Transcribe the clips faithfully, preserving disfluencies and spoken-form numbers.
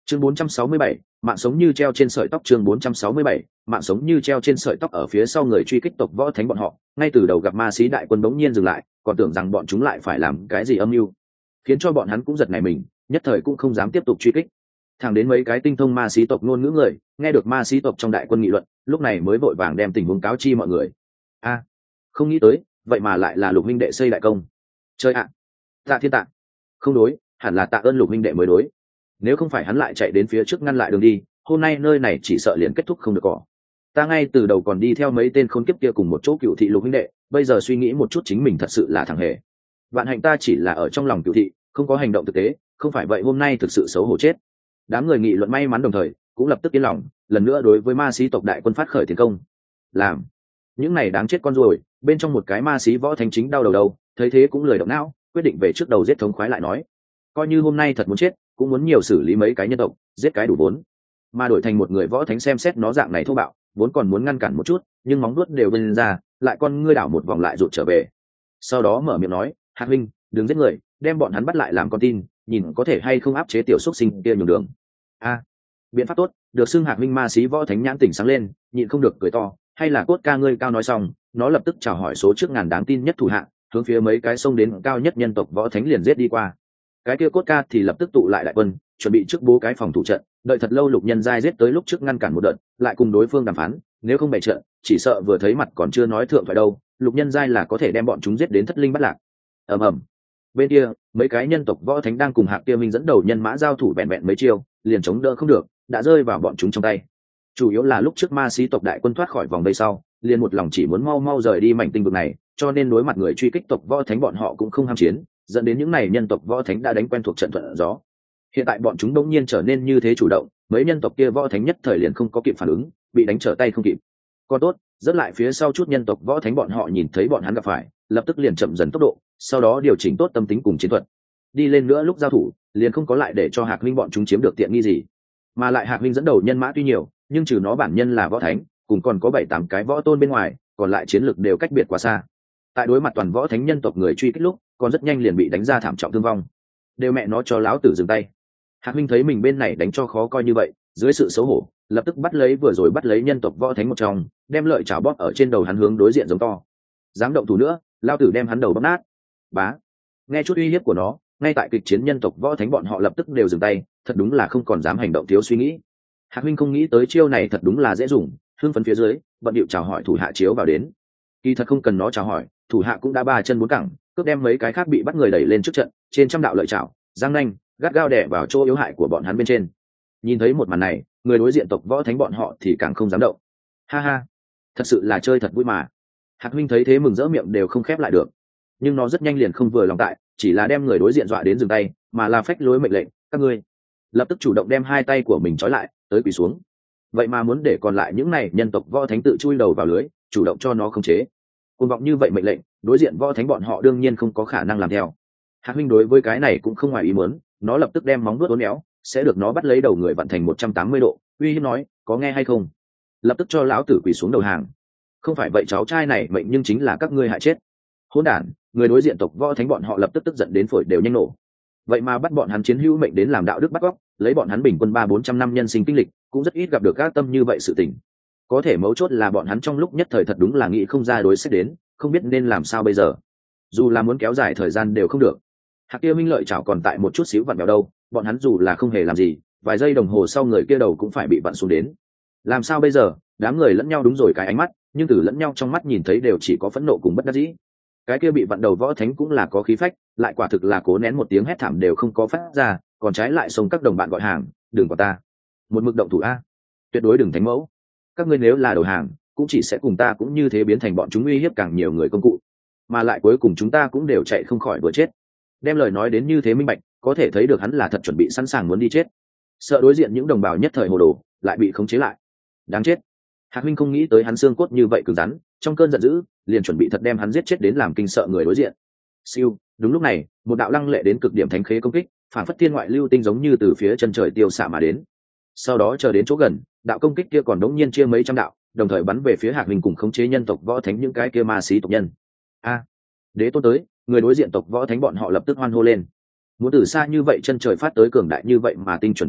chương bốn trăm sáu mươi bảy, mạng sống như treo trên sợi tóc. Chương bốn trăm sáu mươi bảy, mạng sống như treo trên sợi tóc. Ở phía sau người truy kích tộc võ thánh bọn họ ngay từ đầu gặp ma sĩ đại quân bỗng nhiên dừng lại, còn tưởng rằng bọn chúng lại phải làm cái gì âm mưu, khiến cho bọn hắn cũng giật nảy mình, nhất thời cũng không dám tiếp tục truy kích. Thẳng đến mấy cái tinh thông ma sĩ tộc ngôn ngữ người nghe được ma sĩ tộc trong đại quân nghị luận, lúc này mới vội vàng đem tình huống cáo chi mọi người. A, không nghĩ tới vậy mà lại là Lục huynh đệ xây đại công. Chơi ạ, tạ thiên tạ. Không đối, hẳn là tạ ơn Lục huynh đệ mới đối. Nếu không phải hắn lại chạy đến phía trước ngăn lại đường đi, hôm nay nơi này chỉ sợ liền kết thúc không được cỏ. Ta ngay từ đầu còn đi theo mấy tên khốn kiếp kia cùng một chỗ cựu thị Lục huynh đệ, bây giờ suy nghĩ một chút chính mình thật sự là thằng hề. Vạn hạnh ta chỉ là ở trong lòng cựu thị, không có hành động thực tế, không phải vậy hôm nay thực sự xấu hổ chết. Đám người nghị luận may mắn đồng thời cũng lập tức yên lòng, lần nữa đối với ma sĩ tộc đại quân phát khởi tiến công. Làm những này đáng chết con ruồi, bên trong một cái ma sĩ võ thánh chính đau đầu đầu, thấy thế cũng lười động não, quyết định về trước đầu giết thống khoái lại nói. Coi như hôm nay thật muốn chết, cũng muốn nhiều xử lý mấy cái nhân tộc, giết cái đủ vốn. Mà đổi thành một người võ thánh xem xét nó dạng này thô bạo, vốn còn muốn ngăn cản một chút, nhưng móng vuốt đều vươn ra, lại con ngươi đảo một vòng lại rụt trở về. Sau đó mở miệng nói, Hạc huynh, đừng giết người, đem bọn hắn bắt lại làm con tin, nhìn có thể hay không áp chế tiểu xúc sinh kia nhường đường. A, biện pháp tốt. Được xưng Hạc huynh ma sĩ võ thánh nhãn tỉnh sáng lên, nhịn không được cười to, hay là cốt ca ngươi cao nói xong, nó lập tức chào hỏi số trước ngàn đáng tin nhất thủ hạ, hướng phía mấy cái sông đến cao nhất nhân tộc võ thánh liền giết đi qua. Cái kia cốt ca thì lập tức tụ lại đại quân, chuẩn bị trước bố cái phòng thủ trận, đợi thật lâu Lục nhân giai giết tới lúc trước ngăn cản một đợt, lại cùng đối phương đàm phán, nếu không bày trận, chỉ sợ vừa thấy mặt còn chưa nói thượng phải đâu, Lục nhân giai là có thể đem bọn chúng giết đến thất linh bắt lạc. Ầm ầm. Bên kia, mấy cái nhân tộc võ thánh đang cùng Hạc Kia Minh dẫn đầu nhân mã giao thủ bèn bèn mấy chiêu, liền chống đỡ không được, đã rơi vào bọn chúng trong tay. Chủ yếu là lúc trước ma sĩ tộc đại quân thoát khỏi vòng vây sau, liền một lòng chỉ muốn mau mau rời đi mảnh tinh vực này, cho nên đối mặt người truy kích tộc võ thánh bọn họ cũng không ham chiến, dẫn đến những này nhân tộc võ thánh đã đánh quen thuộc trận thuận gió. Hiện tại bọn chúng đống nhiên trở nên như thế chủ động, mấy nhân tộc kia võ thánh nhất thời liền không có kịp phản ứng, bị đánh trở tay không kịp. Còn tốt, rất lại phía sau chút nhân tộc võ thánh bọn họ nhìn thấy bọn hắn gặp phải, lập tức liền chậm dần tốc độ, sau đó điều chỉnh tốt tâm tính cùng chiến thuật. Đi lên nữa lúc giao thủ, liền không có lại để cho Hạc Minh bọn chúng chiếm được tiện nghi gì. Mà lại Hạc Minh dẫn đầu nhân mã tuy nhiều, nhưng trừ nó bản nhân là võ thánh, cùng còn có bảy tám cái võ tôn bên ngoài, còn lại chiến lược đều cách biệt quá xa. Tại đối mặt toàn võ thánh nhân tộc người truy kích lúc, còn rất nhanh liền bị đánh ra thảm trọng thương vong. Đều mẹ nó cho láo tử dừng tay. Hạc Minh thấy mình bên này đánh cho khó coi như vậy, dưới sự xấu hổ, lập tức bắt lấy vừa rồi bắt lấy nhân tộc võ thánh một trong, đem lợi chảo bóp ở trên đầu hắn hướng đối diện giống to. Dám động thủ nữa, lao tử đem hắn đầu bóp nát. Bá. Nghe chút uy hiếp của nó, ngay tại kịch chiến nhân tộc võ thánh bọn họ lập tức đều dừng tay, thật đúng là không còn dám hành động thiếu suy nghĩ. Hạc Minh không nghĩ tới chiêu này thật đúng là dễ dùng, hưng phấn phía dưới, bận điệu chào hỏi thủ hạ chiếu vào đến. Kỳ thật không cần nó chào hỏi, thủ hạ cũng đã ba chân bốn cẳng, cướp đem mấy cái khác bị bắt người đẩy lên trước trận, trên trăm đạo lợi chảo, giang nanh, gắt gao đè vào chỗ yếu hại của bọn hắn bên trên. Nhìn thấy một màn này, người đối diện tộc võ thánh bọn họ thì càng không dám động. Ha ha, thật sự là chơi thật vui mà. Hạc Minh thấy thế mừng rỡ miệng đều không khép lại được, nhưng nó rất nhanh liền không vừa lòng tại, chỉ là đem người đối diện dọa đến dừng tay, mà là phách lối mệnh lệnh, các ngươi lập tức chủ động đem hai tay của mình trói lại, tới quỳ xuống. Vậy mà muốn để còn lại những này nhân tộc võ thánh tự chui đầu vào lưới, chủ động cho nó khống chế. Cuồng vọng như vậy mệnh lệnh, đối diện võ thánh bọn họ đương nhiên không có khả năng làm theo. Hạc Minh đối với cái này cũng không ngoài ý muốn, nó lập tức đem móng vuốt uốn éo, sẽ được nó bắt lấy đầu người vặn thành một trăm tám mươi độ, uy hiếp nói, có nghe hay không? Lập tức cho lão tử quỳ xuống đầu hàng. Không phải vậy cháu trai này mệnh nhưng chính là các ngươi hại chết. Hỗn đản, người đối diện tộc võ thánh bọn họ lập tức tức giận đến phổi đều nhanh nổ. Vậy mà bắt bọn hắn chiến hữu mệnh đến làm đạo đức bắt cóc, lấy bọn hắn bình quân ba bốn trăm năm nhân sinh kinh lịch, cũng rất ít gặp được các tâm như vậy sự tình. Có thể mấu chốt là bọn hắn trong lúc nhất thời thật đúng là nghĩ không ra đối sách đến, không biết nên làm sao bây giờ. Dù là muốn kéo dài thời gian đều không được. Hạc Kia Minh lợi chảo còn tại một chút xíu vặn bèo đâu, bọn hắn dù là không hề làm gì, vài giây đồng hồ sau người kia đầu cũng phải bị vặn xuống đến. Làm sao bây giờ? Đám người lẫn nhau đúng rồi cái ánh mắt, nhưng từ lẫn nhau trong mắt nhìn thấy đều chỉ có phẫn nộ cùng bất đắc dĩ. Cái kia bị vặn đầu võ thánh cũng là có khí phách, lại quả thực là cố nén một tiếng hét thảm đều không có phát ra, còn trái lại xông các đồng bạn gọi hàng, đừng vào ta, một mực động thủ a, tuyệt đối đừng thánh mẫu. Các ngươi nếu là đầu hàng, cũng chỉ sẽ cùng ta cũng như thế biến thành bọn chúng uy hiếp càng nhiều người công cụ, mà lại cuối cùng chúng ta cũng đều chạy không khỏi vừa chết. Đem lời nói đến như thế minh bạch, có thể thấy được hắn là thật chuẩn bị sẵn sàng muốn đi chết, sợ đối diện những đồng bào nhất thời hồ đồ lại bị khống chế lại. Đáng chết. Hạc Minh không nghĩ tới hắn xương cốt như vậy cứng rắn, trong cơn giận dữ liền chuẩn bị thật đem hắn giết chết đến làm kinh sợ người đối diện. Siêu, đúng lúc này, một đạo lăng lệ đến cực điểm thánh khế công kích, phản phất thiên ngoại lưu tinh giống như từ phía chân trời tiêu xạ mà đến. Sau đó chờ đến chỗ gần, đạo công kích kia còn đống nhiên chia mấy trăm đạo, đồng thời bắn về phía Hạc Minh cùng khống chế nhân tộc võ thánh những cái kia ma sĩ tộc nhân. A, đế tôn tới, người đối diện tộc võ thánh bọn họ lập tức hoan hô lên. Muốn từ xa như vậy chân trời phát tới cường đại như vậy mà tinh chuẩn công kích,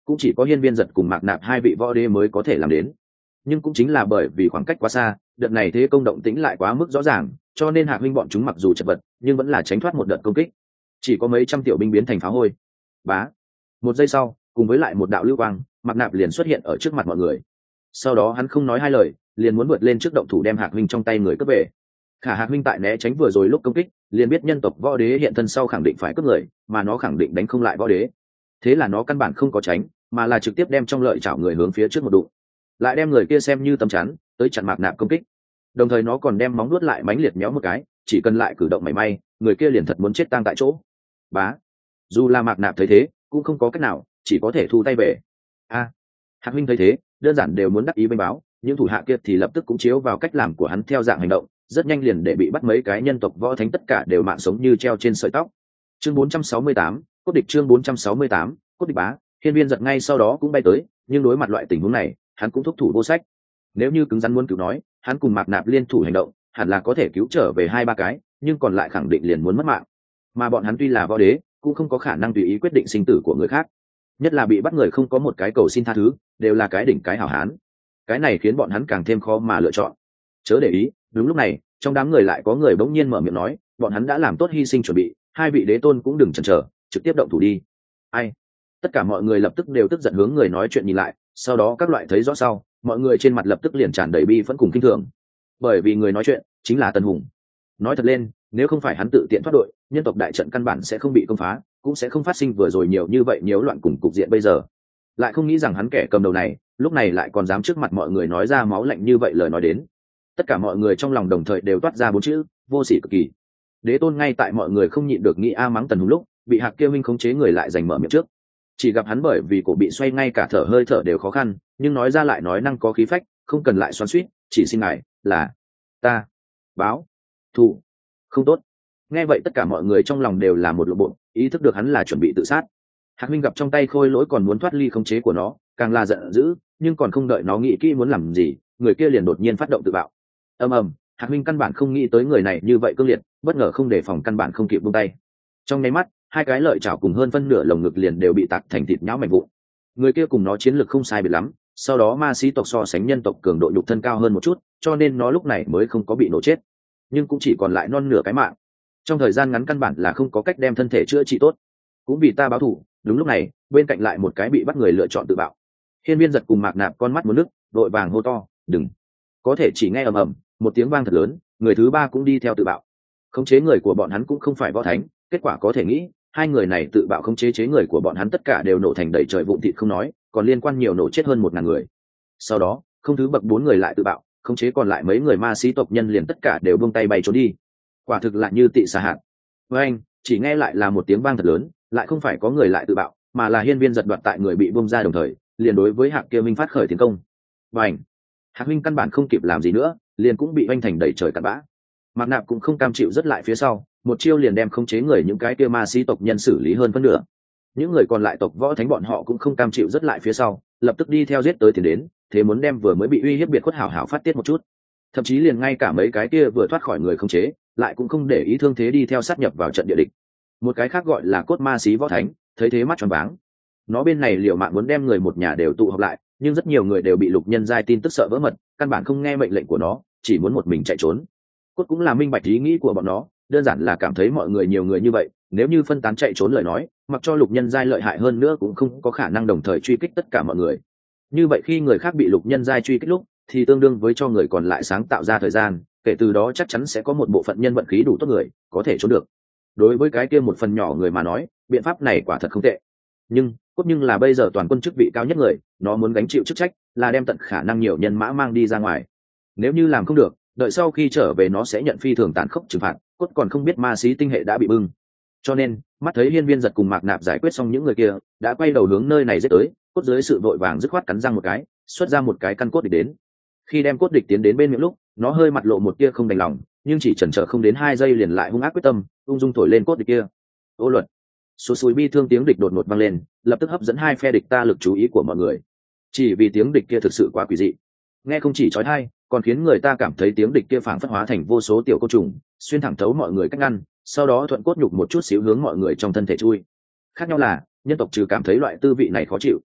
cũng chỉ có Hiên Viên Giật cùng Mạc Nạp hai vị võ đế mới có thể làm đến. Nhưng cũng chính là bởi vì khoảng cách quá xa, đợt này thế công động tĩnh lại quá mức rõ ràng, cho nên Hạc huynh bọn chúng mặc dù chật vật nhưng vẫn là tránh thoát một đợt công kích, chỉ có mấy trăm tiểu binh biến thành phá hôi. Bá, một giây sau, cùng với lại một đạo lưu quang, Mạc Nạp liền xuất hiện ở trước mặt mọi người. Sau đó hắn không nói hai lời, liền muốn vượt lên trước động thủ đem Hạc huynh trong tay người cướp về. Khả Hạc huynh tại né tránh vừa rồi lúc công kích, liền biết nhân tộc võ đế hiện thân sau khẳng định phải cướp người, mà nó khẳng định đánh không lại võ đế. Thế là nó căn bản không có tránh, mà là trực tiếp đem trong lợi chảo người hướng phía trước một đụng, lại đem người kia xem như tấm chắn, tới chặn Mạc Nạp công kích. Đồng thời nó còn đem móng nuốt lại mãnh liệt méo một cái, chỉ cần lại cử động mảy may, người kia liền thật muốn chết tang tại chỗ. Bá, dù là Mạc Nạp thấy thế, cũng không có cách nào, chỉ có thể thu tay về. A, Hạc huynh thấy thế, đơn giản đều muốn đắc ý bênh báo, những thủ hạ kia thì lập tức cũng chiếu vào cách làm của hắn theo dạng hành động, rất nhanh liền để bị bắt mấy cái nhân tộc võ thánh tất cả đều mạng sống như treo trên sợi tóc. Chương bốn trăm sáu mươi tám, cốt địch chương bốn trăm sáu mươi tám, cốt địch bá, Hiên Viên Giật ngay sau đó cũng bay tới, nhưng đối mặt loại tình huống này, hắn cũng thúc thủ vô sách. Nếu như cứng rắn muốn cứu nói, hắn cùng Mạc Nạp liên thủ hành động, hẳn là có thể cứu trở về hai ba cái, nhưng còn lại khẳng định liền muốn mất mạng. Mà bọn hắn tuy là võ đế, cũng không có khả năng tùy ý quyết định sinh tử của người khác. Nhất là bị bắt người không có một cái cầu xin tha thứ, đều là cái đỉnh cái hảo hán. Cái này khiến bọn hắn càng thêm khó mà lựa chọn. Chớ để ý, đúng lúc này, trong đám người lại có người bỗng nhiên mở miệng nói, bọn hắn đã làm tốt hy sinh chuẩn bị, hai vị đế tôn cũng đừng chần chờ, trực tiếp động thủ đi. Ai? Tất cả mọi người lập tức đều tức giận hướng người nói chuyện nhìn lại, sau đó các loại thấy rõ sau, mọi người trên mặt lập tức liền tràn đầy bi phẫn cùng kinh thường. Bởi vì người nói chuyện chính là Tần Hùng. Nói thật lên, nếu không phải hắn tự tiện thoát đội, nhân tộc đại trận căn bản sẽ không bị công phá, cũng sẽ không phát sinh vừa rồi nhiều như vậy nhiễu loạn cùng cục diện bây giờ. Lại không nghĩ rằng hắn kẻ cầm đầu này, lúc này lại còn dám trước mặt mọi người nói ra máu lạnh như vậy lời nói đến. Tất cả mọi người trong lòng đồng thời đều toát ra bốn chữ, vô sỉ cực kỳ. Đế tôn ngay tại mọi người không nhịn được nghĩ a mắng Tần Hùng lúc, bị Hạc Kia Minh khống chế người lại giành mở miệng trước. Chỉ gặp hắn bởi vì cổ bị xoay ngay cả thở hơi thở đều khó khăn, nhưng nói ra lại nói năng có khí phách, không cần lại xoắn xuýt, chỉ xin ngài là ta báo thù. Không tốt. Nghe vậy tất cả mọi người trong lòng đều là một lộ bộ, ý thức được hắn là chuẩn bị tự sát. Hạc Minh gặp trong tay khôi lỗi còn muốn thoát ly khống chế của nó, càng là giận dữ, nhưng còn không đợi nó nghĩ kỹ muốn làm gì, người kia liền đột nhiên phát động tự bạo. Ầm ầm, Hạc Minh căn bản không nghĩ tới người này như vậy cương liệt, bất ngờ không đề phòng căn bản không kịp buông tay. Trong nháy mắt, hai cái lợi chảo cùng hơn phân nửa lồng ngực liền đều bị tạc thành thịt nhão mảnh vụn. Người kia cùng nó chiến lược không sai biệt lắm, sau đó ma sĩ tộc so sánh nhân tộc cường độ nhục thân cao hơn một chút, cho nên nó lúc này mới không có bị nổ chết, nhưng cũng chỉ còn lại non nửa cái mạng. Trong thời gian ngắn căn bản là không có cách đem thân thể chữa trị tốt. Cũng vì ta báo thù. Đúng lúc này, bên cạnh lại một cái bị bắt người lựa chọn tự bạo. Hiên Viên Giật cùng Mạc Nạp con mắt muốn nước, đội vàng hô to, đừng. Có thể chỉ nghe ầm ầm, một tiếng vang thật lớn, người thứ ba cũng đi theo tự bạo. Khống chế người của bọn hắn cũng không phải võ thánh, kết quả có thể nghĩ, hai người này tự bạo khống chế chế người của bọn hắn tất cả đều nổ thành đầy trời vụn thịt không nói, còn liên quan nhiều nổ chết hơn một ngàn người. Sau đó, không thứ bậc bốn người lại tự bạo, khống chế còn lại mấy người ma sĩ tộc nhân liền tất cả đều buông tay bay trốn đi. Quả thực là như tị xà hạt. Với anh, chỉ nghe lại là một tiếng vang thật lớn, lại không phải có người lại tự bạo, mà là Hiên Viên Giật đoạt tại người bị buông ra đồng thời, liền đối với Hạc Kia Minh phát khởi tiến công. Và anh, Hạc Minh căn bản không kịp làm gì nữa, liền cũng bị oanh thành đầy trời cặn bã. Mạc Nạp cũng không cam chịu rất lại phía sau, một chiêu liền đem khống chế người những cái kia ma sĩ tộc nhân xử lý hơn phân nửa. Những người còn lại tộc võ thánh bọn họ cũng không cam chịu rất lại phía sau, lập tức đi theo giết tới tiền đến, thế muốn đem vừa mới bị uy hiếp biệt khuất hảo hảo phát tiết một chút. Thậm chí liền ngay cả mấy cái kia vừa thoát khỏi người khống chế, lại cũng không để ý thương thế đi theo sát nhập vào trận địa địch. Một cái khác gọi là cốt ma sĩ võ thánh, thấy thế mắt tròn váng. Nó bên này liều mạng muốn đem người một nhà đều tụ họp lại, nhưng rất nhiều người đều bị Lục Nhân giai tin tức sợ vỡ mật, căn bản không nghe mệnh lệnh của nó, chỉ muốn một mình chạy trốn. Cốt cũng là minh bạch ý nghĩ của bọn nó, đơn giản là cảm thấy mọi người nhiều người như vậy, nếu như phân tán chạy trốn lời nói, mặc cho Lục Nhân giai lợi hại hơn nữa cũng không có khả năng đồng thời truy kích tất cả mọi người. Như vậy khi người khác bị Lục Nhân giai truy kích lúc, thì tương đương với cho người còn lại sáng tạo ra thời gian, kể từ đó chắc chắn sẽ có một bộ phận nhân vận khí đủ tốt người có thể trốn được. Đối với cái kia một phần nhỏ người mà nói, biện pháp này quả thật không tệ. Nhưng Cốt nhưng là bây giờ toàn quân chức vị cao nhất người, nó muốn gánh chịu chức trách là đem tận khả năng nhiều nhân mã mang đi ra ngoài. Nếu như làm không được, đợi sau khi trở về nó sẽ nhận phi thường tàn khốc trừng phạt. Cốt còn không biết ma sĩ tinh hệ đã bị bưng, cho nên mắt thấy Hiên Viên Giật cùng Mạc Nạp giải quyết xong những người kia, đã quay đầu hướng nơi này giết tới. Cốt dưới sự vội vàng dứt khoát cắn răng một cái, xuất ra một cái căn cốt địch đến. Khi đem cốt địch tiến đến bên miệng lúc, nó hơi mặt lộ một tia không đành lòng, nhưng chỉ chần chờ không đến hai giây liền lại hung ác quyết tâm, ung dung thổi lên cốt địch kia. Ô luật, số suối bi thương tiếng địch đột ngột vang lên, lập tức hấp dẫn hai phe địch ta lực chú ý của mọi người. Chỉ vì tiếng địch kia thực sự quá quỷ dị, nghe không chỉ chói tai, còn khiến người ta cảm thấy tiếng địch kia phảng phất hóa thành vô số tiểu côn trùng, xuyên thẳng thấu mọi người cách ngăn, sau đó thuận cốt nhục một chút xíu hướng mọi người trong thân thể chui. Khác nhau là, nhân tộc trừ cảm thấy loại tư vị này khó chịu,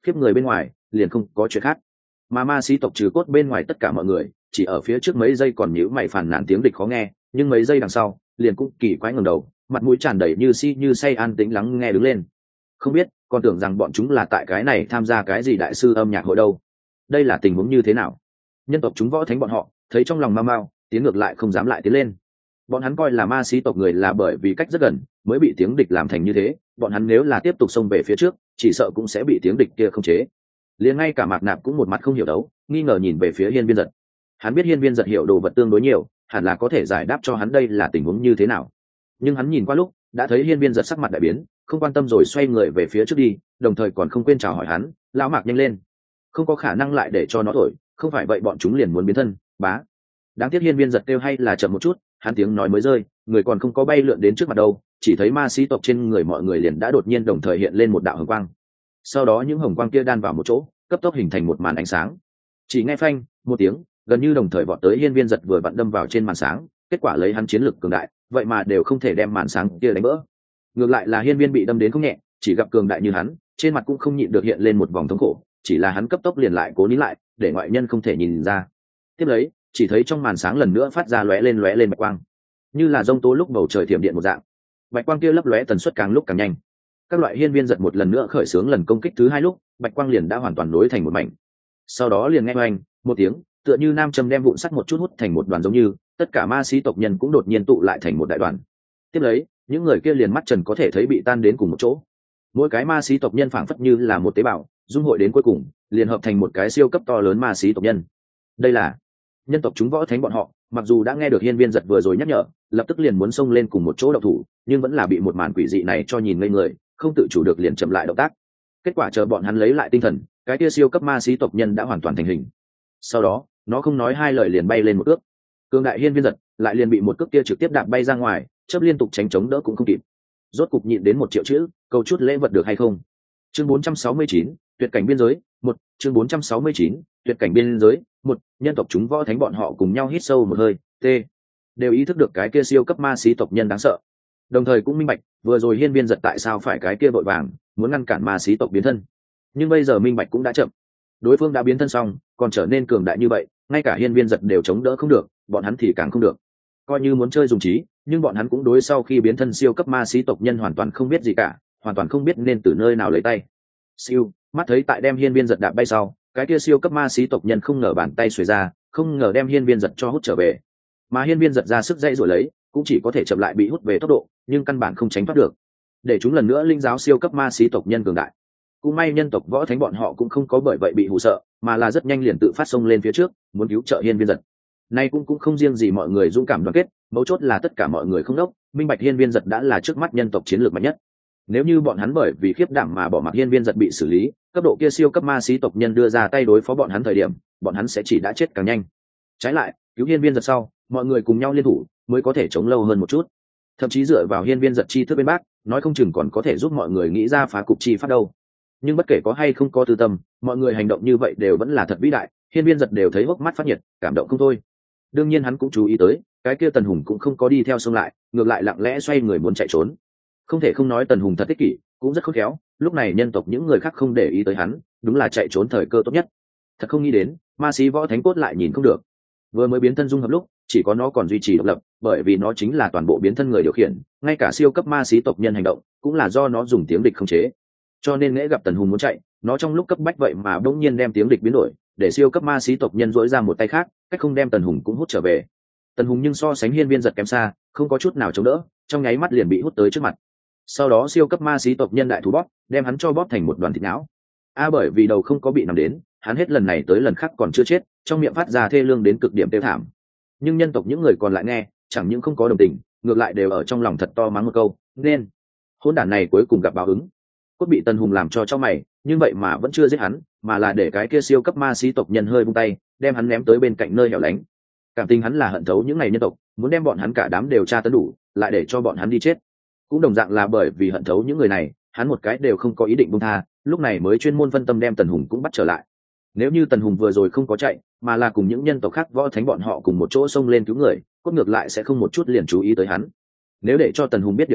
khiếp người bên ngoài liền không có chuyện khác. Mà ma sĩ tộc trừ cốt bên ngoài tất cả mọi người chỉ ở phía trước mấy giây còn nhíu mày phàn nàn tiếng địch khó nghe, nhưng mấy giây đằng sau liền cũng kỳ quái ngẩng đầu, mặt mũi tràn đầy như si như say an tĩnh lắng nghe đứng lên. Không biết còn tưởng rằng bọn chúng là tại cái này tham gia cái gì đại sư âm nhạc hội đâu. Đây là tình huống như thế nào? Nhân tộc chúng võ thánh bọn họ thấy trong lòng mau mau, tiến ngược lại không dám lại tiến lên. Bọn hắn coi là ma sĩ tộc người là bởi vì cách rất gần mới bị tiếng địch làm thành như thế, bọn hắn nếu là tiếp tục xông về phía trước chỉ sợ cũng sẽ bị tiếng địch kia khống chế. Liền ngay cả Mạc Nạp cũng một mặt không hiểu đấu, nghi ngờ nhìn về phía Hiên Viên Giật. Hắn biết Hiên Viên Giật hiểu đồ vật tương đối nhiều, hẳn là có thể giải đáp cho hắn đây là tình huống như thế nào. Nhưng hắn nhìn qua lúc đã thấy Hiên Viên Giật sắc mặt đại biến, không quan tâm rồi xoay người về phía trước đi, đồng thời còn không quên chào hỏi hắn, lão Mạc nhanh lên, không có khả năng lại để cho nó thổi, không phải vậy bọn chúng liền muốn biến thân. Bá. Đáng tiếc Hiên Viên Giật kêu hay là chậm một chút, hắn tiếng nói mới rơi, người còn không có bay lượn đến trước mặt đâu, chỉ thấy ma sĩ tộc trên người mọi người liền đã đột nhiên đồng thời hiện lên một đạo hồng quang. Sau đó những hồng quang kia đan vào một chỗ, cấp tốc hình thành một màn ánh sáng. Chỉ nghe phanh một tiếng, gần như đồng thời vọt tới Hiên Viên Giật vừa vặn đâm vào trên màn sáng, kết quả lấy hắn chiến lực cường đại, vậy mà đều không thể đem màn sáng kia đánh vỡ. Ngược lại là Hiên Viên bị đâm đến không nhẹ, chỉ gặp cường đại như hắn, trên mặt cũng không nhịn được hiện lên một vòng thống khổ, chỉ là hắn cấp tốc liền lại cố nín lại, để ngoại nhân không thể nhìn ra. Tiếp lấy, chỉ thấy trong màn sáng lần nữa phát ra lóe lên lóe lên bạch quang, như là giông tố lúc bầu trời thiểm điện một dạng. Bạch quang kia lấp lóe tần suất càng lúc càng nhanh. Các loại Hiên Viên Giật một lần nữa khởi xướng lần công kích thứ hai lúc, bạch quang liền đã hoàn toàn nối thành một mảnh. Sau đó liền nghe oanh một tiếng, tựa như nam châm đem vụn sắt một chút hút thành một đoàn, giống như tất cả ma sĩ tộc nhân cũng đột nhiên tụ lại thành một đại đoàn. Tiếp lấy, những người kia liền mắt trần có thể thấy bị tan đến cùng một chỗ. Mỗi cái ma sĩ tộc nhân phảng phất như là một tế bào, dung hội đến cuối cùng, liền hợp thành một cái siêu cấp to lớn ma sĩ tộc nhân. Đây là nhân tộc chúng võ thánh bọn họ, mặc dù đã nghe được Hiên Viên Giật vừa rồi nhắc nhở, lập tức liền muốn xông lên cùng một chỗ động thủ, nhưng vẫn là bị một màn quỷ dị này cho nhìn ngây người, không tự chủ được liền chậm lại động tác. Kết quả chờ bọn hắn lấy lại tinh thần, cái kia siêu cấp ma sĩ tộc nhân đã hoàn toàn thành hình. Sau đó, nó không nói hai lời liền bay lên một cước. Cương đại Hiên Viên Giật lại liền bị một cước kia trực tiếp đạp bay ra ngoài, chớp liên tục tránh chống đỡ cũng không kịp. Rốt cục nhịn đến một triệu chữ, câu chút lễ vật được hay không? Chương bốn trăm sáu mươi chín, tuyệt cảnh biên giới, một, chương bốn trăm sáu mươi chín, tuyệt cảnh biên giới, một, nhân tộc chúng võ thánh bọn họ cùng nhau hít sâu một hơi, t, đều ý thức được cái kia siêu cấp ma sĩ tộc nhân đáng sợ. Đồng thời cũng minh bạch, vừa rồi Hiên Viên Giật tại sao phải cái kia vội vàng, muốn ngăn cản ma sĩ tộc biến thân. Nhưng bây giờ minh bạch cũng đã chậm. Đối phương đã biến thân xong, còn trở nên cường đại như vậy, ngay cả Hiên Viên Giật đều chống đỡ không được, bọn hắn thì càng không được. Coi như muốn chơi dùng trí, nhưng bọn hắn cũng đối sau khi biến thân siêu cấp ma sĩ tộc nhân hoàn toàn không biết gì cả, hoàn toàn không biết nên từ nơi nào lấy tay. Siêu, mắt thấy tại đem Hiên Viên Giật đạp bay sau, cái kia siêu cấp ma sĩ tộc nhân không ngờ bàn tay xuề ra, không ngờ đem Hiên Viên Giật cho hút trở về. Mà Hiên Viên Giật ra sức dây rồi lấy, cũng chỉ có thể chậm lại bị hút về tốc độ, nhưng căn bản không tránh thoát được. Để chúng lần nữa linh giáo siêu cấp ma sĩ tộc nhân cường đại. Cũng may nhân tộc võ thánh bọn họ cũng không có bởi vậy bị hù sợ, mà là rất nhanh liền tự phát xông lên phía trước, muốn cứu trợ Hiên Viên Giật. Nay cũng cũng không riêng gì mọi người dũng cảm đoàn kết, mấu chốt là tất cả mọi người không đốc, minh bạch Hiên Viên Giật đã là trước mắt nhân tộc chiến lược mạnh nhất. Nếu như bọn hắn bởi vì khiếp đảm mà bỏ mặc Hiên Viên Giật bị xử lý, cấp độ kia siêu cấp ma sĩ tộc nhân đưa ra tay đối phó bọn hắn thời điểm, bọn hắn sẽ chỉ đã chết càng nhanh. Trái lại, cứu Hiên Viên Giật sau, mọi người cùng nhau liên thủ, mới có thể chống lâu hơn một chút. Thậm chí dựa vào Hiên Viên Giật chi thức bên bác, nói không chừng còn có thể giúp mọi người nghĩ ra phá cục chi pháp đâu. Nhưng bất kể có hay không có tư tâm, mọi người hành động như vậy đều vẫn là thật vĩ đại, Hiên Viên Giật đều thấy hốc mắt phát nhiệt, cảm động không thôi. Đương nhiên hắn cũng chú ý tới, cái kia Tần Hùng cũng không có đi theo xông lại, ngược lại lặng lẽ xoay người muốn chạy trốn. Không thể không nói Tần Hùng thật ích kỷ, cũng rất khôn khéo, lúc này nhân tộc những người khác không để ý tới hắn, đúng là chạy trốn thời cơ tốt nhất. Thật không nghĩ đến, ma sĩ võ thánh cốt lại nhìn không được. Vừa mới biến thân dung hợp lúc, chỉ có nó còn duy trì độc lập, bởi vì nó chính là toàn bộ biến thân người điều khiển, ngay cả siêu cấp ma sĩ tộc nhân hành động, cũng là do nó dùng tiếng địch khống chế. Cho nên lễ gặp Tần Hùng muốn chạy, nó trong lúc cấp bách vậy mà bỗng nhiên đem tiếng địch biến đổi, để siêu cấp ma sĩ tộc nhân dỗi ra một tay khác, cách không đem Tần Hùng cũng hút trở về. Tần Hùng nhưng so sánh Hiên Viên Giật kém xa, không có chút nào chống đỡ, trong nháy mắt liền bị hút tới trước mặt. Sau đó siêu cấp ma sĩ tộc nhân đại thú bóp, đem hắn cho bóp thành một đoàn thịt não. A bởi vì đầu không có bị nằm đến, hắn hết lần này tới lần khác còn chưa chết, trong miệng phát ra thê lương đến cực điểm tiêu thảm. Nhưng nhân tộc những người còn lại nghe, chẳng những không có đồng tình, ngược lại đều ở trong lòng thật to mắng một câu, nên hỗn đản này cuối cùng gặp báo ứng. Cốt bị Tần Hùng làm cho cho mày, nhưng vậy mà vẫn chưa giết hắn, mà là để cái kia siêu cấp ma sĩ tộc nhân hơi vung tay, đem hắn ném tới bên cạnh nơi hẻo lánh. Cảm tình hắn là hận thấu những ngày nhân tộc, muốn đem bọn hắn cả đám đều tra tấn đủ, lại để cho bọn hắn đi chết. Cũng đồng dạng là bởi vì hận thấu những người này, hắn một cái đều không có ý định buông tha, lúc này mới chuyên môn phân tâm đem Tần Hùng cũng bắt trở lại. Nếu như Tần Hùng vừa rồi không có chạy, mà là cùng những nhân tộc khác võ thánh bọn họ cùng một chỗ xông lên cứu người, cốt ngược lại sẽ không một chút liền chú ý tới hắn. Nếu để cho Tần Hùng biết điểm này,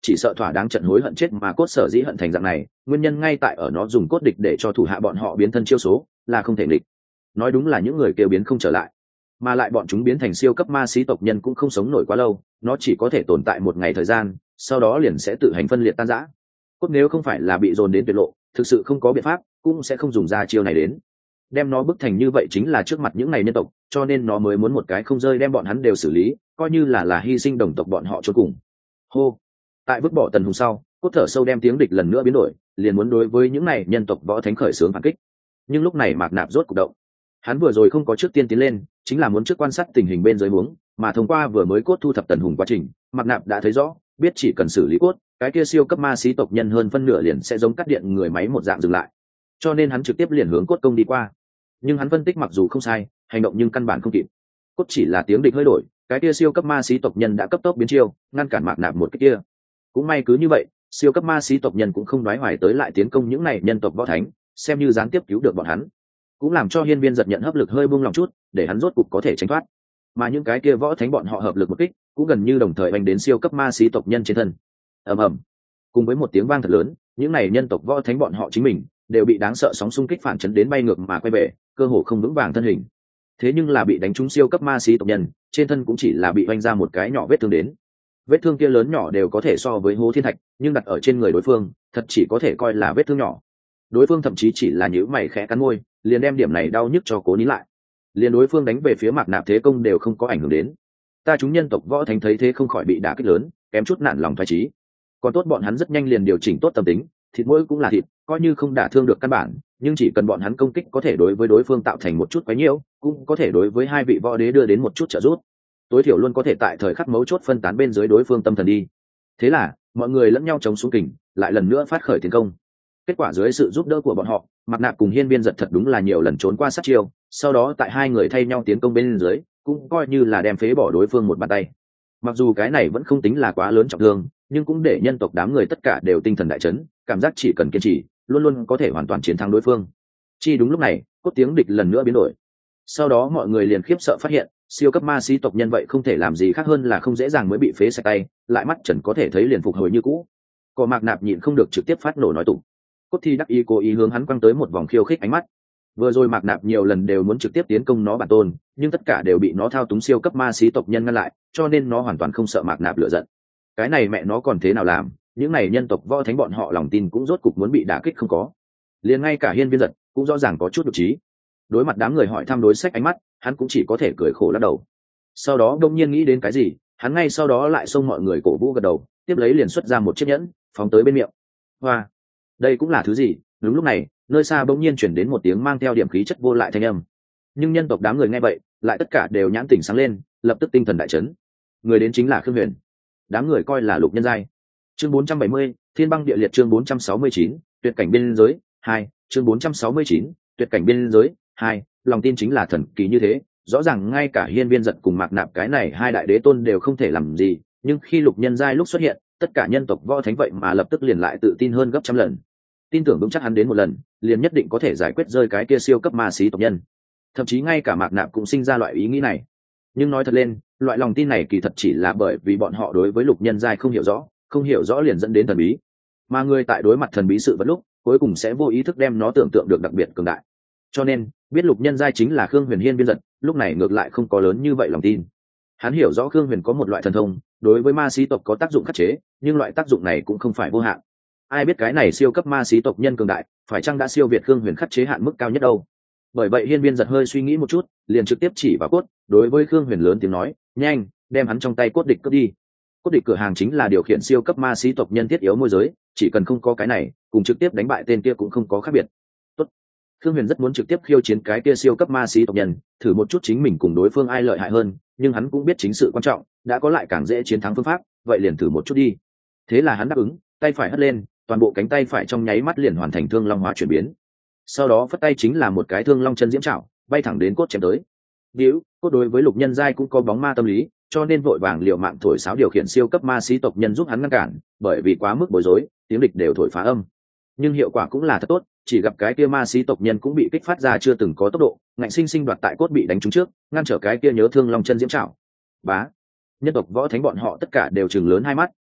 chỉ sợ thỏa đáng trận hối hận chết mà cốt sở dĩ hận thành dạng này, nguyên nhân ngay tại ở nó dùng cốt địch để cho thủ hạ bọn họ biến thân chiêu số, là không thể địch. Nói đúng là những người kêu biến không trở lại, mà lại bọn chúng biến thành siêu cấp ma sĩ tộc nhân cũng không sống nổi quá lâu, nó chỉ có thể tồn tại một ngày thời gian, sau đó liền sẽ tự hành phân liệt tan rã. Cốt nếu không phải là bị dồn đến tuyệt lộ, thực sự không có biện pháp, cũng sẽ không dùng ra chiêu này đến. Đem nó bức thành như vậy chính là trước mặt những này nhân tộc, cho nên nó mới muốn một cái không rơi đem bọn hắn đều xử lý, coi như là là hy sinh đồng tộc bọn họ cho cùng. Hô. Tại vứt bỏ Tần Hùng sau, Cốt thở sâu đem tiếng địch lần nữa biến đổi, liền muốn đối với những này nhân tộc võ thánh khởi xướng phản kích. Nhưng lúc này Mạc Nạp rốt cục động. Hắn vừa rồi không có trước tiên tiến lên, chính là muốn trước quan sát tình hình bên dưới huống, mà thông qua vừa mới Cốt thu thập Tần Hùng quá trình, Mạc Nạp đã thấy rõ, biết chỉ cần xử lý Cốt, cái kia siêu cấp ma sĩ tộc nhân hơn phân nửa liền sẽ giống cắt điện người máy một dạng dừng lại. Cho nên hắn trực tiếp liền hướng Cốt công đi qua. Nhưng hắn phân tích mặc dù không sai, hành động nhưng căn bản không kịp. Cốt chỉ là tiếng địch hơi đổi, cái kia siêu cấp ma sĩ tộc nhân đã cấp tốc biến chiêu, ngăn cản Mạc Nạp một cái kia. Cũng may cứ như vậy, siêu cấp ma sĩ tộc nhân cũng không đoái hoài tới lại tiến công những này nhân tộc võ thánh, xem như gián tiếp cứu được bọn hắn, cũng làm cho Hiên Viên giật nhận hấp lực hơi buông lòng chút, để hắn rốt cục có thể tránh thoát. Mà những cái kia võ thánh bọn họ hợp lực một kích, cũng gần như đồng thời đánh đến siêu cấp ma sĩ tộc nhân trên thân. Ầm ầm. Cùng với một tiếng vang thật lớn, những này nhân tộc võ thánh bọn họ chính mình đều bị đáng sợ sóng xung kích phản chấn đến bay ngược mà quay về, cơ hồ không vững vàng thân hình. Thế nhưng là bị đánh trúng siêu cấp ma sĩ tộc nhân, trên thân cũng chỉ là bị vanh ra một cái nhỏ vết thương đến. Vết thương kia lớn nhỏ đều có thể so với hố thiên thạch, nhưng đặt ở trên người đối phương, thật chỉ có thể coi là vết thương nhỏ. Đối phương thậm chí chỉ là nhíu mày khẽ cắn môi, liền đem điểm này đau nhức cho cố nín lại. Liền đối phương đánh về phía Mạc Nạp thế công đều không có ảnh hưởng đến. Ta chúng nhân tộc võ thánh thấy thế không khỏi bị đả kích lớn, kém chút nản lòng phái chí. Còn tốt bọn hắn rất nhanh liền điều chỉnh tốt tâm tính, thịt mỗi cũng là thịt, coi như không đả thương được căn bản, nhưng chỉ cần bọn hắn công kích có thể đối với đối phương tạo thành một chút quấy nhiễu, cũng có thể đối với hai vị võ đế đưa đến một chút trợ giúp. Tối thiểu luôn có thể tại thời khắc mấu chốt phân tán bên dưới đối phương tâm thần đi. Thế là mọi người lẫn nhau chống xuống kình, lại lần nữa phát khởi tiến công. Kết quả dưới sự giúp đỡ của bọn họ, Mạc Nạp cùng Hiên Viên giật thật đúng là nhiều lần trốn qua sát chiêu, sau đó tại hai người thay nhau tiến công bên dưới, cũng coi như là đem phế bỏ đối phương một bàn tay. Mặc dù cái này vẫn không tính là quá lớn trọng thương, nhưng cũng để nhân tộc đám người tất cả đều tinh thần đại chấn, cảm giác chỉ cần kiên trì, luôn luôn có thể hoàn toàn chiến thắng đối phương. Chi đúng lúc này, cốt tiếng địch lần nữa biến đổi. Sau đó mọi người liền khiếp sợ phát hiện, siêu cấp ma sĩ tộc nhân vậy không thể làm gì khác hơn là không dễ dàng mới bị phế sạch tay, lại mắt trần có thể thấy liền phục hồi như cũ. Có Mạc Nạp nhịn không được trực tiếp phát nổ nói tụng. Cốt thi đắc ý cố ý hướng hắn quăng tới một vòng khiêu khích ánh mắt. Vừa rồi Mạc Nạp nhiều lần đều muốn trực tiếp tiến công nó bản tôn, nhưng tất cả đều bị nó thao túng siêu cấp ma sĩ tộc nhân ngăn lại, cho nên nó hoàn toàn không sợ Mạc Nạp lựa giận. Cái này mẹ nó còn thế nào làm, những này nhân tộc võ thánh bọn họ lòng tin cũng rốt cục muốn bị đả kích không có. Liền ngay cả Hiên Viên giật cũng rõ ràng có chút đột trí. Đối mặt đám người hỏi thăm đối sách ánh mắt, hắn cũng chỉ có thể cười khổ lắc đầu. Sau đó đông nhiên nghĩ đến cái gì, hắn ngay sau đó lại xông mọi người cổ vũ gật đầu, tiếp lấy liền xuất ra một chiếc nhẫn, phóng tới bên miệng. Hoa, đây cũng là thứ gì? Đúng lúc này, nơi xa bỗng nhiên chuyển đến một tiếng mang theo điểm khí chất vô lại thanh âm. Nhưng nhân tộc đám người nghe vậy, lại tất cả đều nhãn tỉnh sáng lên, lập tức tinh thần đại chấn. Người đến chính là Khương Huyền. Đám người coi là Lục Nhân Giai. Chương bốn trăm bảy mươi, Thiên băng địa liệt. Chương bốn trăm sáu mươi chín, Tuyệt cảnh biên giới hai. Chương bốn trăm sáu mươi chín, Tuyệt cảnh biên giới hai. Lòng tin chính là thần kỳ như thế, rõ ràng ngay cả Hiên Viên giật cùng Mạc Nạp cái này hai đại đế tôn đều không thể làm gì, nhưng khi Lục Nhân Giai lúc xuất hiện, tất cả nhân tộc võ thánh vậy mà lập tức liền lại tự tin hơn gấp trăm lần. Tin tưởng vững chắc hắn đến một lần, liền nhất định có thể giải quyết rơi cái kia siêu cấp ma sĩ tộc nhân. Thậm chí ngay cả Mạc Nạp cũng sinh ra loại ý nghĩ này. Nhưng nói thật lên, loại lòng tin này kỳ thật chỉ là bởi vì bọn họ đối với Lục Nhân Giai không hiểu rõ, không hiểu rõ liền dẫn đến thần bí. Mà người tại đối mặt thần bí sự vật lúc, cuối cùng sẽ vô ý thức đem nó tưởng tượng được đặc biệt cường đại. Cho nên, biết Lục Nhân Giai chính là Khương Huyền Hiên Viên giật, lúc này ngược lại không có lớn như vậy lòng tin. Hắn hiểu rõ Khương Huyền có một loại thần thông, đối với ma sĩ tộc có tác dụng khắc chế, nhưng loại tác dụng này cũng không phải vô hạn. Ai biết cái này siêu cấp ma sĩ tộc nhân cường đại, phải chăng đã siêu việt Khương Huyền khắc chế hạn mức cao nhất đâu? Bởi vậy Hiên Viên giật hơi suy nghĩ một chút, liền trực tiếp chỉ vào cốt, đối với Khương Huyền lớn tiếng nói, nhanh, đem hắn trong tay cốt địch cướp đi. Cốt địch cửa hàng chính là điều khiển siêu cấp ma sĩ tộc nhân thiết yếu môi giới, chỉ cần không có cái này, cùng trực tiếp đánh bại tên kia cũng không có khác biệt. Tốt. Khương Huyền rất muốn trực tiếp khiêu chiến cái kia siêu cấp ma sĩ tộc nhân, thử một chút chính mình cùng đối phương ai lợi hại hơn, nhưng hắn cũng biết chính sự quan trọng, đã có lại càng dễ chiến thắng phương pháp, vậy liền thử một chút đi. Thế là hắn đáp ứng, tay phải hất lên, toàn bộ cánh tay phải trong nháy mắt liền hoàn thành thương long hóa chuyển biến. Sau đó phất tay chính là một cái thương long chân diễm trảo, bay thẳng đến cốt chém tới. Điếu, cốt đối với Lục Nhân Giai cũng có bóng ma tâm lý, cho nên vội vàng liều mạng thổi sáo điều khiển siêu cấp ma sĩ tộc nhân giúp hắn ngăn cản, bởi vì quá mức bối rối, tiếng địch đều thổi phá âm. Nhưng hiệu quả cũng là thật tốt, chỉ gặp cái kia ma sĩ tộc nhân cũng bị kích phát ra chưa từng có tốc độ, ngạnh sinh sinh đoạt tại cốt bị đánh trúng trước, ngăn trở cái kia nhớ thương long chân diễm trảo. Bá, nhân tộc võ thánh bọn họ tất cả đều trừng lớn hai mắt,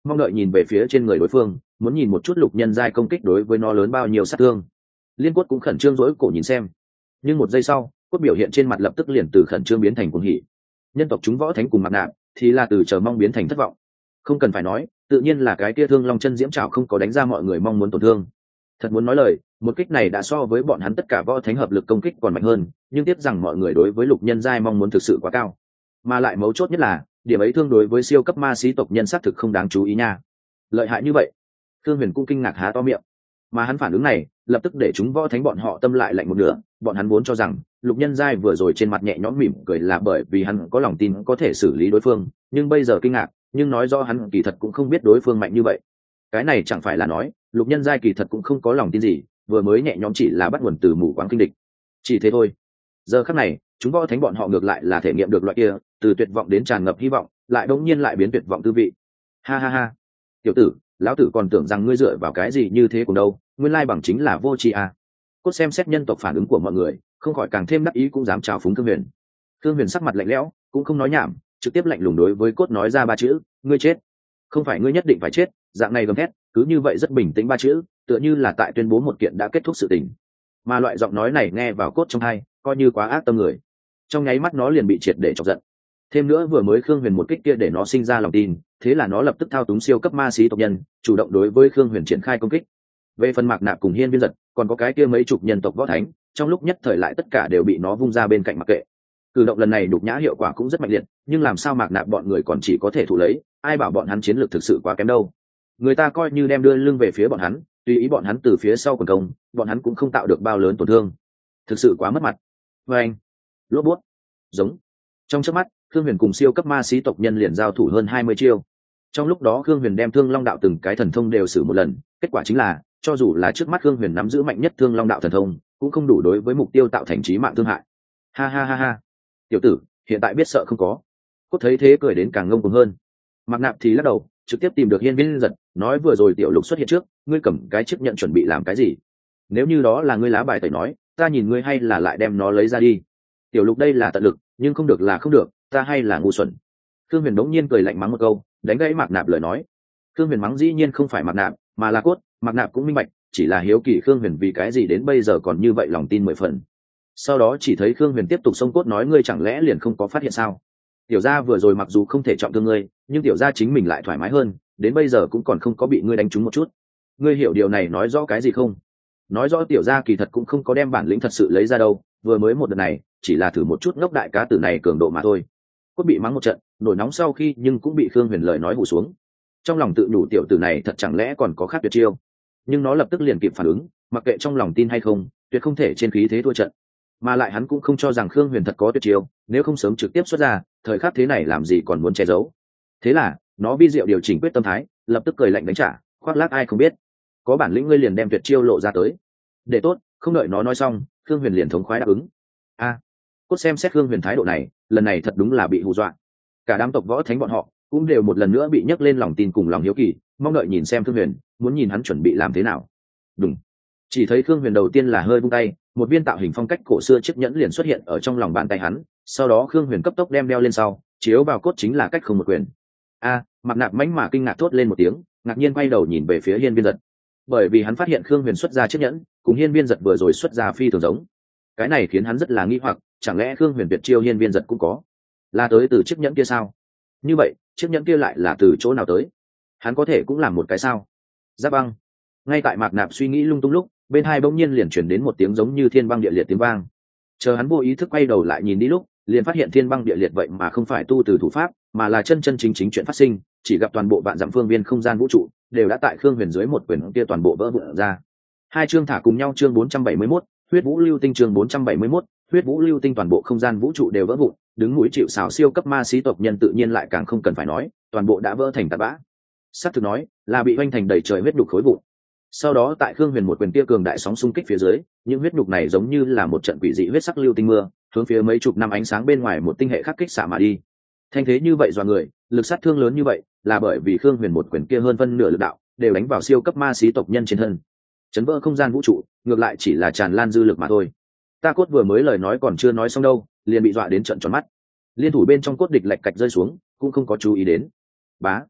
mong đợi nhìn về phía trên người đối phương, muốn nhìn một chút lục nhân giai công kích đối với nó lớn bao nhiêu sát thương. Liên Cốt cũng khẩn trương rỗi cổ nhìn xem, nhưng một giây sau, cốt biểu hiện trên mặt lập tức liền từ khẩn trương biến thành cuồng hỉ. Nhân tộc chúng võ thánh cùng mặt nạ thì là từ chờ mong biến thành thất vọng. Không cần phải nói, tự nhiên là cái kia Thương Long chân diễm trảo không có đánh ra mọi người mong muốn tổn thương. Thật muốn nói lời, một kích này đã so với bọn hắn tất cả võ thánh hợp lực công kích còn mạnh hơn, nhưng tiếc rằng mọi người đối với lục nhân giai mong muốn thực sự quá cao. Mà lại mấu chốt nhất là, điểm ấy thương đối với siêu cấp ma sĩ tộc nhân xác thực không đáng chú ý nha. Lợi hại như vậy, Thương Huyền cũng kinh ngạc há to miệng. Mà hắn phản ứng này, lập tức để chúng võ thánh bọn họ tâm lại lạnh một nửa, bọn hắn vốn cho rằng lục nhân giai vừa rồi trên mặt nhẹ nhõm mỉm cười là bởi vì hắn có lòng tin có thể xử lý đối phương, nhưng bây giờ kinh ngạc, nhưng nói do hắn kỳ thật cũng không biết đối phương mạnh như vậy. Cái này chẳng phải là nói lục nhân giai kỳ thật cũng không có lòng tin gì, vừa mới nhẹ nhõm chỉ là bắt nguồn từ mù quáng kinh địch, chỉ thế thôi. Giờ khắc này, chúng võ thánh bọn họ ngược lại là thể nghiệm được loại kia từ tuyệt vọng đến tràn ngập hy vọng, lại đống nhiên lại biến tuyệt vọng tư vị. Ha ha ha, tiểu tử, lão tử còn tưởng rằng ngươi dựa vào cái gì như thế cùng đâu, nguyên lai bằng chính là vô tri à. Cốt xem xét nhân tộc phản ứng của mọi người, không khỏi càng thêm đắc ý, cũng dám chào phúng Thương Huyền. Thương Huyền sắc mặt lạnh lẽo, cũng không nói nhảm, trực tiếp lạnh lùng đối với Cốt nói ra ba chữ: ngươi chết. Không phải ngươi nhất định phải chết, dạng này gầm thét, cứ như vậy rất bình tĩnh ba chữ, tựa như là tại tuyên bố một kiện đã kết thúc sự tình. Mà loại giọng nói này nghe vào Cốt trong tai, coi như quá ác tâm người. Trong nháy mắt nó liền bị triệt để chọc giận. Thêm nữa vừa mới Khương Huyền một kích kia để nó sinh ra lòng tin, thế là nó lập tức thao túng siêu cấp ma sĩ tộc nhân, chủ động đối với Khương Huyền triển khai công kích. Về phần Mạc Nạp cùng Hiên Viên Giật, còn có cái kia mấy chục nhân tộc võ thánh, trong lúc nhất thời lại tất cả đều bị nó vung ra bên cạnh mặc kệ. Cử động lần này đục nhã hiệu quả cũng rất mạnh liệt, nhưng làm sao Mạc Nạp bọn người còn chỉ có thể thủ lấy, ai bảo bọn hắn chiến lược thực sự quá kém đâu. Người ta coi như đem đưa lưng về phía bọn hắn, tùy ý bọn hắn từ phía sau quần công, bọn hắn cũng không tạo được bao lớn tổn thương. Thực sự quá mất mặt. Và anh, lốp bút, giống. Trong chớp mắt, Khương Huyền cùng siêu cấp ma sĩ tộc nhân liền giao thủ hơn hai mươi chiêu. Trong lúc đó Khương Huyền đem Thương Long đạo từng cái thần thông đều sử một lần, kết quả chính là, cho dù là trước mắt Khương Huyền nắm giữ mạnh nhất Thương Long đạo thần thông, cũng không đủ đối với mục tiêu tạo thành chí mạng thương hại. Ha ha ha ha, tiểu tử, hiện tại biết sợ không có. Cốt thấy thế cười đến càng ngông cuồng hơn. Mạc Nạp thì lắc đầu, trực tiếp tìm được Hiên Viên Giật, nói vừa rồi tiểu Lục xuất hiện trước, ngươi cầm cái chiếc nhận chuẩn bị làm cái gì? Nếu như đó là ngươi lá bài tẩy nói, ta nhìn ngươi hay là lại đem nó lấy ra đi. Tiểu Lục đây là tận lực, nhưng không được là không được, ta hay là ngu xuẩn. Khương Huyền đống nhiên cười lạnh mắng một câu, đánh gãy Mạc Nạp lời nói. Khương Huyền mắng dĩ nhiên không phải Mạc Nạp, mà là Cốt. Mạc Nạp cũng minh bạch, chỉ là hiếu kỳ Khương Huyền vì cái gì đến bây giờ còn như vậy lòng tin mười phần. Sau đó chỉ thấy Khương Huyền tiếp tục xông Cốt nói, ngươi chẳng lẽ liền không có phát hiện sao? Tiểu gia vừa rồi mặc dù không thể trọng thương ngươi, nhưng tiểu gia chính mình lại thoải mái hơn, đến bây giờ cũng còn không có bị ngươi đánh trúng một chút. Ngươi hiểu điều này nói rõ cái gì không? Nói rõ tiểu gia kỳ thật cũng không có đem bản lĩnh thật sự lấy ra đâu, vừa mới một đợt này, chỉ là thử một chút ngốc đại cá tử này cường độ mà thôi. Cốt bị mắng một trận, nổi nóng sau khi nhưng cũng bị Khương Huyền lời nói hù xuống. Trong lòng tự nhủ tiểu tử này thật chẳng lẽ còn có khác tuyệt chiêu. Nhưng nó lập tức liền kịp phản ứng, mặc kệ trong lòng tin hay không, tuyệt không thể trên khí thế thua trận. Mà lại hắn cũng không cho rằng Khương Huyền thật có tuyệt chiêu, nếu không sớm trực tiếp xuất ra, thời khắc thế này làm gì còn muốn che giấu. Thế là, nó vi diệu điều chỉnh quyết tâm thái, lập tức cười lạnh đánh trả, khoác lác ai không biết. Có bản lĩnh ngươi liền đem tuyệt chiêu lộ ra tới. Để tốt, không đợi nó nói xong, Khương Huyền liền thống khoái đáp ứng. A, Cốt xem xét Khương Huyền thái độ này, lần này thật đúng là bị hù dọa. Cả đám tộc võ thánh bọn họ cũng đều một lần nữa bị nhấc lên lòng tin cùng lòng hiếu kỳ, mong đợi nhìn xem Khương Huyền, muốn nhìn hắn chuẩn bị làm thế nào. Đúng. Chỉ thấy Khương Huyền đầu tiên là hơi vung tay, một viên tạo hình phong cách cổ xưa chiếc nhẫn liền xuất hiện ở trong lòng bàn tay hắn, sau đó Khương Huyền cấp tốc đem đeo lên sau, chiếu vào Cốt chính là cách không một quyền. A, Mạc Nạp mãnh mà kinh ngạc thốt lên một tiếng, ngạc nhiên quay đầu nhìn về phía Hiên Viên Giật, bởi vì hắn phát hiện Khương Huyền xuất ra chiếc nhẫn cùng Hiên Viên Giật vừa rồi xuất ra phi thường giống. Cái này khiến hắn rất là nghi hoặc, chẳng lẽ Khương Huyền tuyệt chiêu Hiên Viên Giật cũng có, là tới từ chiếc nhẫn kia sao? Như vậy chiếc nhẫn kia lại là từ chỗ nào tới? Hắn có thể cũng làm một cái sao? Giáp băng. Ngay tại Mạc Nạp suy nghĩ lung tung lúc, bên hai bỗng nhiên liền chuyển đến một tiếng giống như thiên băng địa liệt tiếng vang. Chờ hắn vô ý thức quay đầu lại nhìn đi lúc, liền phát hiện thiên băng địa liệt vậy mà không phải tu từ thủ pháp, mà là chân chân chính chính chuyện phát sinh, chỉ gặp toàn bộ vạn dặm phương viên không gian vũ trụ đều đã tại Khương Huyền dưới một quyền kia toàn bộ vỡ vụn ra. Hai chương thả cùng nhau, chương bốn trăm bảy mươi mốt, huyết vũ lưu tinh, chương bốn trăm bảy mươi mốt, huyết vũ lưu tinh, toàn bộ không gian vũ trụ đều vỡ vụn, đứng mũi chịu sào siêu cấp ma sĩ tộc nhân tự nhiên lại càng không cần phải nói, toàn bộ đã vỡ thành tạt bã. Sắp thực nói, là bị hoành thành đầy trời huyết nhục khối vụn. Sau đó tại Khương Huyền một quyền kia cường đại sóng xung kích phía dưới, những huyết nhục này giống như là một trận quỷ dị huyết sắc lưu tinh mưa, hướng phía mấy chục năm ánh sáng bên ngoài một tinh hệ khắc kích xạ mà đi. Thanh thế như vậy dọa người, lực sát thương lớn như vậy, là bởi vì Khương Huyền một quyền kia hơn phân nửa lực đạo đều đánh vào siêu cấp ma sĩ tộc nhân trên thân. Chấn vỡ không gian vũ trụ, ngược lại chỉ là tràn lan dư lực mà thôi. Ta Cốt vừa mới lời nói còn chưa nói xong đâu, liền bị dọa đến trợn tròn mắt. Liên thủ bên trong Cốt địch lạch cạch rơi xuống, cũng không có chú ý đến. Bá,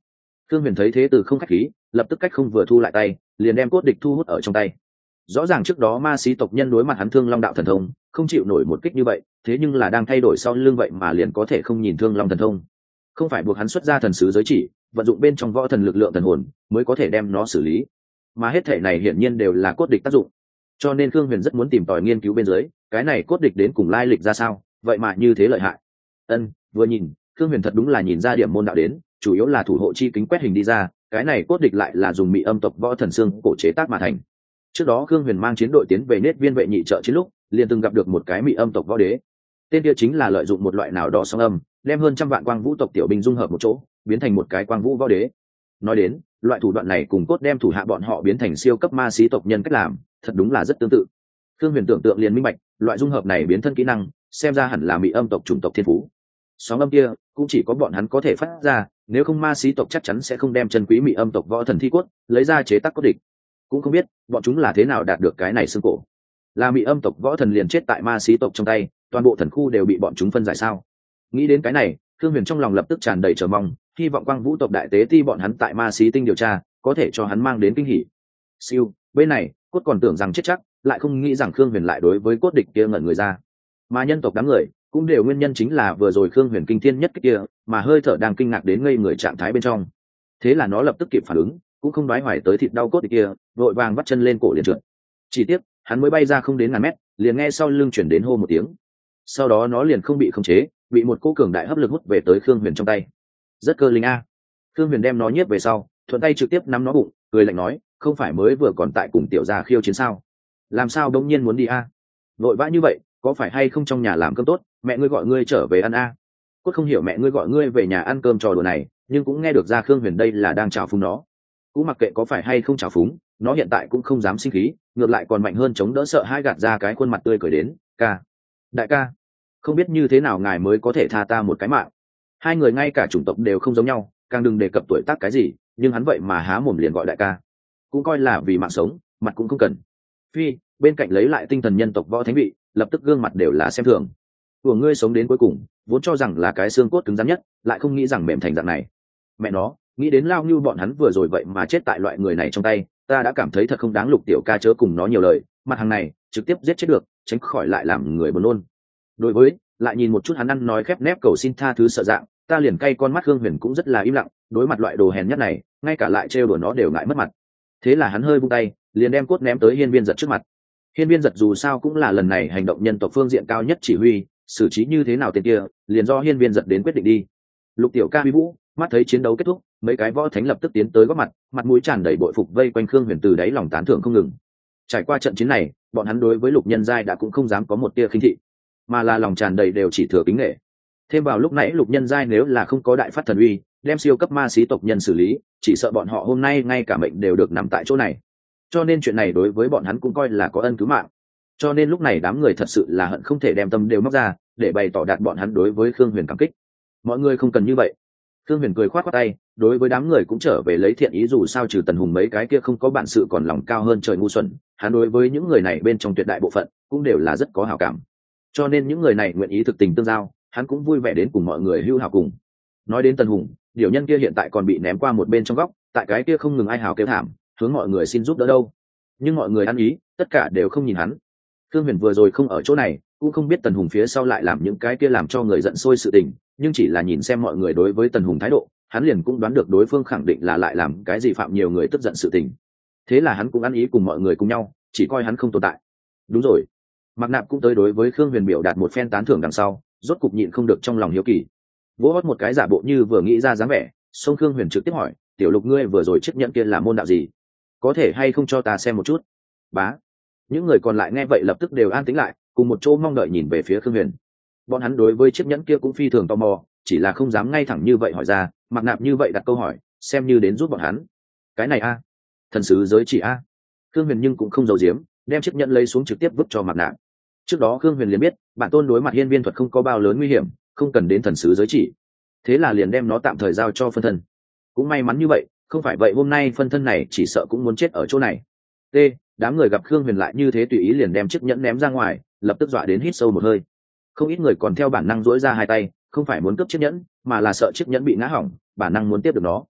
Thương Huyền thấy thế từ không khách khí, lập tức cách không vừa thu lại tay, liền đem cốt địch thu hút ở trong tay. Rõ ràng trước đó ma sĩ tộc nhân đối mặt hắn Thương Long đạo thần thông, không chịu nổi một kích như vậy, thế nhưng là đang thay đổi sau lưng vậy mà liền có thể không nhìn Thương Long thần thông. Không phải buộc hắn xuất ra thần sứ giới chỉ, vận dụng bên trong võ thần lực lượng thần hồn mới có thể đem nó xử lý, mà hết thể này hiển nhiên đều là cốt địch tác dụng. Cho nên Thương Huyền rất muốn tìm tòi nghiên cứu bên dưới, cái này cốt địch đến cùng lai lịch ra sao, vậy mà như thế lợi hại. Ân, vừa nhìn, Thương Huyền thật đúng là nhìn ra điểm môn đạo đến, chủ yếu là thủ hộ chi kính quét hình đi ra, cái này cốt địch lại là dùng mị âm tộc võ thần xương cổ chế tác mà thành. Trước đó Thương Huyền mang chiến đội tiến về Nết Viên vệ nhị trợ chiến lúc, liền từng gặp được một cái mị âm tộc võ đế. Tên kia chính là lợi dụng một loại nào đó song âm, đem hơn trăm vạn quang vũ tộc tiểu binh dung hợp một chỗ, biến thành một cái quang vũ võ đế. Nói đến, loại thủ đoạn này cùng cốt đem thủ hạ bọn họ biến thành siêu cấp ma sĩ tộc nhân cách làm, thật đúng là rất tương tự. Thương Huyền tưởng tượng liền minh bạch, loại dung hợp này biến thân kỹ năng, xem ra hẳn là mị âm tộc chủng tộc thiên phú. Sóng âm kia cũng chỉ có bọn hắn có thể phát ra, nếu không ma sĩ tộc chắc chắn sẽ không đem chân quý mị âm tộc võ thần thi cốt lấy ra chế tác cốt địch. Cũng không biết bọn chúng là thế nào đạt được cái này xương cổ. Là mị âm tộc võ thần liền chết tại ma sĩ tộc trong tay, toàn bộ thần khu đều bị bọn chúng phân giải sao? Nghĩ đến cái này, Thương Huyền trong lòng lập tức tràn đầy chờ mong, hy vọng quang vũ tộc đại tế ti bọn hắn tại ma sĩ tinh điều tra có thể cho hắn mang đến kinh hỉ. Siêu, bên này cốt còn tưởng rằng chết chắc, lại không nghĩ rằng Thương Huyền lại đối với cốt địch kia ngẩn người ra. Mà nhân tộc đám người cũng đều nguyên nhân chính là vừa rồi Thương Huyền kinh thiên nhất cái kia, mà hơi thở đang kinh ngạc đến ngây người trạng thái bên trong. Thế là nó lập tức kịp phản ứng, cũng không đoái hoài tới thịt đau cốt địch kia, vội vàng vắt chân lên cổ liền trượt. Chỉ tiếc, hắn mới bay ra không đến ngàn mét, liền nghe sau lưng chuyển đến hô một tiếng. Sau đó nó liền không bị khống chế, bị một cô cường đại hấp lực hút về tới Thương Huyền trong tay. Rất cơ linh a. Thương Huyền đem nó nhiếp về sau, thuận tay trực tiếp nắm nó bụng, cười lạnh nói, không phải mới vừa còn tại cùng tiểu gia khiêu chiến sao? Làm sao đống nhiên muốn đi a? Vội vã như vậy, có phải hay không trong nhà làm cơm tốt, mẹ ngươi gọi ngươi trở về ăn a? Cốt không hiểu mẹ ngươi gọi ngươi về nhà ăn cơm trò đùa này, nhưng cũng nghe được ra Thương Huyền đây là đang chào phúng nó. Cũng mặc kệ có phải hay không chào phúng, nó hiện tại cũng không dám sinh khí, ngược lại còn mạnh hơn chống đỡ sợ hai gạt ra cái khuôn mặt tươi cười đến, ca, đại ca, không biết như thế nào ngài mới có thể tha ta một cái mạng. Hai người ngay cả chủng tộc đều không giống nhau, càng đừng đề cập tuổi tác cái gì, nhưng hắn vậy mà há mồm liền gọi đại ca, cũng coi là vì mạng sống, mặt cũng không cần. Phi bên cạnh lấy lại tinh thần nhân tộc võ thánh vị, lập tức gương mặt đều là xem thường. Của ngươi sống đến cuối cùng, vốn cho rằng là cái xương cốt cứng rắn nhất, lại không nghĩ rằng mềm thành dạng này. Mẹ nó, nghĩ đến lao như bọn hắn vừa rồi vậy mà chết tại loại người này trong tay, ta đã cảm thấy thật không đáng. Lục tiểu ca chớ cùng nó nhiều lời, mặt hàng này trực tiếp giết chết được, tránh khỏi lại làm người buồn nôn. Đối với lại nhìn một chút hắn ăn nói khép nép cầu xin tha thứ sợ dạng, ta liền cay con mắt. Hương Huyền cũng rất là im lặng, đối mặt loại đồ hèn nhất này, ngay cả lại trêu đùa nó đều ngại mất mặt. Thế là hắn hơi vung tay, liền đem cốt ném tới Hiên Viên Giật trước mặt. Hiên Viên Giật dù sao cũng là lần này hành động nhân tộc phương diện cao nhất chỉ huy, xử trí như thế nào tên kia, liền do Hiên Viên Giật đến quyết định đi. Lục tiểu ca uy vũ, mắt thấy chiến đấu kết thúc, mấy cái võ thánh lập tức tiến tới góp mặt, mặt mũi tràn đầy bội phục vây quanh Khương Huyền, từ đáy lòng tán thưởng không ngừng. Trải qua trận chiến này, bọn hắn đối với Lục Nhân Giai đã cũng không dám có một tia khinh thị, mà là lòng tràn đầy đều chỉ thừa kính nể. Thêm vào lúc nãy Lục Nhân Giai nếu là không có đại phát thần uy, đem siêu cấp ma sĩ tộc nhân xử lý, chỉ sợ bọn họ hôm nay ngay cả mệnh đều được nằm tại chỗ này. Cho nên chuyện này đối với bọn hắn cũng coi là có ân cứu mạng. Cho nên lúc này đám người thật sự là hận không thể đem tâm đều móc ra, để bày tỏ đạt bọn hắn đối với Khương Huyền cảm kích. Mọi người không cần như vậy. Khương Huyền cười khoát khoát tay, đối với đám người cũng trở về lấy thiện ý, dù sao trừ Tần Hùng mấy cái kia không có bản sự còn lòng cao hơn trời ngu xuẩn, hắn đối với những người này bên trong tuyệt đại bộ phận cũng đều là rất có hảo cảm. Cho nên những người này nguyện ý thực tình tương giao, hắn cũng vui vẻ đến cùng mọi người hưu hảo cùng. Nói đến Tần Hùng, điều nhân kia hiện tại còn bị ném qua một bên trong góc, tại cái kia không ngừng ai hào kêu thảm, hướng mọi người xin giúp đỡ đâu. Nhưng mọi người ăn ý, tất cả đều không nhìn hắn. Khương Huyền vừa rồi không ở chỗ này, cũng không biết Tần Hùng phía sau lại làm những cái kia làm cho người giận sôi sự tình, nhưng chỉ là nhìn xem mọi người đối với Tần Hùng thái độ, hắn liền cũng đoán được đối phương khẳng định là lại làm cái gì phạm nhiều người tức giận sự tình. Thế là hắn cũng ăn ý cùng mọi người cùng nhau, chỉ coi hắn không tồn tại. Đúng rồi, Mạc Nạp cũng tới đối với Khương Huyền biểu đạt một phen tán thưởng đằng sau, rốt cục nhịn không được trong lòng hiếu kỳ, vỗ hót một cái giả bộ như vừa nghĩ ra dáng vẻ, xông Khương Huyền trực tiếp hỏi, tiểu Lục ngươi vừa rồi chiếc nhẫn kia là môn đạo gì, có thể hay không cho ta xem một chút? Bá. Những người còn lại nghe vậy lập tức đều an tĩnh lại, cùng một chỗ mong đợi nhìn về phía Khương Huyền. Bọn hắn đối với chiếc nhẫn kia cũng phi thường tò mò, chỉ là không dám ngay thẳng như vậy hỏi ra. Mạc Nạp như vậy đặt câu hỏi, xem như đến giúp bọn hắn. Cái này a, thần sứ giới chỉ a. Khương Huyền nhưng cũng không giấu giếm, đem chiếc nhẫn lấy xuống trực tiếp vứt cho Mạc Nạp. Trước đó Khương Huyền liền biết bản tôn đối mặt hiên viên thuật không có bao lớn nguy hiểm, không cần đến thần sứ giới chỉ, thế là liền đem nó tạm thời giao cho phân thân. Cũng may mắn như vậy, không phải vậy hôm nay phân thân này chỉ sợ cũng muốn chết ở chỗ này. T, đám người gặp Khương Huyền lại như thế tùy ý liền đem chiếc nhẫn ném ra ngoài, lập tức dọa đến hít sâu một hơi. Không ít người còn theo bản năng duỗi ra hai tay, không phải muốn cướp chiếc nhẫn, mà là sợ chiếc nhẫn bị ngã hỏng, bản năng muốn tiếp được nó.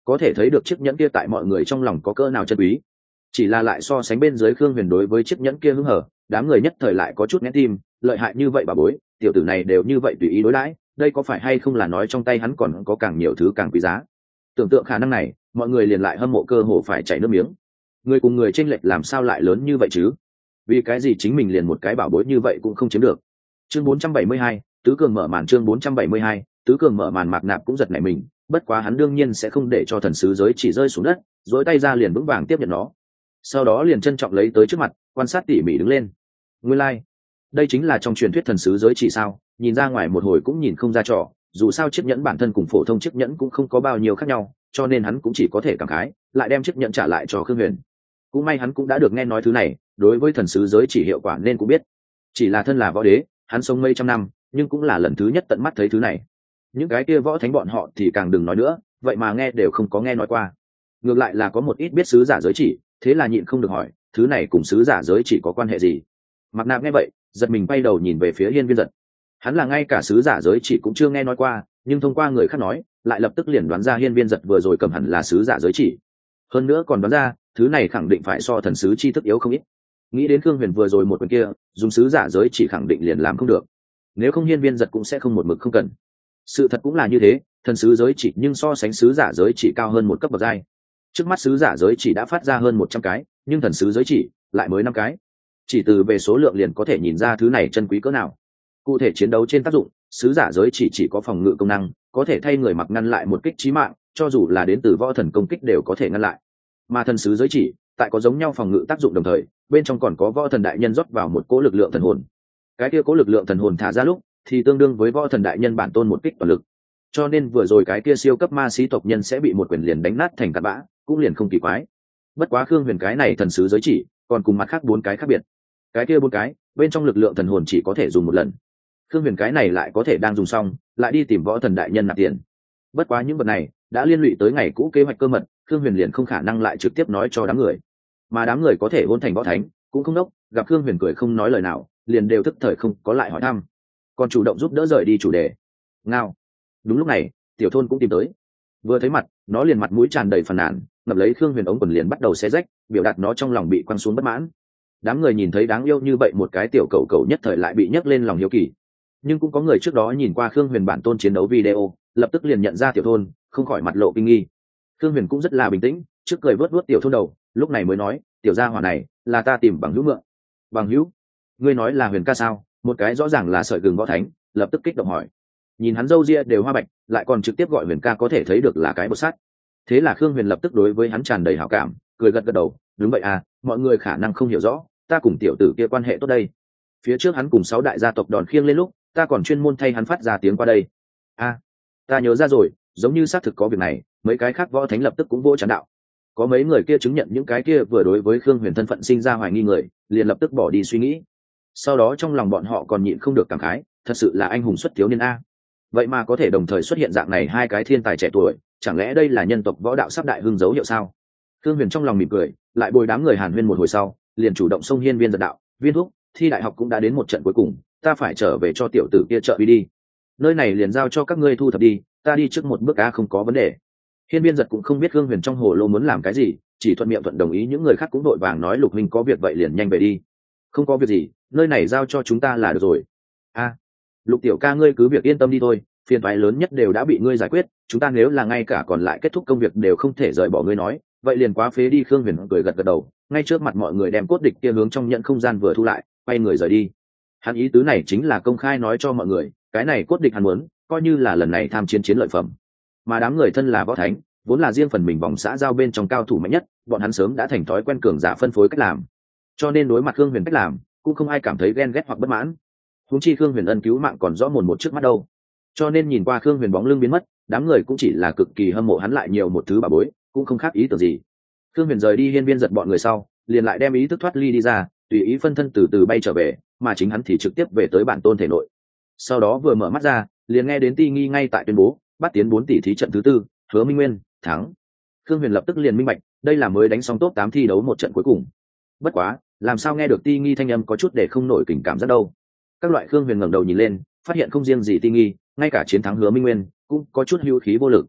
có thể thấy được chiếc nhẫn kia tại mọi người trong lòng có cỡ nào chân quý. Chỉ là lại so sánh bên dưới Khương Huyền đối với chiếc nhẫn kia hứng hở, đám người nhất thời lại có chút nghẹn tim, lợi hại như vậy bà bối, tiểu tử này đều như vậy tùy ý đối đãi, đây có phải hay không là nói trong tay hắn còn có càng nhiều thứ càng quý giá. Tưởng tượng khả năng này, mọi người liền lại hâm mộ cơ hồ phải chảy nước miếng. Người cùng người chênh lệch làm sao lại lớn như vậy chứ? Vì cái gì chính mình liền một cái bảo bối như vậy cũng không chiếm được? Chương bốn trăm bảy mươi hai, tứ cường mở màn. Chương bốn trăm bảy mươi hai, tứ cường mở màn. Mạc Nạp cũng giật nảy mình, bất quá hắn đương nhiên sẽ không để cho thần sứ giới chỉ rơi xuống đất, duỗi tay ra liền vững vàng tiếp nhận nó. Sau đó liền trân trọng lấy tới trước mặt, quan sát tỉ mỉ đứng lên. Nguyên lai, like. Đây chính là trong truyền thuyết thần sứ giới chỉ sao? Nhìn ra ngoài một hồi cũng nhìn không ra trò, dù sao chiếc nhẫn bản thân cùng phổ thông chiếc nhẫn cũng không có bao nhiêu khác nhau, cho nên hắn cũng chỉ có thể cảm khái, lại đem chiếc nhẫn trả lại cho Khương Huyền. Cũng may hắn cũng đã được nghe nói thứ này, đối với thần sứ giới chỉ hiệu quả nên cũng biết. Chỉ là thân là võ đế, hắn sống mấy trăm năm, nhưng cũng là lần thứ nhất tận mắt thấy thứ này. Những cái kia võ thánh bọn họ thì càng đừng nói nữa, vậy mà nghe đều không có nghe nói qua. Ngược lại là có một ít biết sứ giả giới chỉ, thế là nhịn không được hỏi, thứ này cùng sứ giả giới chỉ có quan hệ gì? Mạc Nạp nghe vậy, giật mình quay đầu nhìn về phía Hiên Viên Dật. Hắn là ngay cả sứ giả giới chỉ cũng chưa nghe nói qua, nhưng thông qua người khác nói, lại lập tức liền đoán ra Hiên Viên Dật vừa rồi cầm hẳn là sứ giả giới chỉ. Hơn nữa còn đoán ra, thứ này khẳng định phải so thần sứ chi thức yếu không ít. Nghĩ đến Khương Huyền vừa rồi một quyền kia, dùng sứ giả giới chỉ khẳng định liền làm không được. Nếu không Hiên Viên Dật cũng sẽ không một mực không cần. Sự thật cũng là như thế, thần sứ giới chỉ nhưng so sánh sứ giả giới chỉ cao hơn một cấp bậc giai. Trước mắt sứ giả giới chỉ đã phát ra hơn một trăm cái, nhưng thần sứ giới chỉ lại mới năm cái. Chỉ từ về số lượng liền có thể nhìn ra thứ này chân quý cỡ nào. Cụ thể chiến đấu trên tác dụng, sứ giả giới chỉ chỉ có phòng ngự công năng, có thể thay người mặc ngăn lại một kích chí mạng, cho dù là đến từ võ thần công kích đều có thể ngăn lại. Mà thần sứ giới chỉ, tại có giống nhau phòng ngự tác dụng đồng thời, bên trong còn có võ thần đại nhân rót vào một cỗ lực lượng thần hồn. Cái kia cỗ lực lượng thần hồn thả ra lúc, thì tương đương với võ thần đại nhân bản tôn một kích toàn lực. Cho nên vừa rồi cái kia siêu cấp ma sĩ tộc nhân sẽ bị một quyền liền đánh nát thành cát bã, cũng liền không kỳ quái. Bất quá Khương Huyền cái này thần sứ giới chỉ, còn cùng mặt khác bốn cái khác biệt. Cái kia bốn cái, bên trong lực lượng thần hồn chỉ có thể dùng một lần. Khương Huyền cái này lại có thể đang dùng xong, lại đi tìm võ thần đại nhân nạp tiền. Bất quá những vật này đã liên lụy tới ngày cũ kế hoạch cơ mật, Khương Huyền liền không khả năng lại trực tiếp nói cho đám người. Mà đám người có thể hôn thành võ thánh, cũng không đốc, gặp Khương Huyền cười không nói lời nào, liền đều thức thời không có lại hỏi thăm, còn chủ động giúp đỡ rời đi chủ đề. Ngao. Đúng lúc này, tiểu thôn cũng tìm tới. Vừa thấy mặt, nó liền mặt mũi tràn đầy phàn nàn, ngập lấy Khương Huyền ống quần liền bắt đầu xé rách, biểu đạt nó trong lòng bị quăng xuống bất mãn. Đám người nhìn thấy đáng yêu như vậy một cái tiểu cẩu cẩu nhất thời lại bị nhấc lên lòng hiếu kỳ. Nhưng cũng có người trước đó nhìn qua Khương Huyền bản tôn chiến đấu video, lập tức liền nhận ra tiểu thôn, không khỏi mặt lộ kinh nghi. Khương Huyền cũng rất là bình tĩnh, trước cười vớt vớt tiểu thôn đầu, lúc này mới nói, tiểu gia hỏa này là ta tìm bằng hữu mượn. Bằng hữu? Ngươi nói là Huyền ca sao? Một cái rõ ràng là sợi gừng võ thánh, lập tức kích động hỏi. Nhìn hắn râu ria đều hoa bạch, lại còn trực tiếp gọi Huyền ca có thể thấy được là cái bột sắt. Thế là Khương Huyền lập tức đối với hắn tràn đầy hảo cảm, cười gật gật đầu, đúng vậy à, mọi người khả năng không hiểu rõ, ta cùng tiểu tử kia quan hệ tốt đây. Phía trước hắn cùng sáu đại gia tộc đòn khiêng lên lúc, ta còn chuyên môn thay hắn phát ra tiếng qua đây. A, à, ta nhớ ra rồi, giống như xác thực có việc này, mấy cái khác võ thánh lập tức cũng vỗ chán đạo. Có mấy người kia chứng nhận những cái kia vừa đối với Khương Huyền thân phận sinh ra hoài nghi người, liền lập tức bỏ đi suy nghĩ. Sau đó trong lòng bọn họ còn nhịn không được cảm khái, thật sự là anh hùng xuất thiếu niên a. Vậy mà có thể đồng thời xuất hiện dạng này hai cái thiên tài trẻ tuổi, chẳng lẽ đây là nhân tộc võ đạo sắp đại hưng dấu hiệu sao? Khương Huyền trong lòng mỉm cười, lại bồi đám người Hàn Huyên một hồi sau, liền chủ động xông Hiên Viên Dật đạo, Viên thúc, thi đại học cũng đã đến một trận cuối cùng, ta phải trở về cho tiểu tử kia trợ uy đi. Nơi này liền giao cho các ngươi thu thập đi, ta đi trước một bước a, không có vấn đề. Hiên Viên Dật cũng không biết Khương Huyền trong hồ lô muốn làm cái gì, chỉ thuận miệng thuận đồng ý, những người khác cũng đội vàng nói Lục huynh có việc vậy liền nhanh về đi. Không có việc gì, nơi này giao cho chúng ta là được rồi. A, à, Lục tiểu ca ngươi cứ việc yên tâm đi thôi, phiền toái lớn nhất đều đã bị ngươi giải quyết, chúng ta nếu là ngay cả còn lại kết thúc công việc đều không thể rời bỏ ngươi nói, vậy liền quá phế đi. Khương Huyền cười gật gật đầu, ngay trước mặt mọi người đem cốt địch kia hướng trong nhận không gian vừa thu lại, quay người rời đi. Hắn ý tứ này chính là công khai nói cho mọi người, cái này cốt địch hắn muốn, coi như là lần này tham chiến chiến lợi phẩm. Mà đám người thân là võ thánh, vốn là riêng phần mình vòng xã giao bên trong cao thủ mạnh nhất, bọn hắn sớm đã thành thói quen cường giả phân phối cách làm, cho nên đối mặt Khương Huyền cách làm, cũng không ai cảm thấy ghen ghét hoặc bất mãn. Huống chi Khương Huyền ân cứu mạng còn rõ mồn một trước mắt đâu. Cho nên nhìn qua Khương Huyền bóng lưng biến mất, đám người cũng chỉ là cực kỳ hâm mộ hắn lại nhiều một thứ bà bối, cũng không khác ý tưởng gì. Khương Huyền rời đi Hiên Viên Dật bọn người sau, liền lại đem ý thức thoát ly đi ra, tùy ý phân thân từ từ bay trở về, mà chính hắn thì trực tiếp về tới bản tôn thể nội. Sau đó vừa mở mắt ra, liền nghe đến Ti Nghi ngay tại tuyên bố, bắt tiến bốn tỷ thí trận thứ tư, Hứa Minh Nguyên thắng. Khương Huyền lập tức liền minh bạch, đây là mới đánh xong top tám thi đấu một trận cuối cùng. Bất quá, làm sao nghe được Ti Nghi thanh âm có chút để không nổi tình cảm rất đâu. Các loại Khương Huyền ngẩng đầu nhìn lên, phát hiện không riêng gì Ti Nghi, ngay cả chiến thắng Hứa Minh Nguyên cũng có chút hưu khí vô lực.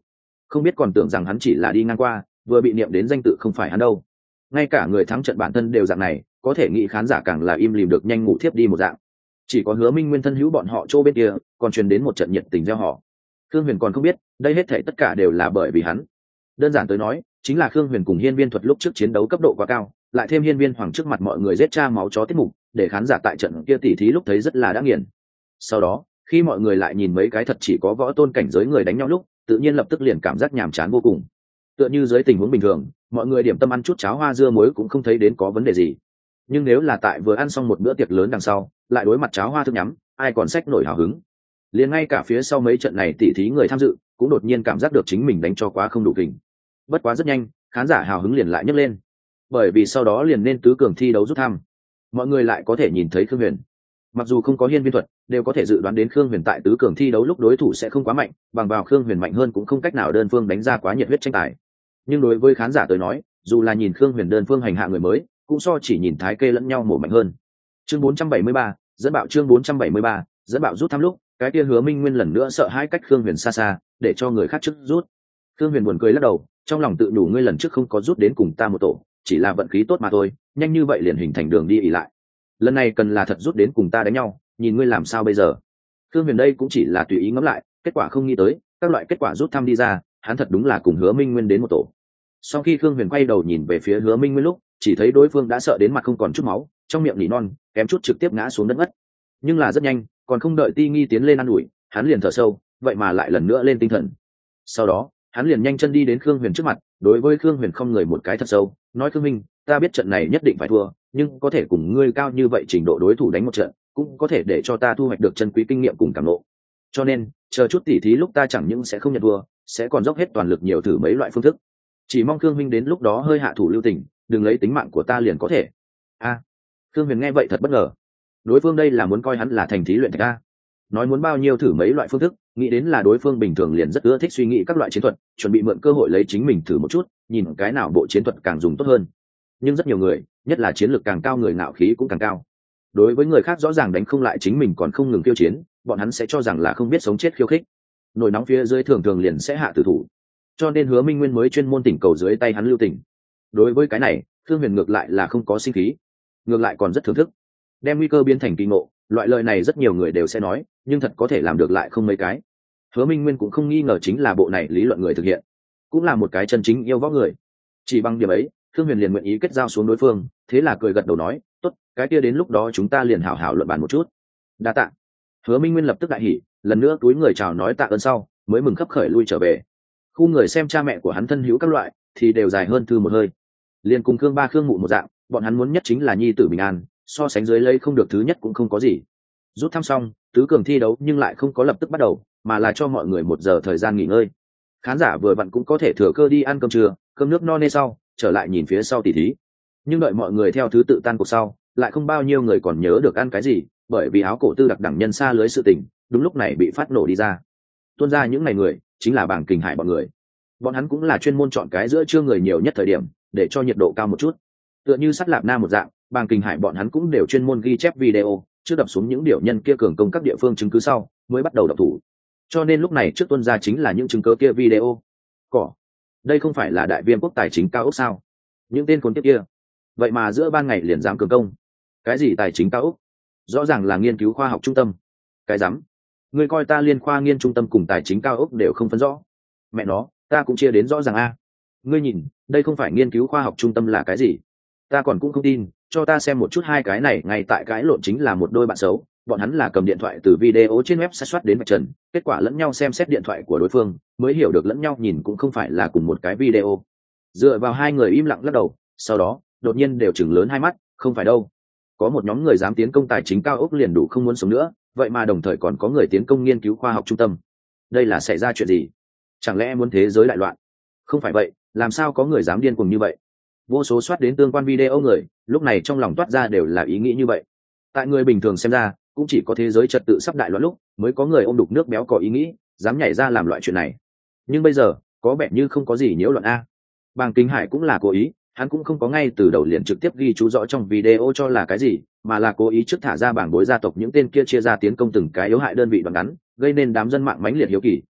không biết còn tưởng rằng hắn chỉ là đi ngang qua, vừa bị niệm đến danh tự không phải hắn đâu. Ngay cả người thắng trận bản thân đều dạng này, có thể nghĩ khán giả càng là im lìm được nhanh ngủ thiếp đi một dạng. Chỉ có Hứa Minh Nguyên thân hữu bọn họ chỗ bên kia còn truyền đến một trận nhiệt tình gieo họ. Khương Huyền còn không biết đây hết thảy tất cả đều là bởi vì hắn. Đơn giản tới nói chính là Khương Huyền cùng Hiên Viên Thuật lúc trước chiến đấu cấp độ quá cao, lại thêm Hiên Viên Hoàng trước mặt mọi người giết cha máu chó tiết mục, để khán giả tại trận kia tỉ thí lúc thấy rất là đã nghiền. Sau đó khi mọi người lại nhìn mấy cái thật chỉ có võ tôn cảnh giới người đánh nhau lúc, tự nhiên lập tức liền cảm giác nhàm chán vô cùng. Tựa như dưới tình huống bình thường mọi người điểm tâm ăn chút cháo hoa dưa muối cũng không thấy đến có vấn đề gì, nhưng nếu là tại vừa ăn xong một bữa tiệc lớn đằng sau lại đối mặt cháo hoa thức nhắm, ai còn xách nổi hào hứng. Liền ngay cả phía sau mấy trận này tỉ thí người tham dự cũng đột nhiên cảm giác được chính mình đánh cho quá không đủ kình. Bất quá rất nhanh khán giả hào hứng liền lại nhấc lên, bởi vì sau đó liền nên tứ cường thi đấu rút thăm, mọi người lại có thể nhìn thấy Khương Huyền. Mặc dù không có Hiên Viên Thuật, đều có thể dự đoán đến Khương Huyền tại tứ cường thi đấu lúc đối thủ sẽ không quá mạnh, bằng vào Khương Huyền mạnh hơn cũng không cách nào đơn phương đánh ra quá nhiệt huyết tranh tài. Nhưng đối với khán giả tới nói, dù là nhìn Khương Huyền đơn phương hành hạ người mới, cũng so chỉ nhìn thái kê lẫn nhau mổ mạnh hơn. Chương bốn trăm bảy mươi ba, dẫn bạo chương bốn trăm bảy mươi ba, dẫn bạo rút thăm lúc, cái kia Hứa Minh Nguyên lần nữa sợ hãi cách Khương Huyền xa xa, để cho người khác trước rút. Khương Huyền buồn cười lắc đầu, trong lòng tự đủ ngươi lần trước không có rút đến cùng ta một tổ, chỉ là vận khí tốt mà thôi, nhanh như vậy liền hình thành đường đi ỉ lại. Lần này cần là thật rút đến cùng ta đánh nhau, nhìn ngươi làm sao bây giờ. Khương Huyền đây cũng chỉ là tùy ý ngẫm lại, kết quả không nghĩ tới, các loại kết quả rút thăm đi ra, hắn thật đúng là cùng Hứa Minh Nguyên đến một tổ. Sau khi Khương Huyền quay đầu nhìn về phía Hứa Minh Nguyên lúc, chỉ thấy đối phương đã sợ đến mặt không còn chút máu, trong miệng nỉ non, kém chút trực tiếp ngã xuống đất ngất. Nhưng là rất nhanh, còn không đợi Ti Nghi tiến lên ăn ủi, hắn liền thở sâu, vậy mà lại lần nữa lên tinh thần. Sau đó, hắn liền nhanh chân đi đến Khương Huyền trước mặt, đối với Khương Huyền không người một cái thật sâu, nói: "Khương minh, ta biết trận này nhất định phải thua, nhưng có thể cùng ngươi cao như vậy trình độ đối thủ đánh một trận, cũng có thể để cho ta thu hoạch được chân quý kinh nghiệm cùng cảm ngộ. Cho nên, chờ chút tỉ thí lúc ta chẳng những sẽ không nhận thua, sẽ còn dốc hết toàn lực nhiều thử mấy loại phương thức. Chỉ mong Khương minh đến lúc đó hơi hạ thủ lưu tình, đừng lấy tính mạng của ta liền có thể." A. À, Khương Huyền nghe vậy thật bất ngờ. Đối phương đây là muốn coi hắn là thành thí luyện thạch a. Nói muốn bao nhiêu thử mấy loại phương thức, nghĩ đến là đối phương bình thường liền rất ưa thích suy nghĩ các loại chiến thuật, chuẩn bị mượn cơ hội lấy chính mình thử một chút, nhìn cái nào bộ chiến thuật càng dùng tốt hơn. Nhưng rất nhiều người, nhất là chiến lược càng cao người ngạo khí cũng càng cao. Đối với người khác rõ ràng đánh không lại chính mình còn không ngừng khiêu chiến, bọn hắn sẽ cho rằng là không biết sống chết khiêu khích. Nổi nóng phía dưới thường thường liền sẽ hạ tử thủ. Cho nên Hứa Minh Nguyên mới chuyên môn tỉnh cầu dưới tay hắn lưu tình. Đối với cái này, Thương Huyền ngược lại là không có sinh khí, ngược lại còn rất thưởng thức. Đem nguy cơ biến thành kỳ ngộ, loại lời này rất nhiều người đều sẽ nói, nhưng thật có thể làm được lại không mấy cái. Hứa Minh Nguyên cũng không nghi ngờ chính là bộ này lý luận người thực hiện, cũng là một cái chân chính yêu võ người. Chỉ bằng điểm ấy, Thương Huyền liền nguyện ý kết giao xuống đối phương, thế là cười gật đầu nói: "Tốt, cái kia đến lúc đó chúng ta liền hảo hảo luận bàn một chút." Đa tạ. Hứa Minh Nguyên lập tức đại hỉ, lần nữa túi người chào nói tạ ơn sau, mới mừng khấp khởi lui trở về. Khu người xem cha mẹ của hắn thân hữu các loại, thì đều dài hơn thư một hơi. Liên cùng Khương Ba Khương Mụ một dạng, bọn hắn muốn nhất chính là nhi tử bình an, so sánh dưới lấy không được thứ nhất cũng không có gì. Rút thăm xong, tứ cường thi đấu nhưng lại không có lập tức bắt đầu, mà là cho mọi người một giờ thời gian nghỉ ngơi. Khán giả vừa vặn cũng có thể thừa cơ đi ăn cơm trưa, cơm nước no nê sau, trở lại nhìn phía sau tỷ thí. Nhưng đợi mọi người theo thứ tự tan cuộc sau, lại không bao nhiêu người còn nhớ được ăn cái gì, bởi vì áo cổ tư đặc đẳng nhân xa lưới sự tình, đúng lúc này bị phát nổ đi ra. Tuôn ra những ngày người, chính là Bàng Kình Hải bọn người. Bọn hắn cũng là chuyên môn chọn cái giữa trưa người nhiều nhất thời điểm, để cho nhiệt độ cao một chút. Tựa như Sắt Lạp Nam một dạng, Bàng Kình Hải bọn hắn cũng đều chuyên môn ghi chép video, trước đập xuống những điều nhân kia cường công các địa phương chứng cứ sau, mới bắt đầu đập thủ. Cho nên lúc này trước tuân ra chính là những chứng cứ kia video. Cỏ, đây không phải là đại viêm quốc tài chính cao ốc sao? Những tên khốn kiếp kia, vậy mà giữa ban ngày liền dám cường công. Cái gì tài chính cao ốc? Rõ ràng là nghiên cứu khoa học trung tâm. Cái rắm, ngươi coi ta liên khoa nghiên trung tâm cùng tài chính cao ốc đều không phân rõ. Mẹ nó, ta cũng chia đến rõ ràng a. Ngươi nhìn, đây không phải nghiên cứu khoa học trung tâm là cái gì? Ta còn cũng không tin, cho ta xem một chút hai cái này, ngay tại cái lộn chính là một đôi bạn xấu, bọn hắn là cầm điện thoại từ video trên web sát soát đến mặt trần, kết quả lẫn nhau xem xét điện thoại của đối phương, mới hiểu được lẫn nhau nhìn cũng không phải là cùng một cái video. Dựa vào hai người im lặng lắc đầu, sau đó đột nhiên đều chừng lớn hai mắt, không phải đâu. Có một nhóm người dám tiến công tài chính cao ốc liền đủ không muốn sống nữa, vậy mà đồng thời còn có người tiến công nghiên cứu khoa học trung tâm. Đây là xảy ra chuyện gì? Chẳng lẽ muốn thế giới đại loạn? Không phải vậy, làm sao có người dám điên cuồng như vậy? Vô số soát đến tương quan video người, lúc này trong lòng toát ra đều là ý nghĩ như vậy. Tại người bình thường xem ra, cũng chỉ có thế giới trật tự sắp đại loạn lúc mới có người ôm đục nước béo có ý nghĩ, dám nhảy ra làm loại chuyện này. Nhưng bây giờ, có vẻ như không có gì nhiễu loạn a. Bàng Kính Hải cũng là cố ý, hắn cũng không có ngay từ đầu liền trực tiếp ghi chú rõ trong video cho là cái gì, mà là cố ý trước thả ra bảng bối gia tộc những tên kia chia ra tiến công từng cái yếu hại đơn vị đoạn ngắn, gây nên đám dân mạng mãnh liệt hiếu kỳ.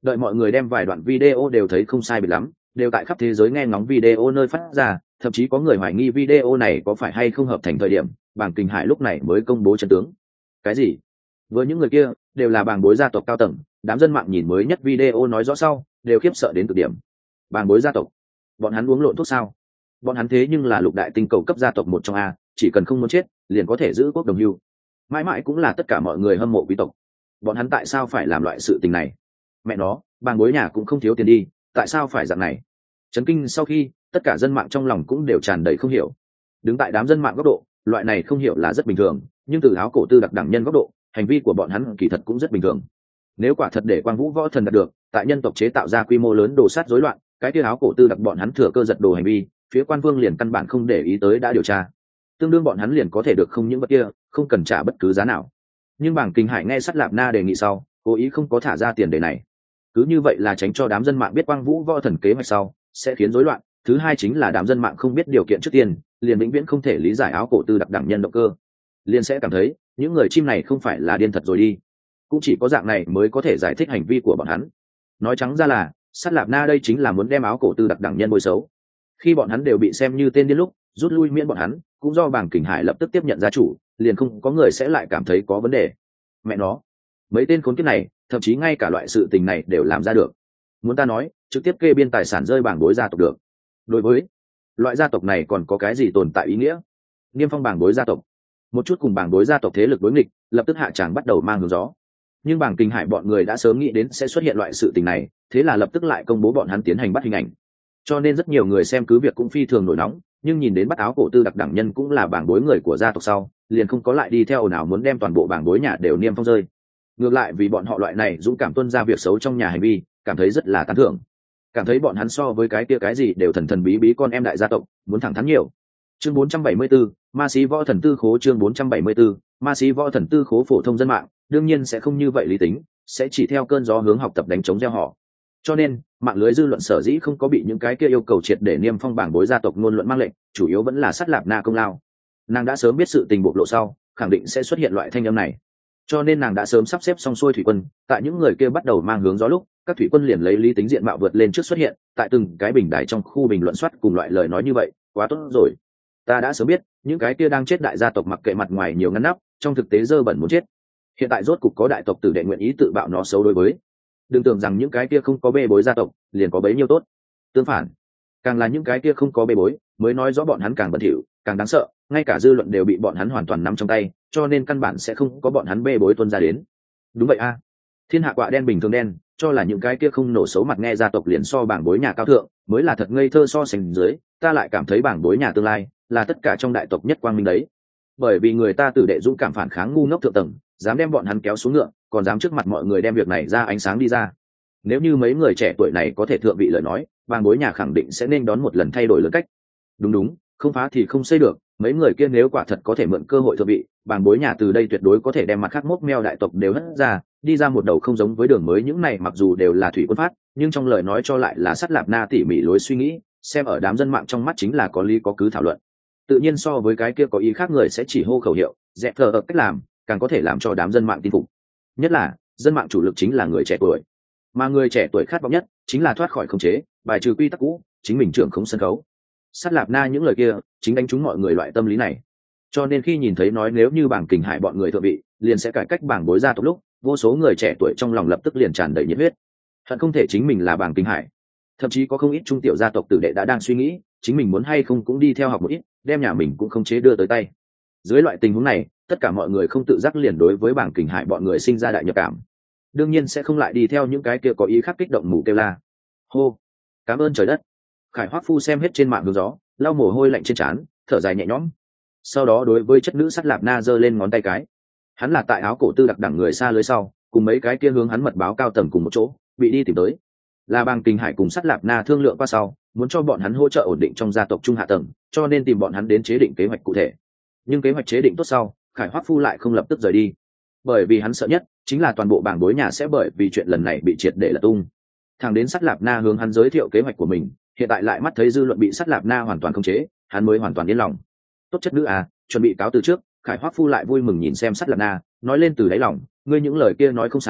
Đợi mọi người đem vài đoạn video đều thấy không sai biệt lắm, đều tại khắp thế giới nghe ngóng video nơi phát ra, thậm chí có người hoài nghi video này có phải hay không hợp thành thời điểm, Bàng Kình Hải lúc này mới công bố chân tướng. Cái gì? Với những người kia, đều là bàng bối gia tộc cao tầng, đám dân mạng nhìn mới nhất video nói rõ sau, đều khiếp sợ đến cực điểm. Bàng bối gia tộc, bọn hắn uống lộn thuốc sao? Bọn hắn thế nhưng là lục đại tinh cầu cấp gia tộc một trong a, chỉ cần không muốn chết, liền có thể giữ quốc đồng hưu. Mãi mãi cũng là tất cả mọi người hâm mộ quý tộc. Bọn hắn tại sao phải làm loại sự tình này? Mẹ nó, bàng bối nhà cũng không thiếu tiền đi, tại sao phải dạng này? Chấn kinh sau khi, tất cả dân mạng trong lòng cũng đều tràn đầy không hiểu. Đứng tại đám dân mạng góc độ, loại này không hiểu là rất bình thường, nhưng từ áo cổ tư đặc đẳng nhân góc độ, hành vi của bọn hắn kỳ thật cũng rất bình thường. Nếu quả thật để Quang Vũ Võ Thần đạt được tại nhân tộc chế tạo ra quy mô lớn đồ sát rối loạn, cái kia áo cổ tư đặc bọn hắn thừa cơ giật đồ hành vi, phía quan vương liền căn bản không để ý tới đã điều tra, tương đương bọn hắn liền có thể được không những vật kia, không cần trả bất cứ giá nào. Nhưng Bàng Kình Hải nghe Sắt Lạp Na đề nghị sau, cố ý không có thả ra tiền đề này, cứ như vậy là tránh cho đám dân mạng biết Quang Vũ Võ Thần kế hoạch sau sẽ khiến rối loạn. Thứ hai chính là đám dân mạng không biết điều kiện trước tiên, liền vĩnh viễn không thể lý giải áo cổ tư đặc đẳng nhân động cơ, liền sẽ cảm thấy những người chim này không phải là điên thật rồi đi. Cũng chỉ có dạng này mới có thể giải thích hành vi của bọn hắn. Nói trắng ra là Sắt Lạp Na đây chính là muốn đem áo cổ tư đặc đẳng nhân bôi xấu. Khi bọn hắn đều bị xem như tên điên lúc rút lui miễn bọn hắn, cũng do Bàng Kình Hải lập tức tiếp nhận gia chủ, liền không có người sẽ lại cảm thấy có vấn đề. Mẹ nó, mấy tên khốn kiếp này thậm chí ngay cả loại sự tình này đều làm ra được. Muốn ta nói, trực tiếp kê biên tài sản rơi bảng bối gia tộc được. Đối với loại gia tộc này còn có cái gì tồn tại ý nghĩa? Niêm phong bảng bối gia tộc, một chút cùng bảng bối gia tộc thế lực đối nghịch, lập tức hạ tràng bắt đầu mang hướng gió. Nhưng Bàng Kình Hải bọn người đã sớm nghĩ đến sẽ xuất hiện loại sự tình này, thế là lập tức lại công bố bọn hắn tiến hành bắt hình ảnh. Cho nên rất nhiều người xem cứ việc cũng phi thường nổi nóng, nhưng nhìn đến bắt áo cổ tư đặc đẳng nhân cũng là bảng bối người của gia tộc sau, liền không có lại đi theo ồn ào muốn đem toàn bộ bảng bối nhà đều niêm phong rơi. Ngược lại vì bọn họ loại này dũng cảm tuân ra việc xấu trong nhà hành vi, cảm thấy rất là tán thưởng, cảm thấy bọn hắn so với cái kia cái gì đều thần thần bí bí con em đại gia tộc muốn thẳng thắn nhiều. Chương bốn trăm bảy mươi 4, Ma Sĩ Võ Thần Tư Khố. Chương bốn trăm bảy mươi 4, Ma Sĩ Võ Thần Tư Khố. Phổ thông dân mạng đương nhiên sẽ không như vậy lý tính, sẽ chỉ theo cơn gió hướng học tập đánh chống gieo họ. Cho nên mạng lưới dư luận sở dĩ không có bị những cái kia yêu cầu triệt để niêm phong bảng bối gia tộc ngôn luận mang lệnh, chủ yếu vẫn là Sắt Lạp Na công lao. Nàng đã sớm biết sự tình bộc lộ sau, khẳng định sẽ xuất hiện loại thanh âm này, cho nên nàng đã sớm sắp xếp xong xuôi thủy quân, tại những người kia bắt đầu mang hướng gió lúc, các thủy quân liền lấy lý tính diện mạo vượt lên trước xuất hiện tại từng cái bình đài trong khu bình luận soát cùng loại lời nói như vậy. Quá tốt rồi, ta đã sớm biết những cái kia đang chết đại gia tộc mặc kệ mặt ngoài nhiều ngăn nắp, trong thực tế dơ bẩn muốn chết. Hiện tại rốt cục có đại tộc tử đệ nguyện ý tự bạo nó xấu đối với. Đừng tưởng rằng những cái kia không có bê bối gia tộc liền có bấy nhiêu tốt, tương phản, càng là những cái kia không có bê bối mới nói rõ bọn hắn càng bẩn thỉu, càng đáng sợ, ngay cả dư luận đều bị bọn hắn hoàn toàn nắm trong tay, cho nên căn bản sẽ không có bọn hắn bê bối tuân ra đến. Đúng vậy a, thiên hạ quạ đen bình thường đen, cho là những cái kia không nổ xấu mặt nghe gia tộc liền so bảng bối nhà cao thượng mới là thật ngây thơ so sánh dưới, ta lại cảm thấy bảng bối nhà tương lai là tất cả trong đại tộc nhất quang minh đấy, bởi vì người ta tử đệ dũng cảm phản kháng ngu ngốc thượng tầng, dám đem bọn hắn kéo xuống ngựa, còn dám trước mặt mọi người đem việc này ra ánh sáng đi ra. Nếu như mấy người trẻ tuổi này có thể thượng vị lời nói, bảng bối nhà khẳng định sẽ nên đón một lần thay đổi lớn cách. Đúng đúng, không phá thì không xây được, mấy người kia nếu quả thật có thể mượn cơ hội thượng vị, bảng bối nhà từ đây tuyệt đối có thể đem mặt khác mốc meo đại tộc đều hất ra, đi ra một đầu không giống với đường mới. Những này mặc dù đều là thủy quân phát, nhưng trong lời nói cho lại là Sắt Lạp Na tỉ mỉ lối suy nghĩ, xem ở đám dân mạng trong mắt chính là có lý có cứ thảo luận. Tự nhiên so với cái kia có ý khác người sẽ chỉ hô khẩu hiệu, dẹp thờ ở cách làm, càng có thể làm cho đám dân mạng tin phục. Nhất là dân mạng chủ lực chính là người trẻ tuổi, mà người trẻ tuổi khát vọng nhất chính là thoát khỏi khống chế, bài trừ quy tắc cũ, chính mình trưởng khống sân khấu. Sắt Lạp Na những lời kia chính đánh trúng mọi người loại tâm lý này, cho nên khi nhìn thấy nói nếu như Bàng Kình Hải bọn người thượng vị liền sẽ cải cách bảng bối gia tộc lúc, vô số người trẻ tuổi trong lòng lập tức liền tràn đầy nhiệt huyết, hận không thể chính mình là Bàng Kình Hải. Thậm chí có không ít trung tiểu gia tộc tử đệ đã đang suy nghĩ chính mình muốn hay không cũng đi theo học một ít, đem nhà mình cũng không chế đưa tới tay. Dưới loại tình huống này, tất cả mọi người không tự giác liền đối với Bàng Kình Hải bọn người sinh ra đại nhập cảm, đương nhiên sẽ không lại đi theo những cái kia có ý khác kích động mù kêu la. Hô, cảm ơn trời đất. Khải Hoắc Phu xem hết trên mạng hướng gió, lau mồ hôi lạnh trên trán, thở dài nhẹ nhõm. Sau đó đối với chất nữ Sắt Lạp Na giơ lên ngón tay cái. Hắn là tại áo cổ tư đặc đẳng người xa lưới sau, cùng mấy cái kia hướng hắn mật báo cao tầng cùng một chỗ, bị đi tìm tới. Là Bàng Kình Hải cùng Sắt Lạp Na thương lượng qua sau, muốn cho bọn hắn hỗ trợ ổn định trong gia tộc trung hạ tầng, cho nên tìm bọn hắn đến chế định kế hoạch cụ thể. Nhưng kế hoạch chế định tốt sau, Khải Hoắc Phu lại không lập tức rời đi, bởi vì hắn sợ nhất chính là toàn bộ bảng bối nhà sẽ bởi vì chuyện lần này bị triệt để là tung. Thằng đến Sắt Lạp Na hướng hắn giới thiệu kế hoạch của mình, hiện tại lại mắt thấy dư luận bị Sắt Lạp Na hoàn toàn khống chế, hắn mới hoàn toàn yên lòng. Tốt chất nữ à, chuẩn bị cáo từ trước. Khải Hoắc Phu lại vui mừng nhìn xem Sắt Lạp Na, nói lên từ đáy lòng, ngươi những lời kia nói không sai,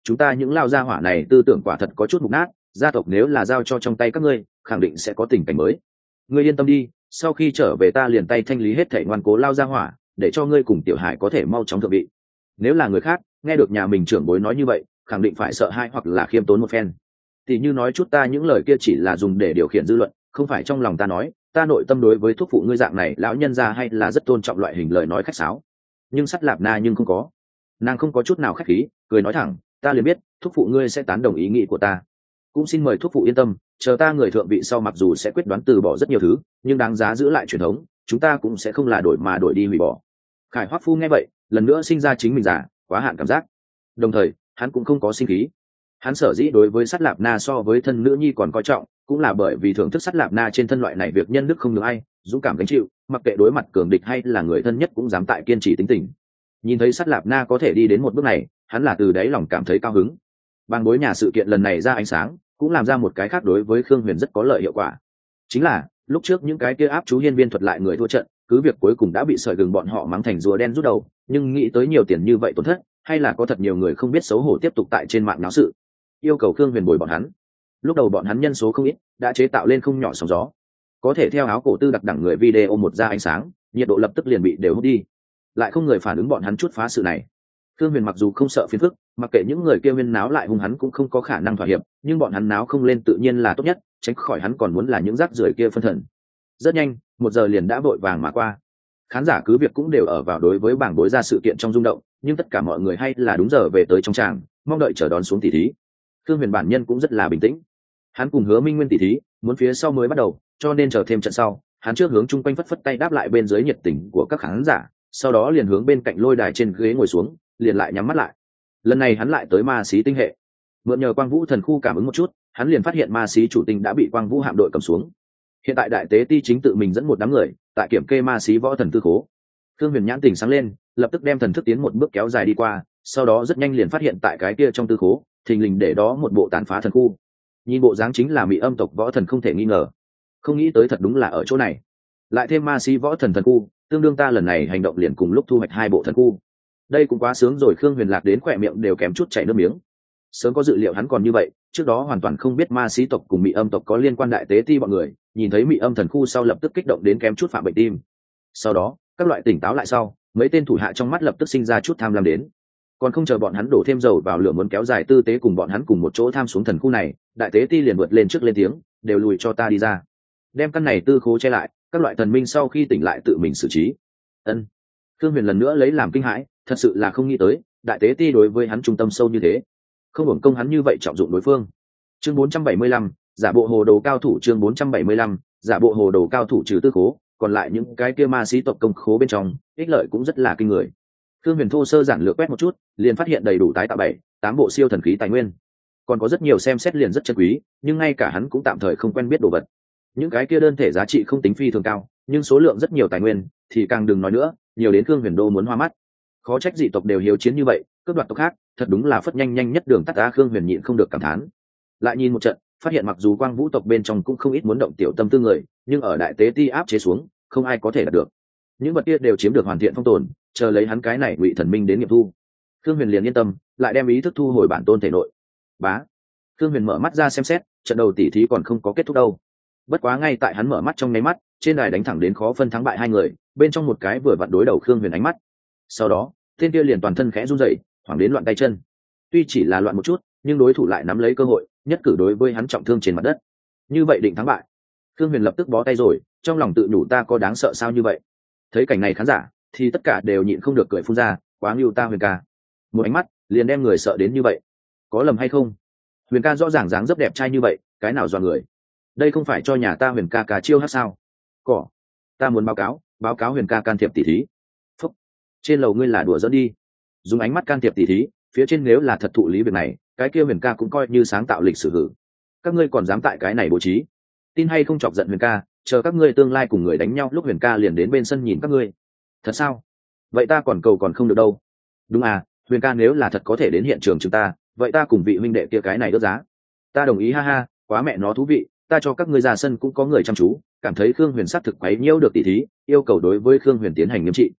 chúng ta những lao gia hỏa này tư tưởng quả thật có chút mục nát, gia tộc nếu là giao cho trong tay các ngươi khẳng định sẽ có tình cảnh mới. Ngươi yên tâm đi, sau khi trở về ta liền tay thanh lý hết thảy ngoan cố lao gia hỏa, để cho ngươi cùng tiểu hải có thể mau chóng thượng vị. Nếu là người khác nghe được nhà mình trưởng bối nói như vậy khẳng định phải sợ hãi hoặc là khiêm tốn một phen. Thì như nói chút ta những lời kia chỉ là dùng để điều khiển dư luận, không phải trong lòng ta nói, ta nội tâm đối với thuốc phụ ngươi dạng này lão nhân gia hay là rất tôn trọng loại hình lời nói khách sáo. Nhưng Sắt Lạp Na nhưng không có, nàng không có chút nào khách khí, cười nói thẳng, ta liền biết thuốc phụ ngươi sẽ tán đồng ý nghĩ của ta, cũng xin mời thuốc phụ yên tâm, chờ ta người thượng vị sau mặc dù sẽ quyết đoán từ bỏ rất nhiều thứ, nhưng đáng giá giữ lại truyền thống, chúng ta cũng sẽ không là đổi mà đổi đi hủy bỏ. Khải Hoắc Phu nghe vậy lần nữa sinh ra chính mình giả quá hạn cảm giác, đồng thời hắn cũng không có sinh khí. Hắn sở dĩ đối với Sắt Lạp Na so với thân nữ nhi còn coi trọng, cũng là bởi vì thưởng thức Sắt Lạp Na trên thân loại này việc nhân đức không được ai, dũng cảm gánh chịu, mặc kệ đối mặt cường địch hay là người thân nhất cũng dám tại kiên trì tính tình. Nhìn thấy Sắt Lạp Na có thể đi đến một bước này, hắn là từ đáy lòng cảm thấy cao hứng. Bang bối nhà sự kiện lần này ra ánh sáng, cũng làm ra một cái khác đối với Khương Huyền rất có lợi hiệu quả. Chính là, lúc trước những cái kia áp chú hiên viên thuật lại người thua trận, cứ việc cuối cùng đã bị sợi gừng bọn họ mắng thành rùa đen rút đầu, nhưng nghĩ tới nhiều tiền như vậy tổn thất, hay là có thật nhiều người không biết xấu hổ tiếp tục tại trên mạng náo sự, yêu cầu Khương Huyền bồi bọn hắn. Lúc đầu bọn hắn nhân số không ít, đã chế tạo lên không nhỏ sóng gió. Có thể theo áo cổ tư đặc đẳng người video một ra ánh sáng, nhiệt độ lập tức liền bị đều hút đi. Lại không người phản ứng bọn hắn chút phá sự này. Khương Huyền mặc dù không sợ phiền phức, mặc kệ những người kia viên náo lại hung hắn cũng không có khả năng thỏa hiệp, nhưng bọn hắn náo không lên tự nhiên là tốt nhất, tránh khỏi hắn còn muốn là những rác rưởi kia phân thần. Rất nhanh, một giờ liền đã vội vàng mà qua. Khán giả cứ việc cũng đều ở vào đối với bảng bối ra sự kiện trong rung động, nhưng tất cả mọi người hay là đúng giờ về tới trong tràng, mong đợi chờ đón xuống tỷ thí. Khương Huyền bản nhân cũng rất là bình tĩnh. Hắn cùng Hứa Minh Nguyên tỷ thí, muốn phía sau mới bắt đầu, cho nên chờ thêm trận sau, hắn trước hướng chung quanh phất phất tay đáp lại bên dưới nhiệt tình của các khán giả, sau đó liền hướng bên cạnh lôi đài trên ghế ngồi xuống, liền lại nhắm mắt lại. Lần này hắn lại tới ma xí tinh hệ, mượn nhờ Quang Vũ thần khu cảm ứng một chút, hắn liền phát hiện ma xí chủ tinh đã bị Quang Vũ hạm đội cầm xuống. Hiện tại đại tế ti chính tự mình dẫn một đám người tại kiểm kê ma xí võ thần tư khố. Khương Huyền nhãn tỉnh sáng lên, lập tức đem thần thức tiến một bước kéo dài đi qua, sau đó rất nhanh liền phát hiện tại cái kia trong tư khố thình lình để đó một bộ tàn phá thần khu. Nhìn bộ dáng chính là Mị Âm tộc võ thần không thể nghi ngờ. Không nghĩ tới thật đúng là ở chỗ này, lại thêm ma xí võ thần thần khu, tương đương ta lần này hành động liền cùng lúc thu hoạch hai bộ thần khu. Đây cũng quá sướng rồi. Khương Huyền lạc đến khỏe miệng đều kém chút chảy nước miếng. Sớm có dự liệu hắn còn như vậy, trước đó hoàn toàn không biết ma xí tộc cùng Mị Âm tộc có liên quan đại tế ti bọn người, nhìn thấy Mị Âm thần khu sau lập tức kích động đến kém chút phạm bệnh tim. Sau đó các loại tỉnh táo lại sau, mấy tên thủ hạ trong mắt lập tức sinh ra chút tham lam đến. Còn không chờ bọn hắn đổ thêm dầu vào lửa muốn kéo dài tư tế cùng bọn hắn cùng một chỗ tham xuống thần khu này, đại tế ti liền vượt lên trước lên tiếng, đều lùi cho ta đi ra, đem căn này tư khố che lại, các loại thần minh sau khi tỉnh lại tự mình xử trí. Ân. Khương Huyền lần nữa lấy làm kinh hãi, thật sự là không nghĩ tới đại tế ti đối với hắn trung tâm sâu như thế, không hưởng công hắn như vậy trọng dụng đối phương. Chương bốn trăm bảy mươi lăm, giả bộ hồ đồ cao thủ. Chương bốn trăm bảy mươi lăm, giả bộ hồ đồ cao thủ trừ tư khố, còn lại những cái kia ma sĩ tộc công khố bên trong, ích lợi cũng rất là kinh người. Khương Huyền thô sơ giản lược quét một chút, liền phát hiện đầy đủ tái tạo bảy, tám bộ siêu thần khí tài nguyên, còn có rất nhiều xem xét liền rất chân quý, nhưng ngay cả hắn cũng tạm thời không quen biết đồ vật. Những cái kia đơn thể giá trị không tính phi thường cao, nhưng số lượng rất nhiều tài nguyên thì càng đừng nói nữa, nhiều đến Khương Huyền đô muốn hoa mắt. Khó trách dị tộc đều hiếu chiến như vậy, cướp đoạt tộc khác, thật đúng là phất nhanh nhanh nhất đường tắt. Ta Khương Huyền nhịn không được cảm thán. Lại nhìn một trận, phát hiện mặc dù Quang Vũ tộc bên trong cũng không ít muốn động tiểu tâm tư người, nhưng ở đại tế ti áp chế xuống, không ai có thể đạt được. Những vật kia đều chiếm được hoàn thiện phong tồn, chờ lấy hắn cái này Ngụy Thần Minh đến nghiệm thu. Khương Huyền liền yên tâm, lại đem ý thức thu hồi bản tôn thể nội. Bá. Khương Huyền mở mắt ra xem xét, trận đầu tỉ thí còn không có kết thúc đâu. Bất quá ngay tại hắn mở mắt trong nháy mắt, trên đài đánh thẳng đến khó phân thắng bại hai người, bên trong một cái vừa vặn đối đầu Khương Huyền ánh mắt. Sau đó, tên kia liền toàn thân khẽ run rẩy, hoảng đến loạn tay chân. Tuy chỉ là loạn một chút, nhưng đối thủ lại nắm lấy cơ hội, nhất cử đối với hắn trọng thương trên mặt đất. Như vậy định thắng bại. Khương Huyền lập tức bó tay rồi, trong lòng tự nhủ ta có đáng sợ sao như vậy. Thấy cảnh này khán giả thì tất cả đều nhịn không được cười phun ra, quá ngưu ta Huyền ca. Một ánh mắt liền đem người sợ đến như vậy. Có lầm hay không? Huyền ca rõ ràng dáng dấp đẹp trai như vậy, cái nào dọa người? Đây không phải cho nhà ta Huyền ca cà chiêu hát sao? Cỏ, ta muốn báo cáo, báo cáo Huyền ca can thiệp tỷ thí. Phúc, trên lầu ngươi là đùa giỡn đi. Dùng ánh mắt can thiệp tỷ thí, phía trên nếu là thật thụ lý việc này, cái kia Huyền ca cũng coi như sáng tạo lịch sử hử. Các ngươi còn dám tại cái này bố trí? Tin hay không chọc giận Huyền ca, chờ các ngươi tương lai cùng người đánh nhau lúc Huyền ca liền đến bên sân nhìn các ngươi. Thật sao? Vậy ta còn cầu còn không được đâu. Đúng à, Huyền ca nếu là thật có thể đến hiện trường chúng ta, vậy ta cùng vị huynh đệ kia cái này đỡ giá. Ta đồng ý ha ha, quá mẹ nó thú vị, ta cho các ngươi ra sân cũng có người chăm chú, cảm thấy Khương Huyền sát thực quấy nhiễu được tỷ thí, yêu cầu đối với Khương Huyền tiến hành nghiêm trị.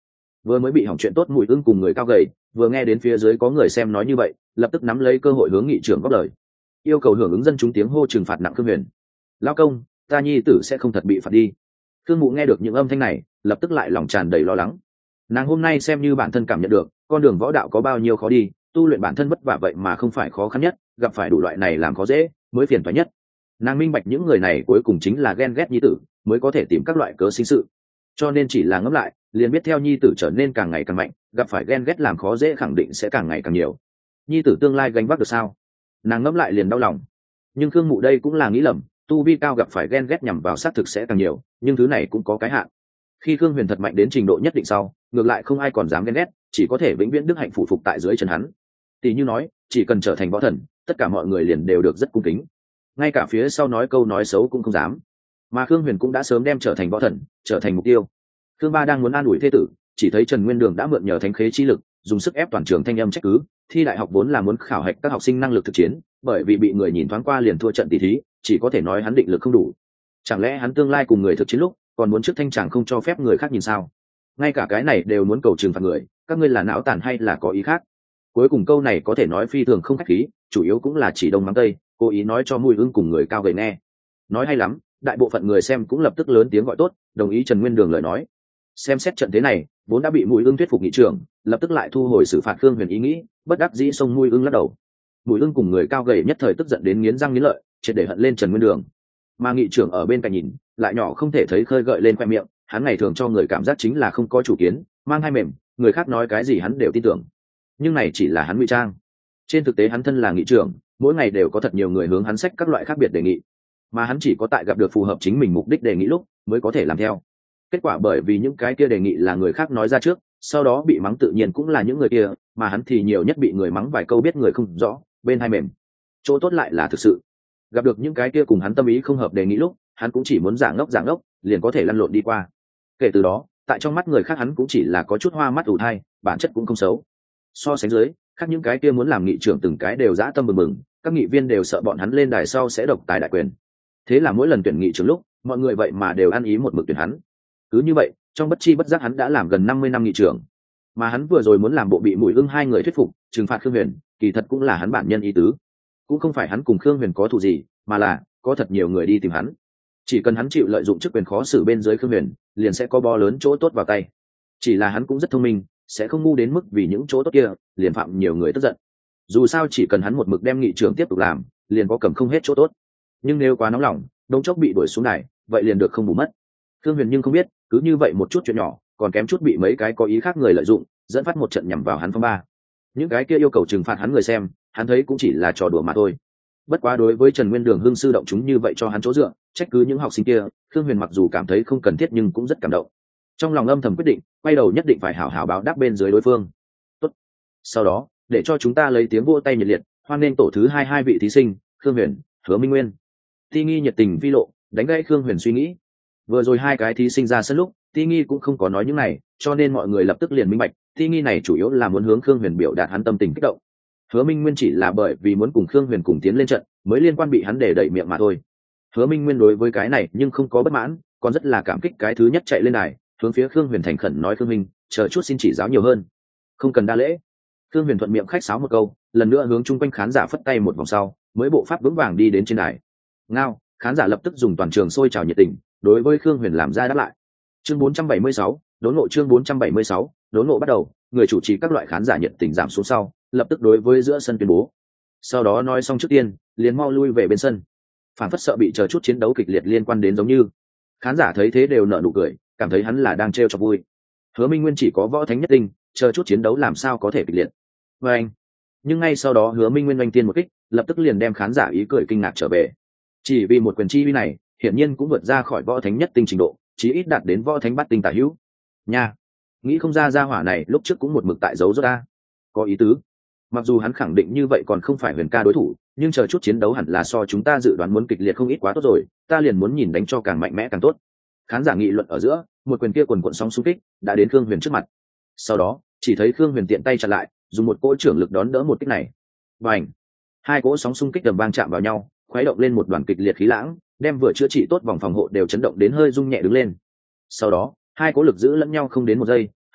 Vừa mới bị hỏng chuyện tốt Mùi Ưng cùng người cao gầy vừa nghe đến phía dưới có người xem nói như vậy, lập tức nắm lấy cơ hội hướng nghị trưởng góp lời, yêu cầu hưởng ứng dân chúng tiếng hô trừng phạt nặng Khương Huyền. Lao công, ta nhi tử sẽ không thật bị phạt đi. Khương Mụ nghe được những âm thanh này, lập tức lại lòng tràn đầy lo lắng. Nàng hôm nay xem như bản thân cảm nhận được con đường võ đạo có bao nhiêu khó đi, tu luyện bản thân vất vả vậy mà không phải khó khăn nhất, gặp phải đủ loại này làm khó dễ mới phiền toái nhất. Nàng minh bạch những người này cuối cùng chính là ghen ghét nhi tử mới có thể tìm các loại cớ sinh sự, cho nên chỉ là ngẫm lại liền biết theo nhi tử trở nên càng ngày càng mạnh, gặp phải ghen ghét làm khó dễ khẳng định sẽ càng ngày càng nhiều. Nhi tử tương lai gánh vác được sao? Nàng ngẫm lại liền đau lòng. Nhưng Khương Mụ đây cũng là nghĩ lầm, tu vi cao gặp phải ghen ghét nhằm vào xác thực sẽ càng nhiều, nhưng thứ này cũng có cái hạn. Khi Khương Huyền thật mạnh đến trình độ nhất định sau, ngược lại không ai còn dám ghen ghét, chỉ có thể vĩnh viễn đức hạnh phụ phục tại dưới chân hắn. Tỷ như nói, chỉ cần trở thành võ thần, tất cả mọi người liền đều được rất cung kính, ngay cả phía sau nói câu nói xấu cũng không dám. Mà Khương Huyền cũng đã sớm đem trở thành võ thần trở thành mục tiêu. Khương Ba đang muốn an ủi thê tử, chỉ thấy Trần Nguyên Đường đã mượn nhờ thánh khế chi lực, dùng sức ép toàn trường thanh âm trách cứ. Thi đại học vốn là muốn khảo hạch các học sinh năng lực thực chiến, bởi vì bị người nhìn thoáng qua liền thua trận tỷ thí, chỉ có thể nói hắn định lực không đủ. Chẳng lẽ hắn tương lai cùng người thực chiến lúc còn muốn trước thanh tràng không cho phép người khác nhìn sao? Ngay cả cái này đều muốn cầu trừng phạt người, các ngươi là não tàn hay là có ý khác? Cuối cùng câu này có thể nói phi thường không khách khí, chủ yếu cũng là chỉ đông mắng tây, cố ý nói cho Mùi Ưng cùng người cao gầy nghe. Nói hay lắm, đại bộ phận người xem cũng lập tức lớn tiếng gọi tốt, đồng ý Trần Nguyên Đường lời nói. Xem xét trận thế này, vốn đã bị Mùi Ưng thuyết phục nghị trưởng, lập tức lại thu hồi xử phạt Khương Huyền ý nghĩ, bất đắc dĩ xông Mùi Ưng lắc đầu. Mùi Ưng cùng người cao gầy nhất thời tức giận đến nghiến răng nghiến lợi, triệt để hận lên Trần Nguyên Đường. Mà nghị trưởng ở bên cạnh nhìn, lại nhỏ không thể thấy khơi gợi lên khoe miệng, hắn ngày thường cho người cảm giác chính là không có chủ kiến, mang hai mềm, người khác nói cái gì hắn đều tin tưởng. Nhưng này chỉ là hắn ngụy trang. Trên thực tế hắn thân là nghị trưởng, mỗi ngày đều có thật nhiều người hướng hắn xách các loại khác biệt đề nghị, mà hắn chỉ có tại gặp được phù hợp chính mình mục đích đề nghị lúc mới có thể làm theo. Kết quả bởi vì những cái kia đề nghị là người khác nói ra trước, sau đó bị mắng tự nhiên cũng là những người kia, mà hắn thì nhiều nhất bị người mắng vài câu biết người không rõ, bên hai mềm. Chỗ tốt lại là thực sự gặp được những cái kia cùng hắn tâm ý không hợp đề nghị lúc, hắn cũng chỉ muốn giả ngốc giả ngốc liền có thể lăn lộn đi qua. Kể từ đó, tại trong mắt người khác hắn cũng chỉ là có chút hoa mắt ủ thai, bản chất cũng không xấu. So sánh dưới, khác những cái kia muốn làm nghị trưởng từng cái đều dã tâm bừng bừng, các nghị viên đều sợ bọn hắn lên đài sau sẽ độc tài đại quyền. Thế là mỗi lần tuyển nghị trưởng lúc, mọi người vậy mà đều ăn ý một mực tuyển hắn. Cứ như vậy, trong bất chi bất giác hắn đã làm gần năm mươi năm nghị trưởng. Mà hắn vừa rồi muốn làm bộ bị Mùi Ưng hai người thuyết phục, trừng phạt Khương Huyền, kỳ thật cũng là hắn bản nhân ý tứ. Cũng không phải hắn cùng Khương Huyền có thù gì, mà là có thật nhiều người đi tìm hắn. Chỉ cần hắn chịu lợi dụng chức quyền khó xử bên dưới Khương Huyền, liền sẽ có bo lớn chỗ tốt vào tay. Chỉ là hắn cũng rất thông minh, sẽ không ngu đến mức vì những chỗ tốt kia liền phạm nhiều người tức giận. Dù sao chỉ cần hắn một mực đem nghị trưởng tiếp tục làm, liền có cầm không hết chỗ tốt. Nhưng nếu quá nóng lòng, đống chốc bị đuổi xuống này, vậy liền được không bù mất. Khương Huyền nhưng không biết, cứ như vậy một chút chuyện nhỏ, còn kém chút bị mấy cái có ý khác người lợi dụng, dẫn phát một trận nhằm vào hắn phong ba. Những cái kia yêu cầu trừng phạt hắn người xem, hắn thấy cũng chỉ là trò đùa mà thôi. Bất quá đối với Trần Nguyên Đường hưng sư động chúng như vậy cho hắn chỗ dựa, trách cứ những học sinh kia, Khương Huyền mặc dù cảm thấy không cần thiết nhưng cũng rất cảm động. Trong lòng âm thầm quyết định, quay đầu nhất định phải hảo hảo báo đáp bên dưới đối phương. Tốt. Sau đó, để cho chúng ta lấy tiếng vỗ tay nhiệt liệt, hoan nghênh tổ thứ hai hai vị thí sinh, Khương Huyền, Hứa Minh Nguyên. Ti Nghi nhiệt tình vi lộ, đánh gãy Khương Huyền suy nghĩ. Vừa rồi hai cái thí sinh ra sân lúc, Ti Nghi cũng không có nói những này, cho nên mọi người lập tức liền minh bạch, Ti Nghi này chủ yếu là muốn hướng Khương Huyền biểu đạt hắn tâm tình kích động. Hứa Minh Nguyên chỉ là bởi vì muốn cùng Khương Huyền cùng tiến lên trận, mới liên quan bị hắn để đẩy miệng mà thôi. Hứa Minh Nguyên đối với cái này nhưng không có bất mãn, còn rất là cảm kích cái thứ nhất chạy lên đài, hướng phía Khương Huyền thành khẩn nói Khương Minh, chờ chút xin chỉ giáo nhiều hơn. Không cần đa lễ. Khương Huyền thuận miệng khách sáo một câu, lần nữa hướng chung quanh khán giả phất tay một vòng sau, mới bộ pháp vững vàng đi đến trên đài. Ngao, khán giả lập tức dùng toàn trường sôi trào nhiệt tình, đối với Khương Huyền làm ra đáp lại. Chương bốn trăm bảy mươi sáu, đốn ngộ chương bốn trăm bảy mươi sáu, đốn ngộ bắt đầu, người chủ trì các loại khán giả nhiệt tình giảm xuống sau, lập tức đối với giữa sân tuyên bố. Sau đó nói xong trước tiên, liền mau lui về bên sân. Phản phất sợ bị chờ chút chiến đấu kịch liệt liên quan đến giống như. Khán giả thấy thế đều nở nụ cười, cảm thấy hắn là đang trêu cho vui. Hứa Minh Nguyên chỉ có võ thánh nhất tinh, chờ chút chiến đấu làm sao có thể kịch liệt. Và anh. Nhưng ngay sau đó Hứa Minh Nguyên oanh tiên một kích, lập tức liền đem khán giả ý cười kinh ngạc trở về. Chỉ vì một quyền chi uy này, hiển nhiên cũng vượt ra khỏi võ thánh nhất tinh trình độ, chí ít đạt đến võ thánh bát tinh tả hữu. Nha, nghĩ không ra gia hỏa này lúc trước cũng một mực tại giấu rốt ta. Có ý tứ. Mặc dù hắn khẳng định như vậy còn không phải Huyền ca đối thủ, nhưng chờ chút chiến đấu hẳn là so chúng ta dự đoán muốn kịch liệt không ít quá tốt rồi, ta liền muốn nhìn đánh cho càng mạnh mẽ càng tốt. Khán giả nghị luận ở giữa, một quyền kia quần quần sóng xung kích đã đến Khương Huyền trước mặt. Sau đó, chỉ thấy Khương Huyền tiện tay chặn lại, dùng một cỗ trưởng lực đón đỡ một kích này. Bành! Hai cỗ sóng xung kích đầm vang chạm vào nhau, khuấy động lên một đoàn kịch liệt khí lãng, đem vừa chữa trị tốt vòng phòng hộ đều chấn động đến hơi rung nhẹ đứng lên. Sau đó, hai cỗ lực giữ lẫn nhau không đến một giây,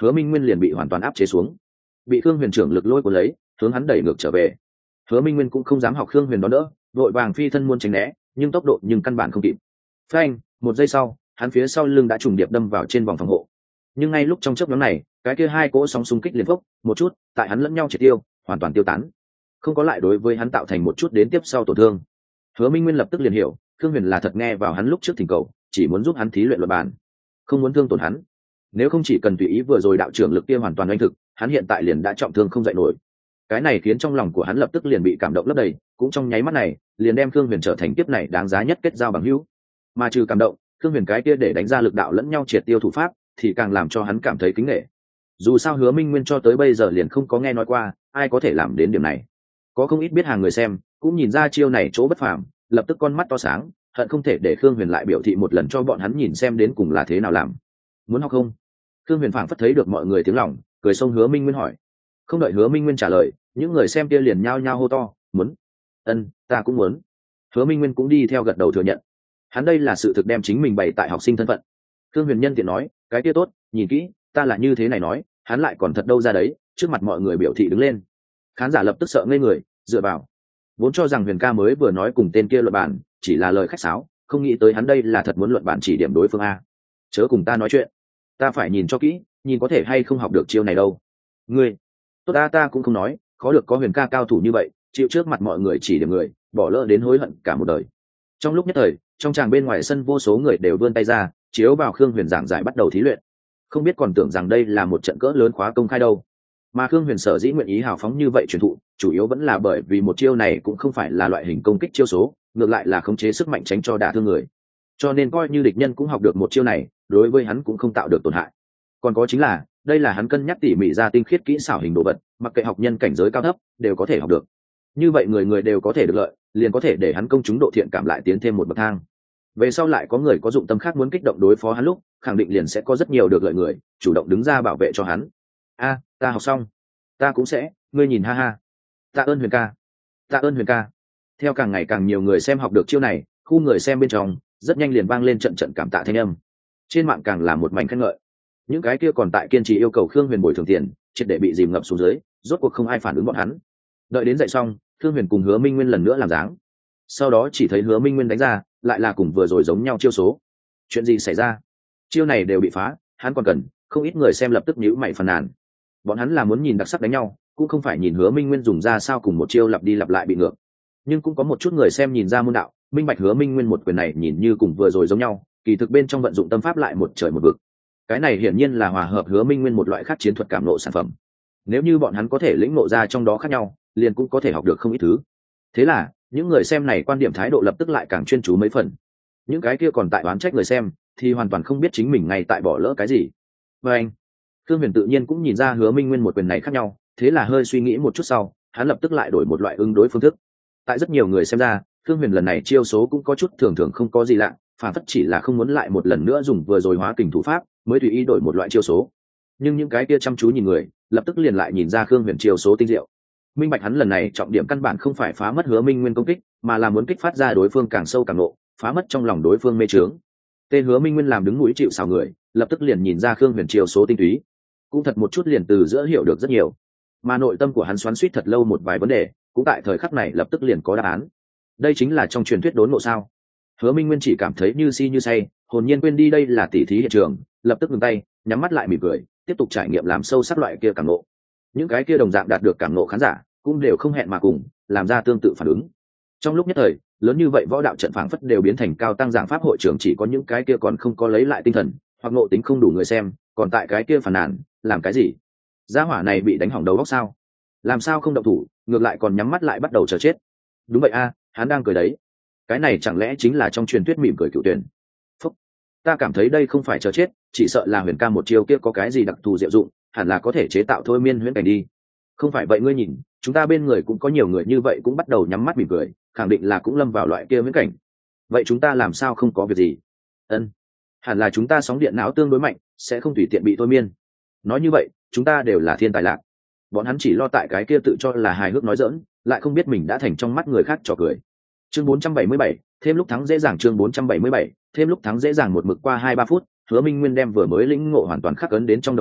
hứa minh nguyên liền bị hoàn toàn áp chế xuống, bị khương huyền trưởng lực lôi cuốn lấy hướng hắn đẩy ngược trở về. Hứa minh nguyên cũng không dám học khương huyền đón đỡ, vội vàng phi thân muôn tránh né, nhưng tốc độ nhưng căn bản không kịp. Phanh, một giây sau hắn phía sau lưng đã trùng điệp đâm vào trên vòng phòng hộ. Nhưng ngay lúc trong chớp nhoáng này, cái kia hai cỗ sóng xung kích liền phốc một chút tại hắn lẫn nhau triệt tiêu, hoàn toàn tiêu tán, không có lại đối với hắn tạo thành một chút đến tiếp sau tổn thương. Hứa minh nguyên lập tức liền hiểu khương huyền là thật nghe vào hắn lúc trước thỉnh cầu, chỉ muốn giúp hắn thí luyện luật bản, không muốn thương tổn hắn. Nếu không chỉ cần tùy ý vừa rồi đạo trưởng lực kia hoàn toàn oanh thực, hắn hiện tại liền đã trọng thương không dậy nổi. Cái này khiến trong lòng của hắn lập tức liền bị cảm động lấp đầy, cũng trong nháy mắt này liền đem khương huyền trở thành kiếp này đáng giá nhất kết giao bằng hữu. Mà trừ cảm động, khương huyền cái kia để đánh ra lực đạo lẫn nhau triệt tiêu thủ pháp thì càng làm cho hắn cảm thấy kính nể. Dù sao hứa minh nguyên cho tới bây giờ liền không có nghe nói qua ai có thể làm đến điểm này. Có không ít biết hàng người xem cũng nhìn ra chiêu này chỗ bất phàm, lập tức con mắt to sáng, hận không thể để khương huyền lại biểu thị một lần cho bọn hắn nhìn xem đến cùng là thế nào làm. Muốn học không? Khương huyền phảng phất thấy được mọi người tiếng lòng, cười xông hứa minh nguyên hỏi. Không đợi hứa minh nguyên trả lời, những người xem kia liền nhao nhao hô to, muốn. Ân, ta cũng muốn. Hứa minh nguyên cũng đi theo gật đầu thừa nhận. Hắn đây là sự thực đem chính mình bày tại học sinh thân phận. Khương huyền nhân tiện nói, cái kia tốt, nhìn kỹ, ta là như thế này nói, hắn lại còn thật đâu ra đấy, trước mặt mọi người biểu thị đứng lên. Khán giả lập tức sợ ngây người, dựa vào. Vốn cho rằng huyền ca mới vừa nói cùng tên kia luận bản chỉ là lời khách sáo, không nghĩ tới hắn đây là thật muốn luận bản chỉ điểm đối phương a. Chớ cùng ta nói chuyện, ta phải nhìn cho kỹ, nhìn có thể hay không học được chiêu này đâu. Ngươi, tốt ta ta cũng không nói, khó được có huyền ca cao thủ như vậy, chịu trước mặt mọi người chỉ điểm người, bỏ lỡ đến hối hận cả một đời. Trong lúc nhất thời, trong tràng bên ngoài sân vô số người đều vươn tay ra, chiếu vào khương huyền giảng giải bắt đầu thí luyện. Không biết còn tưởng rằng đây là một trận cỡ lớn khóa công khai đâu. Mà khương huyền sở dĩ nguyện ý hào phóng như vậy truyền thụ, chủ yếu vẫn là bởi vì một chiêu này cũng không phải là loại hình công kích chiêu số, ngược lại là khống chế sức mạnh tránh cho đả thương người. Cho nên coi như địch nhân cũng học được một chiêu này, đối với hắn cũng không tạo được tổn hại. Còn có chính là, đây là hắn cân nhắc tỉ mỉ ra tinh khiết kỹ xảo hình đồ vật, mặc kệ học nhân cảnh giới cao thấp đều có thể học được. Như vậy người người đều có thể được lợi, liền có thể để hắn công chúng độ thiện cảm lại tiến thêm một bậc thang. Về sau lại có người có dụng tâm khác muốn kích động đối phó hắn lúc, khẳng định liền sẽ có rất nhiều được lợi người chủ động đứng ra bảo vệ cho hắn. A, ta học xong, ta cũng sẽ, ngươi nhìn ha ha. Tạ ơn huyền ca, tạ ơn huyền ca. Theo càng ngày càng nhiều người xem học được chiêu này, khu người xem bên trong rất nhanh liền vang lên trận trận cảm tạ thanh âm. Trên mạng càng là một mảnh khen ngợi. Những cái kia còn tại kiên trì yêu cầu khương huyền bồi thường tiền, triệt để bị dìm ngập xuống dưới, rốt cuộc không ai phản ứng bọn hắn. Đợi đến dậy xong, khương huyền cùng hứa minh nguyên lần nữa làm dáng. Sau đó chỉ thấy hứa minh nguyên đánh ra lại là cùng vừa rồi giống nhau chiêu số. Chuyện gì xảy ra? Chiêu này đều bị phá, hắn còn cần. Không ít người xem lập tức nhíu mày phàn nàn. Bọn hắn là muốn nhìn đặc sắc đánh nhau, cũng không phải nhìn hứa minh nguyên dùng ra sao cùng một chiêu lặp đi lặp lại bị ngược. Nhưng cũng có một chút người xem nhìn ra môn đạo, minh bạch hứa minh nguyên một quyền này nhìn như cùng vừa rồi giống nhau, kỳ thực bên trong vận dụng tâm pháp lại một trời một vực. Cái này hiển nhiên là hòa hợp hứa minh nguyên một loại khác chiến thuật cảm nộ sản phẩm. Nếu như bọn hắn có thể lĩnh ngộ ra trong đó khác nhau, liền cũng có thể học được không ít thứ. Thế là những người xem này quan điểm thái độ lập tức lại càng chuyên chú mấy phần. Những cái kia còn tại oán trách người xem thì hoàn toàn không biết chính mình ngay tại bỏ lỡ cái gì. Và anh Thương Huyền tự nhiên cũng nhìn ra hứa minh nguyên một quyền này khác nhau, thế là hơi suy nghĩ một chút sau, hắn lập tức lại đổi một loại ứng đối phương thức. Tại rất nhiều người xem ra, Thương Huyền lần này chiêu số cũng có chút thường thường không có gì lạ, phản phất chỉ là không muốn lại một lần nữa dùng vừa rồi hóa kình thủ pháp, mới tùy ý đổi một loại chiêu số. Nhưng những cái kia chăm chú nhìn người, lập tức liền lại nhìn ra Thương Huyền chiêu số tinh diệu. Minh bạch hắn lần này trọng điểm căn bản không phải phá mất hứa minh nguyên công kích, mà là muốn kích phát ra đối phương càng sâu càng nộ, phá mất trong lòng đối phương mê trướng. Tên hứa minh nguyên làm đứng mũi chịu sào người, lập tức liền nhìn ra Khương Huyền chiêu số tinh túy, cũng thật một chút liền từ giữa hiểu được rất nhiều. Mà nội tâm của hắn xoắn xuýt thật lâu một vài vấn đề, cũng tại thời khắc này lập tức liền có đáp án. Đây chính là trong truyền thuyết đốn ngộ sao? Hứa minh nguyên chỉ cảm thấy như si như say, hồn nhiên quên đi đây là tỉ thí hiện trường, lập tức ngừng tay, nhắm mắt lại mỉm cười, tiếp tục trải nghiệm làm sâu sắc loại kia cảm ngộ. Những cái kia đồng dạng đạt được cảm ngộ khán giả cũng đều không hẹn mà cùng làm ra tương tự phản ứng. Trong lúc nhất thời, lớn như vậy võ đạo trận phảng phất đều biến thành cao tăng giảng pháp hội trường, chỉ có những cái kia còn không có lấy lại tinh thần hoặc ngộ tính không đủ người xem, còn tại cái kia phàn nàn, làm cái gì? Gia hỏa này bị đánh hỏng đầu óc sao? Làm sao không động thủ, ngược lại còn nhắm mắt lại bắt đầu chờ chết? Đúng vậy a, hắn đang cười đấy. Cái này chẳng lẽ chính là trong truyền thuyết mỉm cười cựu tuyển? Phúc, ta cảm thấy đây không phải chờ chết, chỉ sợ là Huyền ca một chiêu kia có cái gì đặc thù diệu dụng, hẳn là có thể chế tạo thôi miên huyễn cảnh đi. Không phải vậy, ngươi nhìn, chúng ta bên người cũng có nhiều người như vậy cũng bắt đầu nhắm mắt mỉm cười, khẳng định là cũng lâm vào loại kia huyễn cảnh. Vậy chúng ta làm sao không có việc gì? Ân, hẳn là chúng ta sóng điện não tương đối mạnh, sẽ không tùy tiện bị thôi miên. Nói như vậy, chúng ta đều là thiên tài lạc. Bọn hắn chỉ lo tại cái kia tự cho là hài hước nói giỡn, lại không biết mình đã thành trong mắt người khác trò cười. Chương bốn trăm bảy mươi bảy, thêm lúc thắng dễ dàng. Chương bốn trăm bảy mươi bảy, thêm lúc thắng dễ dàng. Một mực qua hai ba phút, Hứa Minh Nguyên đem vừa mới lĩnh ngộ hoàn toàn khắc ấn đến trong đầu sau,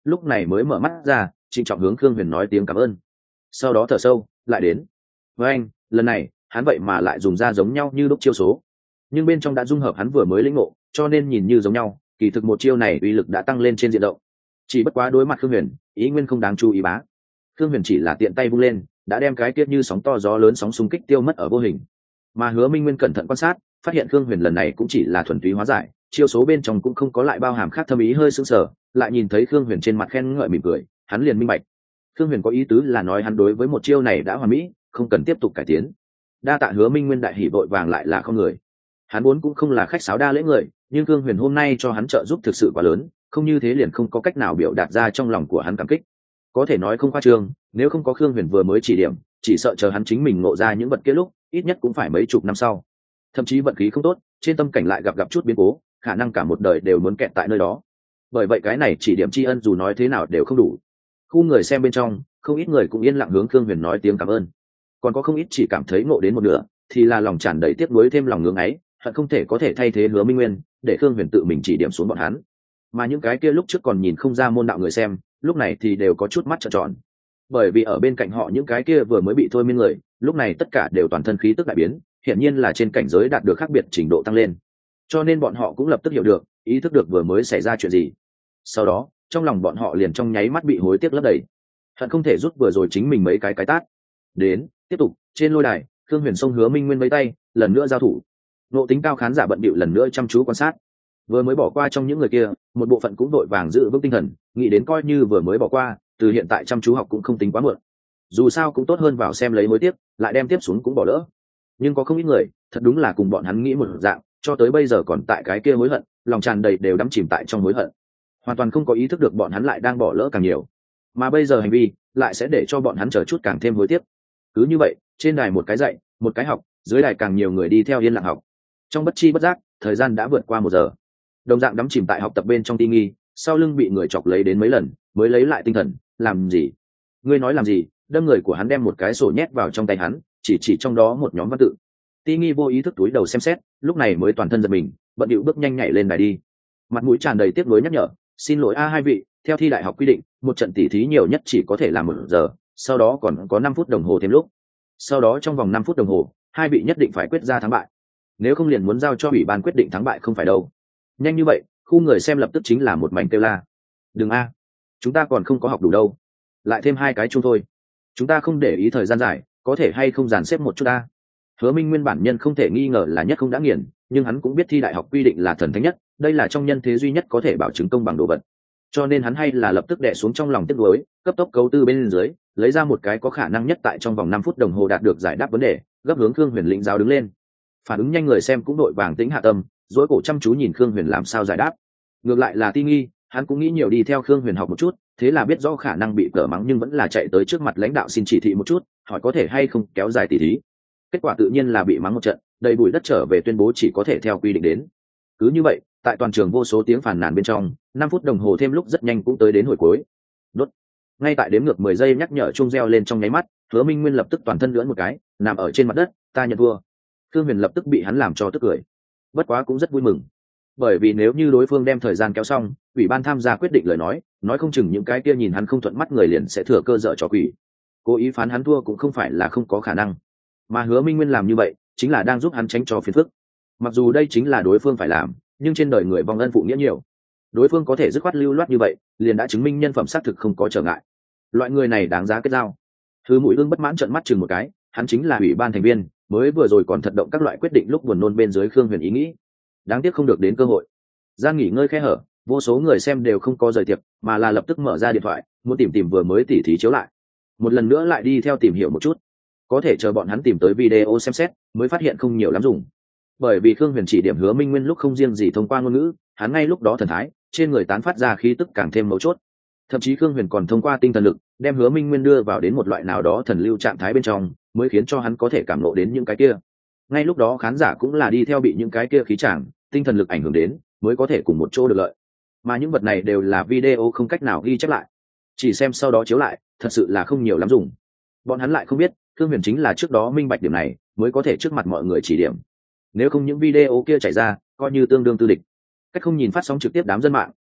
lúc này mới mở mắt ra, trịnh trọng hướng Khương Huyền nói tiếng cảm ơn. Sau đó thở sâu, lại đến. Với anh, lần này, hắn vậy mà lại dùng ra giống nhau như lúc chiêu số. Nhưng bên trong đã dung hợp hắn vừa mới lĩnh ngộ, cho nên nhìn như giống nhau, kỳ thực một chiêu này uy lực đã tăng lên trên diện rộng. Chỉ bất quá đối mặt Khương Huyền, ý nguyên không đáng chú ý bá. Khương Huyền chỉ là tiện tay vung lên, đã đem cái tiết như sóng to gió lớn sóng xung kích tiêu mất ở vô hình. Mà Hứa Minh Nguyên cẩn thận quan sát, phát hiện Khương Huyền lần này cũng chỉ là thuần túy hóa giải, chiêu số bên trong cũng không có lại bao hàm khác thâm ý hơi sững sờ, lại nhìn thấy Khương Huyền trên mặt khen ngợi mỉm cười, hắn liền minh bạch. Khương Huyền có ý tứ là nói hắn đối với một chiêu này đã hoàn mỹ, không cần tiếp tục cải tiến. Đa tạ Hứa Minh Nguyên đại hỉ vội vàng lại là không người. Hắn vốn cũng không là khách sáo đa lễ người, nhưng Khương Huyền hôm nay cho hắn trợ giúp thực sự quá lớn, không như thế liền không có cách nào biểu đạt ra trong lòng của hắn cảm kích. Có thể nói không khoa trương, nếu không có Khương Huyền vừa mới chỉ điểm, chỉ sợ chờ hắn chính mình ngộ ra những vật kia lúc, ít nhất cũng phải mấy chục năm sau. Thậm chí vận khí không tốt, trên tâm cảnh lại gặp gặp chút biến cố, khả năng cả một đời đều muốn kẹt tại nơi đó. Bởi vậy cái này chỉ điểm tri ân dù nói thế nào đều không đủ. Khu người xem bên trong, không ít người cũng yên lặng hướng Khương Huyền nói tiếng cảm ơn. Còn có không ít chỉ cảm thấy ngộ đến một nửa, thì là lòng tràn đầy tiếc nuối thêm lòng ngưỡng ấy, hận không thể có thể thay thế Hứa Minh Nguyên, để Khương Huyền tự mình chỉ điểm xuống bọn hắn. Mà những cái kia lúc trước còn nhìn không ra môn đạo người xem, lúc này thì đều có chút mắt trợn tròn. Bởi vì ở bên cạnh họ những cái kia vừa mới bị thôi miên người, lúc này tất cả đều toàn thân khí tức đại biến, hiển nhiên là trên cảnh giới đạt được khác biệt trình độ tăng lên. Cho nên bọn họ cũng lập tức hiểu được, ý thức được vừa mới xảy ra chuyện gì. Sau đó, trong lòng bọn họ liền trong nháy mắt bị hối tiếc lấp đầy, hận không thể rút vừa rồi chính mình mấy cái cái tát. Đến, tiếp tục, trên lôi đài, Khương Huyền xông Hứa Minh Nguyên với tay, lần nữa giao thủ. Nộ tính cao khán giả bận bịu lần nữa chăm chú quan sát. Vừa mới bỏ qua trong những người kia, một bộ phận cũng đội vàng giữ vững tinh thần, nghĩ đến coi như vừa mới bỏ qua, từ hiện tại chăm chú học cũng không tính quá muộn. Dù sao cũng tốt hơn vào xem lấy hối tiếc, lại đem tiếp xuống cũng bỏ lỡ. Nhưng có không ít người, thật đúng là cùng bọn hắn nghĩ một dạng, cho tới bây giờ còn tại cái kia hối hận, lòng tràn đầy đều đắm chìm tại trong hối hận, hoàn toàn không có ý thức được bọn hắn lại đang bỏ lỡ càng nhiều, mà bây giờ hành vi lại sẽ để cho bọn hắn chờ chút càng thêm hối tiếc. Cứ như vậy, trên đài một cái dạy, một cái học, dưới đài càng nhiều người đi theo yên lặng học. Trong bất chi bất giác, thời gian đã vượt qua một giờ. Đồng dạng đắm chìm tại học tập bên trong ti nghi, sau lưng bị người chọc lấy đến mấy lần, mới lấy lại tinh thần. Làm gì? Ngươi nói làm gì? Đâm người của hắn đem một cái sổ nhét vào trong tay hắn, chỉ chỉ trong đó một nhóm văn tự. Ti nghi vô ý thức túi đầu xem xét, lúc này mới toàn thân giật mình, bận điệu bước nhanh nhảy lên đài đi, mặt mũi tràn đầy tiếc nuối nhắc nhở, xin lỗi a hai vị, theo thi đại học quy định, một trận tỉ thí nhiều nhất chỉ có thể làm một giờ, sau đó còn có năm phút đồng hồ thêm lúc. Sau đó trong vòng năm phút đồng hồ, hai vị nhất định phải quyết ra thắng bại, nếu không liền muốn giao cho ủy ban quyết định thắng bại không phải đâu. Nhanh như vậy, khu người xem lập tức chính là một mảnh kêu la. Đừng a, chúng ta còn không có học đủ đâu, lại thêm hai cái chung thôi, chúng ta không để ý thời gian dài, có thể hay không dàn xếp một chút a. Hứa Minh Nguyên bản nhân không thể nghi ngờ là nhất không đã nghiền, nhưng hắn cũng biết thi đại học quy định là thần thánh nhất, đây là trong nhân thế duy nhất có thể bảo chứng công bằng đồ vật, cho nên hắn hay là lập tức đè xuống trong lòng tiếc nuối, cấp tốc cấu tư bên dưới, lấy ra một cái có khả năng nhất tại trong vòng năm phút đồng hồ đạt được giải đáp vấn đề, gấp hướng Khương Huyền lĩnh giáo đứng lên. Phản ứng nhanh người xem cũng đội vàng tĩnh hạ tâm, dối cổ chăm chú nhìn Khương Huyền làm sao giải đáp. Ngược lại là Ti nghi, hắn cũng nghĩ nhiều đi theo Khương Huyền học một chút, thế là biết rõ khả năng bị cở mắng nhưng vẫn là chạy tới trước mặt lãnh đạo xin chỉ thị một chút, hỏi có thể hay không kéo dài tỷ thí. Kết quả tự nhiên là bị mắng một trận, đầy bụi đất trở về tuyên bố chỉ có thể theo quy định đến. Cứ như vậy, tại toàn trường vô số tiếng phàn nàn bên trong, năm phút đồng hồ thêm lúc rất nhanh cũng tới đến hồi cuối. Đốt. Ngay tại đếm ngược mười giây nhắc nhở chuông reo lên trong nháy mắt, Hứa Minh Nguyên lập tức toàn thân lưỡn một cái, nằm ở trên mặt đất, ta nhận thua. Khương Huyền lập tức bị hắn làm cho tức cười. Bất quá cũng rất vui mừng, bởi vì nếu như đối phương đem thời gian kéo xong, ủy ban tham gia quyết định lời nói, nói không chừng những cái kia nhìn hắn không thuận mắt người liền sẽ thừa cơ dở trò quỷ. Cố ý phán hắn thua cũng không phải là không có khả năng, mà Hứa Minh Nguyên làm như vậy chính là đang giúp hắn tránh cho phiền phức. Mặc dù đây chính là đối phương phải làm, nhưng trên đời người vong ân phụ nghĩa nhiều, đối phương có thể dứt khoát lưu loát như vậy, liền đã chứng minh nhân phẩm xác thực không có trở ngại. Loại người này đáng giá kết giao. Thứ Mũi Ưng bất mãn trợn mắt chừng một cái, hắn chính là ủy ban thành viên, mới vừa rồi còn thật động các loại quyết định lúc buồn nôn bên dưới Khương Huyền ý nghĩ, đáng tiếc không được đến cơ hội. Gian nghỉ ngơi khe hở, vô số người xem đều không có rời tiệc, mà là lập tức mở ra điện thoại, muốn tìm tìm vừa mới tỉ thí chiếu lại, một lần nữa lại đi theo tìm hiểu một chút. Có thể chờ bọn hắn tìm tới video xem xét, mới phát hiện không nhiều lắm dùng. Bởi vì Khương Huyền chỉ điểm Hứa Minh Nguyên lúc không riêng gì thông qua ngôn ngữ, hắn ngay lúc đó thần thái trên người tán phát ra khí tức càng thêm mấu chốt. Thậm chí Khương Huyền còn thông qua tinh thần lực đem Hứa Minh Nguyên đưa vào đến một loại nào đó thần lưu trạng thái bên trong, mới khiến cho hắn có thể cảm ngộ đến những cái kia. Ngay lúc đó khán giả cũng là đi theo bị những cái kia khí tràng, tinh thần lực ảnh hưởng đến, mới có thể cùng một chỗ được lợi. Mà những vật này đều là video không cách nào ghi chép lại, chỉ xem sau đó chiếu lại, thật sự là không nhiều lắm dùng. Bọn hắn lại không biết, Khương Huyền chính là trước đó minh bạch điểm này, mới có thể trước mặt mọi người chỉ điểm. Nếu không những video kia chảy ra, coi như tương đương tư địch. Cách không nhìn phát sóng trực tiếp đám dân mạng,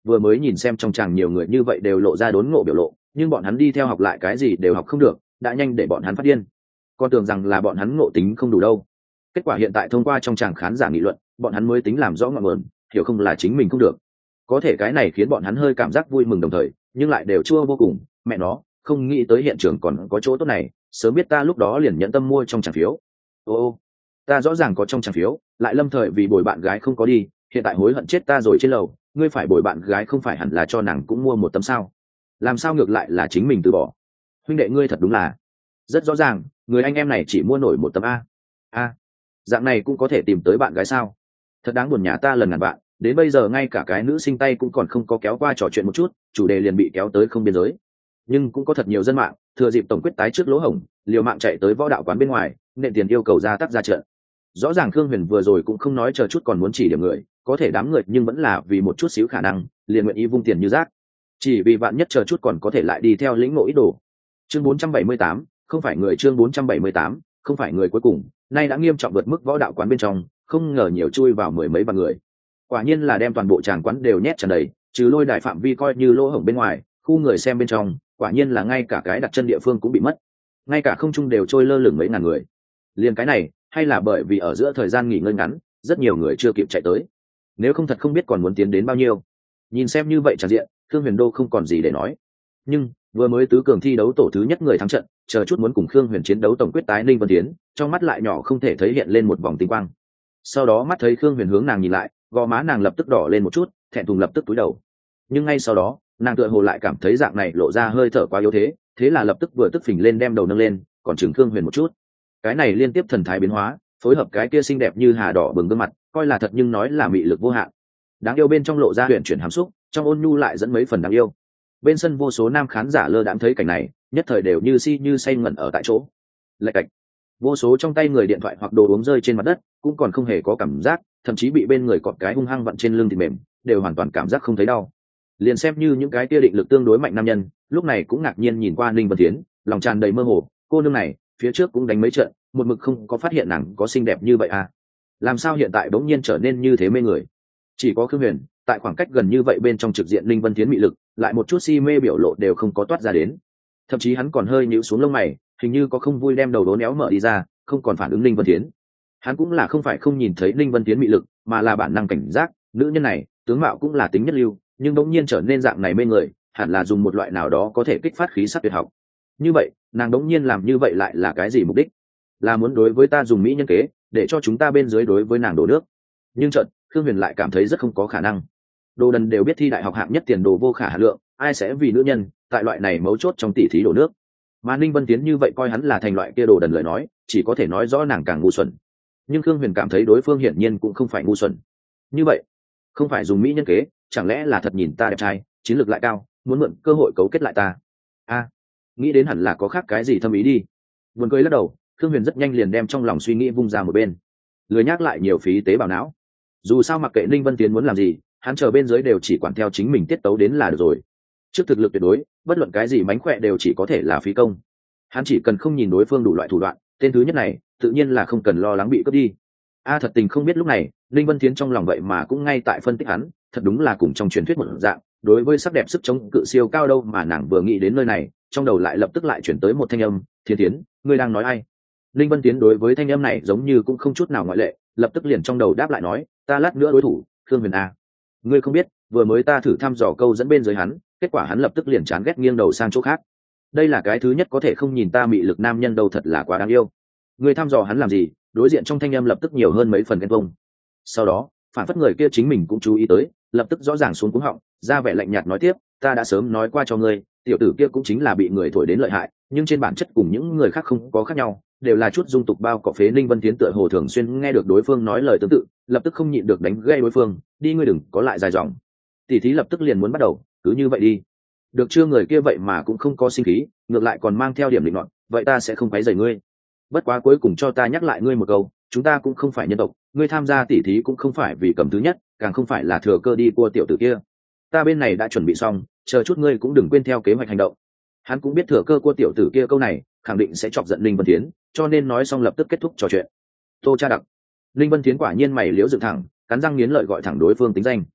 vừa mới nhìn xem trong chàng nhiều người như vậy đều lộ ra đốn ngộ biểu lộ, nhưng bọn hắn đi theo học lại cái gì đều học không được, đã nhanh để bọn hắn phát điên. Con tưởng rằng là bọn hắn ngộ tính không đủ đâu. Kết quả hiện tại thông qua trong chàng khán giả nghị luận, bọn hắn mới tính làm rõ ngọn nguồn, hiểu không là chính mình không được. Có thể cái này khiến bọn hắn hơi cảm giác vui mừng đồng thời, nhưng lại đều chua vô cùng, mẹ nó, không nghĩ tới hiện trường còn có chỗ tốt này, sớm biết ta lúc đó liền nhẫn tâm mua trong tràng phiếu. Ô ô, ta rõ ràng có trong tràng phiếu, lại lâm thời vì bồi bạn gái không có đi, hiện tại hối hận chết ta rồi trên lầu, ngươi phải bồi bạn gái không phải hẳn là cho nàng cũng mua một tấm sao? Làm sao ngược lại là chính mình từ bỏ? Huynh đệ ngươi thật đúng là rất rõ ràng, người anh em này chỉ mua nổi một tấm a. A, dạng này cũng có thể tìm tới bạn gái sao? Thật đáng buồn, nhà ta lần ngàn bạn, đến bây giờ ngay cả cái nữ sinh tay cũng còn không có kéo qua trò chuyện một chút, chủ đề liền bị kéo tới không biên giới. Nhưng cũng có thật nhiều dân mạng thừa dịp tổng quyết tái trước lỗ hổng, liều mạng chạy tới võ đạo quán bên ngoài, nện tiền yêu cầu ra tác ra trận. Rõ ràng Khương Huyền vừa rồi cũng không nói chờ chút còn muốn chỉ điểm người, có thể đám người nhưng vẫn là vì một chút xíu khả năng, liền nguyện ý vung tiền như rác. Chỉ vì bạn nhất chờ chút còn có thể lại đi theo lĩnh ngộ ý đồ. Chương bốn trăm bảy mươi tám, không phải người chương bốn trăm bảy mươi tám, không phải người cuối cùng, nay đã nghiêm trọng vượt mức võ đạo quán bên trong, không ngờ nhiều chui vào mười mấy vạn người. Quả nhiên là đem toàn bộ tràng quán đều nhét tràn đầy, trừ lôi đài phạm vi coi như lỗ hổng bên ngoài, khu người xem bên trong, quả nhiên là ngay cả cái đặt chân địa phương cũng bị mất. Ngay cả không trung đều trôi lơ lửng mấy ngàn người. Liên cái này, hay là bởi vì ở giữa thời gian nghỉ ngơi ngắn, rất nhiều người chưa kịp chạy tới. Nếu không thật không biết còn muốn tiến đến bao nhiêu. Nhìn xem như vậy tràn diện, Thương Huyền Đô không còn gì để nói. Nhưng vừa mới tứ cường thi đấu tổ thứ nhất người thắng trận, chờ chút muốn cùng Khương Huyền chiến đấu tổng quyết tái Ninh Vân Tiến, trong mắt lại nhỏ không thể thấy hiện lên một vòng tinh quang. Sau đó mắt thấy Khương Huyền hướng nàng nhìn lại, gò má nàng lập tức đỏ lên một chút, thẹn thùng lập tức cúi đầu. Nhưng ngay sau đó, nàng tựa hồ lại cảm thấy dạng này lộ ra hơi thở quá yếu thế, thế là lập tức vừa tức phình lên đem đầu nâng lên, còn chừng Khương Huyền một chút. Cái này liên tiếp thần thái biến hóa, phối hợp cái kia xinh đẹp như hà đỏ bừng gương mặt, coi là thật nhưng nói là mị lực vô hạn. Đáng yêu bên trong lộ ra huyền chuyển hàm xúc, trong ôn nhu lại dẫn mấy phần đáng yêu. Bên sân vô số nam khán giả lơ đãng thấy cảnh này, nhất thời đều như si như say ngẩn ở tại chỗ. Lạch cạch, vô số trong tay người điện thoại hoặc đồ uống rơi trên mặt đất, cũng còn không hề có cảm giác, thậm chí bị bên người cọp cái hung hăng vặn trên lưng thì mềm, đều hoàn toàn cảm giác không thấy đau. Liền xem như những cái kia định lực tương đối mạnh nam nhân, lúc này cũng ngạc nhiên nhìn qua Ninh Vân Thiến, lòng tràn đầy mơ hồ, cô nương này, phía trước cũng đánh mấy trận, một mực không có phát hiện nàng có xinh đẹp như vậy à? Làm sao hiện tại bỗng nhiên trở nên như thế mê người? Chỉ có Khương Huyền, tại khoảng cách gần như vậy bên trong trực diện Ninh Vân Thiến mị lực, lại một chút si mê biểu lộ đều không có toát ra đến. Thậm chí hắn còn hơi nhíu xuống lông mày, hình như có không vui đem đầu đố néo mở đi ra, không còn phản ứng Ninh Vân Thiến. Hắn cũng là không phải không nhìn thấy Ninh Vân Thiến mị lực, mà là bản năng cảnh giác, nữ nhân này, tướng mạo cũng là tính nhất lưu, nhưng bỗng nhiên trở nên dạng này mê người, hẳn là dùng một loại nào đó có thể kích phát khí sắc tuyệt học. Như vậy, nàng bỗng nhiên làm như vậy lại là cái gì mục đích? Là muốn đối với ta dùng mỹ nhân kế, để cho chúng ta bên dưới đối với nàng đổ nước. Nhưng chợt, Khương Huyền lại cảm thấy rất không có khả năng. Đồ đần đều biết thi đại học hạng nhất tiền đồ vô khả hà lượng, ai sẽ vì nữ nhân, tại loại này mấu chốt trong tỷ thí đổ nước. Mà Ninh Vân Tiến như vậy coi hắn là thành loại kia đồ đần lời nói, chỉ có thể nói rõ nàng càng ngu xuẩn. Nhưng Khương Huyền cảm thấy đối phương hiển nhiên cũng không phải ngu xuẩn. Như vậy, không phải dùng mỹ nhân kế, chẳng lẽ là thật nhìn ta đẹp trai, chiến lược lại cao, muốn mượn cơ hội cấu kết lại ta? A, nghĩ đến hẳn là có khác cái gì thâm ý đi. Buồn cười lắc đầu, Khương Huyền rất nhanh liền đem trong lòng suy nghĩ vung ra một bên, lười nhắc lại nhiều phí tế bào não. Dù sao mặc kệ Ninh Vân Tiến muốn làm gì, hắn chờ bên dưới đều chỉ quản theo chính mình tiết tấu đến là được rồi. Trước thực lực tuyệt đối, bất luận cái gì mánh khỏe đều chỉ có thể là phí công. Hắn chỉ cần không nhìn đối phương đủ loại thủ đoạn, tên thứ nhất này tự nhiên là không cần lo lắng bị cướp đi. A thật tình không biết lúc này Ninh Vân Thiến trong lòng vậy mà cũng ngay tại phân tích hắn, thật đúng là cùng trong truyền thuyết một dạng, đối với sắc đẹp sức chống cự siêu cao đâu. Mà nàng vừa nghĩ đến nơi này, trong đầu lại lập tức lại chuyển tới một thanh âm, Thiên Thiến, ngươi đang nói ai? Ninh Vân Tiến đối với thanh âm này giống như cũng không chút nào ngoại lệ, lập tức liền trong đầu đáp lại nói, ta lát nữa đối thủ, Khương Huyền A. Ngươi không biết, vừa mới ta thử thăm dò câu dẫn bên dưới hắn, kết quả hắn lập tức liền chán ghét nghiêng đầu sang chỗ khác. Đây là cái thứ nhất có thể không nhìn ta mị lực nam nhân đâu, thật là quá đáng yêu. Ngươi thăm dò hắn làm gì? Đối diện trong thanh âm lập tức nhiều hơn mấy phần ghen tuông. Sau đó, phản phất người kia chính mình cũng chú ý tới, lập tức rõ ràng xuống cuống họng, ra vẻ lạnh nhạt nói tiếp, ta đã sớm nói qua cho ngươi, tiểu tử kia cũng chính là bị người thổi đến lợi hại, nhưng trên bản chất cùng những người khác không có khác nhau, đều là chút dung tục bao cọ phế. Ninh Vân Tiến tựa hồ thường xuyên nghe được đối phương nói lời tương tự, lập tức không nhịn được đánh gây đối phương, đi ngươi đừng có lại dài dòng. Tỷ thí lập tức liền muốn bắt đầu, cứ như vậy đi. Được chưa? Người kia vậy mà cũng không có sinh khí, ngược lại còn mang theo điểm định luận, vậy ta sẽ không quấy rầy ngươi. Bất quá cuối cùng cho ta nhắc lại ngươi một câu, chúng ta cũng không phải nhân tộc, ngươi tham gia tỷ thí cũng không phải vì cầm thứ nhất, càng không phải là thừa cơ đi cua tiểu tử kia. Ta bên này đã chuẩn bị xong, chờ chút ngươi cũng đừng quên theo kế hoạch hành động. Hắn cũng biết thừa cơ cua tiểu tử kia câu này khẳng định sẽ chọc giận Ninh Vân Thiến, cho nên nói xong lập tức kết thúc trò chuyện. Tô Cha Đặc. Ninh Vân Thiến quả nhiên mày liếu dựng thẳng, cắn răng nghiến lợi gọi thẳng đối phương tính danh.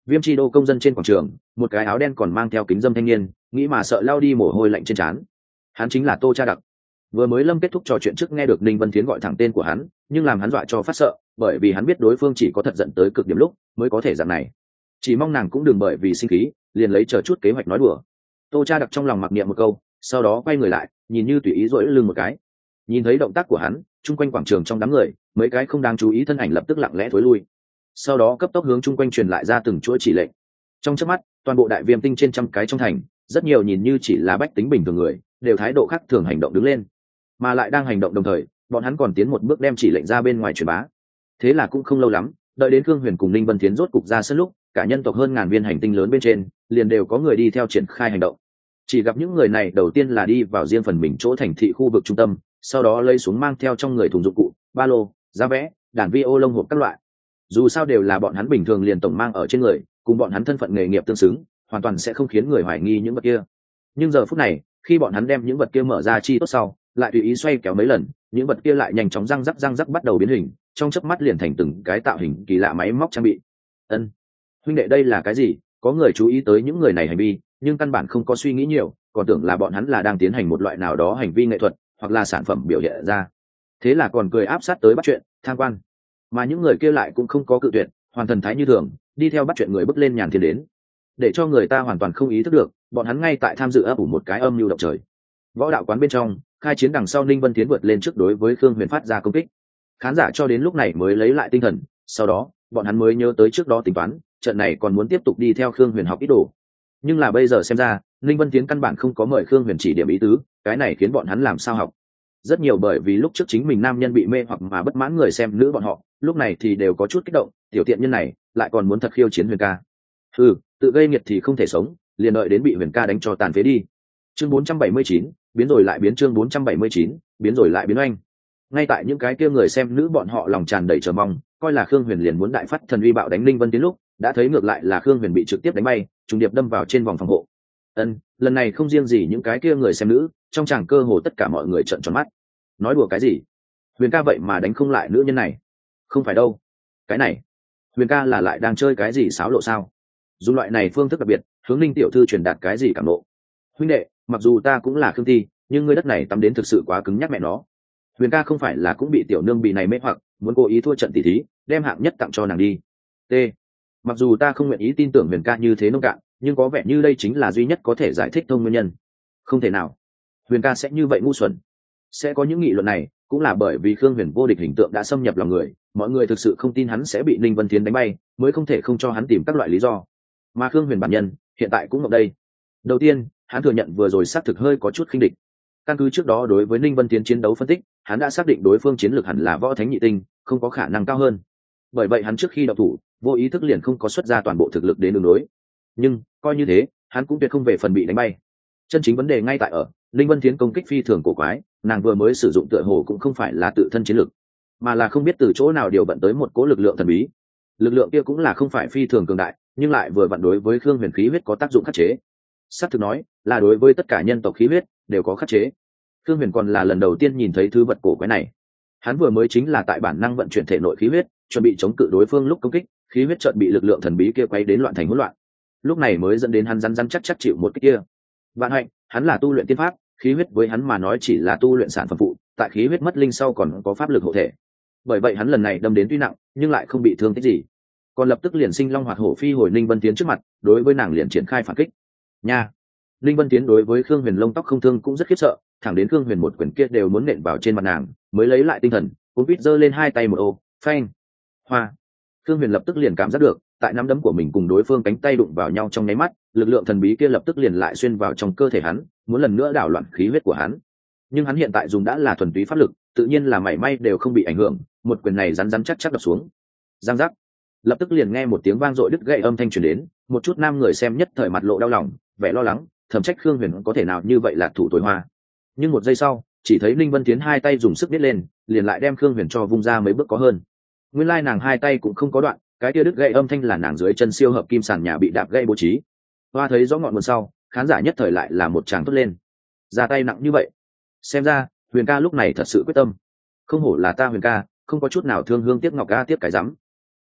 Viêm Chi Đô công dân trên quảng trường, một cái áo đen còn mang theo kính dâm thanh niên, nghĩ mà sợ lao đi mồ hôi lạnh trên trán. Hắn chính là Tô Cha Đặc. Vừa mới Lâm kết thúc trò chuyện trước nghe được Ninh Vân Thiến gọi thẳng tên của hắn, nhưng làm hắn dọa cho phát sợ, bởi vì hắn biết đối phương chỉ có thật giận tới cực điểm lúc mới có thể dạng này. Chỉ mong nàng cũng đừng bởi vì sinh khí, liền lấy chờ chút kế hoạch nói đùa. Tô Cha Đặc trong lòng mặc niệm một câu, sau đó quay người lại, nhìn như tùy ý duỗi lưng một cái. Nhìn thấy động tác của hắn, chung quanh quảng trường trong đám người, mấy cái không đáng chú ý thân ảnh lập tức lặng lẽ thối lui. Sau đó cấp tốc hướng chung quanh truyền lại ra từng chuỗi chỉ lệnh. Trong chớp mắt, toàn bộ đại viêm tinh trên trăm cái trong thành, rất nhiều nhìn như chỉ là bách tính bình thường người, đều thái độ khác thường hành động đứng lên, mà lại đang hành động đồng thời, bọn hắn còn tiến một bước đem chỉ lệnh ra bên ngoài truyền bá. Thế là cũng không lâu lắm, đợi đến Khương Huyền cùng Ninh Vân Thiến rốt cục ra sân lúc, cả nhân tộc hơn ngàn viên hành tinh lớn bên trên, liền đều có người đi theo triển khai hành động. Chỉ gặp những người này đầu tiên là đi vào riêng phần mình chỗ thành thị khu vực trung tâm, sau đó lấy xuống mang theo trong người thùng dụng cụ, ba lô, giá vé, đàn vi ô lông hộp các loại. Dù sao đều là bọn hắn bình thường liền tổng mang ở trên người, cùng bọn hắn thân phận nghề nghiệp tương xứng, hoàn toàn sẽ không khiến người hoài nghi những vật kia. Nhưng giờ phút này, khi bọn hắn đem những vật kia mở ra chi tốt sau, lại tùy ý xoay kéo mấy lần, những vật kia lại nhanh chóng răng rắc răng rắc bắt đầu biến hình, trong chớp mắt liền thành từng cái tạo hình kỳ lạ máy móc trang bị. Ân, huynh đệ đây là cái gì? Có người chú ý tới những người này hành vi, nhưng căn bản không có suy nghĩ nhiều, còn tưởng là bọn hắn là đang tiến hành một loại nào đó hành vi nghệ thuật, hoặc là sản phẩm biểu hiện ra. Thế là còn cười áp sát tới bắt chuyện, tham quan. Mà những người kia lại cũng không có cự tuyệt, hoàn thần thái như thường, đi theo bắt chuyện người bước lên nhàn thiên đến, để cho người ta hoàn toàn không ý thức được, bọn hắn ngay tại tham dự ấp ủ một cái âm mưu động trời. Võ đạo quán bên trong, khai chiến đằng sau Ninh Vân Tiến vượt lên trước đối với Khương Huyền phát ra công kích. Khán giả cho đến lúc này mới lấy lại tinh thần, sau đó, bọn hắn mới nhớ tới trước đó tính toán, trận này còn muốn tiếp tục đi theo Khương Huyền học ít đồ. Nhưng là bây giờ xem ra, Ninh Vân Tiến căn bản không có mời Khương Huyền chỉ điểm ý tứ, cái này khiến bọn hắn làm sao học. Rất nhiều bởi vì lúc trước chính mình nam nhân bị mê hoặc mà bất mãn người xem nữ bọn họ, lúc này thì đều có chút kích động, tiểu tiện nhân này lại còn muốn thật khiêu chiến Huyền ca. Ừ, tự gây nghiệt thì không thể sống, liền đợi đến bị Huyền ca đánh cho tàn phế đi. Chương bốn trăm bảy mươi chín, biến rồi lại biến chương bốn trăm bảy mươi chín, biến rồi lại biến oanh. Ngay tại những cái kia người xem nữ bọn họ lòng tràn đầy chờ mong, coi là Khương Huyền liền muốn đại phát thần uy bạo đánh Ninh Vân Tiến lúc, đã thấy ngược lại là Khương Huyền bị trực tiếp đánh bay, trùng điệp đâm vào trên vòng phòng hộ. Ân, lần này không riêng gì những cái kia người xem nữ, trong tràng cơ hồ tất cả mọi người trợn tròn mắt. Nói đùa cái gì? Huyền ca vậy mà đánh không lại nữ nhân này? Không phải đâu. Cái này, Huyền ca là lại đang chơi cái gì xáo lộ sao? Dùng loại này phương thức đặc biệt, hướng Ninh tiểu thư truyền đạt cái gì cảm nộ? Huynh đệ, mặc dù ta cũng là Khương Thi, nhưng ngươi đất này tắm đến thực sự quá cứng nhắc mẹ nó. Huyền ca không phải là cũng bị tiểu nương bị này mê hoặc, muốn cố ý thua trận tỷ thí, đem hạng nhất tặng cho nàng đi. T. Mặc dù ta không nguyện ý tin tưởng Huyền ca như thế nông cạn, nhưng có vẻ như đây chính là duy nhất có thể giải thích thông nguyên nhân. Không thể nào, Huyền ca sẽ như vậy ngu xuẩn. Sẽ có những nghị luận này, cũng là bởi vì Khương Huyền vô địch hình tượng đã xâm nhập lòng người, mọi người thực sự không tin hắn sẽ bị Ninh Vân Thiến đánh bay, mới không thể không cho hắn tìm các loại lý do. Mà Khương Huyền bản nhân, hiện tại cũng ở đây. Đầu tiên, hắn thừa nhận vừa rồi xác thực hơi có chút khinh địch. Căn cứ trước đó đối với Ninh Vân Tiến chiến đấu phân tích, hắn đã xác định đối phương chiến lược hẳn là võ thánh nhị tinh, không có khả năng cao hơn. Bởi vậy hắn trước khi động thủ, vô ý thức liền không có xuất ra toàn bộ thực lực đến đường đối. Nhưng coi như thế, hắn cũng tuyệt không về phần bị đánh bay. Chân chính vấn đề ngay tại ở Ninh Vân Tiến công kích phi thường cổ quái, nàng vừa mới sử dụng tựa hồ cũng không phải là tự thân chiến lược, mà là không biết từ chỗ nào điều bận tới một cố lực lượng thần bí. Lực lượng kia cũng là không phải phi thường cường đại, nhưng lại vừa vặn đối với Khương Huyền khí huyết có tác dụng khắc chế. Sắp thực nói là đối với tất cả nhân tộc khí huyết đều có khắc chế. Khương Huyền còn là lần đầu tiên nhìn thấy thứ vật cổ quái này. Hắn vừa mới chính là tại bản năng vận chuyển thể nội khí huyết, chuẩn bị chống cự đối phương lúc công kích, khí huyết chợt bị lực lượng thần bí kia quấy đến loạn thành hỗn loạn. Lúc này mới dẫn đến hắn rắn rắn chắc chắc chịu một kích kia. Vạn hạnh, hắn là tu luyện tiên pháp, khí huyết với hắn mà nói chỉ là tu luyện sản phẩm phụ, tại khí huyết mất linh sau còn có pháp lực hộ thể. Bởi vậy hắn lần này đâm đến tuy nặng, nhưng lại không bị thương tích gì. Còn lập tức liền sinh long hoạt hổ phi hồi Ninh Vân Tiến trước mặt, đối với nàng liền triển khai phản kích. Nha. Ninh Vân Tiến đối với Khương Huyền lông tóc không thương cũng rất khiếp sợ, thẳng đến Khương Huyền một quyền kia đều muốn nện vào trên mặt nàng, mới lấy lại tinh thần, cuốn quýt giơ lên hai tay một ô, phanh. Hoa. Khương Huyền lập tức liền cảm giác được, tại nắm đấm của mình cùng đối phương cánh tay đụng vào nhau trong nháy mắt, lực lượng thần bí kia lập tức liền lại xuyên vào trong cơ thể hắn, muốn lần nữa đảo loạn khí huyết của hắn. Nhưng hắn hiện tại dùng đã là thuần túy pháp lực, tự nhiên là mảy may đều không bị ảnh hưởng, một quyền này rắn rắn chắc chắc đập xuống. Giang giác. Lập tức liền nghe một tiếng vang dội đứt gãy âm thanh truyền đến, một chút nam người xem nhất thời mặt lộ đau lòng, vẻ lo lắng, thầm trách Khương Huyền có thể nào như vậy là thủ tối hoa. Nhưng một giây sau, chỉ thấy Ninh Vân Tiến hai tay dùng sức biết lên, liền lại đem Khương Huyền cho vung ra mấy bước có hơn. Nguyên lai nàng hai tay cũng không có đoạn, cái kia đứt gãy âm thanh là nàng dưới chân siêu hợp kim sàn nhà bị đạp gãy bố trí. Hoa thấy rõ ngọn nguồn sau, khán giả nhất thời lại là một tràng thốt lên. Ra tay nặng như vậy, xem ra Huyền ca lúc này thật sự quyết tâm. Không hổ là ta Huyền ca, không có chút nào thương hương tiếc ngọc ca tiếc cái rắm.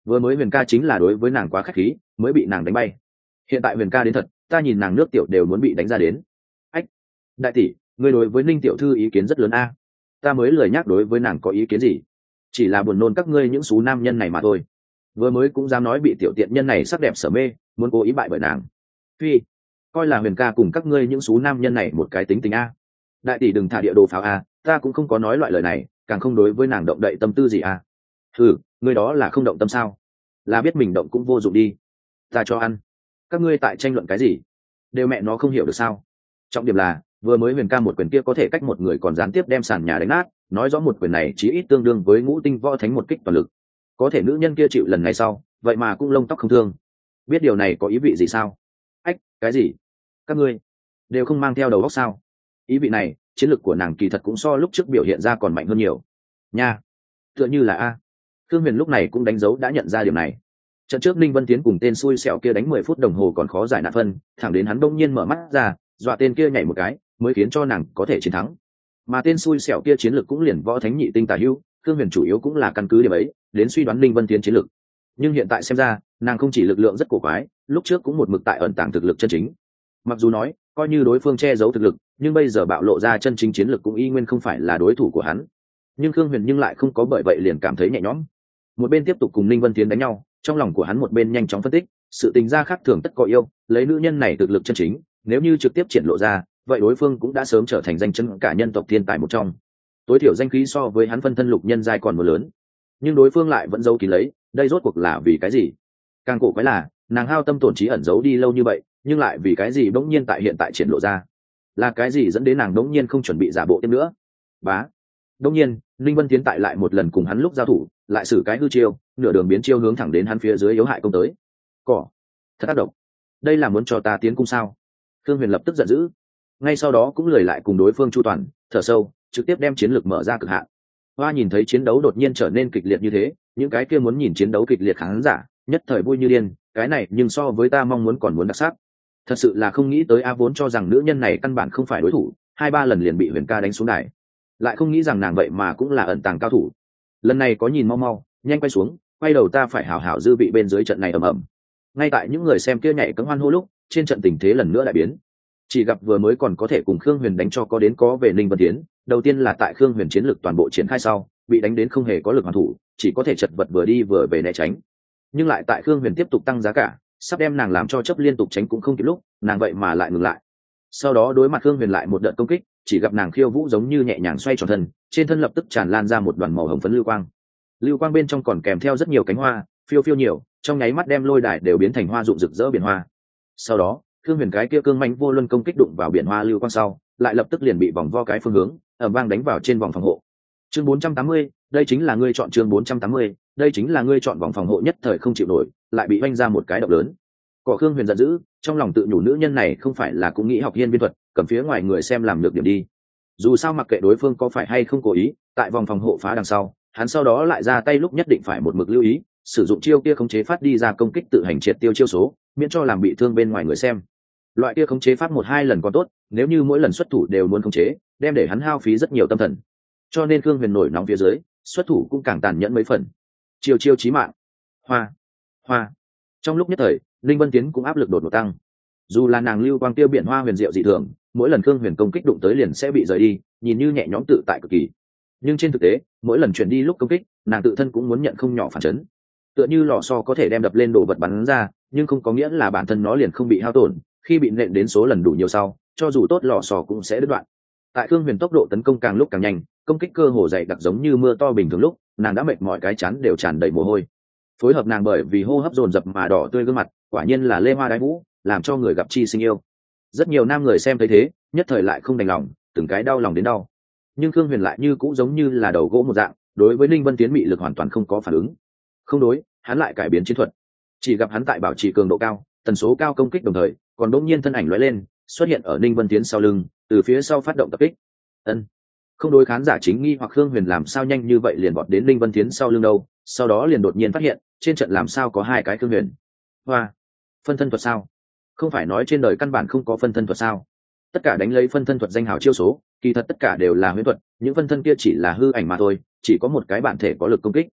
vừa mới huyền ca chính là đối với nàng quá khách khí mới bị nàng đánh bay, hiện tại huyền ca đến thật ta nhìn nàng nước tiểu đều muốn bị đánh ra đến. Ách, đại tỷ, ngươi đối với Ninh tiểu thư ý kiến rất lớn a. Ta mới lời nhắc đối với nàng có ý kiến gì, chỉ là buồn nôn các ngươi những số nam nhân này mà thôi. Vừa mới cũng dám nói bị tiểu tiện nhân này sắc đẹp sở mê, muốn cố ý bại bởi nàng. Phi, coi là huyền ca cùng các ngươi những số nam nhân này một cái tính tình a. Đại tỷ đừng thả địa đồ pháo a, ta cũng không có nói loại lời này, càng không đối với nàng động đậy tâm tư gì a. Ừ, ngươi đó là không động tâm sao? Là biết mình động cũng vô dụng đi. Ta cho ăn. Các ngươi tại tranh luận cái gì? Đều mẹ nó không hiểu được sao? Trọng điểm là vừa mới huyền ca một quyền kia có thể cách một người còn gián tiếp đem sàn nhà đánh nát, nói rõ một quyền này chỉ ít tương đương với ngũ tinh võ thánh một kích toàn lực. Có thể nữ nhân kia chịu lần này sau, vậy mà cũng lông tóc không thương. Biết điều này có ý vị gì sao? Ách, cái gì? Các ngươi đều không mang theo đầu óc sao? Ý vị này, chiến lược của nàng kỳ thật cũng so lúc trước biểu hiện ra còn mạnh hơn nhiều. Nha, tựa như là a. Thương Huyền lúc này cũng đánh dấu đã nhận ra điểm này. Trận trước Ninh Vân Tiến cùng tên xui xẻo kia đánh mười phút đồng hồ còn khó giải nạn phân, thẳng đến hắn đông nhiên mở mắt ra, dọa tên kia nhảy một cái, mới khiến cho nàng có thể chiến thắng. Mà tên xui xẻo kia chiến lược cũng liền võ thánh nhị tinh tả hữu, Thương Huyền chủ yếu cũng là căn cứ điểm ấy, đến suy đoán Ninh Vân Tiến chiến lược. Nhưng hiện tại xem ra, nàng không chỉ lực lượng rất cổ quái, lúc trước cũng một mực tại ẩn tàng thực lực chân chính. Mặc dù nói, coi như đối phương che giấu thực lực, nhưng bây giờ bạo lộ ra chân chính chiến lược cũng y nguyên không phải là đối thủ của hắn. Nhưng Thương Huyền nhưng lại không có bởi vậy liền cảm thấy nhẹ nhõm. Một bên tiếp tục cùng Ninh Vân Tiến đánh nhau, trong lòng của hắn một bên nhanh chóng phân tích, sự tình gia khác thường tất có yêu, lấy nữ nhân này thực lực chân chính, nếu như trực tiếp triển lộ ra, vậy đối phương cũng đã sớm trở thành danh chân cả nhân tộc thiên tài một trong. Tối thiểu danh khí so với hắn phân thân lục nhân giai còn một lớn. Nhưng đối phương lại vẫn giấu kín lấy, đây rốt cuộc là vì cái gì? Càng cổ quái là, nàng hao tâm tổn trí ẩn giấu đi lâu như vậy, nhưng lại vì cái gì bỗng nhiên tại hiện tại triển lộ ra? Là cái gì dẫn đến nàng bỗng nhiên không chuẩn bị giả bộ tiếp nữa? Bá. Bỗng nhiên, Linh Vân Tiến tại lại một lần cùng hắn lúc giao thủ, lại xử cái hư chiêu, nửa đường biến chiêu hướng thẳng đến hắn phía dưới yếu hại công tới. Cỏ, thật tác động. Đây là muốn cho ta tiến cung sao? Thương Huyền lập tức giận dữ. Ngay sau đó cũng lười lại cùng đối phương chu toàn, thở sâu, trực tiếp đem chiến lược mở ra cực hạn. Hoa nhìn thấy chiến đấu đột nhiên trở nên kịch liệt như thế, những cái kia muốn nhìn chiến đấu kịch liệt khán giả, nhất thời vui như điên, cái này nhưng so với ta mong muốn còn muốn đặc sắc. Thật sự là không nghĩ tới a, vốn cho rằng nữ nhân này căn bản không phải đối thủ, hai ba lần liền bị Huyền ca đánh xuống đài. Lại không nghĩ rằng nàng vậy mà cũng là ẩn tàng cao thủ. Lần này có nhìn mau mau, nhanh quay xuống, quay đầu ta phải hảo hảo dư vị bên dưới trận này ầm ầm. Ngay tại những người xem kia nhảy cẫng hoan hô lúc, trên trận tình thế lần nữa lại biến. Chỉ gặp vừa mới còn có thể cùng Khương Huyền đánh cho có đến có về Ninh Vân Tiến, đầu tiên là tại Khương Huyền chiến lực toàn bộ triển khai sau, bị đánh đến không hề có lực hoàn thủ, chỉ có thể chật vật vừa đi vừa về né tránh. Nhưng lại tại Khương Huyền tiếp tục tăng giá cả, sắp đem nàng làm cho chấp liên tục tránh cũng không kịp lúc, nàng vậy mà lại ngừng lại. Sau đó đối mặt Khương Huyền lại một đợt công kích, chỉ gặp nàng khiêu vũ giống như nhẹ nhàng xoay tròn thân, trên thân lập tức tràn lan ra một đoàn màu hồng phấn lưu quang. Lưu quang bên trong còn kèm theo rất nhiều cánh hoa, phiêu phiêu nhiều, trong nháy mắt đem lôi đài đều biến thành hoa rụng rực rỡ biển hoa. Sau đó, Thương Huyền cái kia cương mãnh vô luân công kích đụng vào biển hoa lưu quang sau, lại lập tức liền bị vòng vo cái phương hướng, ầm vang đánh vào trên vòng phòng hộ. Chương bốn trăm tám mươi, đây chính là ngươi chọn chương bốn trăm tám mươi, đây chính là ngươi chọn vòng phòng hộ nhất thời không chịu nổi, lại bị vênh ra một cái động lớn. Cỏ Khương Huyền giận dữ, trong lòng tự nhủ nữ nhân này không phải là cũng nghĩ học hiên viên thuật, cầm phía ngoài người xem làm được điểm đi. Dù sao mặc kệ đối phương có phải hay không cố ý, tại vòng phòng hộ phá đằng sau, hắn sau đó lại ra tay lúc nhất định phải một mực lưu ý, sử dụng chiêu kia khống chế phát đi ra công kích tự hành triệt tiêu chiêu số, miễn cho làm bị thương bên ngoài người xem. Loại kia khống chế phát một hai lần còn tốt, nếu như mỗi lần xuất thủ đều muốn khống chế, đem để hắn hao phí rất nhiều tâm thần. Cho nên Khương Huyền nổi nóng phía dưới, xuất thủ cũng càng tàn nhẫn mấy phần. Chiêu chiêu chí mạng. Hoa, hoa. Trong lúc nhất thời, Linh Vân Tiến cũng áp lực đột ngột tăng. Dù là nàng lưu quang tiêu biển hoa huyền diệu dị thường, mỗi lần Khương Huyền công kích đụng tới liền sẽ bị rời đi, nhìn như nhẹ nhõm tự tại cực kỳ. Nhưng trên thực tế, mỗi lần chuyển đi lúc công kích, nàng tự thân cũng muốn nhận không nhỏ phản chấn. Tựa như lò xo có thể đem đập lên đồ vật bắn ra, nhưng không có nghĩa là bản thân nó liền không bị hao tổn, khi bị nện đến số lần đủ nhiều sau, cho dù tốt lò xo cũng sẽ đứt đoạn. Tại Khương Huyền tốc độ tấn công càng lúc càng nhanh, công kích cơ hồ dày đặc giống như mưa to bình thường lúc, nàng đã mệt mỏi cái chán đều tràn đầy mồ hôi. Phối hợp nàng bởi vì hô hấp dồn dập mà đỏ tươi gương mặt, quả nhiên là lê hoa đái vũ, làm cho người gặp chi sinh yêu. Rất nhiều nam người xem thấy thế, nhất thời lại không đành lòng, từng cái đau lòng đến đau. Nhưng Khương Huyền lại như cũng giống như là đầu gỗ một dạng, đối với Linh Vân Tiến mị lực hoàn toàn không có phản ứng. Không đối, hắn lại cải biến chiến thuật. Chỉ gặp hắn tại bảo trì cường độ cao, tần số cao công kích đồng thời, còn đột nhiên thân ảnh lóe lên, xuất hiện ở Linh Vân Tiến sau lưng, từ phía sau phát động tập kích. Ân. Không đối khán giả chính nghi hoặc Khương Huyền làm sao nhanh như vậy liền vọt đến Linh Vân Tiến sau lưng đâu, sau đó liền đột nhiên phát hiện, trên trận làm sao có hai cái Khương Huyền. Hoa, phân thân thuật sao? Không phải nói trên đời căn bản không có phân thân thuật sao? Tất cả đánh lấy phân thân thuật danh hào chiêu số, kỳ thật tất cả đều là huyễn thuật, những phân thân kia chỉ là hư ảnh mà thôi, chỉ có một cái bản thể có lực công kích.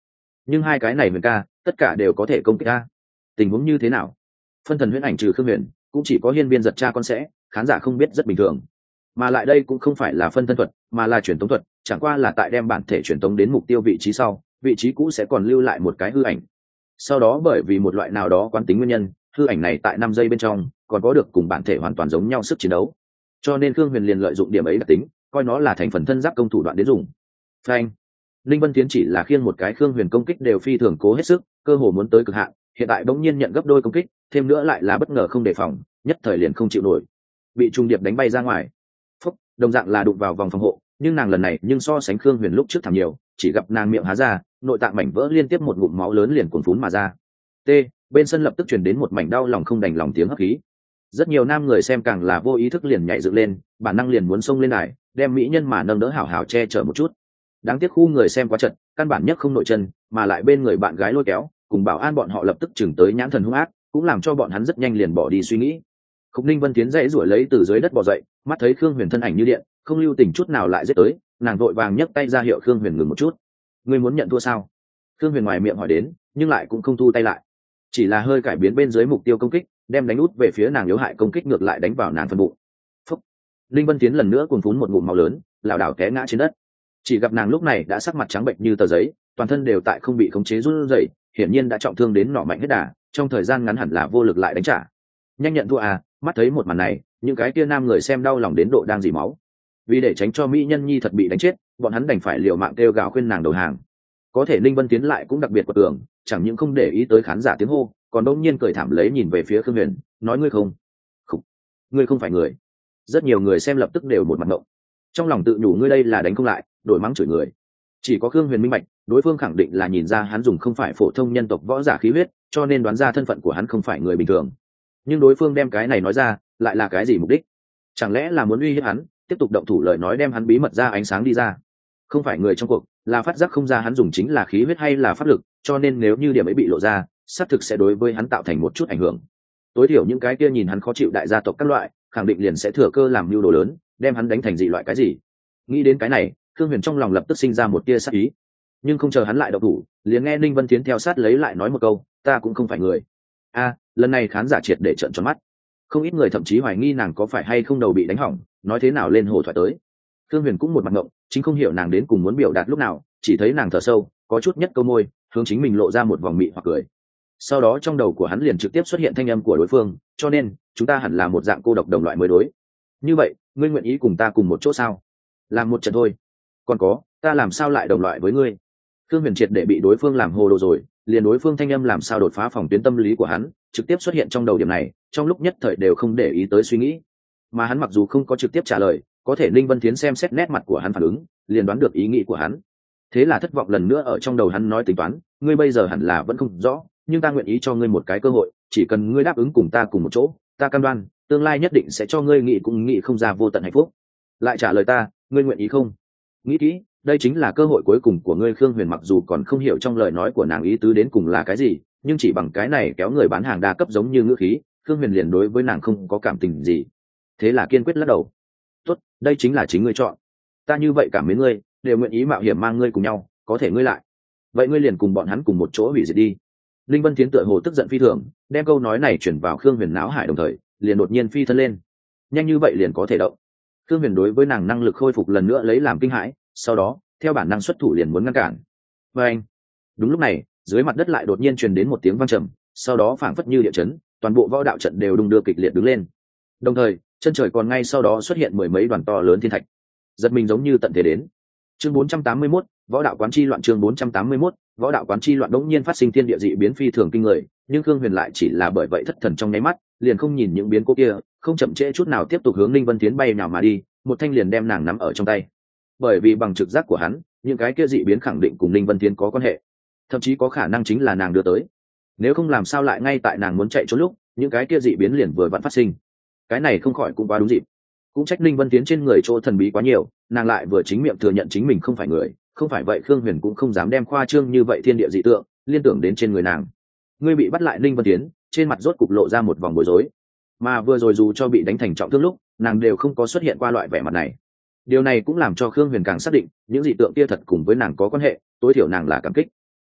nhưng hai cái này huyền ca tất cả đều có thể công kích a. Tình huống như thế nào? Phân thần huyễn ảnh trừ Khương Huyền, cũng chỉ có Hiên Viên giật cha con sẽ, khán giả không biết rất bình thường. Mà lại đây cũng không phải là phân thân thuật, mà là truyền tống thuật, chẳng qua là tại đem bản thể truyền tống đến mục tiêu vị trí sau, vị trí cũ sẽ còn lưu lại một cái hư ảnh. Sau đó bởi vì một loại nào đó quán tính nguyên nhân, hư ảnh này tại năm giây bên trong còn có được cùng bản thể hoàn toàn giống nhau sức chiến đấu. Cho nên Khương Huyền liền lợi dụng điểm ấy đặc tính, coi nó là thành phần thân giáp công thủ đoạn đến dùng. Phanh. Linh Vân Tiến chỉ là khiêng một cái Khương Huyền công kích đều phi thường cố hết sức, cơ hồ muốn tới cực hạn, hiện tại bỗng nhiên nhận gấp đôi công kích, thêm nữa lại là bất ngờ không đề phòng, nhất thời liền không chịu nổi, bị trung điệp đánh bay ra ngoài. Phúc, đồng dạng là đụng vào vòng phòng hộ, nhưng nàng lần này nhưng so sánh Khương Huyền lúc trước thảm nhiều, chỉ gặp nàng miệng há ra, nội tạng mảnh vỡ liên tiếp một ngụm máu lớn liền cuồn phún mà ra. T, bên sân lập tức truyền đến một mảnh đau lòng không đành lòng tiếng hấp khí. Rất nhiều nam người xem càng là vô ý thức liền nhảy dựng lên, bản năng liền muốn xông lên đài, đem mỹ nhân mà nâng đỡ hảo hảo che chở một chút. Đáng tiếc khu người xem quá chật, căn bản nhất không nội chân, mà lại bên người bạn gái lôi kéo, cùng bảo an bọn họ lập tức chừng tới nhãn thần hung ác, cũng làm cho bọn hắn rất nhanh liền bỏ đi suy nghĩ. Khúc Ninh Vân tiến dãy rủi lấy từ dưới đất bò dậy, mắt thấy Khương Huyền thân ảnh như điện, không lưu tình chút nào lại giết tới, nàng vội vàng nhấc tay ra hiệu Khương Huyền ngừng một chút. Ngươi muốn nhận thua sao? Khương Huyền ngoài miệng hỏi đến, nhưng lại cũng không thu tay lại, chỉ là hơi cải biến bên dưới mục tiêu công kích, đem đánh út về phía nàng yếu hại công kích ngược lại đánh vào nàng phần bụng. Phúc. Ninh Vân tiến lần nữa cuồn phún một ngụm máu lớn, lảo đảo té ngã trên đất. Chỉ gặp nàng lúc này đã sắc mặt trắng bệnh như tờ giấy, toàn thân đều tại không bị khống chế run rẩy, hiển nhiên đã trọng thương đến nọ mạnh hết đà, trong thời gian ngắn hẳn là vô lực lại đánh trả. Nhanh nhận thua à? Mắt thấy một màn này, những cái kia nam người xem đau lòng đến độ đang dỉ máu. Vì để tránh cho mỹ nhân nhi thật bị đánh chết, bọn hắn đành phải liều mạng kêu gào khuyên nàng đầu hàng. Có thể Ninh Vân tiến lại cũng đặc biệt quật cường, chẳng những không để ý tới khán giả tiếng hô, còn đột nhiên cười thảm lấy nhìn về phía Khương Huyền, nói ngươi không, không, ngươi không phải người. Rất nhiều người xem lập tức đều một mặt ngộng, trong lòng tự nhủ ngươi đây là đánh không lại, đổi mắng chửi người. Chỉ có Khương Huyền minh bạch, đối phương khẳng định là nhìn ra hắn dùng không phải phổ thông nhân tộc võ giả khí huyết, cho nên đoán ra thân phận của hắn không phải người bình thường. Nhưng đối phương đem cái này nói ra, lại là cái gì mục đích? Chẳng lẽ là muốn uy hiếp hắn, tiếp tục động thủ lời nói đem hắn bí mật ra ánh sáng đi ra? Không phải người trong cuộc, là phát giác không ra hắn dùng chính là khí huyết hay là pháp lực, cho nên nếu như điểm ấy bị lộ ra, xác thực sẽ đối với hắn tạo thành một chút ảnh hưởng. Tối thiểu những cái kia nhìn hắn khó chịu đại gia tộc các loại, khẳng định liền sẽ thừa cơ làm mưu đồ lớn, đem hắn đánh thành dị loại cái gì. Nghĩ đến cái này, Khương Huyền trong lòng lập tức sinh ra một tia sát ý. Nhưng không chờ hắn lại động thủ, liền nghe Ninh Vân Tiến theo sát lấy lại nói một câu, ta cũng không phải người. A, lần này khán giả triệt để trợn tròn mắt. Không ít người thậm chí hoài nghi nàng có phải hay không đầu bị đánh hỏng, nói thế nào lên hồ thoại tới. Khương Huyền cũng một mặt ngộng, chính không hiểu nàng đến cùng muốn biểu đạt lúc nào, chỉ thấy nàng thở sâu, có chút nhất câu môi, hướng chính mình lộ ra một vòng mị hoặc cười. Sau đó trong đầu của hắn liền trực tiếp xuất hiện thanh âm của đối phương, cho nên chúng ta hẳn là một dạng cô độc đồng loại mới đối. Như vậy, ngươi nguyện ý cùng ta cùng một chỗ sao? Làm một trận thôi. Còn có, ta làm sao lại đồng loại với ngươi? Khương Huyền triệt để bị đối phương làm hồ đồ rồi, liền đối phương thanh âm làm sao đột phá phòng tuyến tâm lý của hắn, trực tiếp xuất hiện trong đầu điểm này, trong lúc nhất thời đều không để ý tới suy nghĩ. Mà hắn mặc dù không có trực tiếp trả lời, có thể Linh Vân Thiến xem xét nét mặt của hắn phản ứng, liền đoán được ý nghĩ của hắn. Thế là thất vọng lần nữa ở trong đầu hắn nói tính toán, ngươi bây giờ hẳn là vẫn không rõ, nhưng ta nguyện ý cho ngươi một cái cơ hội, chỉ cần ngươi đáp ứng cùng ta cùng một chỗ, ta cam đoan, tương lai nhất định sẽ cho ngươi nghĩ cùng nghĩ không ra vô tận hạnh phúc. Lại trả lời ta, ngươi nguyện ý không? Nghĩ kỹ, đây chính là cơ hội cuối cùng của ngươi. Khương Huyền mặc dù còn không hiểu trong lời nói của nàng ý tứ đến cùng là cái gì, nhưng chỉ bằng cái này kéo người bán hàng đa cấp giống như ngữ khí, Khương Huyền liền đối với nàng không có cảm tình gì. Thế là kiên quyết lắc đầu. Tốt, đây chính là chính ngươi chọn. Ta như vậy cảm mến ngươi, đều nguyện ý mạo hiểm mang ngươi cùng nhau, có thể ngươi lại. Vậy ngươi liền cùng bọn hắn cùng một chỗ hủy diệt đi. Linh Vân Tiến tựa hồ tức giận phi thường, đem câu nói này chuyển vào Khương Huyền não hải, đồng thời liền đột nhiên phi thân lên. Nhanh như vậy liền có thể động. Khương Huyền đối với nàng năng lực khôi phục lần nữa lấy làm kinh hãi, sau đó theo bản năng xuất thủ liền muốn ngăn cản. Và anh, đúng lúc này, dưới mặt đất lại đột nhiên truyền đến một tiếng vang trầm, sau đó phảng phất như địa chấn, toàn bộ võ đạo trận đều đung đưa kịch liệt đứng lên. Đồng thời, chân trời còn ngay sau đó xuất hiện mười mấy đoàn to lớn thiên thạch, giật mình giống như tận thế đến. Chương bốn trăm tám mươi mốt, võ đạo quán chi loạn. Chương bốn trăm tám mươi mốt, võ đạo quán chi loạn. Đống nhiên phát sinh thiên địa dị biến phi thường kinh người, nhưng Khương Huyền lại chỉ là bởi vậy thất thần trong nháy mắt, liền không nhìn những biến cố kia, không chậm trễ chút nào tiếp tục hướng Linh Vân Tiến bay nhào mà đi, một thanh liền đem nàng nắm ở trong tay. Bởi vì bằng trực giác của hắn, những cái kia dị biến khẳng định cùng Linh Vân Tiến có quan hệ, thậm chí có khả năng chính là nàng đưa tới. Nếu không làm sao lại ngay tại nàng muốn chạy trốn lúc, những cái kia dị biến liền vừa vặn phát sinh. Cái này không khỏi cũng quá đúng dịp. Cũng trách Linh Vân Tiến trên người chỗ thần bí quá nhiều, nàng lại vừa chính miệng thừa nhận chính mình không phải người, không phải vậy Khương Huyền cũng không dám đem khoa trương như vậy thiên địa dị tượng liên tưởng đến trên người nàng. Ngươi bị bắt lại. Linh Vân Tiến trên mặt rốt cục lộ ra một vòng bối rối, mà vừa rồi dù cho bị đánh thành trọng thương lúc, nàng đều không có xuất hiện qua loại vẻ mặt này. Điều này cũng làm cho Khương Huyền càng xác định những dị tượng kia thật cùng với nàng có quan hệ, tối thiểu nàng là cảm kích.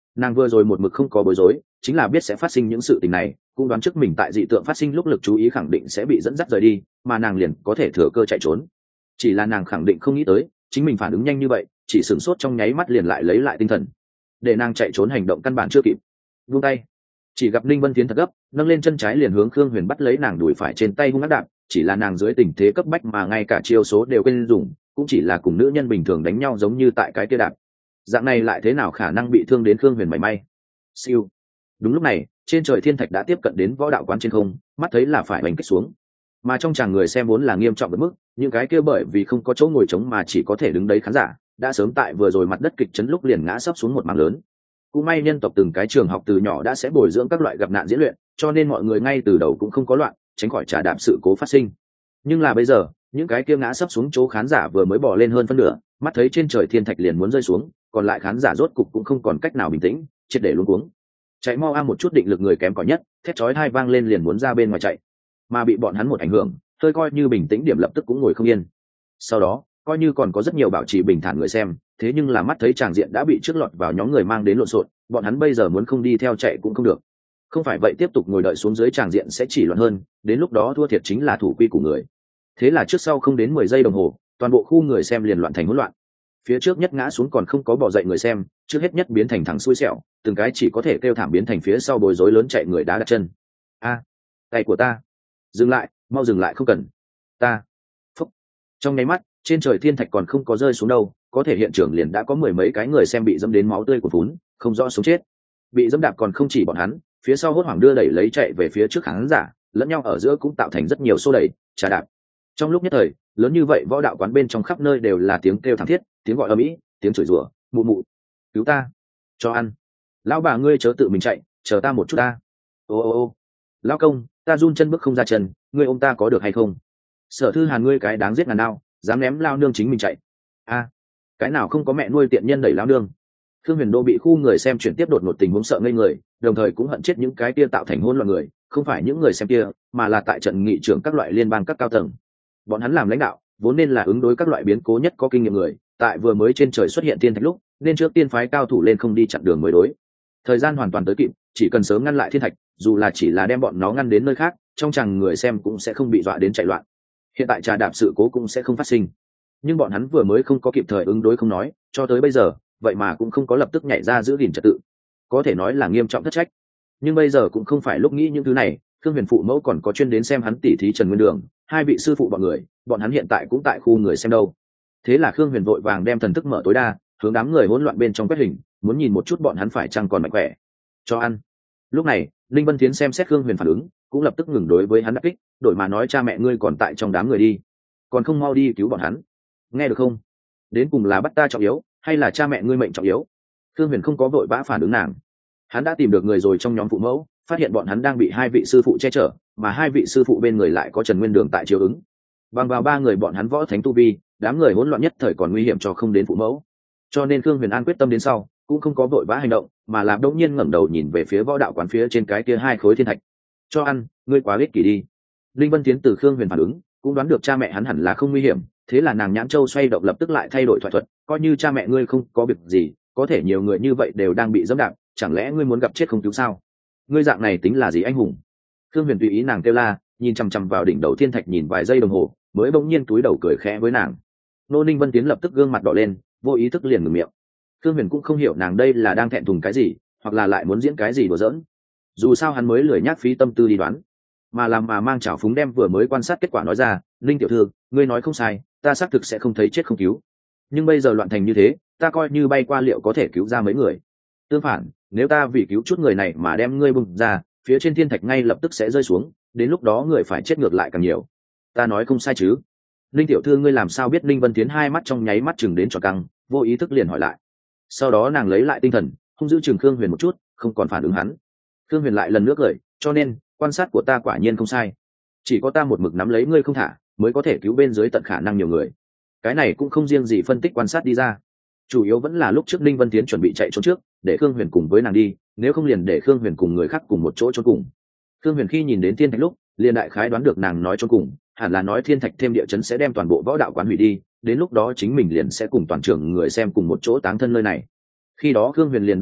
Nàng vừa rồi một mực không có bối rối, chính là biết sẽ phát sinh những sự tình này, cũng đoán trước mình tại dị tượng phát sinh lúc lực chú ý khẳng định sẽ bị dẫn dắt rời đi, mà nàng liền có thể thừa cơ chạy trốn. Chỉ là nàng khẳng định không nghĩ tới chính mình phản ứng nhanh như vậy, chỉ sửng sốt trong nháy mắt liền lại lấy lại tinh thần. Để nàng chạy trốn hành động căn bản chưa kịp. Vung tay, chỉ gặp Linh Vân Tiến thật gấp, nâng lên chân trái liền hướng Khương Huyền bắt lấy nàng đùi phải trên tay hung ác đạp, chỉ là nàng dưới tình thế cấp bách mà ngay cả chiêu số đều quên dùng, cũng chỉ là cùng nữ nhân bình thường đánh nhau giống như tại cái kia đạp. Dạng này lại thế nào khả năng bị thương đến Khương Huyền mảy may. Siêu. Đúng lúc này, trên trời thiên thạch đã tiếp cận đến võ đạo quán trên không, mắt thấy là phải đánh kích xuống. Mà trong chàng người xem vốn là nghiêm trọng đến mức, những cái kia bởi vì không có chỗ ngồi trống mà chỉ có thể đứng đấy khán giả, đã sớm tại vừa rồi mặt đất kịch chấn lúc liền ngã sấp xuống một mảng lớn. Cũng may nhân tộc từng cái trường học từ nhỏ đã sẽ bồi dưỡng các loại gặp nạn diễn luyện, cho nên mọi người ngay từ đầu cũng không có loạn, tránh khỏi trả đạp sự cố phát sinh. Nhưng là bây giờ, những cái kia ngã sấp xuống chỗ khán giả vừa mới bỏ lên hơn phân nửa, mắt thấy trên trời thiên thạch liền muốn rơi xuống, còn lại khán giả rốt cục cũng không còn cách nào bình tĩnh, triệt để luống cuống. Chạy mau a một chút định lực người kém cỏi nhất, thét chói tai vang lên liền muốn ra bên ngoài chạy, mà bị bọn hắn một ảnh hưởng, hơi coi như bình tĩnh điểm lập tức cũng ngồi không yên. Sau đó, coi như còn có rất nhiều bảo trì bình thản người xem, thế nhưng là mắt thấy tràng diện đã bị trước lọt vào nhóm người mang đến lộn xộn, bọn hắn bây giờ muốn không đi theo chạy cũng không được. Không phải vậy tiếp tục ngồi đợi xuống dưới tràng diện sẽ chỉ loạn hơn, đến lúc đó thua thiệt chính là thủ quy của người. Thế là trước sau không đến mười giây đồng hồ, toàn bộ khu người xem liền loạn thành hỗn loạn. Phía trước nhất ngã xuống còn không có bỏ dậy người xem, trước hết nhất biến thành thằng xui xẻo, từng cái chỉ có thể kêu thảm biến thành phía sau bối rối lớn chạy người đá đặt chân. A, tay của ta! Dừng lại, mau dừng lại không cần. Ta! Phúc! Trong nháy mắt, trên trời thiên thạch còn không có rơi xuống đâu, có thể hiện trường liền đã có mười mấy cái người xem bị dẫm đến máu tươi của vốn, không rõ sống chết. Bị dẫm đạp còn không chỉ bọn hắn, phía sau hốt hoảng đưa đẩy lấy chạy về phía trước khán giả, lẫn nhau ở giữa cũng tạo thành rất nhiều xô đẩy, trà đạp. Trong lúc nhất thời, lớn như vậy võ đạo quán bên trong khắp nơi đều là tiếng kêu thảm thiết, tiếng gọi ầm ĩ, tiếng chửi rủa, mụ mụ, cứu ta, cho ăn, lão bà ngươi chớ tự mình chạy, chờ ta một chút ta. Ô ô ô, lão công, ta run chân bước không ra chân, ngươi ôm ta có được hay không? Sở Thư Hàn ngươi cái đáng giết ngàn đao, dám ném lao nương chính mình chạy. A, cái nào không có mẹ nuôi tiện nhân đẩy lao nương. Thương Huyền Đô bị khu người xem chuyển tiếp đột ngột tình huống sợ ngây người, đồng thời cũng hận chết những cái kia tạo thành hỗn loạn người, không phải những người xem kia, mà là tại trận nghị trưởng các loại liên bang các cao tầng. Bọn hắn làm lãnh đạo, vốn nên là ứng đối các loại biến cố nhất có kinh nghiệm người, tại vừa mới trên trời xuất hiện thiên thạch lúc, nên trước tiên phái cao thủ lên không đi chặn đường mới đối. Thời gian hoàn toàn tới kịp, chỉ cần sớm ngăn lại thiên thạch, dù là chỉ là đem bọn nó ngăn đến nơi khác, trong chàng người xem cũng sẽ không bị dọa đến chạy loạn. Hiện tại trà đạp sự cố cũng sẽ không phát sinh. Nhưng bọn hắn vừa mới không có kịp thời ứng đối không nói, cho tới bây giờ, vậy mà cũng không có lập tức nhảy ra giữ gìn trật tự, có thể nói là nghiêm trọng thất trách. Nhưng bây giờ cũng không phải lúc nghĩ những thứ này, Thương Huyền phụ mẫu còn có chuyên đến xem hắn tỉ thí Trần Nguyên Đường, hai vị sư phụ bọn người, bọn hắn hiện tại cũng tại khu người xem đâu. Thế là Khương Huyền vội vàng đem thần thức mở tối đa, hướng đám người hỗn loạn bên trong quét hình, muốn nhìn một chút bọn hắn phải chăng còn mạnh khỏe. Cho ăn. Lúc này, Linh Vân Thiến xem xét Khương Huyền phản ứng, cũng lập tức ngừng đối với hắn đắc kích, đổi mà nói cha mẹ ngươi còn tại trong đám người đi, còn không mau đi cứu bọn hắn, nghe được không? Đến cùng là bắt ta trọng yếu, hay là cha mẹ ngươi mệnh trọng yếu? Khương Huyền không có vội vã phản ứng nàng, hắn đã tìm được người rồi trong nhóm phụ mẫu, phát hiện bọn hắn đang bị hai vị sư phụ che chở, mà hai vị sư phụ bên người lại có Trần Nguyên Đường tại chiếu ứng. Bằng vào ba người bọn hắn võ thánh tu vi, đám người hỗn loạn nhất thời còn nguy hiểm cho không đến phụ mẫu. Cho nên Khương Huyền An quyết tâm đến sau, cũng không có vội vã hành động, mà là đột nhiên ngẩng đầu nhìn về phía võ đạo quán phía trên cái kia hai khối thiên thạch. Cho ăn, ngươi quá ích kỷ đi. Linh Vân Tiến từ Khương Huyền phản ứng, cũng đoán được cha mẹ hắn hẳn là không nguy hiểm, thế là nàng nhãn châu xoay động lập tức lại thay đổi thoại thuật, coi như cha mẹ ngươi không có việc gì, có thể nhiều người như vậy đều đang bị dẫm đạp, chẳng lẽ ngươi muốn gặp chết không cứu sao? Ngươi dạng này tính là gì anh hùng? Khương Huyền tùy ý nàng kêu la, nhìn chằm chằm vào đỉnh đầu thiên thạch nhìn vài giây đồng hồ, mới bỗng nhiên túi đầu cười khẽ với nàng. Nô Ninh Vân Tiến lập tức gương mặt đỏ lên, vô ý thức liền ngừng miệng. Khương Huyền cũng không hiểu nàng đây là đang thẹn thùng cái gì, hoặc là lại muốn diễn cái gì đùa giỡn. Dù sao hắn mới lười nhác phí tâm tư đi đoán, mà làm mà mang chảo phúng đem vừa mới quan sát kết quả nói ra. Linh tiểu thư, ngươi nói không sai, ta xác thực sẽ không thấy chết không cứu. Nhưng bây giờ loạn thành như thế, ta coi như bay qua liệu có thể cứu ra mấy người. Tương phản, nếu ta vì cứu chút người này mà đem ngươi bùng ra, phía trên thiên thạch ngay lập tức sẽ rơi xuống, đến lúc đó người phải chết ngược lại càng nhiều. Ta nói không sai chứ? Linh tiểu thư ngươi làm sao biết? Linh Vân Tiến hai mắt trong nháy mắt chừng đến tròn căng, vô ý thức liền hỏi lại. Sau đó nàng lấy lại tinh thần, hung dữ chừng Khương Huyền một chút, không còn phản ứng hắn. Khương Huyền lại lần nữa cười, cho nên quan sát của ta quả nhiên không sai, chỉ có ta một mực nắm lấy ngươi không thả, mới có thể cứu bên dưới tận khả năng nhiều người. Cái này cũng không riêng gì phân tích quan sát đi ra, chủ yếu vẫn là lúc trước Linh Vân Tiến chuẩn bị chạy trốn trước, để Khương Huyền cùng với nàng đi, nếu không liền để Khương Huyền cùng người khác cùng một chỗ trốn cùng. Khương Huyền khi nhìn đến thiên thạch lúc, liền đại khái đoán được nàng nói trốn cùng, hẳn là nói thiên thạch thêm địa chấn sẽ đem toàn bộ võ đạo quán hủy đi, đến lúc đó chính mình liền sẽ cùng toàn trường người xem cùng một chỗ táng thân nơi này. Khi đó Khương Huyền liền đoán được,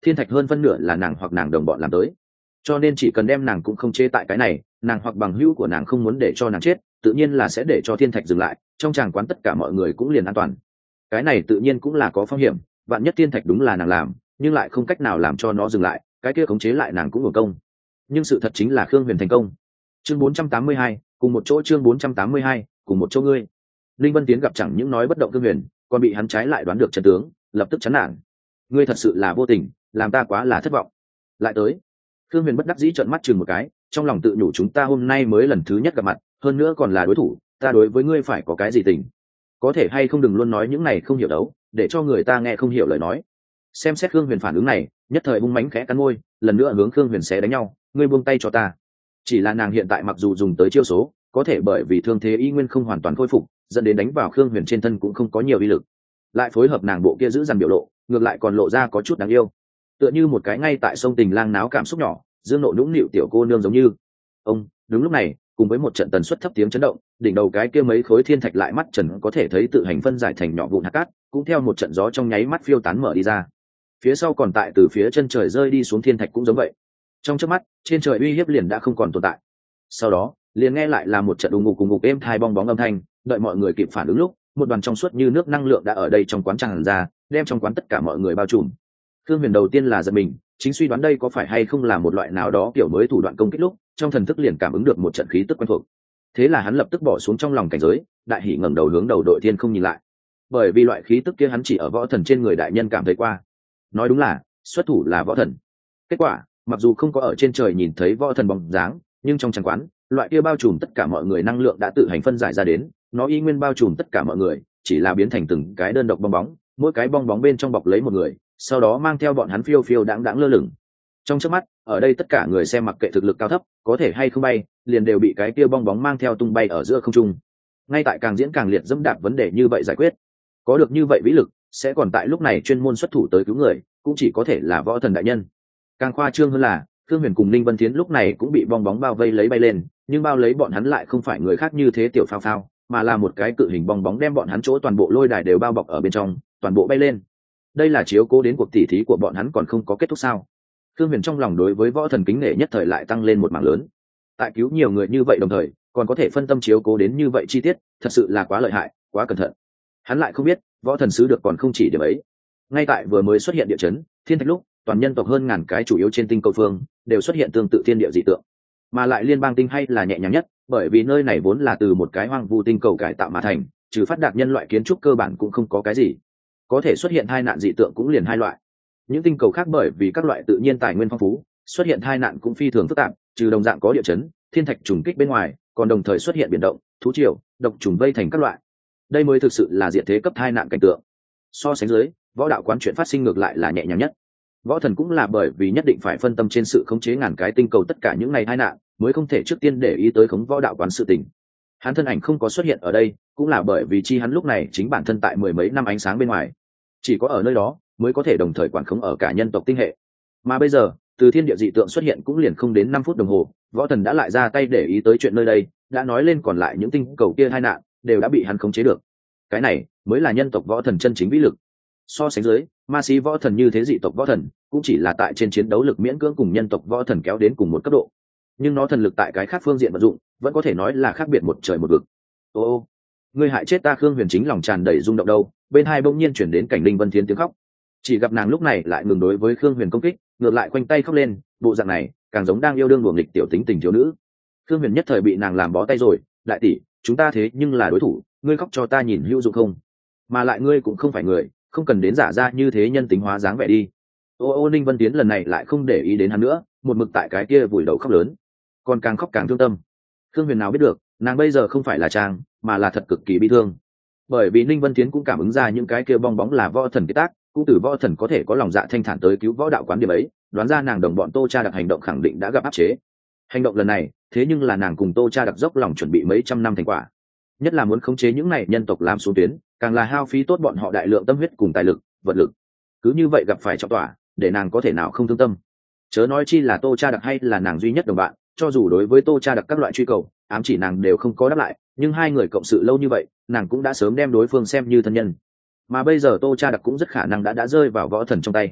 thiên thạch hơn phân nửa là nàng hoặc nàng đồng bọn làm tới, cho nên chỉ cần đem nàng cũng không chế tại cái này, nàng hoặc bằng hữu của nàng không muốn để cho nàng chết, tự nhiên là sẽ để cho thiên thạch dừng lại, trong tràng quán tất cả mọi người cũng liền an toàn. Cái này tự nhiên cũng là có phong hiểm, vạn nhất thiên thạch đúng là nàng làm nhưng lại không cách nào làm cho nó dừng lại, cái kia khống chế lại nàng cũng hưởng công. Nhưng sự thật chính là Khương Huyền thành công. Chương bốn trăm tám mươi hai, cùng một chỗ. Chương bốn trăm tám mươi hai, cùng một chỗ. Ngươi Linh Vân Tiến gặp chẳng những nói bất động Khương Huyền, còn bị hắn trái lại đoán được chân tướng, lập tức chán nản. Ngươi thật sự là vô tình, làm ta quá là thất vọng. Lại tới. Khương Huyền bất đắc dĩ trợn mắt chừng một cái, trong lòng tự nhủ chúng ta hôm nay mới lần thứ nhất gặp mặt, hơn nữa còn là đối thủ, ta đối với ngươi phải có cái gì tình? Có thể hay không đừng luôn nói những này không hiểu đấu, để cho người ta nghe không hiểu lời nói. Xem xét Khương Huyền phản ứng này, nhất thời bung mánh khẽ cắn môi, lần nữa hướng Khương Huyền xé đánh nhau, ngươi buông tay cho ta. Chỉ là nàng hiện tại mặc dù dùng tới chiêu số, có thể bởi vì thương thế y nguyên không hoàn toàn khôi phục, dẫn đến đánh vào Khương Huyền trên thân cũng không có nhiều uy lực. Lại phối hợp nàng bộ kia giữ dằn biểu lộ, ngược lại còn lộ ra có chút đáng yêu, tựa như một cái ngay tại sông tình lang náo cảm xúc nhỏ, dương nộ nũng nịu tiểu cô nương giống như. Ông, đúng lúc này, cùng với một trận tần suất thấp tiếng chấn động, đỉnh đầu cái kia mấy khối thiên thạch lại mắt trần có thể thấy tự hành phân giải thành nhỏ vụn hạt cát, cũng theo một trận gió trong nháy mắt phiêu tán mở đi ra. Phía sau còn tại từ phía chân trời rơi đi xuống thiên thạch cũng giống vậy. Trong chớp mắt, trên trời uy hiếp liền đã không còn tồn tại. Sau đó, liền nghe lại là một trận ùng ục cùng ngục êm thai bong bóng âm thanh, đợi mọi người kịp phản ứng lúc, một đoàn trong suốt như nước năng lượng đã ở đây trong quán tràn ra, đem trong quán tất cả mọi người bao trùm. Khương Huyền đầu tiên là giật mình, chính suy đoán đây có phải hay không là một loại nào đó kiểu mới thủ đoạn công kích lúc, trong thần thức liền cảm ứng được một trận khí tức quen thuộc. Thế là hắn lập tức bỏ xuống trong lòng cảnh giới, đại hỉ ngẩng đầu hướng đầu đội thiên không nhìn lại. Bởi vì loại khí tức kia hắn chỉ ở võ thần trên người đại nhân cảm thấy qua. Nói đúng là, xuất thủ là võ thần. Kết quả, mặc dù không có ở trên trời nhìn thấy võ thần bóng dáng, nhưng trong tràng quán, loại kia bao trùm tất cả mọi người năng lượng đã tự hành phân giải ra đến, nó y nguyên bao trùm tất cả mọi người, chỉ là biến thành từng cái đơn độc bong bóng, mỗi cái bong bóng bên trong bọc lấy một người, sau đó mang theo bọn hắn phiêu phiêu đãng đãng lơ lửng. Trong chớp mắt, ở đây tất cả người xem mặc kệ thực lực cao thấp, có thể hay không bay, liền đều bị cái kia bong bóng mang theo tung bay ở giữa không trung. Ngay tại càng diễn càng liệt dẫm đạp vấn đề như vậy giải quyết, có được như vậy vĩ lực, sẽ còn tại lúc này chuyên môn xuất thủ tới cứu người, cũng chỉ có thể là võ thần đại nhân. Càng khoa trương hơn là, Khương Huyền cùng Ninh Vân Thiến lúc này cũng bị bong bóng bao vây lấy bay lên, nhưng bao lấy bọn hắn lại không phải người khác như thế tiểu phao phao, mà là một cái cự hình bong bóng đem bọn hắn chỗ toàn bộ lôi đài đều bao bọc ở bên trong, toàn bộ bay lên. Đây là chiếu cố đến cuộc tỉ thí của bọn hắn còn không có kết thúc sao? Khương Huyền trong lòng đối với võ thần kính nể nhất thời lại tăng lên một mảng lớn. Tại cứu nhiều người như vậy đồng thời, còn có thể phân tâm chiếu cố đến như vậy chi tiết, thật sự là quá lợi hại, quá cẩn thận. Hắn lại không biết, võ thần sứ được còn không chỉ điểm ấy. Ngay tại vừa mới xuất hiện địa chấn, thiên thạch lúc, toàn nhân tộc hơn ngàn cái chủ yếu trên tinh cầu phương đều xuất hiện tương tự thiên địa dị tượng, mà lại liên bang tinh hay là nhẹ nhàng nhất, bởi vì nơi này vốn là từ một cái hoang vu tinh cầu cải tạo mà thành, trừ phát đạt nhân loại kiến trúc cơ bản cũng không có cái gì. Có thể xuất hiện hai nạn dị tượng cũng liền hai loại. Những tinh cầu khác bởi vì các loại tự nhiên tài nguyên phong phú, xuất hiện hai nạn cũng phi thường phức tạp, trừ đồng dạng có địa chấn, thiên thạch trùng kích bên ngoài, còn đồng thời xuất hiện biển động, thú triều, độc trùng vây thành các loại. Đây mới thực sự là diệt thế cấp hai nạn cảnh tượng. So sánh dưới, võ đạo quán chuyện phát sinh ngược lại là nhẹ nhàng nhất. Võ thần cũng là bởi vì nhất định phải phân tâm trên sự khống chế ngàn cái tinh cầu tất cả những ngày hai nạn, mới không thể trước tiên để ý tới khống võ đạo quán sự tình. Hắn thân ảnh không có xuất hiện ở đây, cũng là bởi vì chi hắn lúc này chính bản thân tại mười mấy năm ánh sáng bên ngoài, chỉ có ở nơi đó mới có thể đồng thời quản khống ở cả nhân tộc tinh hệ. Mà bây giờ, từ thiên địa dị tượng xuất hiện cũng liền không đến năm phút đồng hồ, võ thần đã lại ra tay để ý tới chuyện nơi đây, đã nói lên còn lại những tinh cầu kia hai nạn đều đã bị hắn khống chế được. Cái này mới là nhân tộc võ thần chân chính vĩ lực. So sánh dưới, ma sĩ võ thần như thế dị tộc võ thần cũng chỉ là tại trên chiến đấu lực miễn cưỡng cùng nhân tộc võ thần kéo đến cùng một cấp độ, nhưng nó thần lực tại cái khác phương diện vận dụng vẫn có thể nói là khác biệt một trời một vực. Ô ô, ngươi hại chết ta! Khương Huyền chính lòng tràn đầy rung động đâu, bên hai bỗng nhiên chuyển đến cảnh Linh Vân Thiến tiếng khóc. Chỉ gặp nàng lúc này lại ngừng đối với Khương Huyền công kích, ngược lại khoanh tay khóc lên, bộ dạng này càng giống đang yêu đương đùa nghịch tiểu tính tình thiếu nữ. Khương Huyền nhất thời bị nàng làm bó tay rồi, đại tỷ, chúng ta thế nhưng là đối thủ, ngươi khóc cho ta nhìn hữu dụng không? Mà lại ngươi cũng không phải người, không cần đến giả ra như thế nhân tính hóa dáng vẻ đi. Ô ô, Ninh Vân Tiến lần này lại không để ý đến hắn nữa, một mực tại cái kia vùi đầu khóc lớn, còn càng khóc càng thương tâm. Khương Huyền nào biết được, nàng bây giờ không phải là trang, mà là thật cực kỳ bi thương. Bởi vì Ninh Vân Tiến cũng cảm ứng ra những cái kia bong bóng là võ thần kế tác, cũng từ võ thần có thể có lòng dạ thanh thản tới cứu võ đạo quán điểm ấy, đoán ra nàng đồng bọn Tô Cha Đặc hành động khẳng định đã gặp áp chế. Hành động lần này, thế nhưng là nàng cùng Tô Cha Đặc dốc lòng chuẩn bị mấy trăm năm thành quả, nhất là muốn khống chế những này nhân tộc làm xuống tuyến, càng là hao phí tốt bọn họ đại lượng tâm huyết cùng tài lực, vật lực. Cứ như vậy gặp phải trọng tỏa, để nàng có thể nào không thương tâm. Chớ nói chi là Tô Cha Đặc hay là nàng duy nhất đồng bạn, cho dù đối với Tô Cha Đặc các loại truy cầu, ám chỉ nàng đều không có đáp lại, nhưng hai người cộng sự lâu như vậy, nàng cũng đã sớm đem đối phương xem như thân nhân. Mà bây giờ Tô Cha Đặc cũng rất khả năng đã đã rơi vào võ thần trong tay.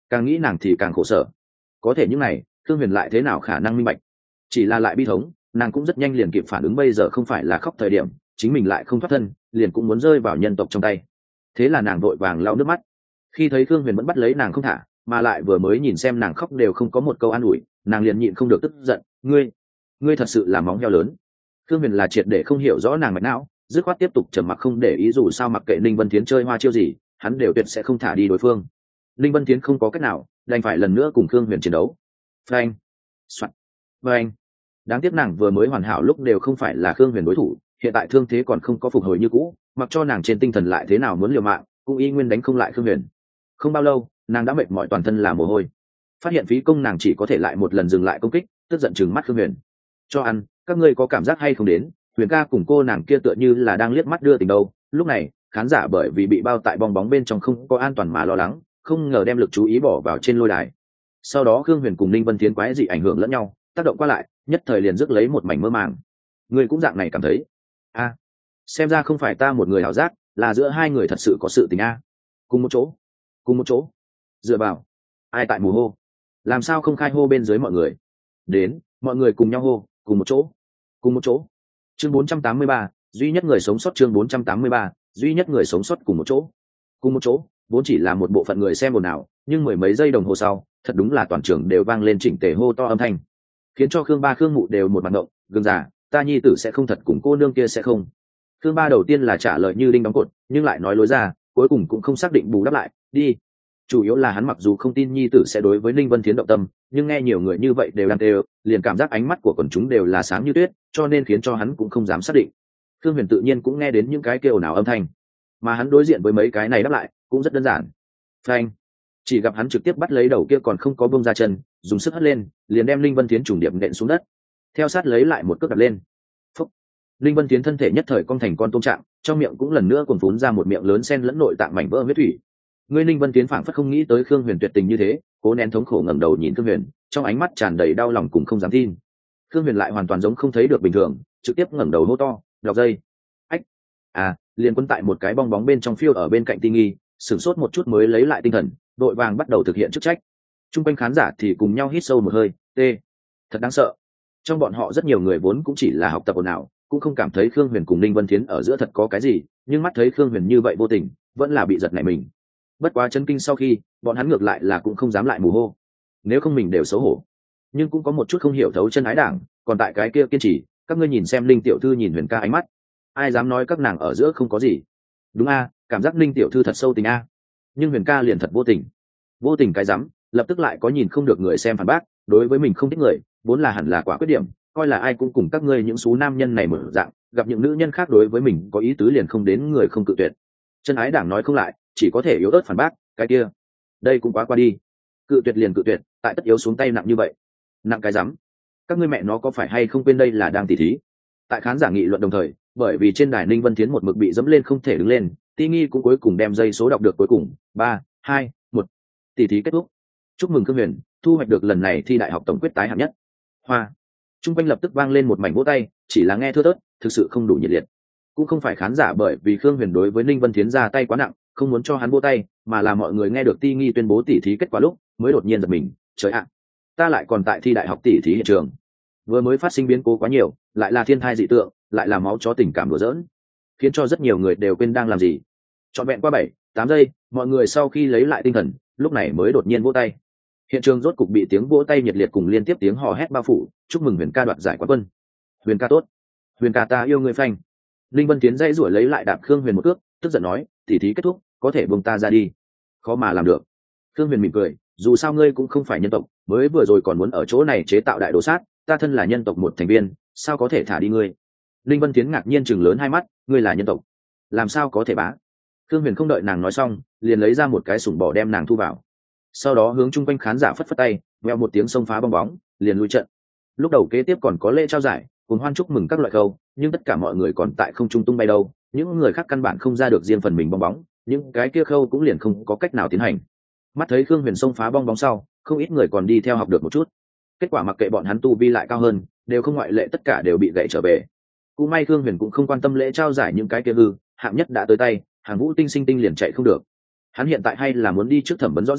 càng nghĩ nàng thì càng khổ sở. Có thể những này Thương Huyền lại thế nào khả năng minh bạch? Chỉ là lại bi thống, nàng cũng rất nhanh liền kịp phản ứng bây giờ không phải là khóc thời điểm, chính mình lại không thoát thân, liền cũng muốn rơi vào nhân tộc trong tay. Thế là nàng vội vàng lau nước mắt. Khi thấy Thương Huyền vẫn bắt lấy nàng không thả, mà lại vừa mới nhìn xem nàng khóc đều không có một câu an ủi, nàng liền nhịn không được tức giận, ngươi ngươi thật sự là móng heo lớn. Thương Huyền là triệt để không hiểu rõ nàng mạch não, dứt khoát tiếp tục trầm mặc không để ý, dù sao mặc kệ Ninh Vân Thiến chơi hoa chiêu gì, hắn đều tuyệt sẽ không thả đi đối phương. Ninh Vân Thiến không có cách nào, đành phải lần nữa cùng Thương Huyền chiến đấu. Phanh, soạt, phanh. Đáng tiếc nàng vừa mới hoàn hảo lúc đều không phải là Thương Huyền đối thủ, hiện tại thương thế còn không có phục hồi như cũ, mặc cho nàng trên tinh thần lại thế nào muốn liều mạng, cũng y nguyên đánh không lại Thương Huyền. Không bao lâu, nàng đã mệt mỏi toàn thân là mồ hôi. Phát hiện phí công, nàng chỉ có thể lại một lần dừng lại công kích, tức giận chừng mắt Thương Huyền. Cho ăn, các ngươi có cảm giác hay không đến, Huyền ca cùng cô nàng kia tựa như là đang liếc mắt đưa tình đâu. Lúc này, khán giả bởi vì bị bao tại bong bóng bên trong không có an toàn mà lo lắng, không ngờ đem lực chú ý bỏ vào trên lôi đài. Sau đó Khương Huyền cùng Ninh Vân Thiến quái dị ảnh hưởng lẫn nhau, tác động qua lại, nhất thời liền rước lấy một mảnh mơ màng. Người cũng dạng này cảm thấy? A, à, xem ra không phải ta một người ảo giác, là giữa hai người thật sự có sự tình a. Cùng một chỗ, cùng một chỗ. Dựa vào, ai tại mù hô? Làm sao không khai hô bên dưới mọi người? Đến, mọi người cùng nhau hô, cùng một chỗ, cùng một chỗ. Chương bốn trăm tám mươi ba, duy nhất người sống sót. Chương bốn trăm tám mươi ba, duy nhất người sống sót. Cùng một chỗ, cùng một chỗ. Vốn chỉ là một bộ phận người xem ồn ào, nhưng mười mấy giây đồng hồ sau, thật đúng là toàn trường đều vang lên chỉnh tề hô to âm thanh, khiến cho Khương Ba Khương Mụ đều một mặt ngộng. Gương già, ta nhi tử sẽ không thật cùng cô nương kia sẽ không? Khương Ba đầu tiên là trả lời như đinh đóng cột, nhưng lại nói lối ra, cuối cùng cũng không xác định bù đắp lại, đi. Chủ yếu là hắn mặc dù không tin nhi tử sẽ đối với Ninh Vân Thiến động tâm, nhưng nghe nhiều người như vậy đều đang đều, liền cảm giác ánh mắt của quần chúng đều là sáng như tuyết, cho nên khiến cho hắn cũng không dám xác định. Khương Huyền tự nhiên cũng nghe đến những cái kêu nào âm thanh, mà hắn đối diện với mấy cái này đáp lại cũng rất đơn giản. Phanh, chỉ gặp hắn trực tiếp bắt lấy đầu kia còn không có bông ra chân, dùng sức hất lên, liền đem Ninh Vân Thiến trùng điệp nện xuống đất, theo sát lấy lại một cước đập lên. Phúc. Ninh Vân Thiến thân thể nhất thời cong thành con tôm trạng, trong miệng cũng lần nữa cuồn phún ra một miệng lớn sen lẫn nội tạng mảnh vỡ huyết thủy. Ngươi Ninh Vân Tiến phảng phất không nghĩ tới Khương Huyền tuyệt tình như thế, cố nén thống khổ ngẩng đầu nhìn Khương Huyền, trong ánh mắt tràn đầy đau lòng cùng không dám tin. Khương Huyền lại hoàn toàn giống không thấy được bình thường, trực tiếp ngẩng đầu hô to, "Đọc dây!" Ách! À, liền quân tại một cái bong bóng bên trong phiêu ở bên cạnh Ti Nghi, sửng sốt một chút mới lấy lại tinh thần, đội vàng bắt đầu thực hiện chức trách. Trung quanh khán giả thì cùng nhau hít sâu một hơi, tê, thật đáng sợ. Trong bọn họ rất nhiều người vốn cũng chỉ là học tập ồn ào, cũng không cảm thấy Khương Huyền cùng Ninh Vân Thiến ở giữa thật có cái gì, nhưng mắt thấy Khương Huyền như vậy vô tình, vẫn là bị giật nảy mình. Bất quá chấn kinh sau khi, bọn hắn ngược lại là cũng không dám lại mù hô, nếu không mình đều xấu hổ. Nhưng cũng có một chút không hiểu thấu chân ái đảng, còn tại cái kia kiên trì, các ngươi nhìn xem Linh tiểu thư nhìn Huyền ca ánh mắt, ai dám nói các nàng ở giữa không có gì? Đúng a, cảm giác Linh tiểu thư thật sâu tình a. Nhưng Huyền ca liền thật vô tình. Vô tình cái rắm, lập tức lại có nhìn không được người xem phản bác, đối với mình không thích người, vốn là hẳn là quả quyết điểm, coi là ai cũng cùng các ngươi những số nam nhân này mở dạng, gặp những nữ nhân khác đối với mình có ý tứ liền không đến người không cự tuyệt. Chân ái đảng nói không lại, chỉ có thể yếu ớt phản bác, cái kia, đây cũng quá qua đi. Cự tuyệt liền cự tuyệt, tại tất yếu xuống tay nặng như vậy. Nặng cái rắm. Các ngươi mẹ nó có phải hay không quên đây là đang tỉ thí? Tại khán giả nghị luận đồng thời, bởi vì trên đài Ninh Vân Thiến một mực bị dẫm lên không thể đứng lên, Ti Nghi cũng cuối cùng đem dây số đọc được cuối cùng, ba, hai, một. Tỉ thí kết thúc. Chúc mừng Khương Huyền, thu hoạch được lần này thi đại học tổng quyết tái hạng nhất. Hoa. Trung quanh lập tức vang lên một mảnh vỗ tay, chỉ là nghe thưa thớt, thực sự không đủ nhiệt liệt. Cũng không phải khán giả bởi vì Khương Huyền đối với Ninh Vân Thiến ra tay quá nặng, không muốn cho hắn vỗ tay, mà là mọi người nghe được Ti Nghi tuyên bố tỉ thí kết quả lúc, mới đột nhiên giật mình, trời ạ, ta lại còn tại thi đại học tỉ thí hiện trường. Vừa mới phát sinh biến cố quá nhiều, lại là thiên thai dị tượng, lại là máu chó tình cảm đùa giỡn, khiến cho rất nhiều người đều quên đang làm gì. Trọn vẹn qua bảy, tám giây, mọi người sau khi lấy lại tinh thần, lúc này mới đột nhiên vỗ tay. Hiện trường rốt cục bị tiếng vỗ tay nhiệt liệt cùng liên tiếp tiếng hò hét bao phủ, chúc mừng Huyền ca đoạt giải quán quân. Huyền ca tốt, Huyền ca ta yêu người phanh. Linh Vân Tiến dãy rủi lấy lại đạp Khương Huyền một cước, tức giận nói, tỉ thí kết thúc, có thể buông ta ra đi. Khó mà làm được. Khương Huyền mỉm cười, dù sao ngươi cũng không phải nhân tộc, mới vừa rồi còn muốn ở chỗ này chế tạo đại đồ sát, ta thân là nhân tộc một thành viên, sao có thể thả đi ngươi? Linh Vân Tiến ngạc nhiên chừng lớn hai mắt, ngươi là nhân tộc, làm sao có thể bá? Khương Huyền không đợi nàng nói xong, liền lấy ra một cái sủng bỏ đem nàng thu vào. Sau đó hướng chung quanh khán giả phất phất tay, veo một tiếng xông phá bong bóng, liền lui trận. Lúc đầu kế tiếp còn có lễ trao giải, cùng hoan chúc mừng các loại câu, nhưng tất cả mọi người còn tại không trung tung bay đâu, những người khác căn bản không ra được riêng phần mình bong bóng, những cái kia khâu cũng liền không có cách nào tiến hành. Mắt thấy Khương Huyền xông phá bong bóng sau, không ít người còn đi theo học được một chút. Kết quả mặc kệ bọn hắn tu vi lại cao hơn, đều không ngoại lệ tất cả đều bị gãy trở về. Cũng may Khương Huyền cũng không quan tâm lễ trao giải những cái kia hư, hạng nhất đã tới tay, hàng Vũ Tinh Sinh Tinh liền chạy không được. Hắn hiện tại hay là muốn đi trước thẩm vấn rõ ràng,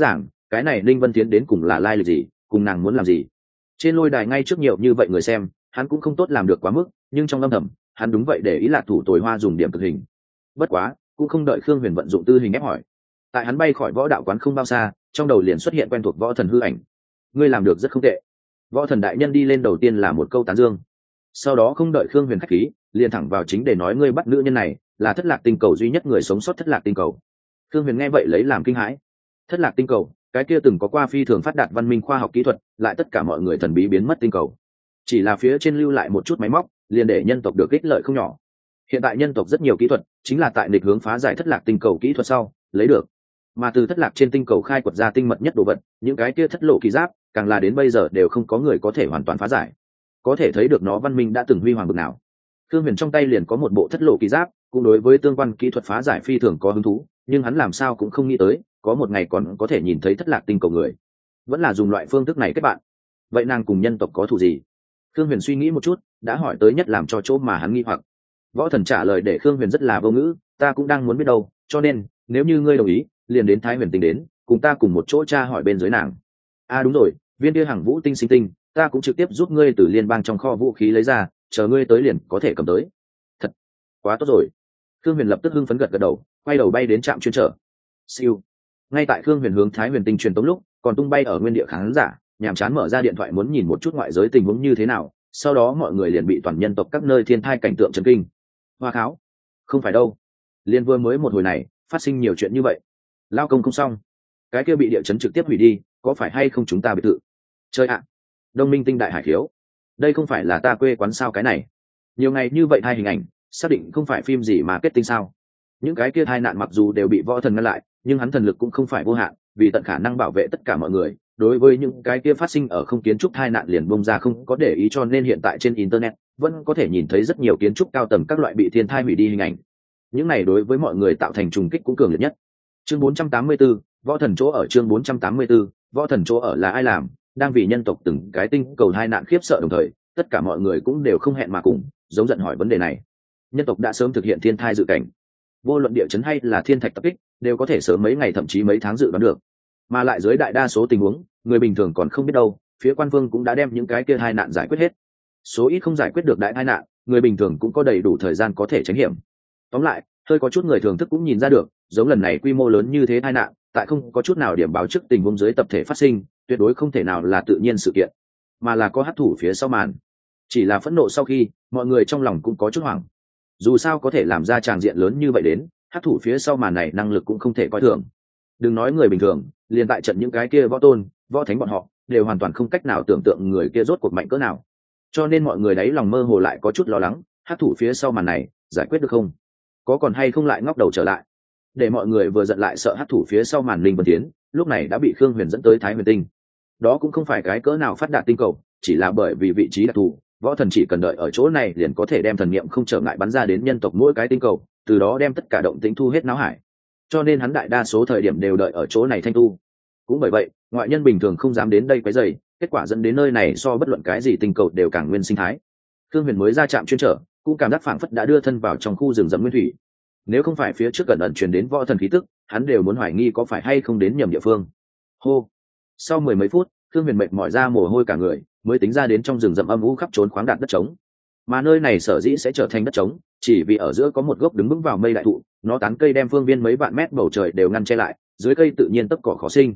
cái này Ninh Vân Tiến đến cùng là lai lịch gì, cùng nàng muốn làm gì. Trên lôi đài ngay trước nhiều như vậy người xem, hắn cũng không tốt làm được quá mức, nhưng trong âm thầm hắn đúng vậy để ý Lạc Thủ Tồi Hoa dùng điểm cực hình. Bất quá cũng không đợi Khương Huyền vận dụng tư hình ép hỏi, tại hắn bay khỏi võ đạo quán không bao xa, trong đầu liền xuất hiện quen thuộc võ thần hư ảnh. Ngươi làm được rất không tệ. Võ thần đại nhân đi lên đầu tiên là một câu tán dương, sau đó không đợi Khương Huyền khách khí, liền thẳng vào chính để nói ngươi bắt nữ nhân này là thất lạc tinh cầu duy nhất người sống sót thất lạc tinh cầu. Khương Huyền nghe vậy lấy làm kinh hãi. Thất lạc tinh cầu, cái kia từng có qua phi thường phát đạt văn minh khoa học kỹ thuật, lại tất cả mọi người thần bí biến mất tinh cầu. Chỉ là phía trên lưu lại một chút máy móc, liền để nhân tộc được ích lợi không nhỏ. Hiện tại nhân tộc rất nhiều kỹ thuật, chính là tại nghịch hướng phá giải thất lạc tinh cầu kỹ thuật sau lấy được. Mà từ thất lạc trên tinh cầu khai quật ra tinh mật nhất đồ vật, những cái kia thất lộ kỳ giáp, càng là đến bây giờ đều không có người có thể hoàn toàn phá giải. Có thể thấy được nó văn minh đã từng huy hoàng bực nào. Khương Huyền trong tay liền có một bộ thất lộ kỳ giáp, cũng đối với tương quan kỹ thuật phá giải phi thường có hứng thú, nhưng hắn làm sao cũng không nghĩ tới, có một ngày còn có thể nhìn thấy thất lạc tinh cầu người. Vẫn là dùng loại phương thức này kết bạn. Vậy nàng cùng nhân tộc có thù gì? Khương Huyền suy nghĩ một chút, đã hỏi tới nhất làm cho chỗ mà hắn nghi hoặc. Võ thần trả lời để Khương Huyền rất là vô ngữ, ta cũng đang muốn biết đâu, cho nên nếu như ngươi đồng ý, liền đến Thái Huyền Tinh đến, cùng ta cùng một chỗ tra hỏi bên dưới nàng. À đúng rồi, viên kia Hằng Vũ Tinh sinh tinh, ta cũng trực tiếp giúp ngươi từ liên bang trong kho vũ khí lấy ra, chờ ngươi tới liền có thể cầm tới. Thật quá tốt rồi. Khương Huyền lập tức hưng phấn gật gật đầu, quay đầu bay đến trạm chuyên trở. Siêu. Ngay tại Khương Huyền hướng Thái Huyền Tinh truyền tống lúc, còn tung bay ở nguyên địa khán giả, nhàm chán mở ra điện thoại muốn nhìn một chút ngoại giới tình huống như thế nào, sau đó mọi người liền bị toàn nhân tộc các nơi thiên thai cảnh tượng chấn kinh. Hoa kháo, không phải đâu, liên vừa mới một hồi này phát sinh nhiều chuyện như vậy. Lao công không xong, cái kia bị địa chấn trực tiếp hủy đi, có phải hay không chúng ta biệt thự? Chơi ạ, à. Đông Minh Tinh đại hải khiếu, đây không phải là ta quê quán sao? Cái này nhiều ngày như vậy hai hình ảnh xác định không phải phim gì mà kết tinh sao? Những cái kia tai nạn mặc dù đều bị võ thần ngăn lại, nhưng hắn thần lực cũng không phải vô hạn, vì tận khả năng bảo vệ tất cả mọi người. Đối với những cái kia phát sinh ở không kiến trúc tai nạn liền bông ra không có để ý, cho nên hiện tại trên internet vẫn có thể nhìn thấy rất nhiều kiến trúc cao tầng các loại bị thiên thai hủy đi hình ảnh. Những này đối với mọi người tạo thành trùng kích cũng cường liệt nhất. Chương bốn trăm tám mươi tư, võ thần chỗ ở. Chương bốn trăm tám mươi tư, võ thần chỗ ở là ai làm? Đang vì nhân tộc từng cái tinh cầu hai nạn khiếp sợ đồng thời, tất cả mọi người cũng đều không hẹn mà cùng giống giận hỏi vấn đề này. Nhân tộc đã sớm thực hiện thiên thai dự cảnh, vô luận địa chấn hay là thiên thạch tập kích đều có thể sớm mấy ngày thậm chí mấy tháng dự đoán được, mà lại dưới đại đa số tình huống người bình thường còn không biết đâu, phía quan vương cũng đã đem những cái kia hai nạn giải quyết hết. Số ít không giải quyết được đại hai nạn, người bình thường cũng có đầy đủ thời gian có thể tránh hiểm. Tóm lại, hơi có chút người thường thức cũng nhìn ra được, giống lần này quy mô lớn như thế tai nạn, tại không có chút nào điểm báo trước tình huống dưới tập thể phát sinh, tuyệt đối không thể nào là tự nhiên sự kiện, mà là có hắc thủ phía sau màn. Chỉ là phẫn nộ sau khi, mọi người trong lòng cũng có chút hoảng. Dù sao có thể làm ra tràng diện lớn như vậy đến, hắc thủ phía sau màn này năng lực cũng không thể coi thường. Đừng nói người bình thường, liền tại trận những cái kia võ tôn, võ thánh bọn họ đều hoàn toàn không cách nào tưởng tượng người kia rốt cuộc mạnh cỡ nào. Cho nên mọi người đấy lòng mơ hồ lại có chút lo lắng, hắc thủ phía sau màn này giải quyết được không? Có còn hay không lại ngóc đầu trở lại? Để mọi người vừa giận lại sợ hắc thủ phía sau màn Linh Vân Tiến, lúc này đã bị Khương Huyền dẫn tới Thái Huyền Tinh. Đó cũng không phải cái cỡ nào phát đạt tinh cầu, chỉ là bởi vì vị trí đặc thù, võ thần chỉ cần đợi ở chỗ này liền có thể đem thần niệm không trở ngại bắn ra đến nhân tộc mỗi cái tinh cầu, từ đó đem tất cả động tĩnh thu hết não hải. Cho nên hắn đại đa số thời điểm đều đợi ở chỗ này thanh tu. Cũng bởi vậy, ngoại nhân bình thường không dám đến đây quấy rầy, kết quả dẫn đến nơi này so bất luận cái gì tinh cầu đều càng nguyên sinh thái. Khương Huyền mới ra trạm chuyên trở, cũng cảm giác phảng phất đã đưa thân vào trong khu rừng rậm nguyên thủy. Nếu không phải phía trước gần ẩn truyền đến võ thần khí tức, hắn đều muốn hoài nghi có phải hay không đến nhầm địa phương. Hô. Sau mười mấy phút, Khương Huyền mệt mỏi ra mồ hôi cả người, mới tính ra đến trong rừng rậm âm u khắp trốn khoáng đạt đất trống. Mà nơi này sở dĩ sẽ trở thành đất trống, chỉ vì ở giữa có một gốc đứng vững vào mây đại thụ, nó tán cây đem phương viên mấy vạn mét bầu trời đều ngăn che lại, dưới cây tự nhiên tấp cỏ khó sinh.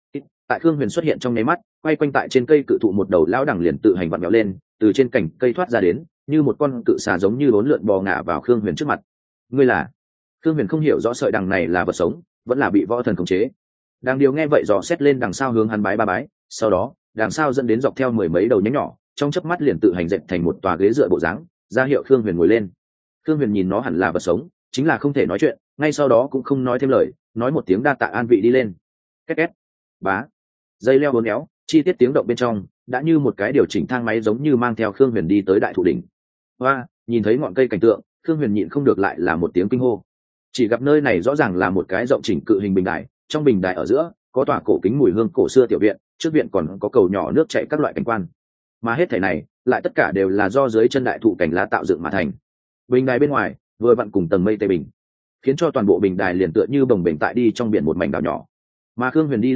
Tại Khương Huyền xuất hiện trong nháy mắt, quay quanh tại trên cây cự thụ một đầu lão đằng liền tự hành vặn vẹo lên, từ trên cành cây thoát ra đến, như một con cự xà giống như bốn lượn bò ngả vào Khương Huyền trước mặt. Ngươi là? Khương Huyền không hiểu rõ sợi đằng này là vật sống, vẫn là bị võ thần khống chế. Đang điều nghe vậy dò xét lên đằng sau hướng hắn bái ba bái, sau đó, đằng sau dẫn đến dọc theo mười mấy đầu nhánh nhỏ, trong chớp mắt liền tự hành dệt thành một tòa ghế dựa bộ dáng, ra hiệu Khương Huyền ngồi lên. Khương Huyền nhìn nó hẳn là vật sống, chính là không thể nói chuyện, ngay sau đó cũng không nói thêm lời, nói một tiếng đa tạ an vị đi lên. Két két. Bá. Dây leo uốn éo, chi tiết tiếng động bên trong, đã như một cái điều chỉnh thang máy giống như mang theo Khương Huyền đi tới đại thụ đỉnh. Hoa, nhìn thấy ngọn cây cảnh tượng, Khương Huyền nhịn không được lại là một tiếng kinh hô. Chỉ gặp nơi này rõ ràng là một cái rộng chỉnh cự hình bình đài, trong bình đài ở giữa có tòa cổ kính mùi hương cổ xưa tiểu viện, trước viện còn có cầu nhỏ nước chảy các loại cảnh quan, mà hết thảy này lại tất cả đều là do dưới chân đại thụ cành lá tạo dựng mà thành. Bình đài bên ngoài vừa vặn cùng tầng mây tây bình, khiến cho toàn bộ bình đài liền tựa như bồng bềnh tại đi trong biển một mảnh đảo nhỏ. Mà Khương Huyền đi lên lúc,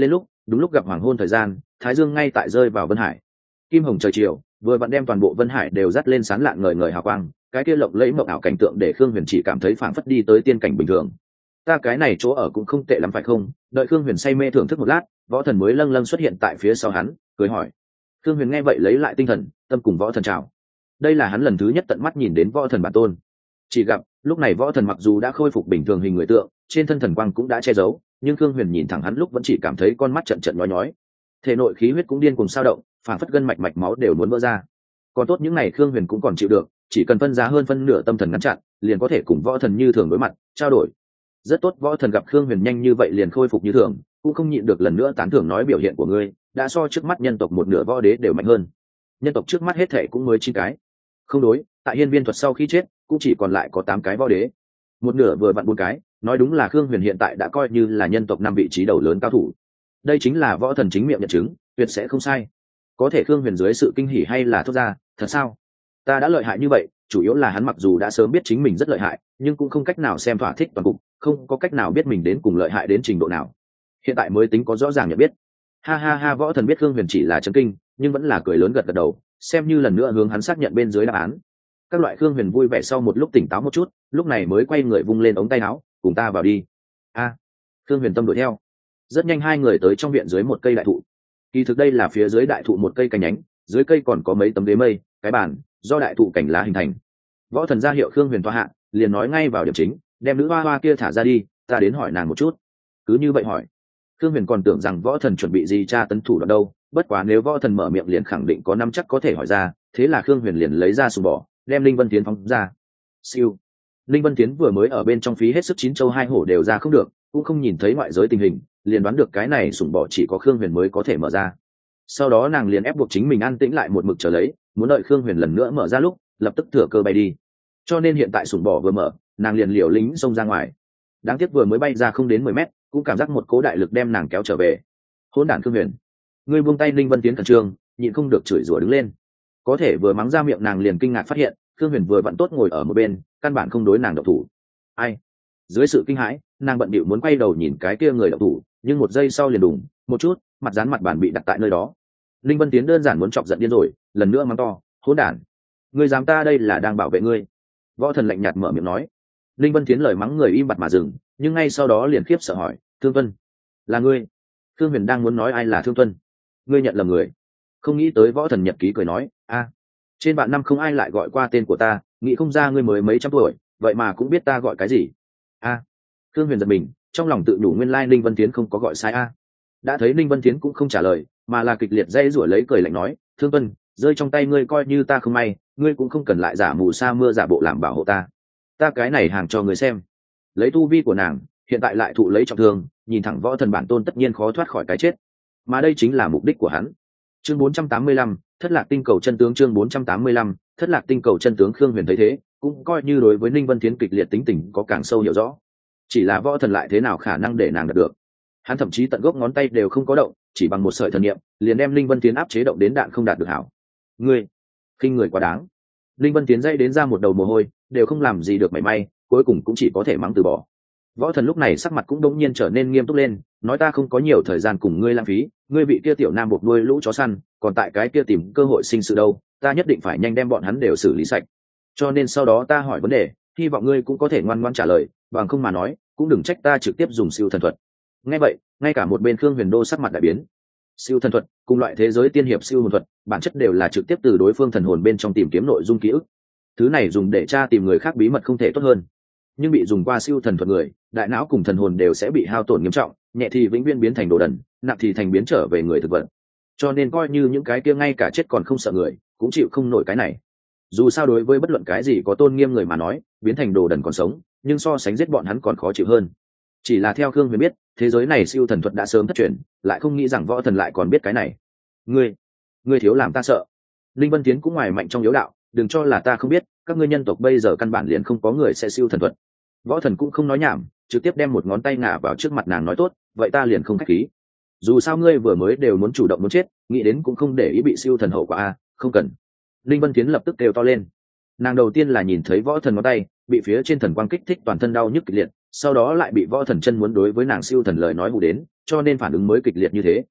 đúng lúc gặp hoàng hôn thời gian, thái dương ngay tại rơi vào Vân Hải. Kim hồng trời chiều vừa vặn đem toàn bộ Vân Hải đều dắt lên sáng lạng ngời ngời hào quang, cái kia lộng lẫy mộng ảo cảnh tượng để Khương Huyền chỉ cảm thấy phảng phất đi tới tiên cảnh bình thường. Ta cái này chỗ ở cũng không tệ lắm phải không? Đợi Khương Huyền say mê thưởng thức một lát, võ thần mới lâng lâng xuất hiện tại phía sau hắn, cười hỏi. Khương Huyền nghe vậy lấy lại tinh thần, tâm cùng võ thần chào. Đây là hắn lần thứ nhất tận mắt nhìn đến võ thần bản tôn. Chỉ gặp lúc này võ thần mặc dù đã khôi phục bình thường hình người tượng, trên thân thần quang cũng đã che giấu, nhưng Khương Huyền nhìn thẳng hắn lúc vẫn chỉ cảm thấy con mắt trận trận nhói nhói, thể nội khí huyết cũng điên cuồng sao động, phản phất gân mạch mạch máu đều muốn vỡ ra. Còn tốt những ngày Khương Huyền cũng còn chịu được, chỉ cần phân giá hơn phân nửa tâm thần ngăn chặn, liền có thể cùng võ thần như thường đối mặt trao đổi. Rất tốt, võ thần gặp Khương Huyền nhanh như vậy liền khôi phục như thường, cũng không nhịn được lần nữa tán thưởng nói biểu hiện của ngươi đã so trước mắt nhân tộc một nửa võ đế đều mạnh hơn. Nhân tộc trước mắt hết thể cũng mới chín cái. Không đối, tại hiên viên thuật sau khi chết cũng chỉ còn lại có tám cái võ đế, một nửa vừa vặn bốn cái, nói đúng là Khương Huyền hiện tại đã coi như là nhân tộc năm vị trí đầu lớn cao thủ. Đây chính là võ thần chính miệng nhận chứng, tuyệt sẽ không sai. Có thể Khương Huyền dưới sự kinh hỉ hay là thốt ra, thật sao? Ta đã lợi hại như vậy, chủ yếu là hắn mặc dù đã sớm biết chính mình rất lợi hại, nhưng cũng không cách nào xem thỏa thích toàn cục, không có cách nào biết mình đến cùng lợi hại đến trình độ nào. Hiện tại mới tính có rõ ràng nhận biết. Ha ha ha, võ thần biết Khương Huyền chỉ là chấn kinh, nhưng vẫn là cười lớn gật gật đầu, xem như lần nữa hướng hắn xác nhận bên dưới đáp án. Các loại Khương Huyền vui vẻ sau một lúc tỉnh táo một chút, lúc này mới quay người vung lên ống tay áo, cùng ta vào đi. A, à, Khương Huyền tâm đuổi theo. Rất nhanh hai người tới trong viện dưới một cây đại thụ. Kỳ thực đây là phía dưới đại thụ một cây cành nhánh, dưới cây còn có mấy tấm ghế mây, cái bàn do đại thụ cảnh lá hình thành. Võ thần ra hiệu Khương Huyền toa hạ, liền nói ngay vào điểm chính, đem nữ hoa hoa kia thả ra đi, ta đến hỏi nàng một chút. Cứ như vậy hỏi. Khương Huyền còn tưởng rằng võ thần chuẩn bị gì tra tấn thủ đoạn đâu, bất quá nếu võ thần mở miệng liền khẳng định có năm chắc có thể hỏi ra, thế là Khương Huyền liền lấy ra sùng bò, đem Linh Vân Tiến phóng ra. Siêu. Linh Vân Tiến vừa mới ở bên trong phí hết sức chín châu hai hổ đều ra không được, cũng không nhìn thấy ngoại giới tình hình, liền đoán được cái này sùng bò chỉ có Khương Huyền mới có thể mở ra. Sau đó nàng liền ép buộc chính mình an tĩnh lại một mực chờ lấy, muốn đợi Khương Huyền lần nữa mở ra lúc, lập tức thừa cơ bay đi. Cho nên hiện tại sùng bò vừa mở, nàng liền liều lính xông ra ngoài. Đáng tiếc vừa mới bay ra không đến mười mét, cũng cảm giác một cố đại lực đem nàng kéo trở về. Hỗn đản Khương Huyền, ngươi buông tay! Linh Vân Tiến khẩn trương, nhịn không được chửi rủa đứng lên. Có thể vừa mắng ra miệng nàng liền kinh ngạc phát hiện, Khương Huyền vừa vặn tốt ngồi ở một bên, căn bản không đối nàng độc thủ. Ai? Dưới sự kinh hãi, nàng bận bịu muốn quay đầu nhìn cái kia người độc thủ, nhưng một giây sau liền đùng một chút, mặt dán mặt bàn bị đặt tại nơi đó. Linh Vân Tiến đơn giản muốn chọc giận điên rồi, lần nữa mắng to, hỗn đản! Ngươi dám, ta đây là đang bảo vệ ngươi. Võ thần lạnh nhạt mở miệng nói. Linh Vân Tiến lời mắng người im bặt mà dừng, nhưng ngay sau đó liền khiếp sợ hỏi, Thương Tuân, là ngươi? Khương Huyền đang muốn nói ai là Thương Tuân, ngươi nhận lầm người. Không nghĩ tới võ thần nhật ký cười nói, a, trên vạn năm không ai lại gọi qua tên của ta, nghĩ không ra ngươi mới mấy trăm tuổi, vậy mà cũng biết ta gọi cái gì. A, à. Khương Huyền giật mình, trong lòng tự đủ nguyên lai Ninh Vân Tiến không có gọi sai a. Đã thấy Ninh Vân Tiến cũng không trả lời, mà là kịch liệt dây rủa lấy cười lạnh nói, Thương Tuân, rơi trong tay ngươi coi như ta không may, ngươi cũng không cần lại giả mù sa mưa giả bộ làm bảo hộ ta. Ta cái này hàng cho người xem. Lấy tu vi của nàng, hiện tại lại thụ lấy trọng thương, nhìn thẳng võ thần bản tôn tất nhiên khó thoát khỏi cái chết, mà đây chính là mục đích của hắn. Chương bốn trăm tám mươi lăm, thất lạc tinh cầu chân tướng. Chương bốn trăm tám mươi lăm, thất lạc tinh cầu chân tướng. Khương Huyền thấy thế, cũng coi như đối với Ninh Vân Tiến kịch liệt tính tình có càng sâu hiểu rõ. Chỉ là võ thần lại thế nào khả năng để nàng đạt được? Hắn thậm chí tận gốc ngón tay đều không có động, chỉ bằng một sợi thần niệm, liền đem Ninh Vân Tiến áp chế động đến đạn không đạt được hảo. Ngươi, khinh người quá đáng. Ninh Vân Tiến dây đến ra một đầu mồ hôi, đều không làm gì được mảy may, cuối cùng cũng chỉ có thể mắng từ bỏ. Võ thần lúc này sắc mặt cũng đống nhiên trở nên nghiêm túc lên, nói ta không có nhiều thời gian cùng ngươi lãng phí, ngươi bị kia tiểu nam buộc nuôi lũ chó săn, còn tại cái kia tìm cơ hội sinh sự đâu, ta nhất định phải nhanh đem bọn hắn đều xử lý sạch. Cho nên sau đó ta hỏi vấn đề, hy vọng ngươi cũng có thể ngoan ngoãn trả lời, bằng không mà nói, cũng đừng trách ta trực tiếp dùng siêu thần thuật. Nghe vậy, ngay cả một bên Khương Huyền Đô sắc mặt đại biến. Siêu thần thuật, cùng loại thế giới tiên hiệp siêu hồn thuật, bản chất đều là trực tiếp từ đối phương thần hồn bên trong tìm kiếm nội dung ký ức. Thứ này dùng để tra tìm người khác bí mật không thể tốt hơn. Nhưng bị dùng qua siêu thần thuật người, đại não cùng thần hồn đều sẽ bị hao tổn nghiêm trọng, nhẹ thì vĩnh viễn biến thành đồ đần, nặng thì thành biến trở về người thực vật. Cho nên coi như những cái kia ngay cả chết còn không sợ người, cũng chịu không nổi cái này. Dù sao đối với bất luận cái gì có tôn nghiêm người mà nói, biến thành đồ đần còn sống, nhưng so sánh giết bọn hắn còn khó chịu hơn. Chỉ là theo Khương Huyền biết, thế giới này siêu thần thuật đã sớm thất truyền, lại không nghĩ rằng võ thần lại còn biết cái này. Ngươi, ngươi thiếu làm ta sợ. Linh Vân Tiến cũng ngoài mạnh trong yếu đạo, đừng cho là ta không biết, các ngươi nhân tộc bây giờ căn bản liền không có người sẽ siêu thần thuật. Võ thần cũng không nói nhảm, trực tiếp đem một ngón tay ngả vào trước mặt nàng nói tốt, vậy ta liền không khách khí. Dù sao ngươi vừa mới đều muốn chủ động muốn chết, nghĩ đến cũng không để ý bị siêu thần hậu quả a, không cần. Linh Vân Tiến lập tức kêu to lên. Nàng đầu tiên là nhìn thấy võ thần ngón tay bị phía trên thần quang kích thích, toàn thân đau nhức kịch liệt, sau đó lại bị võ thần chân muốn đối với nàng siêu thần lời nói hù đến, cho nên phản ứng mới kịch liệt như thế,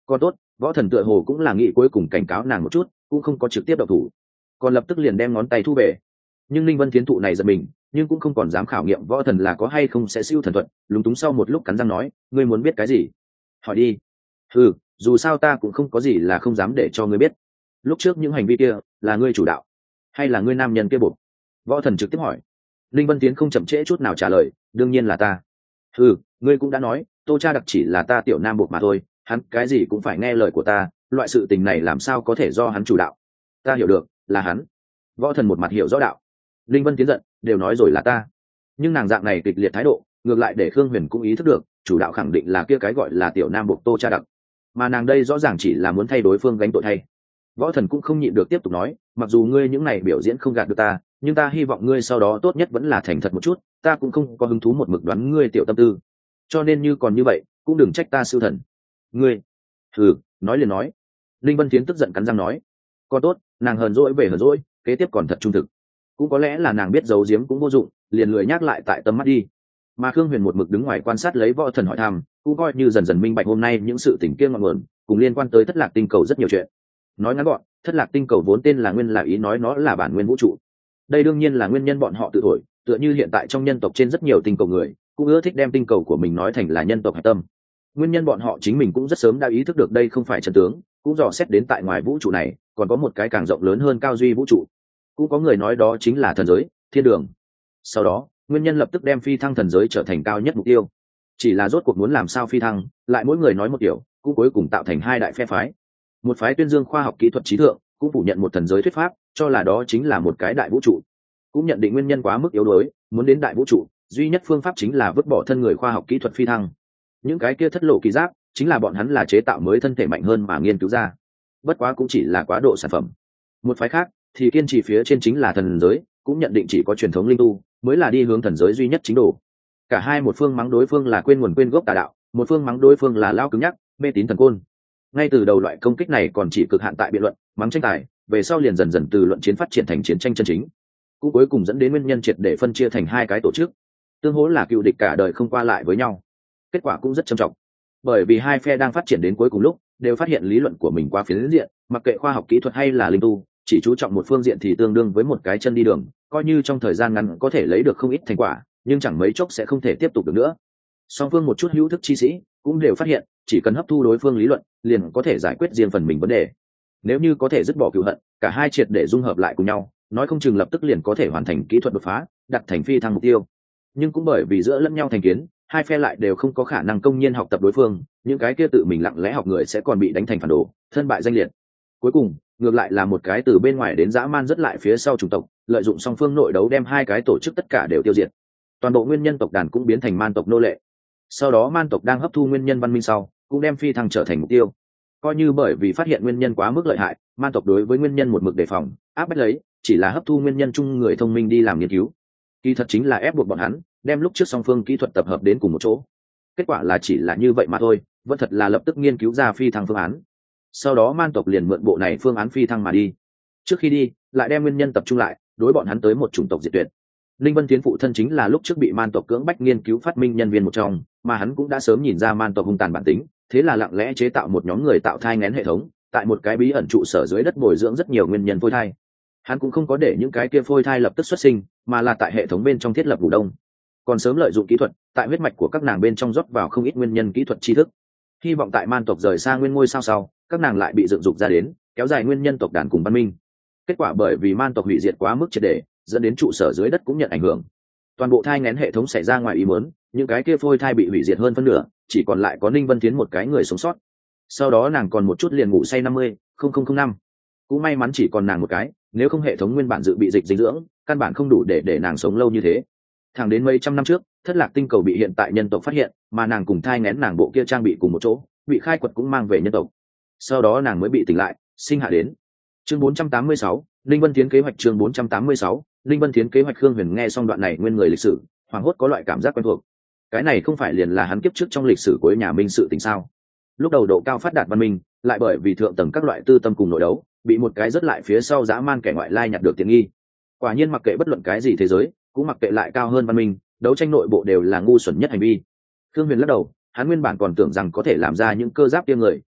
Còn tốt, võ thần tựa hồ cũng là nghĩ cuối cùng cảnh cáo nàng một chút, cũng không có trực tiếp động thủ, còn lập tức liền đem ngón tay thu về. Nhưng linh vân tiến thụ này giật mình, nhưng cũng không còn dám khảo nghiệm võ thần là có hay không sẽ siêu thần thuật, lúng túng sau một lúc cắn răng nói, ngươi muốn biết cái gì? Hỏi đi. Ừ, dù sao ta cũng không có gì là không dám để cho ngươi biết. Lúc trước những hành vi kia là ngươi chủ đạo hay là ngươi nam nhân kia buộc? Võ thần trực tiếp hỏi. Linh vân tiến không chậm trễ chút nào trả lời, đương nhiên là ta. Ừ, ngươi cũng đã nói Tô Cha Đặc chỉ là ta tiểu nam buộc mà thôi, hắn cái gì cũng phải nghe lời của ta, loại sự tình này làm sao có thể do hắn chủ đạo? Ta hiểu được, là hắn. Võ thần một mặt hiểu rõ đạo. Linh vân tiến giận, đều nói rồi là ta. Nhưng nàng dạng này kịch liệt thái độ ngược lại để Khương Huyền cũng ý thức được chủ đạo khẳng định là kia cái gọi là tiểu nam buộc Tô Cha Đặc, mà nàng đây rõ ràng chỉ là muốn thay đối phương gánh tội thay. Võ thần cũng không nhịn được tiếp tục nói, mặc dù ngươi những này biểu diễn không gạt được ta, nhưng ta hy vọng ngươi sau đó tốt nhất vẫn là thành thật một chút, ta cũng không có hứng thú một mực đoán ngươi tiểu tâm tư, cho nên như còn như vậy cũng đừng trách ta siêu thần. Ngươi thử nói liền nói. Linh vân tiến tức giận cắn răng nói. Còn tốt, nàng hờn dỗi về hờn dỗi, kế tiếp còn thật trung thực. Cũng có lẽ là nàng biết giấu giếm cũng vô dụng, liền lười nhắc lại tại tâm mắt đi. Mà Khương Huyền một mực đứng ngoài quan sát lấy võ thần hỏi thăm, cũng coi như dần dần minh bạch hôm nay những sự tình kia ngọn nguồn cùng liên quan tới thất lạc tinh cầu rất nhiều chuyện. Nói ngắn gọn, thất lạc tinh cầu vốn tên là nguyên là ý nói nó là bản nguyên vũ trụ. Đây đương nhiên là nguyên nhân bọn họ tự thổi, tựa như hiện tại trong nhân tộc trên rất nhiều tinh cầu người cũng ưa thích đem tinh cầu của mình nói thành là nhân tộc hạch tâm. Nguyên nhân bọn họ chính mình cũng rất sớm đã ý thức được đây không phải chân tướng, cũng dò xét đến tại ngoài vũ trụ này còn có một cái càng rộng lớn hơn cao duy vũ trụ. Cũng có người nói đó chính là thần giới, thiên đường. Sau đó nguyên nhân lập tức đem phi thăng thần giới trở thành cao nhất mục tiêu. Chỉ là rốt cuộc muốn làm sao phi thăng, lại mỗi người nói một kiểu, cũng cuối cùng tạo thành hai đại phe phái. Một phái tuyên dương khoa học kỹ thuật trí thượng, cũng phủ nhận một thần giới thuyết pháp, cho là đó chính là một cái đại vũ trụ. Cũng nhận định nguyên nhân quá mức yếu đuối, muốn đến đại vũ trụ, duy nhất phương pháp chính là vứt bỏ thân người khoa học kỹ thuật phi thăng. Những cái kia thất lộ kỳ giáp, chính là bọn hắn là chế tạo mới thân thể mạnh hơn mà nghiên cứu ra. Bất quá cũng chỉ là quá độ sản phẩm. Một phái khác thì kiên trì phía trên chính là thần giới, cũng nhận định chỉ có truyền thống linh tu mới là đi hướng thần giới duy nhất chính đồ. Cả hai một phương mắng đối phương là quên nguồn quên gốc tà đạo, một phương mắng đối phương là lao cứng nhắc, mê tín thần côn. Ngay từ đầu loại công kích này còn chỉ cực hạn tại biện luận, mắng tranh tài, về sau liền dần dần từ luận chiến phát triển thành chiến tranh chân chính, cũng cuối cùng dẫn đến nguyên nhân triệt để phân chia thành hai cái tổ chức, tương hỗ là cựu địch cả đời không qua lại với nhau. Kết quả cũng rất trầm trọng, bởi vì hai phe đang phát triển đến cuối cùng lúc đều phát hiện lý luận của mình quá phiến diện, mặc kệ khoa học kỹ thuật hay là linh tu, chỉ chú trọng một phương diện thì tương đương với một cái chân đi đường, coi như trong thời gian ngắn có thể lấy được không ít thành quả, nhưng chẳng mấy chốc sẽ không thể tiếp tục được nữa. Song phương một chút hữu thức chi sĩ cũng đều phát hiện, chỉ cần hấp thu đối phương lý luận, liền có thể giải quyết riêng phần mình vấn đề. Nếu như có thể dứt bỏ cựu hận, cả hai triệt để dung hợp lại cùng nhau, nói không chừng lập tức liền có thể hoàn thành kỹ thuật đột phá, đặt thành phi thăng mục tiêu. Nhưng cũng bởi vì giữa lẫn nhau thành kiến, hai phe lại đều không có khả năng công nhiên học tập đối phương, những cái kia tự mình lặng lẽ học người sẽ còn bị đánh thành phản đồ, thân bại danh liệt. Cuối cùng ngược lại là một cái từ bên ngoài đến dã man rất lại phía sau chủng tộc, lợi dụng song phương nội đấu đem hai cái tổ chức tất cả đều tiêu diệt. Toàn bộ nguyên nhân tộc đàn cũng biến thành man tộc nô lệ. Sau đó man tộc đang hấp thu nguyên nhân văn minh sau, cũng đem phi thăng trở thành mục tiêu. Coi như bởi vì phát hiện nguyên nhân quá mức lợi hại, man tộc đối với nguyên nhân một mực đề phòng, áp bách lấy, chỉ là hấp thu nguyên nhân chung người thông minh đi làm nghiên cứu. Kỳ thật chính là ép buộc bọn hắn đem lúc trước song phương kỹ thuật tập hợp đến cùng một chỗ. Kết quả là chỉ là như vậy mà thôi, vẫn thật là lập tức nghiên cứu ra phi thăng phương án. Sau đó man tộc liền mượn bộ này phương án phi thăng mà đi. Trước khi đi, lại đem nguyên nhân tập trung lại, đối bọn hắn tới một chủng tộc diệt tuyệt. Linh Vân Tiến phụ thân chính là lúc trước bị man tộc cưỡng bách nghiên cứu phát minh nhân viên một trong, mà hắn cũng đã sớm nhìn ra man tộc hung tàn bản tính, thế là lặng lẽ chế tạo một nhóm người tạo thai nghén hệ thống, tại một cái bí ẩn trụ sở dưới đất bồi dưỡng rất nhiều nguyên nhân phôi thai. Hắn cũng không có để những cái kia phôi thai lập tức xuất sinh, mà là tại hệ thống bên trong thiết lập ngủ đông. Còn sớm lợi dụng kỹ thuật, tại huyết mạch của các nàng bên trong rót vào không ít nguyên nhân kỹ thuật tri thức. Hy vọng tại man tộc rời xa nguyên ngôi sao sau, các nàng lại bị dựng dục ra đến, kéo dài nguyên nhân tộc đàn cùng văn minh. Kết quả bởi vì man tộc hủy diệt quá mức triệt để, dẫn đến trụ sở dưới đất cũng nhận ảnh hưởng. Toàn bộ thai nghén hệ thống xảy ra ngoài ý muốn, những cái kia phôi thai bị hủy diệt hơn phân nửa, chỉ còn lại có Ninh Vân Tiến một cái người sống sót. Sau đó nàng còn một chút liền ngủ say năm mươi năm. Cũng may mắn chỉ còn nàng một cái, nếu không hệ thống nguyên bản dự bị dịch dinh dưỡng, căn bản không đủ để để nàng sống lâu như thế. Thẳng đến mấy trăm năm trước, thất lạc tinh cầu bị hiện tại nhân tộc phát hiện, mà nàng cùng thai nghén nàng bộ kia trang bị cùng một chỗ, bị khai quật cũng mang về nhân tộc. Sau đó nàng mới bị tỉnh lại, sinh hạ đến. Chương bốn trăm tám mươi sáu, Linh Vân Tiến kế hoạch. Chương bốn trăm tám mươi sáu, Linh Vân Tiến kế hoạch. Khương Huyền nghe xong đoạn này nguyên người lịch sử, hoảng hốt có loại cảm giác quen thuộc. Cái này không phải liền là hắn kiếp trước trong lịch sử của nhà Minh sự tình sao? Lúc đầu độ cao phát đạt văn minh, lại bởi vì thượng tầng các loại tư tâm cùng nội đấu, bị một cái rất lại phía sau dã man kẻ ngoại lai nhặt được tiện nghi. Quả nhiên mặc kệ bất luận cái gì thế giới, cũng mặc kệ lại cao hơn văn minh, đấu tranh nội bộ đều là ngu xuẩn nhất hành vi. Khương Huyền lắc đầu, hắn nguyên bản còn tưởng rằng có thể làm ra những cơ giáp kia người,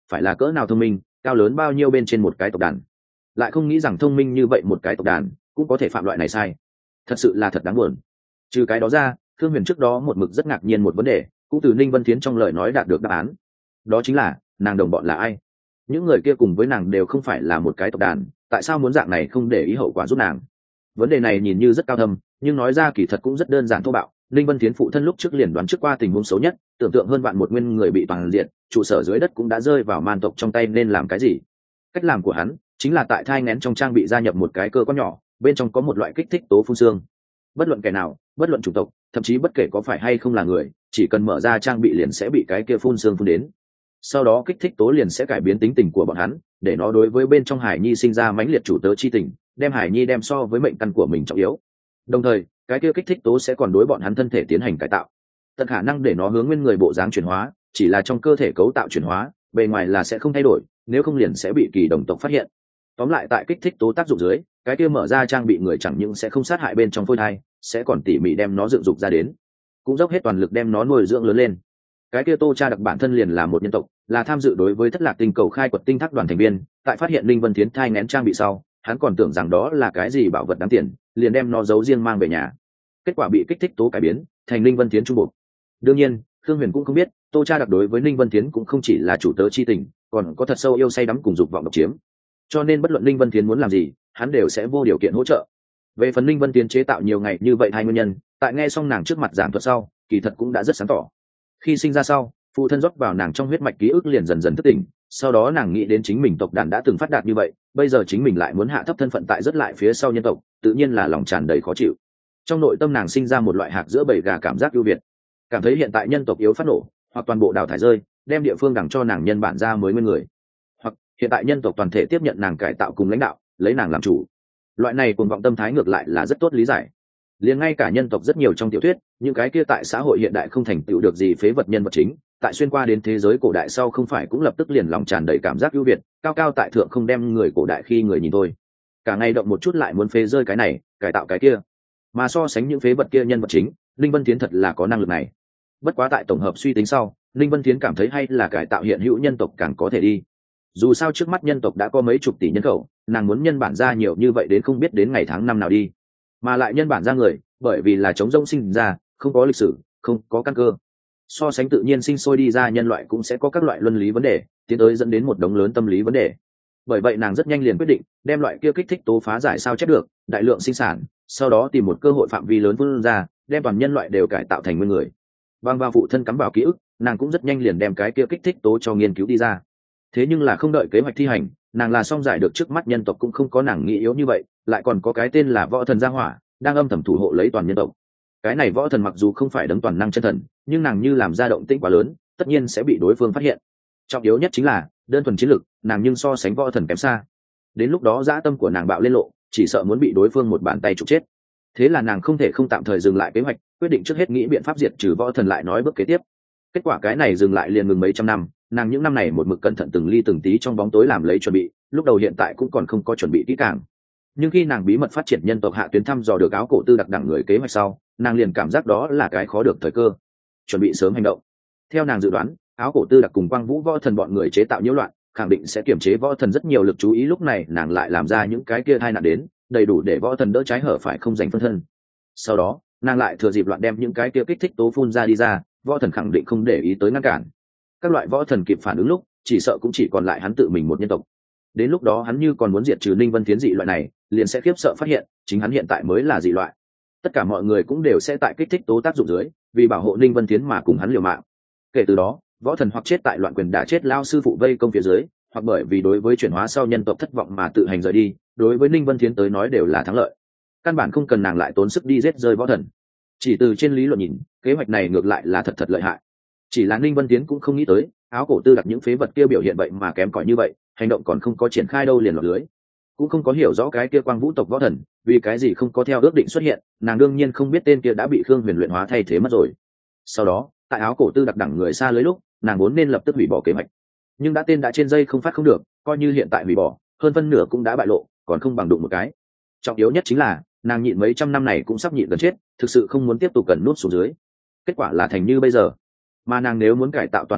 phải là cỡ nào thông minh, cao lớn bao nhiêu bên trên một cái tộc đàn. Lại không nghĩ rằng thông minh như vậy một cái tộc đàn cũng có thể phạm loại này sai, thật sự là thật đáng buồn. Trừ cái đó ra, Thương Huyền trước đó một mực rất ngạc nhiên một vấn đề, cũng từ Ninh Vân Thiến trong lời nói đạt được đáp án. Đó chính là nàng đồng bọn là ai. Những người kia cùng với nàng đều không phải là một cái tộc đàn, tại sao muốn dạng này không để ý hậu quả giúp nàng? Vấn đề này nhìn như rất cao thâm, nhưng nói ra kỳ thật cũng rất đơn giản thô bạo. Ninh Vân Thiến phụ thân lúc trước liền đoán trước qua tình huống xấu nhất, tưởng tượng hơn vạn một nguyên người bị toàn diện, trụ sở dưới đất cũng đã rơi vào man tộc trong tay, nên làm cái gì? Cách làm của hắn chính là tại thai nghén trong trang bị gia nhập một cái cơ quan nhỏ, bên trong có một loại kích thích tố phun xương. Bất luận kẻ nào, bất luận chủng tộc, thậm chí bất kể có phải hay không là người, chỉ cần mở ra trang bị liền sẽ bị cái kia phun xương phun đến. Sau đó kích thích tố liền sẽ cải biến tính tình của bọn hắn, để nó đối với bên trong hải nhi sinh ra mãnh liệt chủ tớ chi tình, đem hải nhi đem so với mệnh căn của mình trọng yếu. Đồng thời cái kia kích thích tố sẽ còn đối bọn hắn thân thể tiến hành cải tạo, tận khả năng để nó hướng nguyên người bộ dáng chuyển hóa, chỉ là trong cơ thể cấu tạo chuyển hóa, bề ngoài là sẽ không thay đổi, nếu không liền sẽ bị kỳ đồng tộc phát hiện. Tóm lại tại kích thích tố tác dụng dưới, cái kia mở ra trang bị người chẳng những sẽ không sát hại bên trong phôi thai, sẽ còn tỉ mỉ đem nó dựng dục ra đến, cũng dốc hết toàn lực đem nó nuôi dưỡng lớn lên. Cái kia Tô Cha đặc bản thân liền là một nhân tộc, là tham dự đối với thất lạc tinh cầu khai quật tinh thác đoàn thành viên, tại phát hiện Linh Vân Thiến thai nghén trang bị sau, hắn còn tưởng rằng đó là cái gì bảo vật đáng tiền, liền đem nó giấu riêng mang về nhà. Kết quả bị kích thích tố cải biến thành Linh Vân Thiến trung bộ. Đương nhiên Khương Huyền cũng không biết Tô Cha đặc đối với Linh Vân Thiến cũng không chỉ là chủ tớ chi tình, còn có thật sâu yêu say đắm cùng dục vọng độc chiếm, cho nên bất luận Linh Vân Thiến muốn làm gì, hắn đều sẽ vô điều kiện hỗ trợ. Về phần Linh Vân Thiến chế tạo nhiều ngày như vậy hai nguyên nhân, tại nghe xong nàng trước mặt giảng thuật sau, kỳ thật cũng đã rất sáng tỏ. Khi sinh ra sau, phụ thân rót vào nàng trong huyết mạch ký ức liền dần dần thức tỉnh, sau đó nàng nghĩ đến chính mình tộc đàn đã từng phát đạt như vậy, bây giờ chính mình lại muốn hạ thấp thân phận tại rất lại phía sau nhân tộc, tự nhiên là lòng tràn đầy khó chịu. Trong nội tâm nàng sinh ra một loại hạc giữa bầy gà cảm giác ưu việt, cảm thấy hiện tại nhân tộc yếu phát nổ, hoặc toàn bộ đào thải rơi, đem địa phương đằng cho nàng nhân bản ra mới nguyên người, hoặc hiện tại nhân tộc toàn thể tiếp nhận nàng cải tạo cùng lãnh đạo, lấy nàng làm chủ. Loại này cuồng vọng tâm thái ngược lại là rất tốt lý giải. Liền ngay cả nhân tộc rất nhiều trong tiểu thuyết, những cái kia tại xã hội hiện đại không thành tựu được gì phế vật nhân vật chính, tại xuyên qua đến thế giới cổ đại sau không phải cũng lập tức liền lòng tràn đầy cảm giác ưu việt, cao cao tại thượng không đem người cổ đại khi người nhìn thôi, cả ngày động một chút lại muốn phế rơi cái này cải tạo cái kia. Mà so sánh những phế vật kia nhân vật chính, Linh Vân Thiến thật là có năng lực này. Bất quá tại tổng hợp suy tính sau, Linh Vân Thiến cảm thấy hay là cải tạo hiện hữu nhân tộc càng có thể đi. Dù sao trước mắt nhân tộc đã có mấy chục tỷ nhân khẩu, nàng muốn nhân bản ra nhiều như vậy đến không biết đến ngày tháng năm nào đi. Mà lại nhân bản ra người, bởi vì là chống rông sinh ra, không có lịch sử, không có căn cơ, so sánh tự nhiên sinh sôi đi ra nhân loại cũng sẽ có các loại luân lý vấn đề, tiến tới dẫn đến một đống lớn tâm lý vấn đề. Bởi vậy nàng rất nhanh liền quyết định đem loại kia kích thích tố phá giải sao chép được, đại lượng sinh sản, sau đó tìm một cơ hội phạm vi lớn vươn ra, đem toàn nhân loại đều cải tạo thành nguyên người. Bằng vào phụ thân cắm vào ký ức, nàng cũng rất nhanh liền đem cái kia kích thích tố cho nghiên cứu đi ra. Thế nhưng là không đợi kế hoạch thi hành, nàng là xong giải được trước mắt nhân tộc cũng không có nàng nghĩ yếu như vậy, lại còn có cái tên là võ thần gia hỏa đang âm thầm thủ hộ lấy toàn nhân tộc. Cái này võ thần mặc dù không phải đấng toàn năng chân thần, nhưng nàng như làm ra động tĩnh quá lớn, tất nhiên sẽ bị đối phương phát hiện. Trọng yếu nhất chính là đơn thuần chiến lực, nàng nhưng so sánh võ thần kém xa. Đến lúc đó dã tâm của nàng bạo lên lộ, chỉ sợ muốn bị đối phương một bàn tay trục chết. Thế là nàng không thể không tạm thời dừng lại kế hoạch, quyết định trước hết nghĩ biện pháp diệt trừ võ thần lại nói bước kế tiếp. Kết quả cái này dừng lại liền ngừng mấy trăm năm, nàng những năm này một mực cẩn thận từng ly từng tí trong bóng tối làm lấy chuẩn bị, lúc đầu hiện tại cũng còn không có chuẩn bị kỹ càng. Nhưng khi nàng bí mật phát triển nhân tộc hạ tuyến thăm dò được áo cổ tư đặc đẳng người kế hoạch sau, nàng liền cảm giác đó là cái khó được thời cơ, chuẩn bị sớm hành động. Theo nàng dự đoán, áo cổ tư đặc cùng quang vũ võ thần bọn người chế tạo nhiễu loạn, khẳng định sẽ kiềm chế võ thần rất nhiều lực chú ý, lúc này nàng lại làm ra những cái kia tai nạn đến, đầy đủ để võ thần đỡ trái hở phải không giành phân thân. Sau đó nàng lại thừa dịp loạn đem những cái kia kích thích tố phun ra đi ra, võ thần khẳng định không để ý tới ngăn cản. Các loại võ thần kịp phản ứng lúc, chỉ sợ cũng chỉ còn lại hắn tự mình một nhân tộc. Đến lúc đó hắn như còn muốn diệt trừ Ninh Vân Thiến dị loại này, liền sẽ khiếp sợ phát hiện chính hắn hiện tại mới là dị loại. Tất cả mọi người cũng đều sẽ tại kích thích tố tác dụng dưới, vì bảo hộ Ninh Vân Thiến mà cùng hắn liều mạng. Kể từ đó, võ thần hoặc chết tại loạn quyền đã chết lao sư phụ vây công phía dưới, hoặc bởi vì đối với chuyển hóa sau nhân tộc thất vọng mà tự hành rời đi, đối với Ninh Vân Thiến tới nói đều là thắng lợi. Căn bản không cần nàng lại tốn sức đi giết rơi võ thần. Chỉ từ trên lý luận nhìn, kế hoạch này ngược lại là thật thật lợi hại. Chỉ là Ninh Vân Thiến cũng không nghĩ tới, áo cổ tư đặc những phế vật kia biểu hiện vậy mà kém cỏi như vậy, hành động còn không có triển khai đâu liền lọt lưới. Cũng không có hiểu rõ cái kia quang vũ tộc võ thần vì cái gì không có theo ước định xuất hiện, nàng đương nhiên không biết tên kia đã bị Khương Huyền luyện hóa thay thế mất rồi. Sau đó tại áo cổ tư đặc đẳng người xa lưới lúc, nàng vốn nên lập tức hủy bỏ kế hoạch, nhưng đã tên đã trên dây không phát không được, coi như hiện tại hủy bỏ, hơn phân nửa cũng đã bại lộ, còn không bằng đụng một cái. Trọng yếu nhất chính là nàng nhịn mấy trăm năm này cũng sắp nhịn gần chết, thực sự không muốn tiếp tục cần nuốt xuống dưới. Kết quả là thành như bây giờ. Mà nàng nếu muốn cải tạo toàn nhân tộc,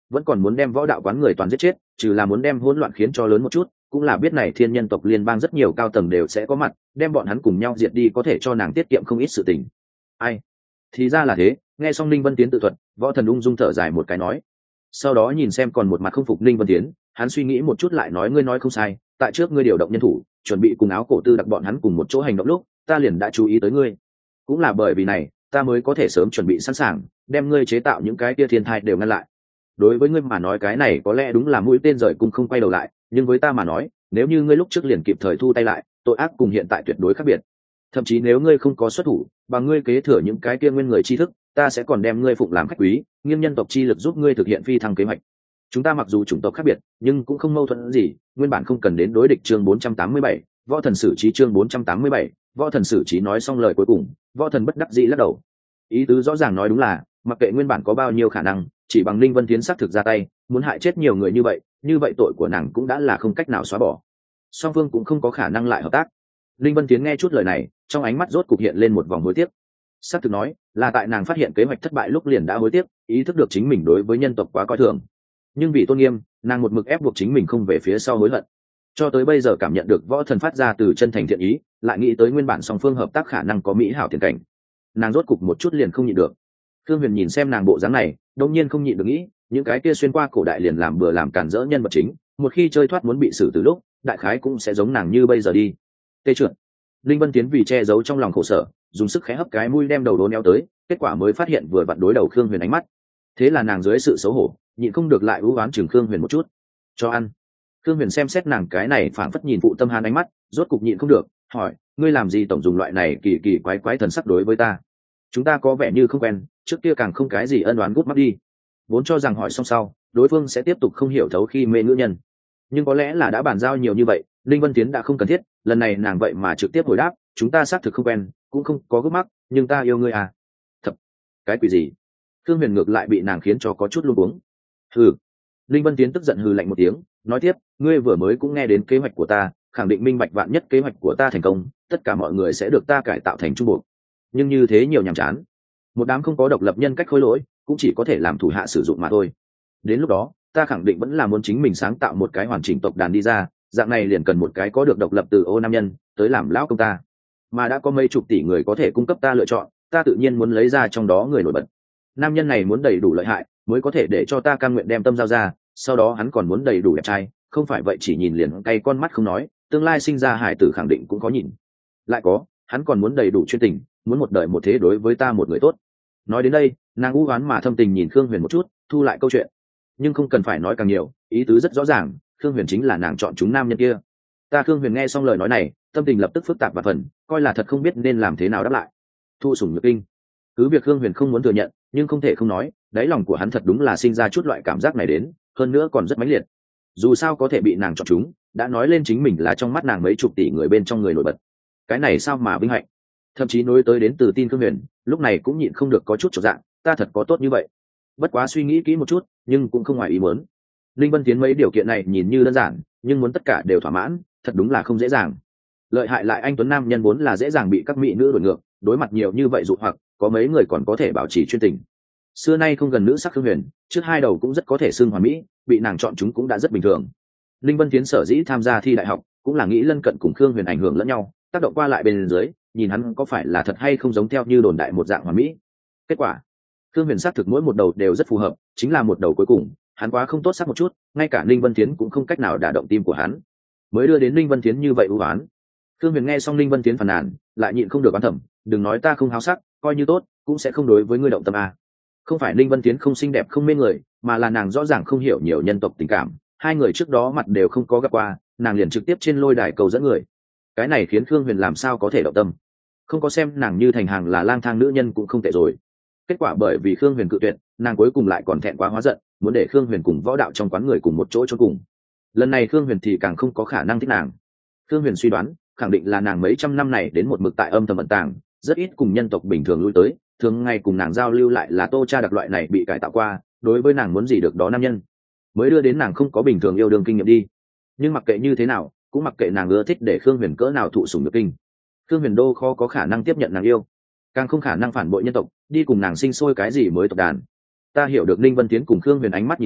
vẫn còn muốn đem võ đạo quán người toàn giết chết, trừ là muốn đem hỗn loạn khiến cho lớn một chút, cũng là biết này thiên nhân tộc liên bang rất nhiều cao tầng đều sẽ có mặt, đem bọn hắn cùng nhau diệt đi có thể cho nàng tiết kiệm không ít sự tình. Ai? Thì ra là thế. Nghe xong Ninh Vân Tiến tự thuật, Võ Thần ung dung thở dài một cái nói, sau đó nhìn xem còn một mặt không phục Ninh Vân Tiến, hắn suy nghĩ một chút lại nói, ngươi nói không sai, tại trước ngươi điều động nhân thủ chuẩn bị cùng áo cổ tư đặc bọn hắn cùng một chỗ hành động lúc, ta liền đã chú ý tới ngươi. Cũng là bởi vì này, ta mới có thể sớm chuẩn bị sẵn sàng, đem ngươi chế tạo những cái kia thiên thai đều ngăn lại. Đối với ngươi mà nói cái này có lẽ đúng là mũi tên rời cung không quay đầu lại, nhưng với ta mà nói, nếu như ngươi lúc trước liền kịp thời thu tay lại, tội ác cùng hiện tại tuyệt đối khác biệt. Thậm chí nếu ngươi không có xuất thủ, bằng ngươi kế thừa những cái kia nguyên người tri thức, ta sẽ còn đem ngươi phụng làm khách quý, nghiêng nhân tộc chi lực giúp ngươi thực hiện phi thăng kế hoạch. Chúng ta mặc dù chủng tộc khác biệt, nhưng cũng không mâu thuẫn gì, nguyên bản không cần đến đối địch. Chương bốn trăm tám mươi bảy, Võ Thần xử trí. Chương bốn trăm tám mươi bảy, Võ Thần xử trí. Nói xong lời cuối cùng, Võ Thần bất đắc dĩ lắc đầu. Ý tứ rõ ràng nói đúng là, mặc kệ nguyên bản có bao nhiêu khả năng, chỉ bằng Linh Vân Tiến xác thực ra tay, muốn hại chết nhiều người như vậy, như vậy tội của nàng cũng đã là không cách nào xóa bỏ. Song phương cũng không có khả năng lại hợp tác. Linh Vân Tiến nghe chút lời này, trong ánh mắt rốt cục hiện lên một vòng hối tiếc. Xác thực nói, là tại nàng phát hiện kế hoạch thất bại lúc liền đã hối tiếc, ý thức được chính mình đối với nhân tộc quá coi thường. Nhưng vì tôn nghiêm, nàng một mực ép buộc chính mình không về phía sau hối hận. Cho tới bây giờ cảm nhận được Võ Thần phát ra từ chân thành thiện ý, lại nghĩ tới nguyên bản song phương hợp tác khả năng có mỹ hảo tiền cảnh, nàng rốt cục một chút liền không nhịn được. Thương Huyền nhìn xem nàng bộ dáng này, đột nhiên không nhịn được nghĩ, những cái kia xuyên qua cổ đại liền làm bừa làm cản rỡ nhân vật chính, một khi chơi thoát muốn bị xử từ lúc, đại khái cũng sẽ giống nàng như bây giờ đi. Tê trượt. Linh Vân Tiến vì che giấu trong lòng khổ sở, dùng sức khẽ hấp cái mũi đem đầu đố neo tới, kết quả mới phát hiện vừa vặn đối đầu Khương Huyền ánh mắt. Thế là nàng dưới sự xấu hổ, nhịn không được lại ưu oán chừng Khương Huyền một chút. Cho ăn. Khương Huyền xem xét nàng cái này phảng phất nhìn phụ tâm hàn ánh mắt, rốt cục nhịn không được, hỏi, ngươi làm gì tổng dùng loại này kỳ kỳ quái quái thần sắc đối với ta? Chúng ta có vẻ như không quen, trước kia càng không cái gì ân oán gút mắt đi. Vốn cho rằng hỏi xong sau, đối phương sẽ tiếp tục không hiểu thấu khi mê nữ nhân, nhưng có lẽ là đã bàn giao nhiều như vậy, Linh Vân Tiến đã không cần thiết, lần này nàng vậy mà trực tiếp hồi đáp, chúng ta xác thực không quen, cũng không có gút mắt, nhưng ta yêu ngươi à? Thật, cái quỷ gì? Khương Huyền ngược lại bị nàng khiến cho có chút luống cuống. Hừ. Linh Vân Tiến tức giận hừ lạnh một tiếng, nói tiếp, ngươi vừa mới cũng nghe đến kế hoạch của ta, khẳng định minh bạch vạn nhất kế hoạch của ta thành công, tất cả mọi người sẽ được ta cải tạo thành trung bộ. Nhưng như thế nhiều nhàm chán, một đám không có độc lập nhân cách khôi lỗi, cũng chỉ có thể làm thủ hạ sử dụng mà thôi. Đến lúc đó, ta khẳng định vẫn là muốn chính mình sáng tạo một cái hoàn chỉnh tộc đàn đi ra, dạng này liền cần một cái có được độc lập từ ô nam nhân tới làm lão công ta, mà đã có mấy chục tỷ người có thể cung cấp ta lựa chọn, ta tự nhiên muốn lấy ra trong đó người nổi bật. Nam nhân này muốn đầy đủ lợi hại mới có thể để cho ta cam nguyện đem tâm giao ra, sau đó hắn còn muốn đầy đủ đẹp trai, không phải vậy chỉ nhìn liền cay con mắt không nói, tương lai sinh ra hải tử khẳng định cũng có nhìn. Lại có, hắn còn muốn đầy đủ chuyên tình, muốn một đời một thế đối với ta một người tốt. Nói đến đây, nàng u oán mà thâm tình nhìn Khương Huyền một chút, thu lại câu chuyện. Nhưng không cần phải nói càng nhiều, ý tứ rất rõ ràng, Khương Huyền chính là nàng chọn chúng nam nhân kia. Ta Khương Huyền nghe xong lời nói này, tâm tình lập tức phức tạp và phần, coi là thật không biết nên làm thế nào đáp lại. Thu sủng nhược kinh. Cứ việc Khương Huyền không muốn thừa nhận, nhưng không thể không nói, đáy lòng của hắn thật đúng là sinh ra chút loại cảm giác này đến, hơn nữa còn rất mãnh liệt. Dù sao có thể bị nàng chọn chúng, đã nói lên chính mình là trong mắt nàng mấy chục tỷ người bên trong người nổi bật. Cái này sao mà vinh hạnh. Thậm chí nối tới đến từ tin Khương Huyền, lúc này cũng nhịn không được có chút chột dạ, ta thật có tốt như vậy. Bất quá suy nghĩ kỹ một chút, nhưng cũng không ngoài ý muốn. Linh Vân Tiến mấy điều kiện này nhìn như đơn giản, nhưng muốn tất cả đều thỏa mãn, thật đúng là không dễ dàng. Lợi hại lại anh tuấn nam nhân vốn là dễ dàng bị các mỹ nữ đuổi ngược, đối mặt nhiều như vậy dụ hoặc, có mấy người còn có thể bảo trì chuyên tình. Xưa nay không gần nữ sắc Khương Huyền, trước hai đầu cũng rất có thể xưng hoàn mỹ, bị nàng chọn chúng cũng đã rất bình thường. Linh Vân Tiến sở dĩ tham gia thi đại học, cũng là nghĩ lân cận cùng Khương Huyền ảnh hưởng lẫn nhau, tác động qua lại bên dưới, nhìn hắn có phải là thật hay không giống theo như đồn đại một dạng hoàn mỹ. Kết quả, Khương Huyền xác thực mỗi một đầu đều rất phù hợp, chính là một đầu cuối cùng, hắn quá không tốt sắc một chút, ngay cả Linh Vân Tiến cũng không cách nào đả động tim của hắn, mới đưa đến Linh Vân Tiến như vậy ưu ái. Khương Huyền nghe xong Linh Vân Tiến phàn nàn, lại nhịn không được oán thầm, đừng nói ta không háo sắc, coi như tốt, cũng sẽ không đối với ngươi động tâm a. Không phải Linh Vân Tiến không xinh đẹp không mê người, mà là nàng rõ ràng không hiểu nhiều nhân tộc tình cảm, hai người trước đó mặt đều không có gặp qua, nàng liền trực tiếp trên lôi đài cầu dẫn người. Cái này khiến Khương Huyền làm sao có thể động tâm. Không có xem nàng như thành hàng là lang thang nữ nhân cũng không tệ rồi. Kết quả bởi vì Khương Huyền cự tuyệt, nàng cuối cùng lại còn thẹn quá hóa giận, muốn để Khương Huyền cùng võ đạo trong quán người cùng một chỗ cho cùng. Lần này Khương Huyền thì càng không có khả năng thích nàng. Khương Huyền suy đoán, khẳng định là nàng mấy trăm năm này đến một mực tại âm thầm ẩn tàng, rất ít cùng nhân tộc bình thường lui tới, thường ngày cùng nàng giao lưu lại là Tô Cha đặc loại này bị cải tạo qua, đối với nàng muốn gì được đó nam nhân, mới đưa đến nàng không có bình thường yêu đương kinh nghiệm đi. Nhưng mặc kệ như thế nào, cũng mặc kệ nàng ưa thích để Khương Huyền cỡ nào thụ sủng nhược kinh, Khương Huyền đô khó có khả năng tiếp nhận nàng yêu, càng không khả năng phản bội nhân tộc, đi cùng nàng sinh sôi cái gì mới tộc đàn. Ta hiểu được Ninh Vân Tiến cùng Khương Huyền ánh mắt nhìn nhau,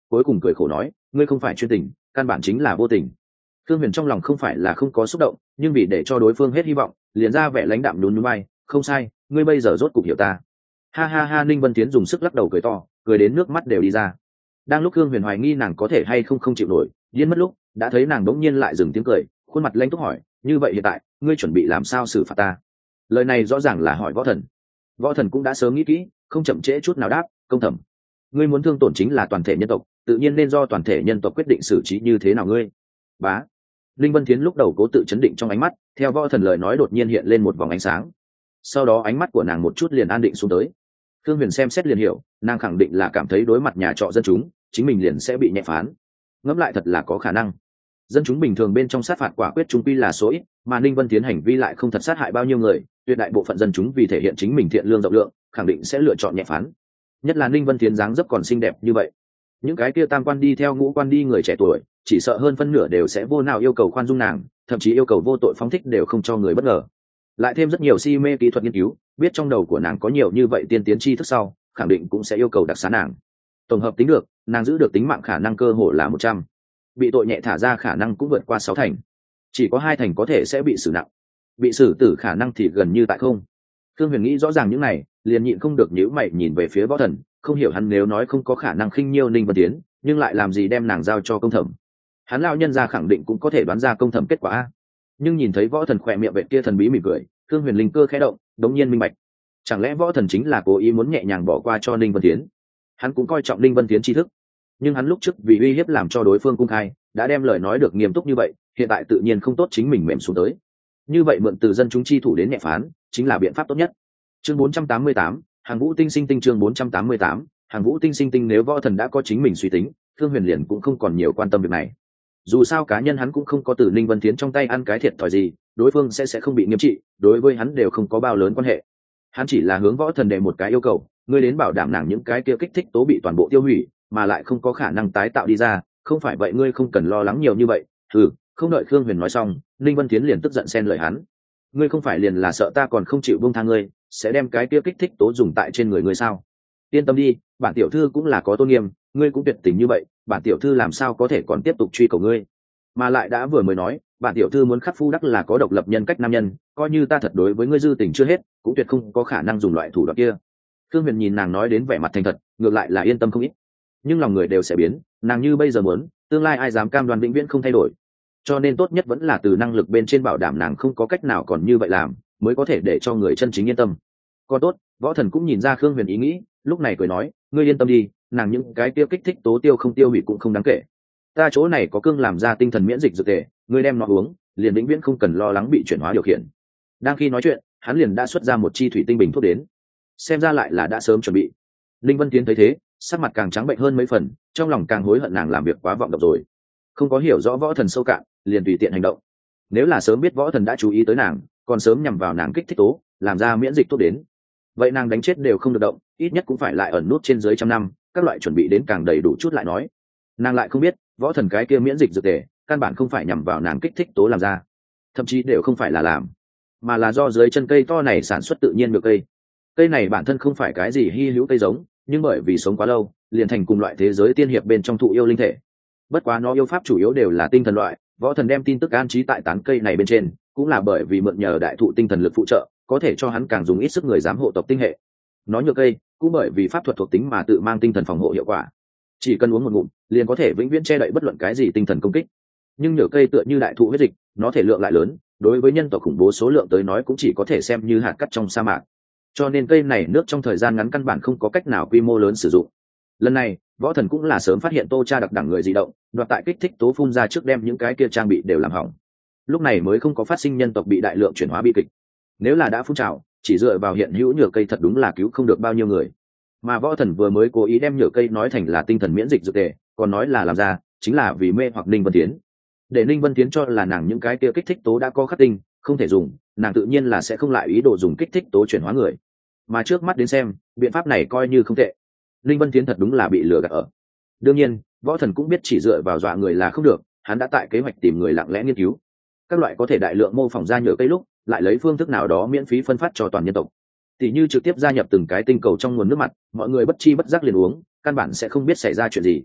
cuối cùng cười khổ nói, ngươi không phải chuyên tình, căn bản chính là vô tình. Thương Huyền trong lòng không phải là không có xúc động, nhưng vì để cho đối phương hết hy vọng, liền ra vẻ lãnh đạm nhún nhún vai, không sai, ngươi bây giờ rốt cục hiểu ta. Ha ha ha. Ninh Vân Tiến dùng sức lắc đầu cười to, cười đến nước mắt đều đi ra. Đang lúc Thương Huyền hoài nghi nàng có thể hay không không chịu nổi, điên mất lúc, đã thấy nàng đống nhiên lại dừng tiếng cười, khuôn mặt lãnh túc hỏi, như vậy hiện tại ngươi chuẩn bị làm sao xử phạt ta? Lời này rõ ràng là hỏi Võ Thần. Võ Thần cũng đã sớm nghĩ kỹ, không chậm trễ chút nào đáp, công thẩm, ngươi muốn thương tổn chính là toàn thể nhân tộc, tự nhiên nên do toàn thể nhân tộc quyết định xử trí như thế nào ngươi. Bá. Linh Vân Thiến lúc đầu cố tự chấn định trong ánh mắt, theo Võ Thần lời nói đột nhiên hiện lên một vòng ánh sáng. Sau đó ánh mắt của nàng một chút liền an định xuống tới. Thương Huyền xem xét liền hiểu, nàng khẳng định là cảm thấy đối mặt nhà trọ dân chúng, chính mình liền sẽ bị nhẹ phán. Ngẫm lại thật là có khả năng. Dân chúng bình thường bên trong sát phạt quả quyết trung quy là số ít, mà Ninh Vân Tiến hành vi lại không thật sát hại bao nhiêu người, tuyệt đại bộ phận dân chúng vì thể hiện chính mình thiện lương rộng lượng, khẳng định sẽ lựa chọn nhẹ phán. Nhất là Ninh Vân Tiến dáng dấp còn xinh đẹp như vậy, những cái kia tam quan đi theo ngũ quan đi người trẻ tuổi, chỉ sợ hơn phân nửa đều sẽ vô nào yêu cầu khoan dung nàng, thậm chí yêu cầu vô tội phóng thích đều không cho người bất ngờ. Lại thêm rất nhiều si mê kỹ thuật nghiên cứu, biết trong đầu của nàng có nhiều như vậy tiên tiến tri thức sau, khẳng định cũng sẽ yêu cầu đặc xá nàng. Tổng hợp tính được, nàng giữ được tính mạng khả năng cơ hội là một trăm, bị tội nhẹ thả ra khả năng cũng vượt qua sáu thành, chỉ có hai thành có thể sẽ bị xử nặng, bị xử tử khả năng thì gần như tại không. Thương Huyền nghĩ rõ ràng những này, liền nhịn không được nhíu mày nhìn về phía Võ Thần, không hiểu hắn nếu nói không có khả năng khinh nhiêu Ninh Vân Tiến, nhưng lại làm gì đem nàng giao cho công thẩm. Hắn lão nhân gia khẳng định cũng có thể đoán ra công thẩm kết quả a. Nhưng nhìn thấy Võ Thần khỏe miệng vệ kia thần bí mỉm cười, Thương Huyền linh cơ khẽ động, đống nhiên minh bạch. Chẳng lẽ Võ Thần chính là cố ý muốn nhẹ nhàng bỏ qua cho Ninh Vân Tiến? Hắn cũng coi trọng Ninh Vân Tiến tri thức, nhưng hắn lúc trước vì uy hiếp làm cho đối phương cung khai, đã đem lời nói được nghiêm túc như vậy, hiện tại tự nhiên không tốt chính mình mềm xuống tới. Như vậy mượn từ dân chúng chi thủ đến nhẹ phán, chính là biện pháp tốt nhất. Chương bốn trăm tám mươi tám, Hàng Vũ Tinh Sinh Tinh chương bốn trăm tám mươi tám, Hàng Vũ Tinh Sinh Tinh nếu Võ Thần đã có chính mình suy tính, Thương Huyền liền cũng không còn nhiều quan tâm việc này. Dù sao cá nhân hắn cũng không có từ Ninh Vân Tiến trong tay ăn cái thiệt thòi gì, đối phương sẽ sẽ không bị nghiêm trị, đối với hắn đều không có bao lớn quan hệ. Hắn chỉ là hướng Võ Thần đề một cái yêu cầu, ngươi đến bảo đảm nàng những cái kia kích thích tố bị toàn bộ tiêu hủy, mà lại không có khả năng tái tạo đi ra, không phải vậy ngươi không cần lo lắng nhiều như vậy. Ừ, không đợi Khương Huyền nói xong, Ninh Vân Tiến liền tức giận xen lời hắn. Ngươi không phải liền là sợ ta còn không chịu buông tha ngươi, sẽ đem cái kia kích thích tố dùng tại trên người ngươi sao? Yên tâm đi, bản tiểu thư cũng là có tôn nghiêm, ngươi cũng tuyệt tình như vậy, bản tiểu thư làm sao có thể còn tiếp tục truy cầu ngươi? Mà lại đã vừa mới nói, bản tiểu thư muốn khắc phu đắc là có độc lập nhân cách nam nhân, coi như ta thật đối với ngươi dư tình chưa hết, cũng tuyệt không có khả năng dùng loại thủ đoạn kia. Khương Huyền nhìn nàng nói đến vẻ mặt thành thật, ngược lại là yên tâm không ít. Nhưng lòng người đều sẽ biến, nàng như bây giờ muốn, tương lai ai dám cam đoan vĩnh viễn không thay đổi. Cho nên tốt nhất vẫn là từ năng lực bên trên bảo đảm nàng không có cách nào còn như vậy làm, mới có thể để cho người chân chính yên tâm. Còn tốt, Võ Thần cũng nhìn ra Khương Huyền ý nghĩ, lúc này cười nói, ngươi yên tâm đi, nàng những cái tiêu kích thích tố tiêu không tiêu hủy cũng không đáng kể. Ta chỗ này có cương làm ra tinh thần miễn dịch dược tề, ngươi đem nó uống, liền vĩnh viễn không cần lo lắng bị chuyển hóa điều khiển. Đang khi nói chuyện, hắn liền đã xuất ra một chi thủy tinh bình thuốc đến, xem ra lại là đã sớm chuẩn bị. Linh Vân Tiến thấy thế, sắc mặt càng trắng bệnh hơn mấy phần, trong lòng càng hối hận nàng làm việc quá vọng động rồi, không có hiểu rõ Võ Thần sâu cạn, liền tùy tiện hành động. Nếu là sớm biết Võ Thần đã chú ý tới nàng, còn sớm nhằm vào nàng kích thích tố, làm ra miễn dịch tốt đến, vậy nàng đánh chết đều không được động, ít nhất cũng phải lại ẩn nút trên dưới trăm năm, các loại chuẩn bị đến càng đầy đủ chút lại nói. Nàng lại không biết, Võ Thần cái kia miễn dịch dược tề, căn bản không phải nhằm vào nàng kích thích tố làm ra, thậm chí đều không phải là làm, mà là do dưới chân cây to này sản xuất tự nhiên được cây. Cây này bản thân không phải cái gì hy hữu cây giống, nhưng bởi vì sống quá lâu, liền thành cùng loại thế giới tiên hiệp bên trong thụ yêu linh thể. Bất quá nó yêu pháp chủ yếu đều là tinh thần loại, Võ Thần đem tin tức an trí tại tán cây này bên trên, cũng là bởi vì mượn nhờ đại thụ tinh thần lực phụ trợ, có thể cho hắn càng dùng ít sức người dám hộ tộc tinh hệ. Nó nhược cây, cũng bởi vì pháp thuật thuộc tính mà tự mang tinh thần phòng hộ hiệu quả, chỉ cần uống một ngụm, liền có thể vĩnh viễn che đậy bất luận cái gì tinh thần công kích. Nhưng nhược cây tựa như đại thụ huyết dịch, nó thể lượng lại lớn, đối với nhân tộc khủng bố số lượng tới nói cũng chỉ có thể xem như hạt cát trong sa mạc. Cho nên cây này nước trong thời gian ngắn căn bản không có cách nào quy mô lớn sử dụng. Lần này, Võ Thần cũng là sớm phát hiện Tô Cha đặc đẳng người di động, đoạt tại kích thích tố phun ra trước đem những cái kia trang bị đều làm hỏng. Lúc này mới không có phát sinh nhân tộc bị đại lượng chuyển hóa bi kịch. Nếu là đã phun trào, chỉ dựa vào hiện hữu nhựa cây thật đúng là cứu không được bao nhiêu người. Mà Võ Thần vừa mới cố ý đem nhựa cây nói thành là tinh thần miễn dịch dược tề, còn nói là làm ra, chính là vì mê hoặc Ninh Vân Tiến. Để Ninh Vân Tiến cho là nàng những cái kia kích thích tố đã có khắc tinh, không thể dùng, nàng tự nhiên là sẽ không lại ý đồ dùng kích thích tố chuyển hóa người. Mà trước mắt đến xem, biện pháp này coi như không tệ. Ninh Vân Tiến thật đúng là bị lừa gạt ở. Đương nhiên, Võ Thần cũng biết chỉ dựa vào dọa người là không được, hắn đã tại kế hoạch tìm người lặng lẽ nghiên cứu các loại có thể đại lượng mô phỏng ra nhựa cây lúc, lại lấy phương thức nào đó miễn phí phân phát cho toàn nhân tộc. Tỷ như trực tiếp gia nhập từng cái tinh cầu trong nguồn nước mặt, mọi người bất chi bất giác liền uống, căn bản sẽ không biết xảy ra chuyện gì.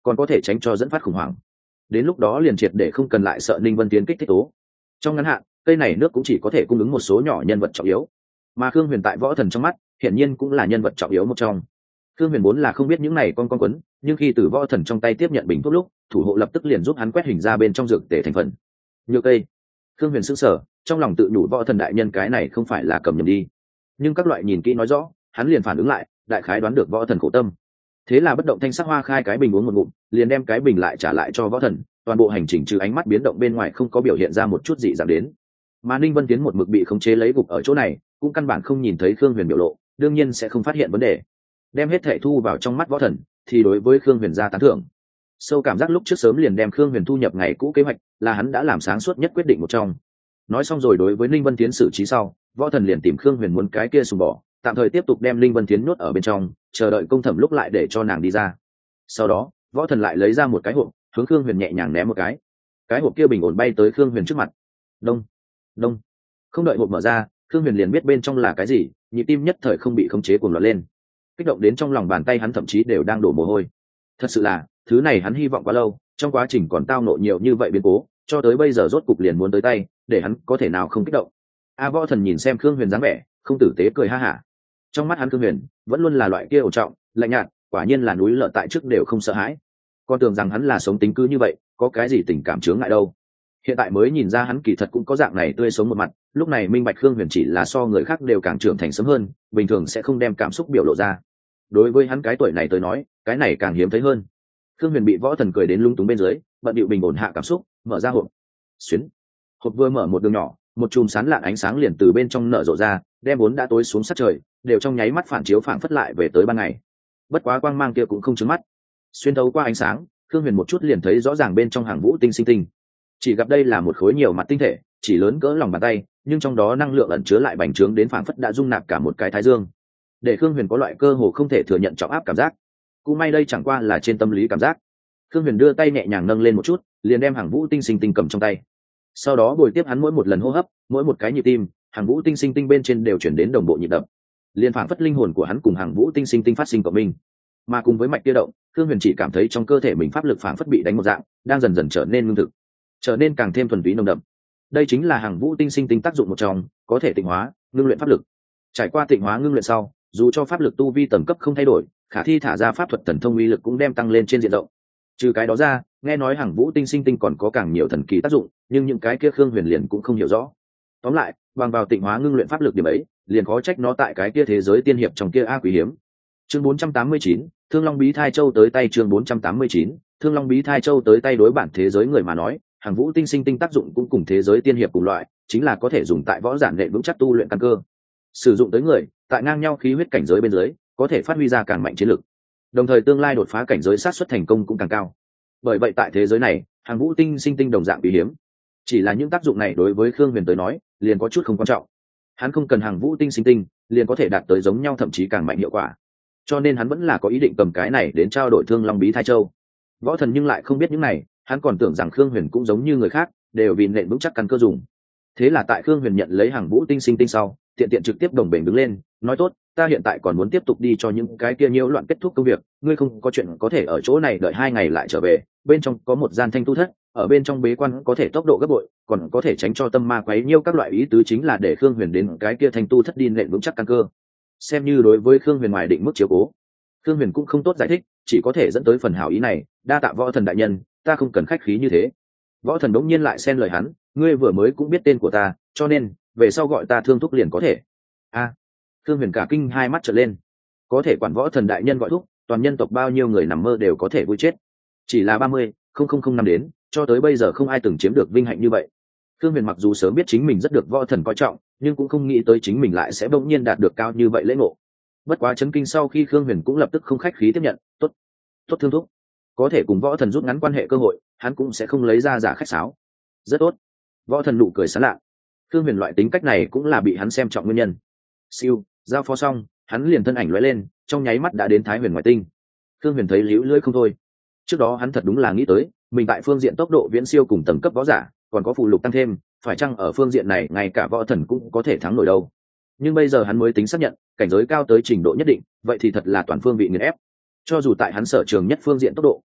còn có thể tránh cho dẫn phát khủng hoảng. Đến lúc đó liền triệt để không cần lại sợ Ninh Vân Tiến kích thích tố. Trong ngắn hạn, cây này nước cũng chỉ có thể cung ứng một số nhỏ nhân vật trọng yếu, mà Khương Huyền tại võ thần trong mắt hiển nhiên cũng là nhân vật trọng yếu một trong. Khương Huyền vốn là không biết những này con con quấn, nhưng khi từ võ thần trong tay tiếp nhận bình thuốc lúc, thủ hộ lập tức liền giúp hắn quét hình ra bên trong dược tề thành phần. Nhược cây. Khương Huyền sững sờ, trong lòng tự nhủ võ thần đại nhân cái này không phải là cầm nhầm đi. Nhưng các loại nhìn kỹ nói rõ, hắn liền phản ứng lại, đại khái đoán được võ thần khổ tâm. Thế là bất động thanh sắc hoa khai cái bình uống một ngụm, liền đem cái bình lại trả lại cho võ thần. Toàn bộ hành trình trừ ánh mắt biến động bên ngoài không có biểu hiện ra một chút gì giảm đến. Mà Ninh Vân Tiến một mực bị khống chế lấy gục ở chỗ này, cũng căn bản không nhìn thấy Khương Huyền biểu lộ, đương nhiên sẽ không phát hiện vấn đề. Đem hết thể thu vào trong mắt võ thần, thì đối với Khương Huyền ra tán thưởng. Sâu cảm giác lúc trước sớm liền đem Khương Huyền thu nhập ngày cũ kế hoạch, là hắn đã làm sáng suốt nhất quyết định một trong. Nói xong rồi đối với Ninh Vân Tiến xử trí sau, võ thần liền tìm Khương Huyền muốn cái kia sùng bỏ, tạm thời tiếp tục đem Ninh Vân Tiến nhốt ở bên trong, chờ đợi công thẩm lúc lại để cho nàng đi ra. Sau đó, võ thần lại lấy ra một cái hộp, hướng Khương Huyền nhẹ nhàng ném một cái. Cái hộp kia bình ổn bay tới Khương Huyền trước mặt. Đông, đông. Không đợi hộp mở ra, Khương Huyền liền biết bên trong là cái gì, nhịp tim nhất thời không bị khống chế cuồng loạn lên. Kích động đến trong lòng bàn tay hắn thậm chí đều đang đổ mồ hôi. Thật sự là, thứ này hắn hy vọng quá lâu, trong quá trình còn tao nộ nhiều như vậy biến cố, cho tới bây giờ rốt cục liền muốn tới tay, để hắn có thể nào không kích động. A võ thần nhìn xem Khương Huyền dáng vẻ, không tử tế cười ha hả. Trong mắt hắn Khương Huyền vẫn luôn là loại kia ổn trọng, lạnh nhạt, quả nhiên là núi lở tại trước đều không sợ hãi. Con tưởng rằng hắn là sống tính cứ như vậy, có cái gì tình cảm chướng ngại đâu. Hiện tại mới nhìn ra hắn kỳ thật cũng có dạng này tươi sống một mặt, lúc này minh bạch Khương Huyền chỉ là so người khác đều càng trưởng thành sớm hơn, bình thường sẽ không đem cảm xúc biểu lộ ra. Đối với hắn cái tuổi này tới nói, cái này càng hiếm thấy hơn. Khương Huyền bị võ thần cười đến lung túng bên dưới, bận điệu bình ổn hạ cảm xúc, mở ra hộp. Xuyến. Hộp vừa mở một đường nhỏ, một chùm sáng lạn ánh sáng liền từ bên trong nở rộ ra, đem vốn đã tối xuống sát trời, đều trong nháy mắt phản chiếu phản phất lại về tới ban ngày. Bất quá quang mang kia cũng không chướng mắt. Xuyên thấu qua ánh sáng, Khương Huyền một chút liền thấy rõ ràng bên trong hàng vũ tinh sinh tinh. Chỉ gặp đây là một khối nhiều mặt tinh thể, chỉ lớn cỡ lòng bàn tay, nhưng trong đó năng lượng ẩn chứa lại bành trướng đến phản phất đã dung nạp cả một cái thái dương. Để Khương Huyền có loại cơ hồ không thể thừa nhận trọng áp cảm giác. Cũng may đây chẳng qua là trên tâm lý cảm giác. Khương Huyền đưa tay nhẹ nhàng nâng lên một chút, liền đem hàng vũ tinh sinh tinh cầm trong tay. Sau đó bồi tiếp hắn mỗi một lần hô hấp, mỗi một cái nhịp tim, hàng vũ tinh sinh tinh bên trên đều chuyển đến đồng bộ nhịp đập. Liên phản phất linh hồn của hắn cùng hàng vũ tinh sinh tinh phát sinh cộng minh. Mà cùng với mạch kia động, Khương Huyền chỉ cảm thấy trong cơ thể mình pháp lực phản phất bị đánh một dạng, đang dần dần trở nên ngưng thực, trở nên càng thêm thuần túy nồng đậm. Đây chính là hàng vũ tinh sinh tinh tác dụng một trong, có thể tịnh hóa, ngưng luyện pháp lực. Trải qua tịnh hóa ngưng luyện sau, dù cho pháp lực tu vi tầng cấp không thay đổi, khả thi thả ra pháp thuật thần thông uy lực cũng đem tăng lên trên diện rộng. Trừ cái đó ra, nghe nói hàng vũ tinh sinh tinh còn có càng nhiều thần kỳ tác dụng, nhưng những cái kia Khương Huyền liền cũng không hiểu rõ. Tóm lại, bằng vào tịnh hóa ngưng luyện pháp lực điểm ấy, liền khó trách nó tại cái kia thế giới tiên hiệp trong kia a quý hiếm. Chương bốn trăm tám mươi chín, Thương Long Bí Thai Châu tới tay. Chương bốn trăm tám mươi chín, Thương Long Bí Thai Châu tới tay. Đối bản thế giới người mà nói, hàng vũ tinh sinh tinh tác dụng cũng cùng thế giới tiên hiệp cùng loại, chính là có thể dùng tại võ giản đệ vững chắc tu luyện căn cơ. Sử dụng tới người, tại ngang nhau khí huyết cảnh giới bên dưới, có thể phát huy ra càng mạnh chiến lực. Đồng thời tương lai đột phá cảnh giới sát suất thành công cũng càng cao. Bởi vậy tại thế giới này, hàng vũ tinh sinh tinh đồng dạng quý hiếm. Chỉ là những tác dụng này đối với Khương Huyền tới nói, liền có chút không quan trọng. Hắn không cần hàng vũ tinh sinh tinh, liền có thể đạt tới giống nhau thậm chí càng mạnh hiệu quả. Cho nên hắn vẫn là có ý định cầm cái này đến trao đổi Thương Long Bí Thai Châu. Võ thần nhưng lại không biết những này, hắn còn tưởng rằng Khương Huyền cũng giống như người khác, đều vì nện vững chắc căn cơ dùng. Thế là tại Khương Huyền nhận lấy hàng vũ tinh sinh tinh sau, tiện tiện trực tiếp đồng bền đứng lên, nói tốt, ta hiện tại còn muốn tiếp tục đi cho những cái kia nhiễu loạn kết thúc công việc, ngươi không có chuyện có thể ở chỗ này đợi hai ngày lại trở về, bên trong có một gian thanh tu thất, ở bên trong bế quan có thể tốc độ gấp bội, còn có thể tránh cho tâm ma quấy nhiễu. Các loại ý tứ chính là để Khương Huyền đến cái kia thanh tu thất đi nện vững chắc căn cơ, xem như đối với Khương Huyền ngoài định mức chiếu cố. Khương Huyền cũng không tốt giải thích, chỉ có thể dẫn tới phần hảo ý này, đa tạ võ thần đại nhân, ta không cần khách khí như thế. Võ thần đống nhiên lại xen lời hắn, ngươi vừa mới cũng biết tên của ta, cho nên về sau gọi ta Thương Thúc liền có thể. A, à, Khương Huyền cả kinh hai mắt trợn lên, có thể quản võ thần đại nhân gọi thúc, toàn nhân tộc bao nhiêu người nằm mơ đều có thể vui chết. Chỉ là ba mươi, không không không năm đến, cho tới bây giờ không ai từng chiếm được vinh hạnh như vậy. Khương Huyền mặc dù sớm biết chính mình rất được võ thần coi trọng, nhưng cũng không nghĩ tới chính mình lại sẽ bỗng nhiên đạt được cao như vậy lễ ngộ. Bất quá chấn kinh sau khi Khương Huyền cũng lập tức không khách khí tiếp nhận, tốt, tốt Thương Thúc, có thể cùng võ thần rút ngắn quan hệ cơ hội, hắn cũng sẽ không lấy ra giả khách sáo. Rất tốt. Võ thần nụ cười sán lạ. Khương Huyền loại tính cách này cũng là bị hắn xem trọng nguyên nhân. Siêu, giao phó xong, hắn liền thân ảnh lóe lên, trong nháy mắt đã đến Thái Huyền ngoại tinh. Khương Huyền thấy liễu lưỡi không thôi. Trước đó hắn thật đúng là nghĩ tới, mình tại phương diện tốc độ viễn siêu cùng tầng cấp võ giả, còn có phụ lục tăng thêm, phải chăng ở phương diện này ngay cả võ thần cũng có thể thắng nổi đâu. Nhưng bây giờ hắn mới tính xác nhận, cảnh giới cao tới trình độ nhất định, vậy thì thật là toàn phương vị nghiền ép. Cho dù tại hắn sở trường nhất phương diện tốc độ,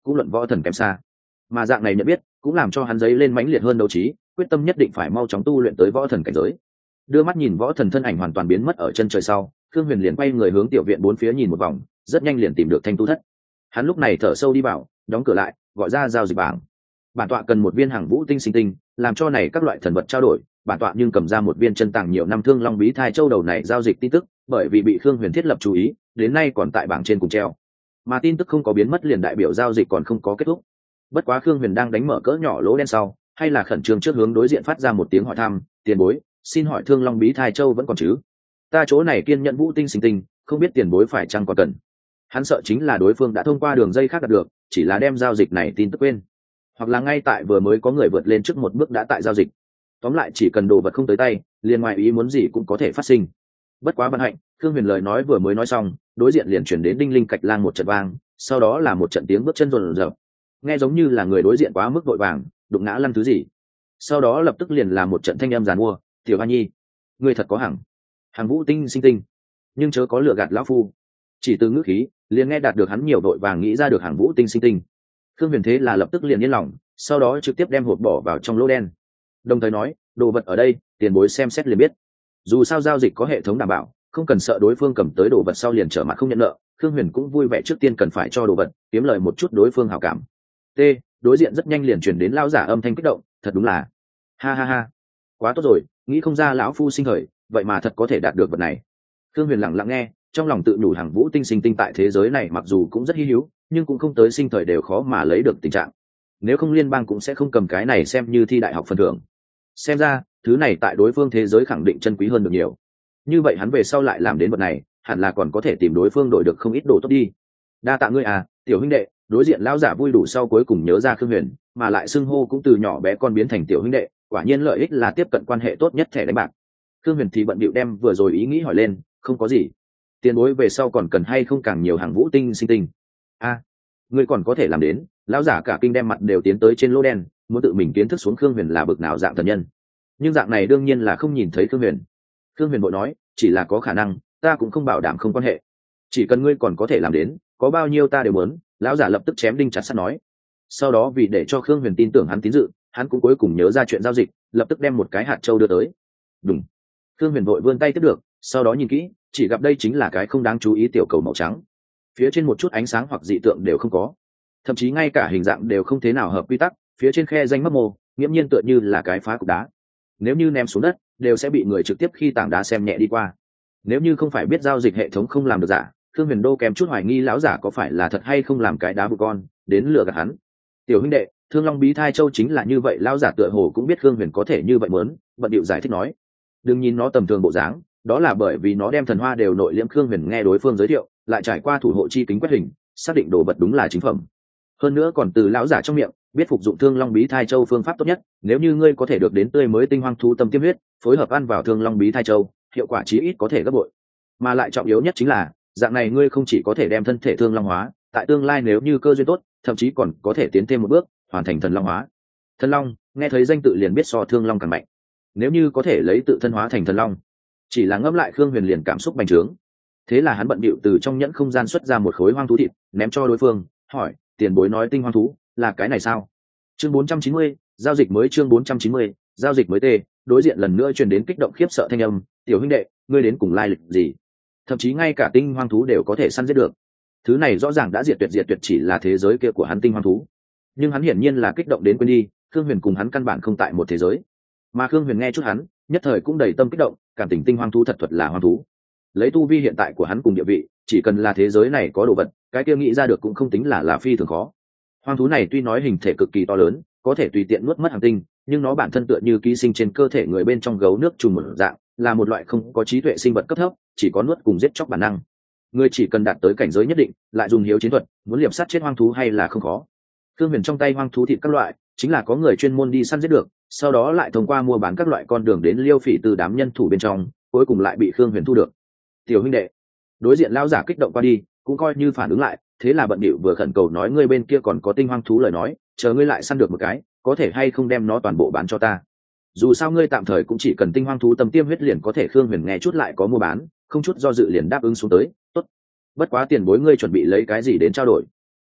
cũng luận võ thần kém xa. Mà dạng này nhận biết cũng làm cho hắn giấy lên mãnh liệt hơn đấu trí, quyết tâm nhất định phải mau chóng tu luyện tới võ thần cảnh giới. Đưa mắt nhìn võ thần thân ảnh hoàn toàn biến mất ở chân trời sau, Khương Huyền liền quay người hướng tiểu viện bốn phía nhìn một vòng, rất nhanh liền tìm được Thanh Tu Thất. Hắn lúc này thở sâu đi vào, đóng cửa lại, gọi ra giao dịch bảng. Bản tọa cần một viên hàng vũ tinh sinh tinh, làm cho này các loại thần vật trao đổi. Bản tọa nhưng cầm ra một viên chân tàng nhiều năm thương long bí thai châu đầu này giao dịch tin tức, bởi vì bị Khương Huyền thiết lập chú ý, đến nay còn tại bảng trên cùng treo. Mà tin tức không có biến mất liền đại biểu giao dịch còn không có kết thúc. Bất quá Khương Huyền đang đánh mở cỡ nhỏ lỗ đen sau, hay là khẩn trương trước hướng đối diện phát ra một tiếng hỏi thăm, tiền bối, xin hỏi thương long bí thai châu vẫn còn chứ? Ta chỗ này kiên nhận vũ tinh sinh tinh, không biết tiền bối phải chăng còn cần. Hắn sợ chính là đối phương đã thông qua đường dây khác đạt được, chỉ là đem giao dịch này tin tức quên, hoặc là ngay tại vừa mới có người vượt lên trước một bước đã tại giao dịch. Tóm lại chỉ cần đồ vật không tới tay, liền ngoài ý muốn gì cũng có thể phát sinh. Bất quá vận hạnh, Khương Huyền lời nói vừa mới nói xong, đối diện liền chuyển đến đinh linh cạch lang một trận vang, sau đó là một trận tiếng bước chân rồn rập, nghe giống như là người đối diện quá mức vội vàng đụng ngã lăn thứ gì. Sau đó lập tức liền là một trận thanh âm giàn mua, tiểu hoa nhi, người thật có hằng hàng vũ tinh sinh tinh, nhưng chớ có lựa gạt lão phu. Chỉ từ ngữ khí liền nghe đạt được hắn nhiều đội vàng nghĩ ra được hàng vũ tinh sinh tinh. Khương Huyền thế là lập tức liền yên lòng, sau đó trực tiếp đem hộp bỏ vào trong lỗ đen, đồng thời nói, đồ vật ở đây, tiền bối xem xét liền biết. Dù sao giao dịch có hệ thống đảm bảo, không cần sợ đối phương cầm tới đồ vật sau liền trở mặt không nhận nợ. Khương Huyền cũng vui vẻ trước tiên cần phải cho đồ vật, kiếm lời một chút đối phương hảo cảm. T đối diện rất nhanh liền truyền đến lão giả âm thanh kích động, thật đúng là ha ha ha, quá tốt rồi, nghĩ không ra lão phu sinh thời vậy mà thật có thể đạt được vật này. Khương Huyền lặng lặng nghe, trong lòng tự nhủ hàng vũ tinh sinh tinh tại thế giới này mặc dù cũng rất hy hữu, nhưng cũng không tới sinh thời đều khó mà lấy được tình trạng. Nếu không liên bang cũng sẽ không cầm cái này xem như thi đại học phần thưởng. Xem ra thứ này tại đối phương thế giới khẳng định chân quý hơn được nhiều. Như vậy hắn về sau lại làm đến vật này, hẳn là còn có thể tìm đối phương đổi được không ít đồ tốt đi. Đa tạ ngươi à, tiểu huynh đệ. Đối diện lão giả vui đủ sau cuối cùng nhớ ra Khương Huyền, mà lại xưng hô cũng từ nhỏ bé con biến thành tiểu huynh đệ, quả nhiên lợi ích là tiếp cận quan hệ tốt nhất thẻ đánh bạc. Khương Huyền thì bận bịu đem vừa rồi ý nghĩ hỏi lên, không có gì. Tiền bối về sau còn cần hay không càng nhiều hàng vũ tinh sinh tinh? A, à, ngươi còn có thể làm đến. Lão giả cả kinh đem mặt đều tiến tới trên lỗ đen, muốn tự mình kiến thức xuống Khương Huyền là bực nào dạng thần nhân. Nhưng dạng này đương nhiên là không nhìn thấy Khương Huyền. Khương Huyền vội nói, chỉ là có khả năng, ta cũng không bảo đảm không quan hệ. Chỉ cần ngươi còn có thể làm đến, có bao nhiêu ta đều muốn. Lão giả lập tức chém đinh chặt sắt nói. Sau đó vì để cho Khương Huyền tin tưởng hắn tín dự, hắn cũng cuối cùng nhớ ra chuyện giao dịch, lập tức đem một cái hạt châu đưa tới. Đúng. Khương Huyền vội vươn tay tiếp được, sau đó nhìn kỹ, chỉ gặp đây chính là cái không đáng chú ý tiểu cầu màu trắng, phía trên một chút ánh sáng hoặc dị tượng đều không có, thậm chí ngay cả hình dạng đều không thế nào hợp quy tắc. Phía trên khe danh mấp mô, nghiễm nhiên tựa như là cái phá cục đá, nếu như ném xuống đất đều sẽ bị người trực tiếp khi tảng đá xem nhẹ đi qua. Nếu như không phải biết giao dịch hệ thống không làm được giả, Khương Huyền đô kèm chút hoài nghi lão giả có phải là thật hay không làm cái đá bụi con đến lừa gạt hắn. Tiểu huynh đệ, thương long bí thai châu chính là như vậy. Lão giả tựa hồ cũng biết Khương Huyền có thể như vậy muốn, bận điệu giải thích nói, đừng nhìn nó tầm thường bộ dáng, đó là bởi vì nó đem thần hoa đều nội liễm. Khương Huyền nghe đối phương giới thiệu, lại trải qua thủ hộ chi kính quét hình, xác định đồ vật đúng là chính phẩm. Hơn nữa còn từ lão giả trong miệng biết phục dụng thương long bí thai châu phương pháp tốt nhất. Nếu như ngươi có thể được đến tươi mới tinh hoang thú tâm tiêm huyết, phối hợp ăn vào thương long bí thai châu, hiệu quả chí ít có thể gấp bội. Mà lại trọng yếu nhất chính là dạng này ngươi không chỉ có thể đem thân thể thương long hóa, tại tương lai nếu như cơ duyên tốt, thậm chí còn có thể tiến thêm một bước, hoàn thành thần long hóa. Thần long, nghe thấy danh tự liền biết so thương long càng mạnh. Nếu như có thể lấy tự thân hóa thành thần long, chỉ là ngẫm lại Khương Huyền liền cảm xúc bành trướng. Thế là hắn bận bịu từ trong nhẫn không gian xuất ra một khối hoang thú thịt, ném cho đối phương, hỏi, tiền bối nói tinh hoang thú là cái này sao? Chương bốn trăm chín mươi, giao dịch mới. Chương bốn trăm chín mươi, giao dịch mới. T đối diện lần nữa truyền đến kích động khiếp sợ thanh âm, tiểu huynh đệ, ngươi đến cùng lai lịch gì? Thậm chí ngay cả tinh hoang thú đều có thể săn giết được. Thứ này rõ ràng đã diệt tuyệt diệt tuyệt chỉ là thế giới kia của hắn tinh hoang thú. Nhưng hắn hiển nhiên là kích động đến quên đi, Khương Huyền cùng hắn căn bản không tại một thế giới. Mà Khương Huyền nghe chút hắn, nhất thời cũng đầy tâm kích động, cảm tình tinh hoang thú thật thuật là hoang thú. Lấy tu vi hiện tại của hắn cùng địa vị, chỉ cần là thế giới này có đồ vật, cái kia nghĩ ra được cũng không tính là là phi thường khó. Hoang thú này tuy nói hình thể cực kỳ to lớn, có thể tùy tiện nuốt mất hành tinh, nhưng nó bản thân tựa như ký sinh trên cơ thể người bên trong gấu nước trùng một dạng, là một loại không có trí tuệ sinh vật cấp thấp, chỉ có nuốt cùng giết chóc bản năng. Người chỉ cần đạt tới cảnh giới nhất định, lại dùng hiếu chiến thuật, muốn liệp sát chết hoang thú hay là không khó. Khương Huyền trong tay hoang thú thịt các loại, chính là có người chuyên môn đi săn giết được, sau đó lại thông qua mua bán các loại con đường đến Liêu Phỉ từ đám nhân thủ bên trong, cuối cùng lại bị Khương Huyền thu được. Tiểu huynh đệ, đối diện lão giả kích động qua đi, cũng coi như phản ứng lại, thế là bận bịu vừa khẩn cầu nói, ngươi bên kia còn có tinh hoang thú lời nói, chờ ngươi lại săn được một cái, có thể hay không đem nó toàn bộ bán cho ta? Dù sao ngươi tạm thời cũng chỉ cần tinh hoang thú tâm tiêm huyết liền có thể. Khương Huyền nghe chút lại có mua bán, không chút do dự liền đáp ứng xuống tới, tốt. Bất quá tiền bối ngươi chuẩn bị lấy cái gì đến trao đổi?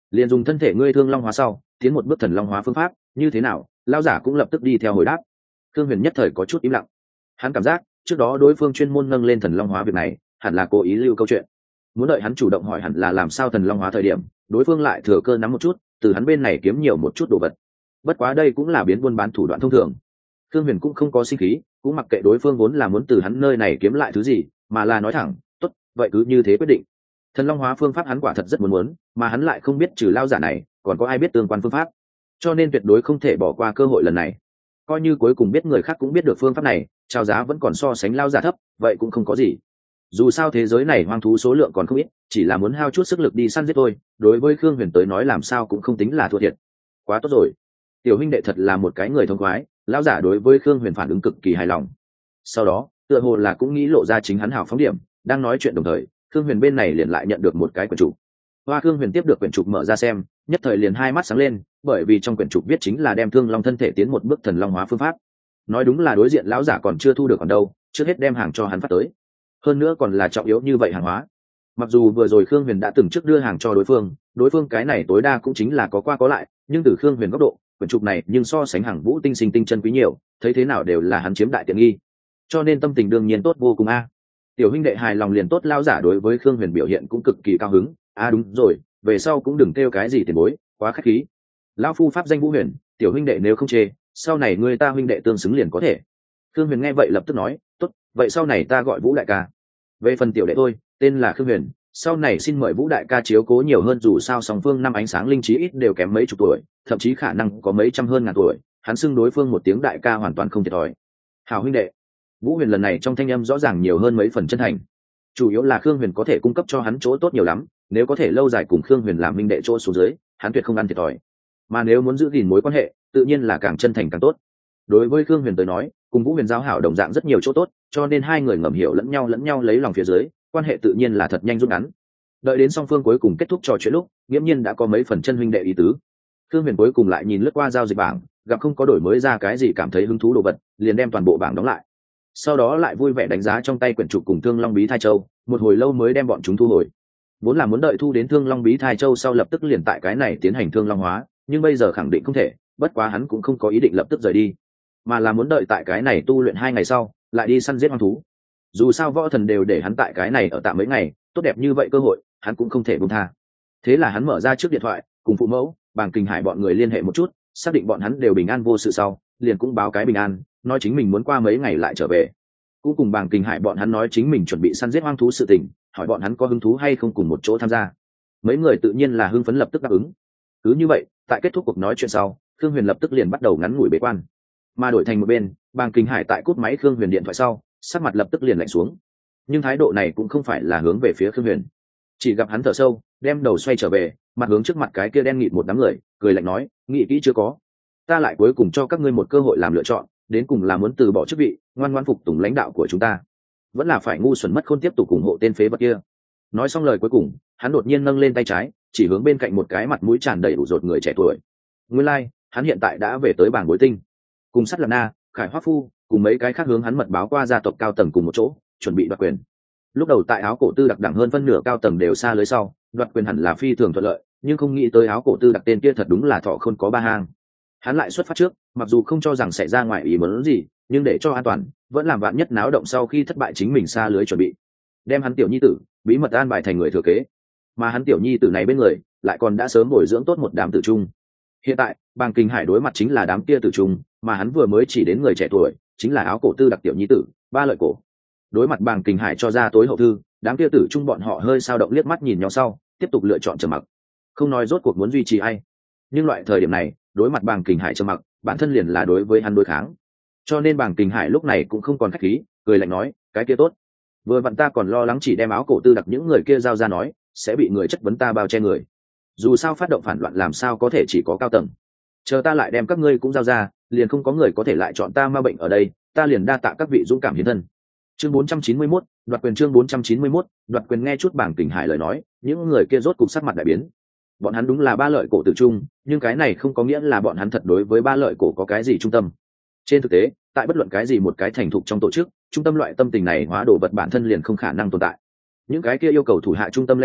liền dùng thân thể ngươi thương long hóa sau tiến một bước thần long hóa phương pháp như thế nào? Lão giả cũng lập tức đi theo hồi đáp. Khương Huyền nhất thời có chút im lặng, hắn cảm giác trước đó đối phương chuyên môn nâng lên thần long hóa việc này hẳn là cố ý lưu câu chuyện, muốn đợi hắn chủ động hỏi hẳn là làm sao thần long hóa thời điểm đối phương lại thừa cơ nắm một chút từ hắn bên này kiếm nhiều một chút đồ vật. Bất quá đây cũng là biến buôn bán thủ đoạn thông thường. Khương Huyền cũng không có sinh khí, cũng mặc kệ đối phương vốn là muốn từ hắn nơi này kiếm lại thứ gì, mà là nói thẳng, tốt, vậy cứ như thế quyết định. Thần long hóa phương pháp hắn quả thật rất muốn muốn, mà hắn lại không biết trừ lao giả này còn có ai biết tương quan phương pháp, cho nên tuyệt đối không thể bỏ qua cơ hội lần này. Coi như cuối cùng biết người khác cũng biết được phương pháp này, trao giá vẫn còn so sánh lao giả thấp, vậy cũng không có gì. Dù sao thế giới này hoang thú số lượng còn không ít, chỉ là muốn hao chút sức lực đi săn giết thôi, đối với Khương Huyền tới nói làm sao cũng không tính là thua thiệt. Quá tốt rồi, tiểu huynh đệ thật là một cái người thông khoái. Lão giả đối với Khương Huyền phản ứng cực kỳ hài lòng. Sau đó tựa hồ là cũng nghĩ lộ ra chính hắn hào phóng điểm, đang nói chuyện đồng thời Khương Huyền bên này liền lại nhận được một cái quyển trục. Hoa Khương Huyền tiếp được quyển trục mở ra xem, nhất thời liền hai mắt sáng lên, bởi vì trong quyển trục viết chính là đem thương long thân thể tiến một bước thần long hóa phương pháp. Nói đúng là đối diện lão giả còn chưa thu được còn đâu, trước hết đem hàng cho hắn phát tới. Hơn nữa còn là trọng yếu như vậy hàng hóa. Mặc dù vừa rồi Khương Huyền đã từng trước đưa hàng cho đối phương, đối phương cái này tối đa cũng chính là có qua có lại, nhưng từ Khương Huyền góc độ, quyển trục này nhưng so sánh hàng vũ tinh sinh tinh chân quý nhiều, thấy thế nào đều là hắn chiếm đại tiện nghi, cho nên tâm tình đương nhiên tốt vô cùng a. Tiểu huynh đệ hài lòng liền tốt. Lao giả đối với Khương Huyền biểu hiện cũng cực kỳ cao hứng. À đúng rồi, về sau cũng đừng kêu cái gì tiền bối, quá khách khí. Lão phu pháp danh Vũ Huyền, tiểu huynh đệ nếu không chê, sau này người ta huynh đệ tương xứng liền có thể. Khương Huyền nghe vậy lập tức nói, tốt, vậy sau này ta gọi Vũ đại ca. Về phần tiểu đệ tôi, tên là Khương Huyền, sau này xin mời Vũ đại ca chiếu cố nhiều hơn, dù sao song phương năm ánh sáng linh trí ít đều kém mấy chục tuổi, thậm chí khả năng có mấy trăm hơn ngàn tuổi, hắn xưng đối phương một tiếng đại ca hoàn toàn không thiệt thòi. Hảo huynh đệ. Vũ Huyền lần này trong thanh âm rõ ràng nhiều hơn mấy phần chân thành, chủ yếu là Khương Huyền có thể cung cấp cho hắn chỗ tốt nhiều lắm, nếu có thể lâu dài cùng Khương Huyền làm huynh đệ chỗ xuống dưới, hắn tuyệt không ăn thiệt thòi, mà nếu muốn giữ gìn mối quan hệ tự nhiên là càng chân thành càng tốt. Đối với Khương Huyền tới nói, cùng Vũ Huyền giao hảo đồng dạng rất nhiều chỗ tốt, cho nên hai người ngầm hiểu lẫn nhau lẫn nhau lấy lòng phía dưới, quan hệ tự nhiên là thật nhanh rút ngắn. Đợi đến song phương cuối cùng kết thúc trò chuyện lúc, nghiễm nhiên đã có mấy phần chân huynh đệ ý tứ. Khương Huyền cuối cùng lại nhìn lướt qua giao dịch bảng, gặp không có đổi mới ra cái gì cảm thấy hứng thú đồ vật, liền đem toàn bộ bảng đóng lại. Sau đó lại vui vẻ đánh giá trong tay quyển trục cùng Thương Long Bí Thai Châu, một hồi lâu mới đem bọn chúng thu hồi. Vốn là muốn đợi thu đến Thương Long Bí Thai Châu sau lập tức liền tại cái này tiến hành thương long hóa, nhưng bây giờ khẳng định không thể, bất quá hắn cũng không có ý định lập tức rời đi, mà là muốn đợi tại cái này tu luyện hai ngày sau, lại đi săn giết hoang thú. Dù sao võ thần đều để hắn tại cái này ở tạm mấy ngày, tốt đẹp như vậy cơ hội, hắn cũng không thể buông tha. Thế là hắn mở ra trước điện thoại, cùng phụ mẫu, Bàng Kình Hải bọn người liên hệ một chút, xác định bọn hắn đều bình an vô sự sau, liền cũng báo cái bình an, nói chính mình muốn qua mấy ngày lại trở về. Cũng cùng Bàng Kình Hải bọn hắn nói chính mình chuẩn bị săn giết hoang thú sự tình, hỏi bọn hắn có hứng thú hay không cùng một chỗ tham gia. Mấy người tự nhiên là hưng phấn lập tức đáp ứng. Cứ như vậy, tại kết thúc cuộc nói chuyện sau, Khương Huyền lập tức liền bắt đầu ngắn ngủi bế quan. Mà đổi thành một bên, Bàng Kình Hải tại cúp máy Khương Huyền điện thoại sau, sắc mặt lập tức liền lạnh xuống. Nhưng thái độ này cũng không phải là hướng về phía Khương Huyền, chỉ gặp hắn thở sâu, đem đầu xoay trở về, mặt hướng trước mặt cái kia đen nghịt một đám người, cười lạnh nói, nghĩ kỹ chưa có? Ta lại cuối cùng cho các ngươi một cơ hội làm lựa chọn, đến cùng là muốn từ bỏ chức vị, ngoan ngoãn phục tùng lãnh đạo của chúng ta, vẫn là phải ngu xuẩn mất khôn tiếp tục ủng hộ tên phế vật kia. Nói xong lời cuối cùng, hắn đột nhiên nâng lên tay trái, chỉ hướng bên cạnh một cái mặt mũi tràn đầy ủ rột người trẻ tuổi. Nguyên lai, like, hắn hiện tại đã về tới bảng bối tinh, cùng Sắt Lạc Na, Khải Hoắc Phu, cùng mấy cái khác hướng hắn mật báo qua gia tộc cao tầng cùng một chỗ, chuẩn bị đoạt quyền. Lúc đầu tại áo cổ tư đặc đẳng hơn phân nửa cao tầng đều xa lưới sau, đoạt quyền hẳn là phi thường thuận lợi, nhưng không nghĩ tới áo cổ tư đặc tên kia thật đúng là thọ không có ba hang. Hắn lại xuất phát trước, mặc dù không cho rằng xảy ra ngoài ý muốn gì, nhưng để cho an toàn, vẫn làm vạn nhất náo động sau khi thất bại chính mình xa lưới chuẩn bị, đem hắn tiểu nhi tử bí mật an bài thành người thừa kế, mà hắn tiểu nhi tử này bên người lại còn đã sớm bồi dưỡng tốt một đám tử trung. Hiện tại Bàng Kình Hải đối mặt chính là đám kia tử trung, mà hắn vừa mới chỉ đến người trẻ tuổi, chính là áo cổ tư đặc tiểu nhi tử Ba Lợi Cổ. Đối mặt Bàng Kình Hải cho ra tối hậu thư, đám kia tử trung bọn họ hơi sao động liếc mắt nhìn nhau sau, tiếp tục lựa chọn trầm mặc, không nói rốt cuộc muốn duy trì ai. Nhưng loại thời điểm này, đối mặt Bàng Kình Hải trầm mặc, bản thân liền là đối với hắn đối kháng, cho nên Bàng Kình Hải lúc này cũng không còn khách khí, cười lạnh nói, cái kia tốt, vừa vặn ta còn lo lắng chỉ đem áo cổ tư đặc những người kia giao ra nói sẽ bị người chất vấn ta bao che người, dù sao phát động phản loạn làm sao có thể chỉ có cao tầng, chờ ta lại đem các ngươi cũng giao ra, liền không có người có thể lại chọn ta ma bệnh ở đây, ta liền đa tạ các vị dũng cảm hiến thân. Chương bốn trăm chín mươi mốt, đoạt quyền. Chương bốn trăm chín mươi mốt, đoạt quyền. Nghe chút Bàng Kình Hải lời nói, những người kia rốt cục sắc mặt đại biến. Bọn hắn đúng là Ba Lợi Cổ tự trung, nhưng cái này không có nghĩa là bọn hắn thật đối với Ba Lợi Cổ có cái gì trung tâm. Trên thực tế, tại bất luận cái gì một cái thành thục trong tổ chức, trung tâm loại tâm tình này hóa đồ vật bản thân liền không khả năng tồn tại. Những cái kia yêu cầu thủ hạ trung tâm lãnh đạo,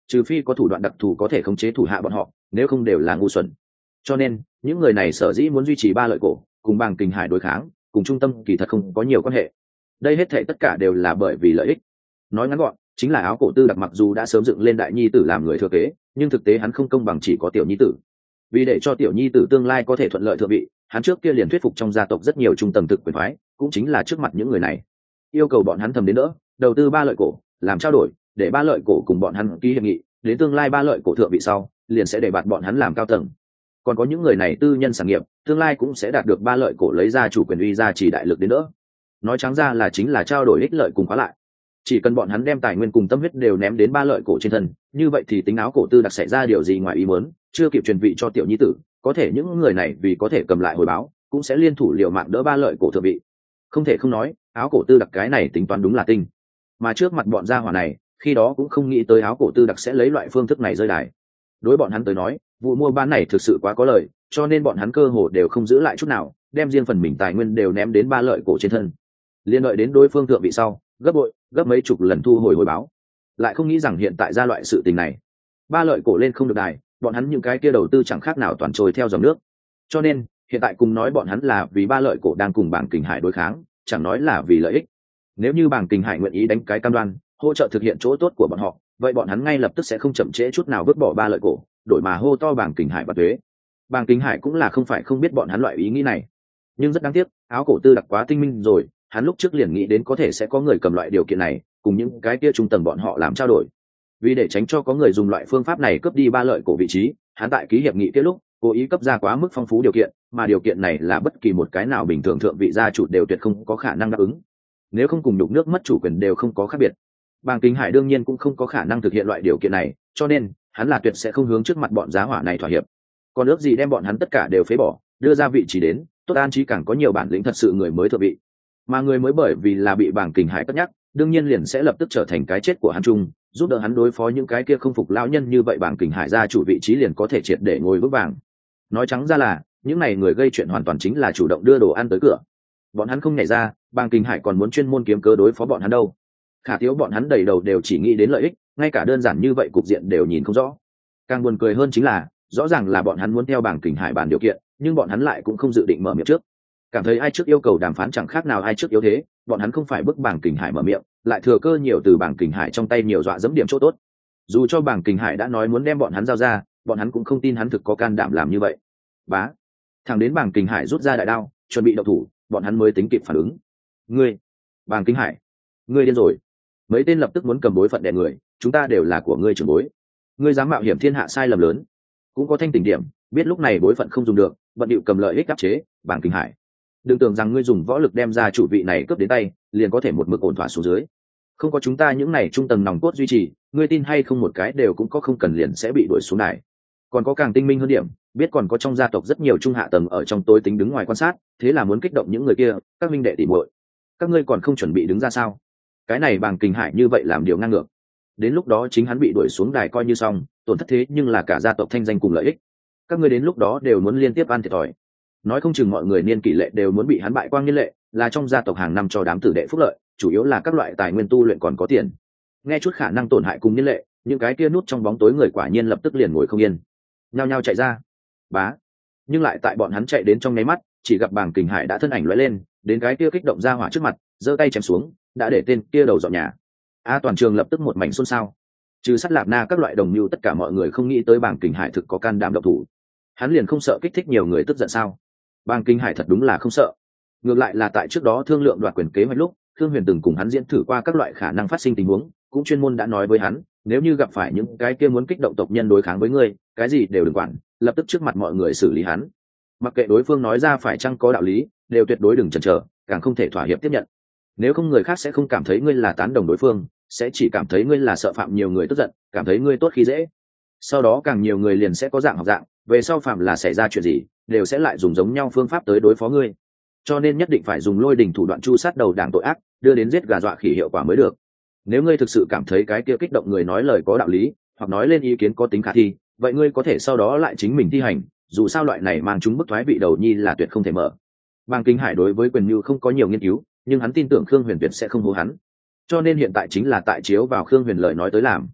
trừ phi có thủ đoạn đặc thù có thể khống chế thủ hạ bọn họ, nếu không đều là ngu xuẩn. Cho nên những người này sở dĩ muốn duy trì ba lợi cổ cùng bàng kình hải đối kháng, cùng trung tâm kỳ thật không có nhiều quan hệ. Đây hết thảy tất cả đều là bởi vì lợi ích. Nói ngắn gọn chính là áo cổ tư đặc mặc dù đã sớm dựng lên đại nhi tử làm người thừa kế, nhưng thực tế hắn không công bằng chỉ có tiểu nhi tử. Vì để cho tiểu nhi tử tương lai có thể thuận lợi thượng vị, hắn trước kia liền thuyết phục trong gia tộc rất nhiều trung tầng thực quyền phái, cũng chính là trước mặt những người này, yêu cầu bọn hắn thầm đến đỡ đầu tư ba lợi cổ làm trao đổi, để ba lợi cổ cùng bọn hắn ký hiệp nghị, đến tương lai ba lợi cổ thượng vị sau liền sẽ để bạt bọn hắn làm cao tầng. Còn có những người này tư nhân sản nghiệp tương lai cũng sẽ đạt được ba lợi cổ lấy ra chủ quyền uy ra chỉ đại lực đến đỡ. Nói trắng ra là chính là trao đổi ích lợi cùng khóa lại. Chỉ cần bọn hắn đem tài nguyên cùng tâm huyết đều ném đến ba lợi cổ trên thân, như vậy thì tính áo cổ tư đặc xảy ra điều gì ngoài ý muốn, chưa kịp truyền vị cho tiểu nhi tử, có thể những người này vì có thể cầm lại hồi báo, cũng sẽ liên thủ liều mạng đỡ ba lợi cổ thượng vị. Không thể không nói, áo cổ tư đặc cái này tính toán đúng là tinh. Mà trước mặt bọn gia hỏa này, khi đó cũng không nghĩ tới áo cổ tư đặc sẽ lấy loại phương thức này rơi đài. Đối bọn hắn tới nói, vụ mua bán này thực sự quá có lợi, cho nên bọn hắn cơ hồ đều không giữ lại chút nào, đem riêng phần mình tài nguyên đều ném đến ba lợi cổ trên thân. Liên đợi đến đối phương thượng vị sau, gấp bội, gấp mấy chục lần thu hồi hồi báo. Lại không nghĩ rằng hiện tại ra loại sự tình này, ba lợi cổ lên không được đài, bọn hắn những cái kia đầu tư chẳng khác nào toàn trôi theo dòng nước. Cho nên hiện tại cùng nói bọn hắn là vì ba lợi cổ đang cùng bảng kình hải đối kháng, chẳng nói là vì lợi ích. Nếu như bảng kình hải nguyện ý đánh cái cam đoan hỗ trợ thực hiện chỗ tốt của bọn họ, vậy bọn hắn ngay lập tức sẽ không chậm trễ chút nào vứt bỏ ba lợi cổ, đổi mà hô to bảng kình hải và thuế. Bảng kình hải cũng là không phải không biết bọn hắn loại ý nghĩ này, nhưng rất đáng tiếc, áo cổ tư đặc quá tinh minh rồi, hắn lúc trước liền nghĩ đến có thể sẽ có người cầm loại điều kiện này cùng những cái kia trung tầng bọn họ làm trao đổi. Vì để tránh cho có người dùng loại phương pháp này cướp đi ba lợi cổ vị trí, hắn tại ký hiệp nghị kia lúc cố ý cấp ra quá mức phong phú điều kiện, mà điều kiện này là bất kỳ một cái nào bình thường thượng vị gia chủ đều tuyệt không có khả năng đáp ứng. Nếu không cùng đục nước mất chủ quyền đều không có khác biệt. Bàng Kính Hải đương nhiên cũng không có khả năng thực hiện loại điều kiện này, cho nên hắn là tuyệt sẽ không hướng trước mặt bọn giá hỏa này thỏa hiệp. Còn ước gì đem bọn hắn tất cả đều phế bỏ, đưa ra vị trí đến, tốt an trí càng có nhiều bản lĩnh thật sự người mới thượng vị. Mà người mới bởi vì là bị Bàng Kính Hải cất nhắc, đương nhiên liền sẽ lập tức trở thành cái chết của hắn chung, giúp đỡ hắn đối phó những cái kia không phục lão nhân, như vậy Bàng Kính Hải gia chủ vị trí liền có thể triệt để ngồi vững vàng. Nói trắng ra là, những này người gây chuyện hoàn toàn chính là chủ động đưa đồ ăn tới cửa. Bọn hắn không nhảy ra, Bàng Kính Hải còn muốn chuyên môn kiếm cớ đối phó bọn hắn đâu. Khả thiếu bọn hắn đầy đầu đều chỉ nghĩ đến lợi ích, ngay cả đơn giản như vậy cục diện đều nhìn không rõ. Càng buồn cười hơn chính là, rõ ràng là bọn hắn muốn theo Bàng Kính Hải bàn điều kiện, nhưng bọn hắn lại cũng không dự định mở miệng trước. Cảm thấy ai trước yêu cầu đàm phán chẳng khác nào ai trước yếu thế, bọn hắn không phải bức Bàng Kính Hải mở miệng, lại thừa cơ nhiều từ Bàng Kính Hải trong tay nhiều dọa dẫm điểm chỗ tốt. Dù cho Bàng Kính Hải đã nói muốn đem bọn hắn giao ra, bọn hắn cũng không tin hắn thực có can đảm làm như vậy. Bá, thằng đến Bàng Kính Hải rút ra đại đao, chuẩn bị động thủ, bọn hắn mới tính kịp phản ứng. Ngươi, Bàng Kính Hải, ngươi điên rồi! Mấy tên lập tức muốn cầm bối phận đè người, chúng ta đều là của ngươi trưởng bối, ngươi dám mạo hiểm thiên hạ sai lầm lớn. Cũng có thanh tỉnh điểm, biết lúc này bối phận không dùng được, bận điệu cầm lợi ích áp chế. Bàng Kính Hải, đừng tưởng rằng ngươi dùng võ lực đem ra chủ vị này cướp đến tay, liền có thể một mực ổn thỏa xuống dưới. Không có chúng ta những này trung tầng nòng cốt duy trì, ngươi tin hay không một cái đều cũng có không cần liền sẽ bị đuổi xuống đài. Còn có càng tinh minh hơn điểm, biết còn có trong gia tộc rất nhiều trung hạ tầng ở trong tối tính đứng ngoài quan sát, thế là muốn kích động những người kia, các minh đệ tỉ muội, các ngươi còn không chuẩn bị đứng ra sao? Cái này Bàng Kính Hải như vậy làm điều ngang ngược, đến lúc đó chính hắn bị đuổi xuống đài coi như xong, tổn thất thế nhưng là cả gia tộc thanh danh cùng lợi ích. Các ngươi đến lúc đó đều muốn liên tiếp ăn thiệt thòi, nói không chừng mọi người niên kỷ lệ đều muốn bị hắn bại quang niên lệ, là trong gia tộc hàng năm cho đám tử đệ phúc lợi, chủ yếu là các loại tài nguyên tu luyện còn có tiền. Nghe chút khả năng tổn hại cùng niên lệ, những cái kia nút trong bóng tối người quả nhiên lập tức liền ngồi không yên, nhao nhao chạy ra. Bá, nhưng lại tại bọn hắn chạy đến trong nháy mắt, chỉ gặp Bàng Kính Hải đã thân ảnh lóe lên, đến cái kia kích động ra hỏa trước mặt, giơ tay chém xuống, đã để tên kia đầu dọn nhà. A toàn trường lập tức một mảnh xôn xao, trừ Sắt Lạp Na các loại đồng mưu, tất cả mọi người không nghĩ tới Bàng Kính Hải thực có can đảm động thủ. Hắn liền không sợ kích thích nhiều người tức giận sao? Bàng Kính Hải thật đúng là không sợ, ngược lại là tại trước đó thương lượng đoạt quyền kế hoạch lúc, Thương Huyền từng cùng hắn diễn thử qua các loại khả năng phát sinh tình huống, cũng chuyên môn đã nói với hắn, nếu như gặp phải những cái kia muốn kích động tộc nhân đối kháng với ngươi, cái gì đều đừng quản, lập tức trước mặt mọi người xử lý hắn. Mặc kệ đối phương nói ra phải chăng có đạo lý, đều tuyệt đối đừng chần chờ, càng không thể thỏa hiệp tiếp nhận. Nếu không người khác sẽ không cảm thấy ngươi là tán đồng đối phương, sẽ chỉ cảm thấy ngươi là sợ phạm nhiều người tức giận, cảm thấy ngươi tốt khi dễ. Sau đó càng nhiều người liền sẽ có dạng học dạng, về sau phạm là xảy ra chuyện gì, đều sẽ lại dùng giống nhau phương pháp tới đối phó ngươi. Cho nên nhất định phải dùng lôi đình thủ đoạn chu sát đầu đảng tội ác, đưa đến giết gà dọa khỉ hiệu quả mới được. Nếu ngươi thực sự cảm thấy cái kia kích động người nói lời có đạo lý, hoặc nói lên ý kiến có tính khả thi, vậy ngươi có thể sau đó lại chính mình thi hành, dù sao loại này mang chúng bức thoái vị đầu nhi là tuyệt không thể mở. Bàng Kính Hải đối với quyền mưu không có nhiều nghiên cứu, nhưng hắn tin tưởng Khương Huyền tuyệt sẽ không hố hắn, cho nên hiện tại chính là tại chiếu vào Khương Huyền lời nói tới làm.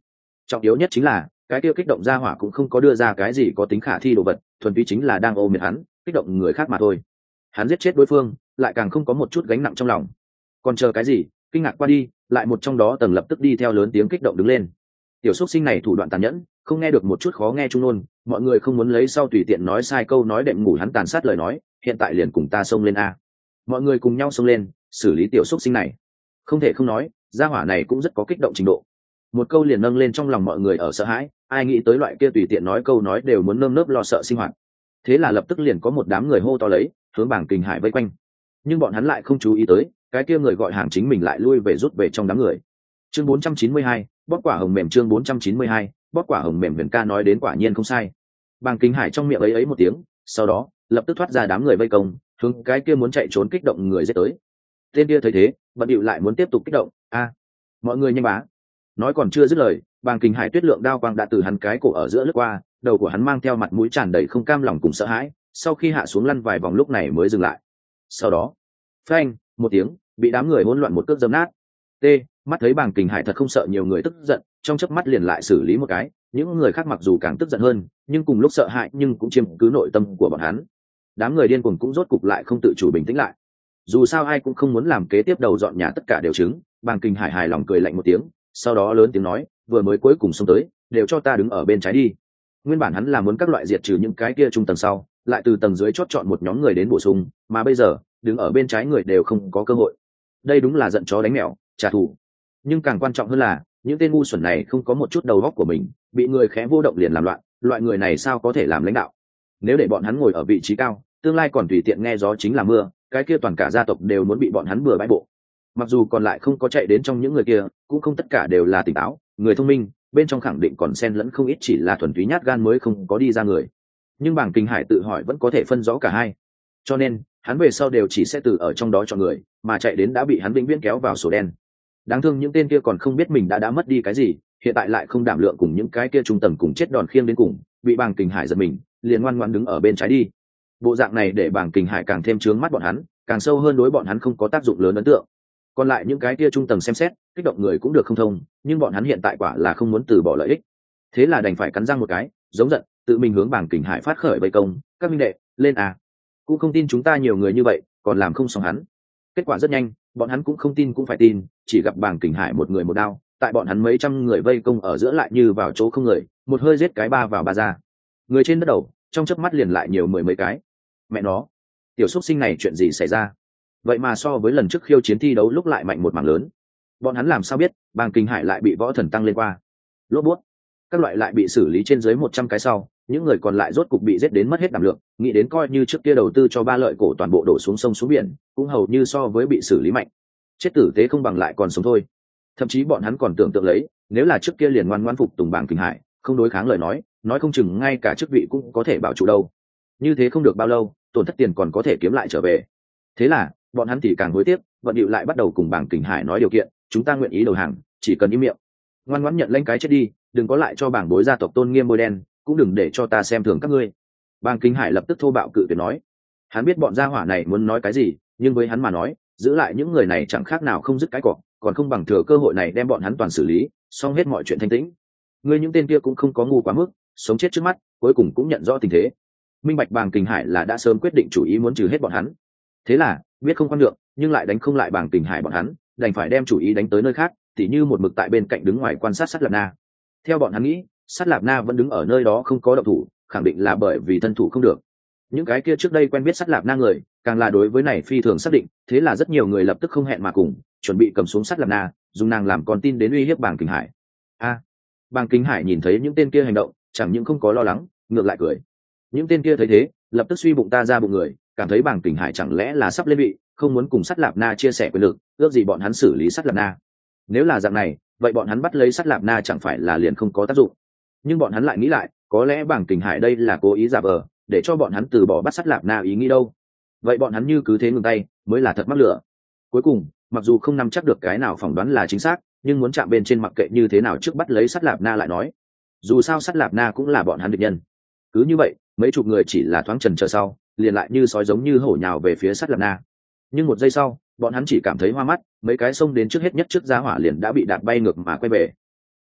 trọng yếu nhất chính là cái kia kích động ra hỏa cũng không có đưa ra cái gì có tính khả thi đồ vật, thuần túy chính là đang ôm miệt hắn, kích động người khác mà thôi. Hắn giết chết đối phương lại càng không có một chút gánh nặng trong lòng. Còn chờ cái gì? Kinh ngạc qua đi, lại một trong đó tầng lập tức đi theo lớn tiếng kích động đứng lên. Tiểu xúc sinh này thủ đoạn tàn nhẫn, không nghe được một chút khó nghe trung nôn, mọi người không muốn lấy sau tùy tiện nói sai câu nói đệm ngủ hắn tàn sát lời nói, hiện tại liền cùng ta xông lên a. Mọi người cùng nhau xông lên, xử lý tiểu xúc sinh này. Không thể không nói, gia hỏa này cũng rất có kích động trình độ. Một câu liền nâng lên trong lòng mọi người ở sợ hãi, ai nghĩ tới loại kia tùy tiện nói câu nói đều muốn nơm nớp lo sợ sinh hoạt. Thế là lập tức liền có một đám người hô to lấy, hướng Bàng Kình Hải vây quanh. Nhưng bọn hắn lại không chú ý tới, cái kia người gọi hàng chính mình lại lui về rút về trong đám người. Chương bốn trăm chín mươi hai, bóp quả hồng mềm chương bốn trăm chín mươi hai, bóp quả hồng mềm Huyền ca nói đến quả nhiên không sai. Bàng Kình Hải trong miệng ấy ấy một tiếng, sau đó lập tức thoát ra đám người vây công, hướng cái kia muốn chạy trốn kích động người giết tới. Tên kia thấy thế, bận điệu lại muốn tiếp tục kích động, a, mọi người nhanh bá. Nói còn chưa dứt lời, Bàng Kình Hải tuyết lượng đao quang đã từ hắn cái cổ ở giữa lướt qua, đầu của hắn mang theo mặt mũi tràn đầy không cam lòng cùng sợ hãi, sau khi hạ xuống lăn vài vòng lúc này mới dừng lại. Sau đó, phanh, một tiếng, bị đám người hỗn loạn một cước dâm nát. T, mắt thấy Bàng Kình Hải thật không sợ nhiều người tức giận, trong chớp mắt liền lại xử lý một cái, những người khác mặc dù càng tức giận hơn, nhưng cùng lúc sợ hãi nhưng cũng chiếm cứ nội tâm của bọn hắn. Đám người điên cuồng cũng rốt cục lại không tự chủ bình tĩnh lại. Dù sao ai cũng không muốn làm kế tiếp đầu dọn nhà tất cả đều chứng, Bàng Kình Hải hài lòng cười lạnh một tiếng, sau đó lớn tiếng nói, vừa mới cuối cùng xông tới, đều cho ta đứng ở bên trái đi. Nguyên bản hắn là muốn các loại diệt trừ những cái kia trung tầng sau, lại từ tầng dưới chót chọn một nhóm người đến bổ sung, mà bây giờ đứng ở bên trái người đều không có cơ hội. Đây đúng là giận chó đánh mèo, trả thù. Nhưng càng quan trọng hơn là những tên ngu xuẩn này không có một chút đầu óc của mình, bị người khẽ vô động liền làm loạn, loại người này sao có thể làm lãnh đạo? Nếu để bọn hắn ngồi ở vị trí cao, tương lai còn tùy tiện nghe gió chính là mưa, cái kia toàn cả gia tộc đều muốn bị bọn hắn bừa bãi bộ. Mặc dù còn lại không có chạy đến trong những người kia, cũng không tất cả đều là tỉnh táo, người thông minh, bên trong khẳng định còn xen lẫn không ít chỉ là thuần túy nhát gan mới không có đi ra người. Nhưng Bàng Kình Hải tự hỏi vẫn có thể phân rõ cả hai, cho nên hắn về sau đều chỉ sẽ từ ở trong đó chọn người, mà chạy đến đã bị hắn vĩnh viễn kéo vào sổ đen. Đáng thương những tên kia còn không biết mình đã đã mất đi cái gì, hiện tại lại không đảm lượng cùng những cái kia trung tầng cùng chết đòn khiêng đến cùng, bị Bàng Kình Hải giật mình, liền ngoan ngoãn đứng ở bên trái đi. Bộ dạng này để Bàng Kình Hải càng thêm trướng mắt bọn hắn, càng sâu hơn đối bọn hắn không có tác dụng lớn ấn tượng. Còn lại những cái kia trung tầng xem xét, kích động người cũng được không thông, nhưng bọn hắn hiện tại quả là không muốn từ bỏ lợi ích, thế là đành phải cắn răng một cái, giống giận, tự mình hướng Bàng Kình Hải phát khởi vây công, các minh đệ, lên à! Cũng không tin chúng ta nhiều người như vậy, còn làm không xong hắn. Kết quả rất nhanh, bọn hắn cũng không tin cũng phải tin, chỉ gặp Bàng Kình Hải một người một đao, tại bọn hắn mấy trăm người vây công ở giữa lại như vào chỗ không người, một hơi giết cái ba vào ba ra. Người trên đất đầu, trong chớp mắt liền lại nhiều mười mấy cái. Mẹ nó, tiểu xúc sinh này chuyện gì xảy ra? Vậy mà so với lần trước khiêu chiến thi đấu lúc lại mạnh một mảng lớn. Bọn hắn làm sao biết Bàng Kình Hải lại bị võ thần tăng lên qua? Lốp bút, các loại lại bị xử lý trên dưới một trăm cái sau, những người còn lại rốt cục bị giết đến mất hết đảm lượng, nghĩ đến coi như trước kia đầu tư cho ba lợi cổ toàn bộ đổ xuống sông xuống biển, cũng hầu như so với bị xử lý mạnh. Chết tử tế không bằng lại còn sống thôi. Thậm chí bọn hắn còn tưởng tượng lấy, nếu là trước kia liền ngoan ngoãn phục tùng Bàng Kình Hải, không đối kháng lời nói, nói không chừng ngay cả chức vị cũng có thể bảo trụ đâu. Như thế không được bao lâu, tổn thất tiền còn có thể kiếm lại trở về. Thế là bọn hắn thì càng hối tiếc, vận điệu lại bắt đầu cùng Bàng Kình Hải nói điều kiện, chúng ta nguyện ý đầu hàng, chỉ cần im miệng, ngoan ngoãn nhận lãnh cái chết đi, đừng có lại cho bảng bối gia tộc tôn nghiêm bôi đen, cũng đừng để cho ta xem thường các ngươi. Bàng Kình Hải lập tức thô bạo cự tuyệt nói. Hắn biết bọn gia hỏa này muốn nói cái gì, nhưng với hắn mà nói, giữ lại những người này chẳng khác nào không dứt cái cỏ, còn không bằng thừa cơ hội này đem bọn hắn toàn xử lý, xong hết mọi chuyện thanh tĩnh. Ngươi những tên kia cũng không có ngu quá mức, sống chết trước mắt, cuối cùng cũng nhận rõ tình thế. Minh bạch Bàng Kình Hải là đã sớm quyết định chủ ý muốn trừ hết bọn hắn. Thế là, biết không quan được, nhưng lại đánh không lại Bàng Kình Hải bọn hắn, đành phải đem chủ ý đánh tới nơi khác, tỉ như một mực tại bên cạnh đứng ngoài quan sát Sát Lạp Na. Theo bọn hắn nghĩ, Sát Lạp Na vẫn đứng ở nơi đó không có động thủ, khẳng định là bởi vì thân thủ không được. Những cái kia trước đây quen biết Sát Lạp Na người, càng là đối với này phi thường xác định, thế là rất nhiều người lập tức không hẹn mà cùng, chuẩn bị cầm xuống Sát Lạp Na, dùng nàng làm con tin đến uy hiếp Bàng Kình Hải. A, à, Bàng Kình Hải nhìn thấy những tên kia hành động, chẳng những không có lo lắng, ngược lại cười. Những tên kia thấy thế, lập tức suy bụng ta ra bụng người, cảm thấy Bàng Kình Hải chẳng lẽ là sắp lên vị, không muốn cùng Sát Lạp Na chia sẻ quyền lực, ước gì bọn hắn xử lý Sát Lạp Na. Nếu là dạng này, vậy bọn hắn bắt lấy Sát Lạp Na chẳng phải là liền không có tác dụng. Nhưng bọn hắn lại nghĩ lại, có lẽ Bàng Kình Hải đây là cố ý giả vờ, để cho bọn hắn từ bỏ bắt Sát Lạp Na ý nghĩ đâu. Vậy bọn hắn như cứ thế ngừng tay, mới là thật mắc lửa. Cuối cùng, mặc dù không nắm chắc được cái nào phỏng đoán là chính xác, nhưng muốn chạm bên trên mặc kệ như thế nào trước bắt lấy Sát Lạp Na lại nói. Dù sao Sát Lạp Na cũng là bọn hắn địch nhân. Cứ như vậy, mấy chục người chỉ là thoáng chần chờ sau, liền lại như sói giống như hổ nhào về phía Sát Lạp Na. Nhưng một giây sau, bọn hắn chỉ cảm thấy hoa mắt, mấy cái xông đến trước hết nhất trước giá hỏa liền đã bị đạp bay ngược mà quay về.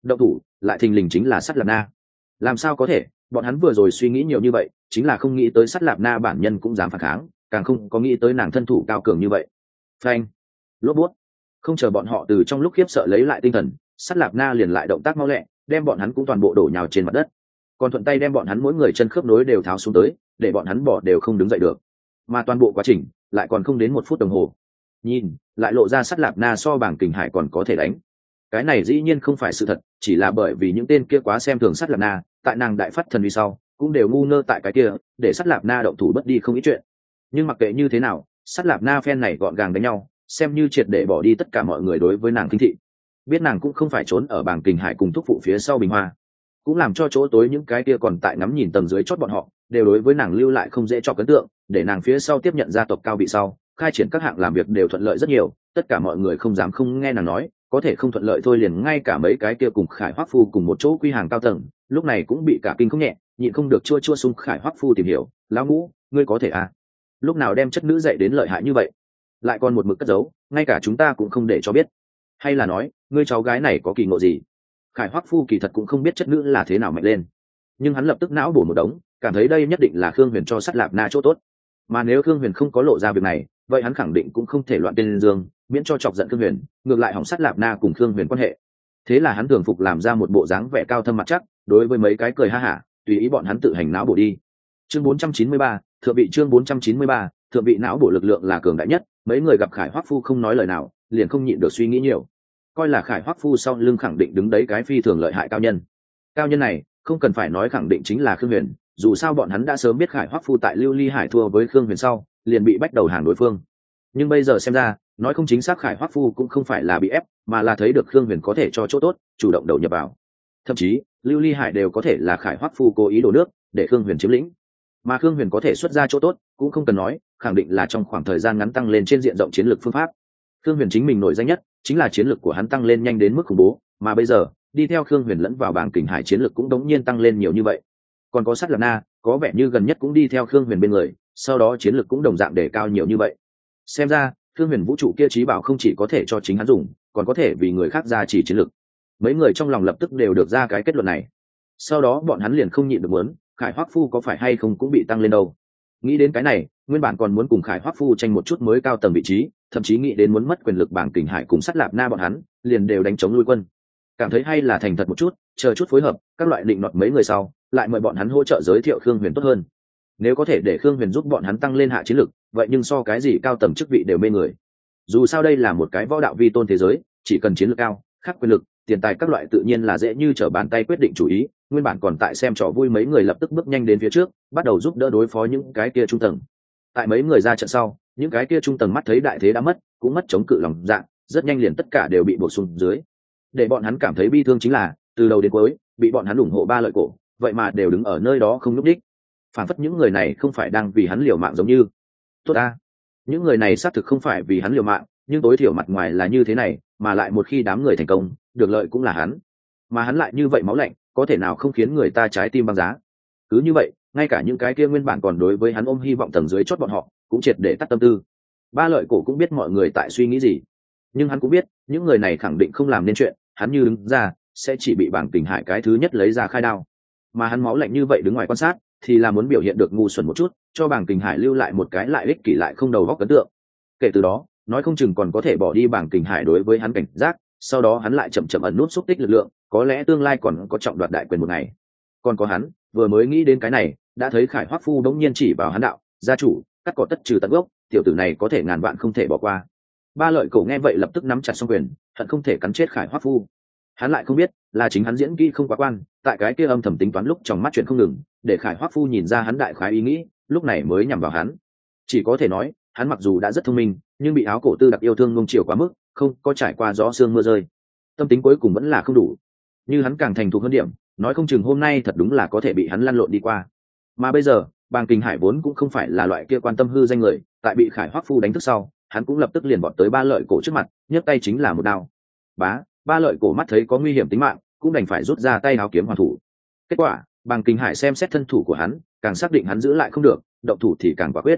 động thủ lại thình lình chính là sắt lạp na. Làm sao có thể, bọn hắn vừa rồi suy nghĩ nhiều như vậy chính là không nghĩ tới sắt lạp na bản nhân cũng dám phản kháng, càng không có nghĩ tới nàng thân thủ cao cường như vậy. Phanh, lốp bút. Không chờ bọn họ từ trong lúc khiếp sợ lấy lại tinh thần, sắt lạp na liền lại động tác mau lẹ, đem bọn hắn cũng toàn bộ đổ nhào trên mặt đất, còn thuận tay đem bọn hắn mỗi người chân khớp nối đều tháo xuống tới, để bọn hắn bỏ đều không đứng dậy được. Mà toàn bộ quá trình lại còn không đến một phút đồng hồ. Nhìn lại lộ ra sắt lạp na so bảng kình hải còn có thể đánh. Cái này dĩ nhiên không phải sự thật, chỉ là bởi vì những tên kia quá xem thường sắt lạp na, tại nàng đại phát thần uy sau cũng đều ngu ngơ tại cái kia, để sắt lạp na động thủ bất đi không ít chuyện. Nhưng mặc kệ như thế nào, sắt lạp na phen này gọn gàng đánh nhau, xem như triệt để bỏ đi tất cả mọi người đối với nàng khinh thị. Biết nàng cũng không phải trốn ở bảng kình hải cùng thúc phụ phía sau bình hoa, cũng làm cho chỗ tối những cái kia còn tại ngắm nhìn tầng dưới chót bọn họ đều đối với nàng lưu lại không dễ cho ấn tượng, để nàng phía sau tiếp nhận gia tộc cao vị sau khai triển các hạng làm việc đều thuận lợi rất nhiều. Tất cả mọi người không dám không nghe nàng nói, có thể không thuận lợi thôi liền ngay cả mấy cái kia cùng Khải Hoắc Phu cùng một chỗ quy hàng cao tầng lúc này cũng bị cả kinh không nhẹ, nhịn không được chua chua xung Khải Hoắc Phu tìm hiểu, lão ngũ ngươi có thể à, lúc nào đem chất nữ dạy đến lợi hại như vậy, lại còn một mực cất giấu, ngay cả chúng ta cũng không để cho biết, hay là nói ngươi cháu gái này có kỳ ngộ gì? Khải Hoắc Phu kỳ thật cũng không biết chất nữ là thế nào mạnh lên, nhưng hắn lập tức não bổ một đống, cảm thấy đây nhất định là Khương Huyền cho sắt lạp na chỗ tốt, mà nếu Khương Huyền không có lộ ra việc này, vậy hắn khẳng định cũng không thể loạn tên dương, miễn cho chọc giận Khương Huyền, ngược lại hỏng sắt lạp na cùng Khương Huyền quan hệ. Thế là hắn thường phục làm ra một bộ dáng vẻ cao thâm mặt chắc, đối với mấy cái cười ha hả, tùy ý bọn hắn tự hành não bổ đi. Chương bốn trăm chín mươi ba, thượng vị. Chương bốn trăm chín mươi ba, thượng vị. Não bổ lực lượng là cường đại nhất, mấy người gặp Khải Hoắc Phu không nói lời nào, liền không nhịn được suy nghĩ nhiều, coi là Khải Hoắc Phu sau lưng khẳng định đứng đấy cái phi thường lợi hại cao nhân. Cao nhân này không cần phải nói khẳng định chính là Khương Huyền, dù sao bọn hắn đã sớm biết Khải Hoắc Phu tại Lưu Ly Hải thua với Khương Huyền sau liền bị bách đầu hàng đối phương. Nhưng bây giờ xem ra, nói không chính xác Khải Hoắc Phu cũng không phải là bị ép, mà là thấy được Khương Huyền có thể cho chỗ tốt, chủ động đầu nhập vào. Thậm chí Lưu Ly Hải đều có thể là Khải Hoắc Phu cố ý đổ nước để Khương Huyền chiếm lĩnh, mà Khương Huyền có thể xuất ra chỗ tốt cũng không cần nói, khẳng định là trong khoảng thời gian ngắn tăng lên trên diện rộng chiến lược phương pháp. Khương Huyền chính mình nổi danh nhất chính là chiến lược của hắn tăng lên nhanh đến mức khủng bố, mà bây giờ đi theo Khương Huyền lẫn vào bảng kình hải chiến lược cũng đống nhiên tăng lên nhiều như vậy. Còn có sắt lạp na, có vẻ như gần nhất cũng đi theo Khương Huyền bên người, sau đó chiến lược cũng đồng dạng đề cao nhiều như vậy. Xem ra Khương Huyền vũ trụ kia trí bảo không chỉ có thể cho chính hắn dùng, còn có thể vì người khác gia trì chiến lược. Mấy người trong lòng lập tức đều được ra cái kết luận này. Sau đó bọn hắn liền không nhịn được muốn, Khải Hoắc Phu có phải hay không cũng bị tăng lên đâu. Nghĩ đến cái này, nguyên bản còn muốn cùng Khải Hoắc Phu tranh một chút mới cao tầng vị trí, thậm chí nghĩ đến muốn mất quyền lực bảng kình hải cùng sắt lạp na bọn hắn, liền đều đánh chống lui quân. Cảm thấy hay là thành thật một chút, chờ chút phối hợp, các loại định nọt mấy người sau, lại mời bọn hắn hỗ trợ giới thiệu Khương Huyền tốt hơn. Nếu có thể để Khương Huyền giúp bọn hắn tăng lên hạ chiến lực, vậy nhưng so cái gì cao tầng chức vị đều mê người. Dù sao đây là một cái võ đạo vi tôn thế giới, chỉ cần chiến lược cao, khắc quyền lực, tiền tài các loại tự nhiên là dễ như trở bàn tay quyết định chủ ý. Nguyên bản còn tại xem trò vui mấy người lập tức bước nhanh đến phía trước, bắt đầu giúp đỡ đối phó những cái kia trung tầng. Tại mấy người ra trận sau, những cái kia trung tầng mắt thấy đại thế đã mất, cũng mất chống cự lòng dạ, rất nhanh liền tất cả đều bị bổ sung dưới. Để bọn hắn cảm thấy bi thương chính là, từ đầu đến cuối, bị bọn hắn ủng hộ ba lợi cổ, vậy mà đều đứng ở nơi đó không nhúc nhích. Phản phất những người này không phải đang vì hắn liều mạng giống như. Tốt a, những người này xác thực không phải vì hắn liều mạng, nhưng tối thiểu mặt ngoài là như thế này, mà lại một khi đám người thành công, được lợi cũng là hắn. Mà hắn lại như vậy máu lạnh, có thể nào không khiến người ta trái tim băng giá. Cứ như vậy, ngay cả những cái kia nguyên bản còn đối với hắn ôm hy vọng tầng dưới chót bọn họ, cũng triệt để tắt tâm tư. Ba lợi cổ cũng biết mọi người tại suy nghĩ gì, nhưng hắn cũng biết những người này khẳng định không làm nên chuyện, hắn như đứng ra sẽ chỉ bị bảng kình hải cái thứ nhất lấy ra khai đao. Mà hắn máu lạnh như vậy đứng ngoài quan sát, thì là muốn biểu hiện được ngu xuẩn một chút, cho bảng kình hải lưu lại một cái lại ích kỷ lại không đầu óc ấn tượng. Kể từ đó, nói không chừng còn có thể bỏ đi bảng kình hải đối với hắn cảnh giác, sau đó hắn lại chậm chậm ẩn nút xúc tích lực lượng, có lẽ tương lai còn có trọng đoạt đại quyền một ngày. Còn có hắn, vừa mới nghĩ đến cái này, đã thấy Khải Hoắc Phu đống nhiên chỉ vào hắn đạo, gia chủ, cắt cỏ tất trừ tận gốc, tiểu tử này có thể ngàn vạn không thể bỏ qua. Ba lợi cổ nghe vậy lập tức nắm chặt song quyền, hận không thể cắn chết Khải Hoắc Phu. Hắn lại không biết, là chính hắn diễn kỹ không quá quan, tại cái kia âm thầm tính toán lúc trong mắt chuyện không ngừng, để Khải Hoắc Phu nhìn ra hắn đại khái ý nghĩ, lúc này mới nhằm vào hắn. Chỉ có thể nói, hắn mặc dù đã rất thông minh, nhưng bị áo cổ tư đặc yêu thương nuông chiều quá mức, không có trải qua gió sương mưa rơi, tâm tính cuối cùng vẫn là không đủ. Như hắn càng thành thục hơn điểm, nói không chừng hôm nay thật đúng là có thể bị hắn lăn lộn đi qua. Mà bây giờ, bàng kình hải vốn cũng không phải là loại kia quan tâm hư danh người, tại bị Khải Hoắc Phu đánh thức sau, hắn cũng lập tức liền vọt tới ba lợi cổ trước mặt, nhấc tay chính là một đao. Bá, ba lợi cổ mắt thấy có nguy hiểm tính mạng, cũng đành phải rút ra tay áo kiếm hoàn thủ. Kết quả, bàng kình hải xem xét thân thủ của hắn, càng xác định hắn giữ lại không được, động thủ thì càng quả quyết.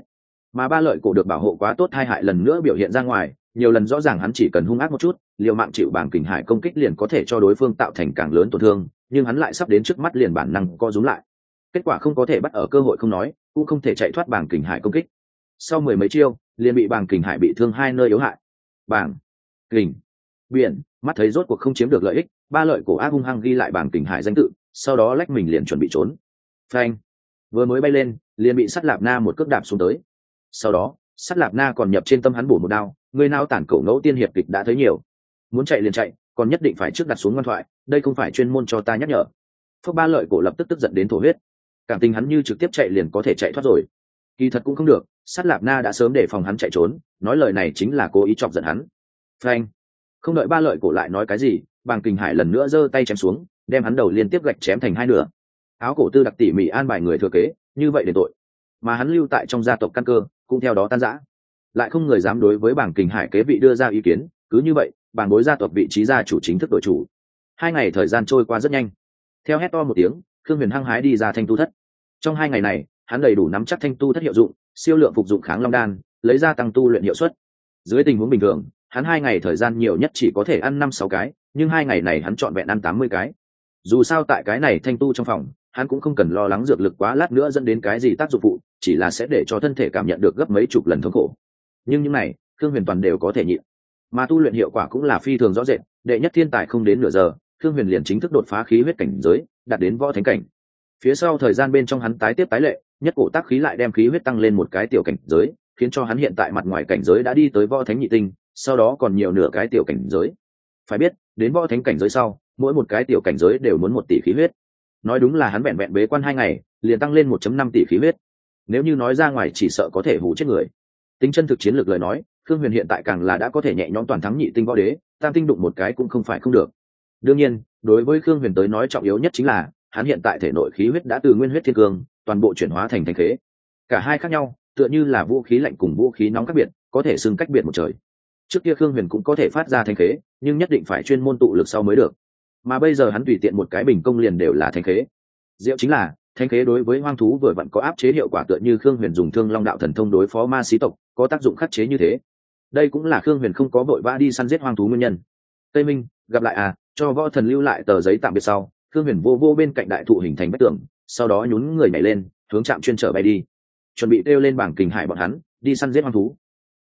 mà ba lợi cổ được bảo hộ quá tốt, hai hại lần nữa biểu hiện ra ngoài, nhiều lần rõ ràng hắn chỉ cần hung ác một chút, liều mạng chịu bảng kình hải công kích liền có thể cho đối phương tạo thành càng lớn tổn thương, nhưng hắn lại sắp đến trước mắt liền bản năng co rúm lại, kết quả không có thể bắt ở cơ hội không nói, cũng không thể chạy thoát bảng kình hải công kích. Sau mười mấy chiêu liền bị bảng kình hải bị thương hai nơi yếu hại. Bảng kình biển mắt thấy rốt cuộc không chiếm được lợi ích, ba lợi cổ ác hung hăng ghi lại bảng kình hải danh tự, sau đó lách mình liền chuẩn bị trốn. Phanh, vừa mới bay lên liền bị sắt lạp na một cước đạp xuống tới. Sau đó sắt lạp na còn nhập trên tâm hắn bổ một đao. Người nào tản cổ ngẫu tiên hiệp kịch đã thấy nhiều, muốn chạy liền chạy, còn nhất định phải trước đặt xuống ngoan thoại, đây không phải chuyên môn cho ta nhắc nhở. Phước ba lợi cổ lập tức tức giận đến thổ huyết, cảm tình hắn như trực tiếp chạy liền có thể chạy thoát rồi, kỳ thật cũng không được, sắt lạp na đã sớm để phòng hắn chạy trốn, nói lời này chính là cố ý chọc giận hắn. Phanh, không đợi ba lợi cổ lại nói cái gì, bàng kình hải lần nữa giơ tay chém xuống, đem hắn đầu liên tiếp gạch chém thành hai nửa. Áo cổ tư đặc tỉ mỉ an bài người thừa kế, như vậy để tội, mà hắn lưu tại trong gia tộc căn cơ cũng theo đó tan rã, lại không người dám đối với bàng kình hải kế vị đưa ra ý kiến. Cứ như vậy bàng bối gia tộc vị trí gia chủ chính thức đổi chủ. Hai ngày thời gian trôi qua rất nhanh, theo hét to một tiếng, Khương Huyền hăng hái đi ra thanh tu thất. Trong hai ngày này hắn đầy đủ nắm chắc thanh tu thất hiệu dụng, siêu lượng phục dụng kháng long đan, lấy ra tăng tu luyện hiệu suất. Dưới tình huống bình thường hắn hai ngày thời gian nhiều nhất chỉ có thể ăn năm sáu cái, nhưng hai ngày này hắn trọn vẹn ăn tám mươi cái. Dù sao tại cái này thanh tu trong phòng, hắn cũng không cần lo lắng dược lực quá lát nữa dẫn đến cái gì tác dụng phụ, chỉ là sẽ để cho thân thể cảm nhận được gấp mấy chục lần thống khổ. Nhưng những này Khương Huyền toàn đều có thể nhịn, mà tu luyện hiệu quả cũng là phi thường rõ rệt. Đệ nhất thiên tài không đến nửa giờ, Khương Huyền liền chính thức đột phá khí huyết cảnh giới, đạt đến võ thánh cảnh. Phía sau thời gian bên trong hắn tái tiếp tái lệ, nhất cổ tác khí lại đem khí huyết tăng lên một cái tiểu cảnh giới, khiến cho hắn hiện tại mặt ngoài cảnh giới đã đi tới võ thánh nhị tinh, sau đó còn nhiều nửa cái tiểu cảnh giới. Phải biết, đến võ thánh cảnh giới sau, mỗi một cái tiểu cảnh giới đều muốn một tỷ khí huyết. Nói đúng là hắn vẹn vẹn bế quan hai ngày, liền tăng lên một phẩy năm tỷ khí huyết. Nếu như nói ra ngoài chỉ sợ có thể hù chết người. Tính chân thực chiến lược lời nói, Khương Huyền hiện tại càng là đã có thể nhẹ nhõm toàn thắng nhị tinh võ đế, tam tinh đụng một cái cũng không phải không được. Đương nhiên, đối với Khương Huyền tới nói trọng yếu nhất chính là hắn hiện tại thể nội khí huyết đã từ nguyên huyết thiên cương toàn bộ chuyển hóa thành thanh khế. Cả hai khác nhau, tựa như là vũ khí lạnh cùng vũ khí nóng khác biệt, có thể xưng cách biệt một trời. Trước kia Khương Huyền cũng có thể phát ra thanh khế, nhưng nhất định phải chuyên môn tụ lực sau mới được. Mà bây giờ hắn tùy tiện một cái bình công liền đều là thanh khế. Diệu chính là thanh khế đối với hoang thú vừa vặn có áp chế hiệu quả, tựa như Khương Huyền dùng Thương Long đạo thần thông đối phó ma xí tộc có tác dụng khắc chế như thế. Đây cũng là Khương Huyền không có vội vã đi săn giết hoang thú nguyên nhân. Tây Minh, gặp lại à, cho võ thần lưu lại tờ giấy tạm biệt sau, Khương Huyền vô vô bên cạnh đại thụ hình thành bách tường, sau đó nhún người nhảy lên, hướng trạm chuyên trở bay đi, chuẩn bị đeo lên bảng kình hải bọn hắn đi săn giết hoang thú.